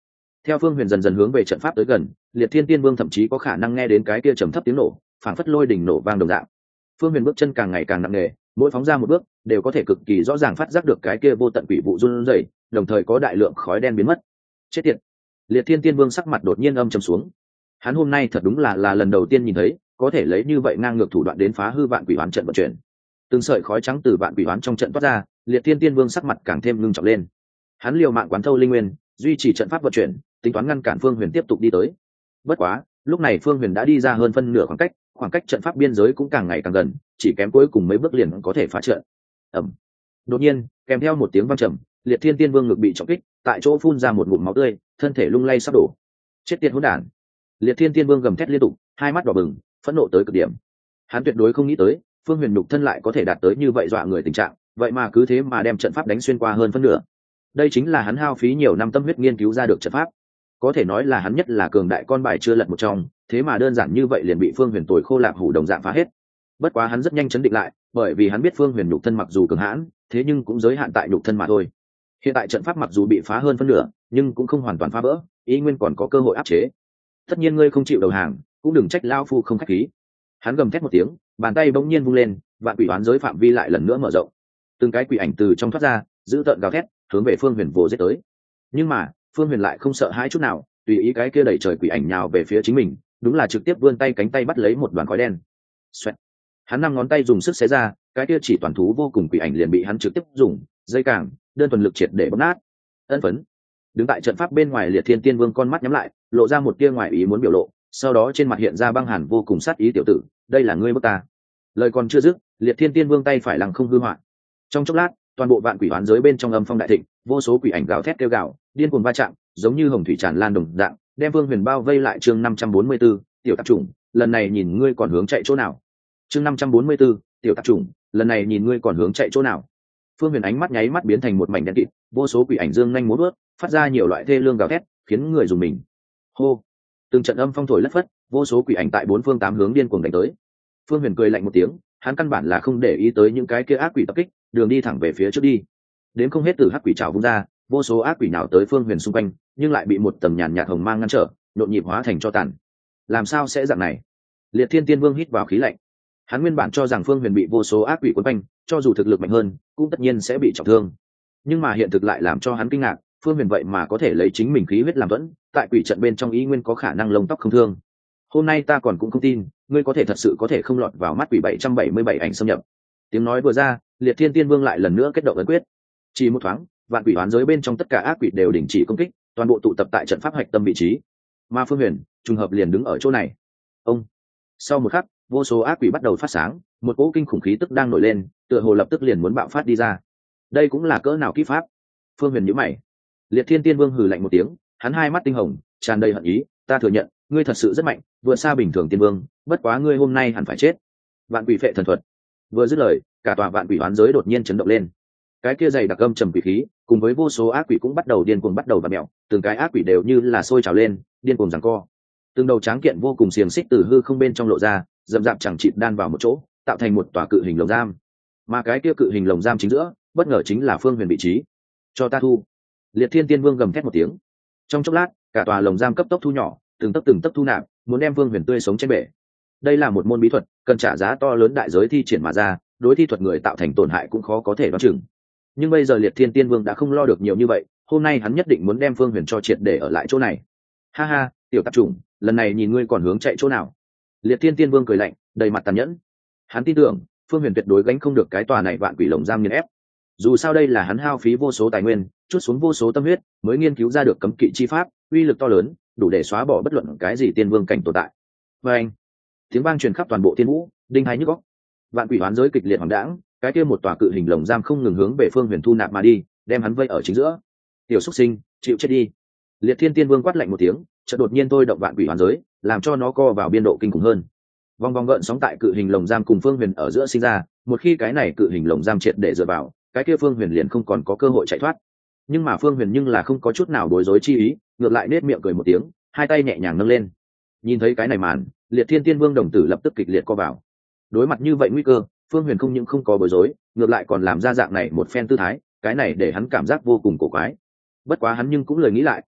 Theo phương huyền dần dần hướng về trận pháp tới gần, liệt thiên tiên vương thậm chí có khả năng nghe đến cái kia trầm thấp tiếng nổ, phảng phất lôi đỉnh nổ vang đồng dạng. Phương huyền bước chân càng ngày càng nặng nề, mỗi phóng ra một bước đều có thể cực kỳ rõ ràng phát giác được cái kia vô tận quỷ vụ run rẩy, đồng thời có đại lượng khói đen biến mất. Chết tiệt! Liệt thiên tiên vương sắc mặt đột nhiên âm trầm xuống. Hắn hôm nay thật đúng là lần đầu tiên nhìn thấy có thể lấy như vậy ngang ngược thủ đoạn đến phá hư vạn quỷ hoán trận vận chuyển. Từng sợi khói trắng từ vạn quỷ hoán trong trận toát ra, liệt thiên tiên vương sắc mặt càng thêm ngưng trọng lên. Hắn liều mạng quán thâu linh nguyên, duy trì trận pháp vận chuyển, tính toán ngăn cản phương huyền tiếp tục đi tới. Bất quá lúc này phương huyền đã đi ra hơn phân nửa khoảng cách trận pháp biên giới cũng càng ngày càng gần, chỉ kém cuối cùng mấy bước liền có thể phá trận. Ẩm. Đột nhiên kèm theo một tiếng vang trầm, liệt thiên tiên vương ngực bị trọng kích, tại chỗ phun ra một ngụm máu tươi, thân thể lung lay sắp đổ. Chết tiệt hỗn đản! Liệt thiên tiên vương gầm thét liên tục, hai mắt đỏ bừng, phẫn nộ tới cực điểm. Hắn tuyệt đối không nghĩ tới phương huyền nhục thân lại có thể đạt tới như vậy dọa người tình trạng, vậy mà cứ thế mà đem trận pháp đánh xuyên qua hơn phân nửa. Đây chính là hắn hao phí nhiều năm tâm huyết nghiên cứu ra được trận pháp, có thể nói là hắn nhất là cường đại con bài chưa lật một trong, thế mà đơn giản như vậy liền bị phương huyền tồi khô lạc hủ đồng dạng phá hết. Bất quá hắn rất nhanh chấn định lại, bởi vì hắn biết phương huyền nhục thân mặc dù cường hãn, thế nhưng cũng giới hạn tại nhục thân mà thôi. Hiện tại trận pháp mặc dù bị phá hơn phân nửa, nhưng cũng không hoàn toàn phá vỡ, ý nguyên còn có cơ hội áp chế. Tất nhiên ngươi không chịu đầu hàng, cũng đừng trách lao phu không khách khí. Hắn gầm thét một tiếng, bàn tay bỗng nhiên vung lên, vạn quỷ oán giới phạm vi lại lần nữa mở rộng. Từng cái quỷ ảnh từ trong thoát ra, giữ tợn gào thét, hướng về phương huyền vồ giết tới. Nhưng mà phương huyền lại không sợ hãi chút nào, tùy ý cái kia đẩy trời quỷ ảnh nhào về phía chính mình, đúng là trực tiếp vươn tay cánh tay bắt lấy một đoàn khói đen. Xoẹt. Hắn năm ngón tay dùng sức xé ra, cái kia chỉ toàn thú vô cùng quỷ ảnh liền bị hắn trực tiếp dùng dây càng đơn thuần lực triệt để bóp nát. Ân phấn. Đứng tại trận pháp bên ngoài liệt thiên tiên vương con mắt nhắm lại, lộ ra một tia ngoài ý muốn biểu lộ, sau đó trên mặt hiện ra băng hàn vô cùng sát ý. Tiểu tử, đây là ngươi bức ta. Lời còn chưa dứt, liệt thiên tiên vương tay phải lằng không hư hoại. Trong chốc lát toàn bộ vạn quỷ oán giới bên trong âm phong đại thịnh, vô số quỷ ảnh gào thét kêu gào, điên cuồng va chạm, giống như hồng thủy tràn lan đồng dạng, đem Vương Huyền bao vây lại. Chương 544, tiểu tạp chủng, lần này nhìn ngươi còn hướng chạy chỗ nào. Chương 544, tiểu tạp chủng, lần này nhìn ngươi còn hướng chạy chỗ nào. Phương Huyền ánh mắt nháy mắt biến thành một mảnh đen kịt, vô số quỷ ảnh dương nhanh múa vớt, phát ra nhiều loại thê lương gào thét, khiến người dùng mình. Hô! Từng trận âm phong thổi lất phất, vô số quỷ ảnh tại bốn phương tám hướng điên cuồng đánh tới. Phương Huyền cười lạnh một tiếng, hắn căn bản là không để ý tới những cái kia ác quỷ tập kích, đường đi thẳng về phía trước đi. Đến không hết từ hắc quỷ trảo vung ra, vô số ác quỷ nào tới Phương Huyền xung quanh, nhưng lại bị một tầng nhàn nhạt hồng mang ngăn trở, nhộn nhịp hóa thành tro tàn. Làm sao sẽ dạng này? Liệt Thiên Tiên Vương hít vào khí lạnh. Hắn nguyên bản cho rằng Phương Huyền bị vô số ác quỷ quấn quanh, cho dù thực lực mạnh hơn, cũng tất nhiên sẽ bị trọng thương. Nhưng mà hiện thực lại làm cho hắn kinh ngạc, Phương Huyền vậy mà có thể lấy chính mình khí huyết làm vẫn, tại quỷ trận bên trong ý nguyên có khả năng lông tóc không thương. Hôm nay ta còn cũng không tin, ngươi có thể thật sự có thể không lọt vào mắt quỷ 777 ảnh xâm nhập. Tiếng nói vừa ra, Liệt Thiên Tiên Vương lại lần nữa kết động ấn quyết. Chỉ một thoáng, vạn quỷ oán giới bên trong tất cả ác quỷ đều đình chỉ công kích, toàn bộ tụ tập tại trận pháp hạch tâm vị trí. Mà Phương Huyền trùng hợp liền đứng ở chỗ này. Ông. Sau một khắc, vô số ác quỷ bắt đầu phát sáng, một cỗ kinh khủng khí tức đang nổi lên, tựa hồ lập tức liền muốn bạo phát đi ra. Đây cũng là cỡ nào kỹ pháp? Phương Huyền nhíu mày. Liệt Thiên Tiên Vương hừ lạnh một tiếng, hắn hai mắt tinh hồng, tràn đầy hận ý. Ta thừa nhận, ngươi thật sự rất mạnh, vượt xa bình thường tiên vương, bất quá ngươi hôm nay hẳn phải chết. Vạn quỷ phệ thần thuật. Vừa dứt lời, cả tòa vạn quỷ oán giới đột nhiên chấn động lên. Cái kia dày đặc âm trầm quỷ khí, cùng với vô số ác quỷ cũng bắt đầu điên cuồng bắt đầu vặn mèo, từng cái ác quỷ đều như là sôi trào lên, điên cuồng giằng co. Từng đầu tráng kiện vô cùng xiềng xích từ hư không bên trong lộ ra, dậm dạp chẳng chịt đan vào một chỗ, tạo thành một tòa cự hình lồng giam. Mà cái kia cự hình lồng giam chính giữa, bất ngờ chính là Phương Huyền vị trí. Cho ta thu! Liệt Thiên Tiên Vương gầm thét một tiếng. Trong chốc lát, cả tòa lồng giam cấp tốc thu nhỏ, từng tấc thu nạp, muốn đem Phương Huyền tươi sống trên bể. Đây là một môn bí thuật, cần trả giá to lớn đại giới thi triển mà ra, đối thi thuật người tạo thành tổn hại cũng khó có thể đoán chừng. Nhưng bây giờ Liệt Thiên Tiên Vương đã không lo được nhiều như vậy, hôm nay hắn nhất định muốn đem Phương Huyền cho triệt để ở lại chỗ này. Ha ha, tiểu tạp chủng, lần này nhìn ngươi còn hướng chạy chỗ nào. Liệt Thiên Tiên Vương cười lạnh, đầy mặt tàn nhẫn. Hắn tin tưởng Phương Huyền tuyệt đối gánh không được cái tòa này vạn quỷ lồng giam nghiền ép. Dù sao đây là hắn hao phí vô số tài nguyên, chút xuống vô số tâm huyết, mới nghiên cứu ra được cấm kỵ chi pháp, uy lực to lớn, đủ để xóa bỏ bất luận cái gì tiên vương cảnh tồn tại. Và anh, tiếng vang truyền khắp toàn bộ thiên vũ, đinh hai nhức óc. Vạn quỷ oán giới kịch liệt hoảng đãng, cái kia một tòa cự hình lồng giam không ngừng hướng về Phương Huyền thu nạp mà đi, đem hắn vây ở chính giữa. Tiểu xuất sinh, chịu chết đi! Liệt Thiên Tiên Vương quát lạnh một tiếng, chợt đột nhiên thôi động vạn quỷ oán giới, làm cho nó co vào biên độ kinh khủng hơn. Vòng vòng gợn sóng tại cự hình lồng giam cùng Phương Huyền ở giữa sinh ra, một khi cái này cự hình lồng giam triệt để dựa vào, cái kia Phương Huyền liền không còn có cơ hội chạy thoát. Nhưng mà Phương Huyền nhưng là không có chút nào bối rối chi ý, ngược lại nết miệng cười một tiếng, hai tay nhẹ nhàng nâng lên. Nhìn thấy cái này màn, Liệt Thiên Tiên Vương đồng tử lập tức kịch liệt co vào. Đối mặt như vậy nguy cơ, Phương Huyền không những không có bối rối, ngược lại còn làm ra dạng này một phen tư thái, cái này để hắn cảm giác vô cùng cổ quái. Bất quá hắn nhưng cũng lời nghĩ lại,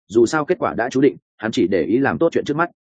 dù sao kết quả đã chú định, hắn chỉ để ý làm tốt chuyện trước mắt.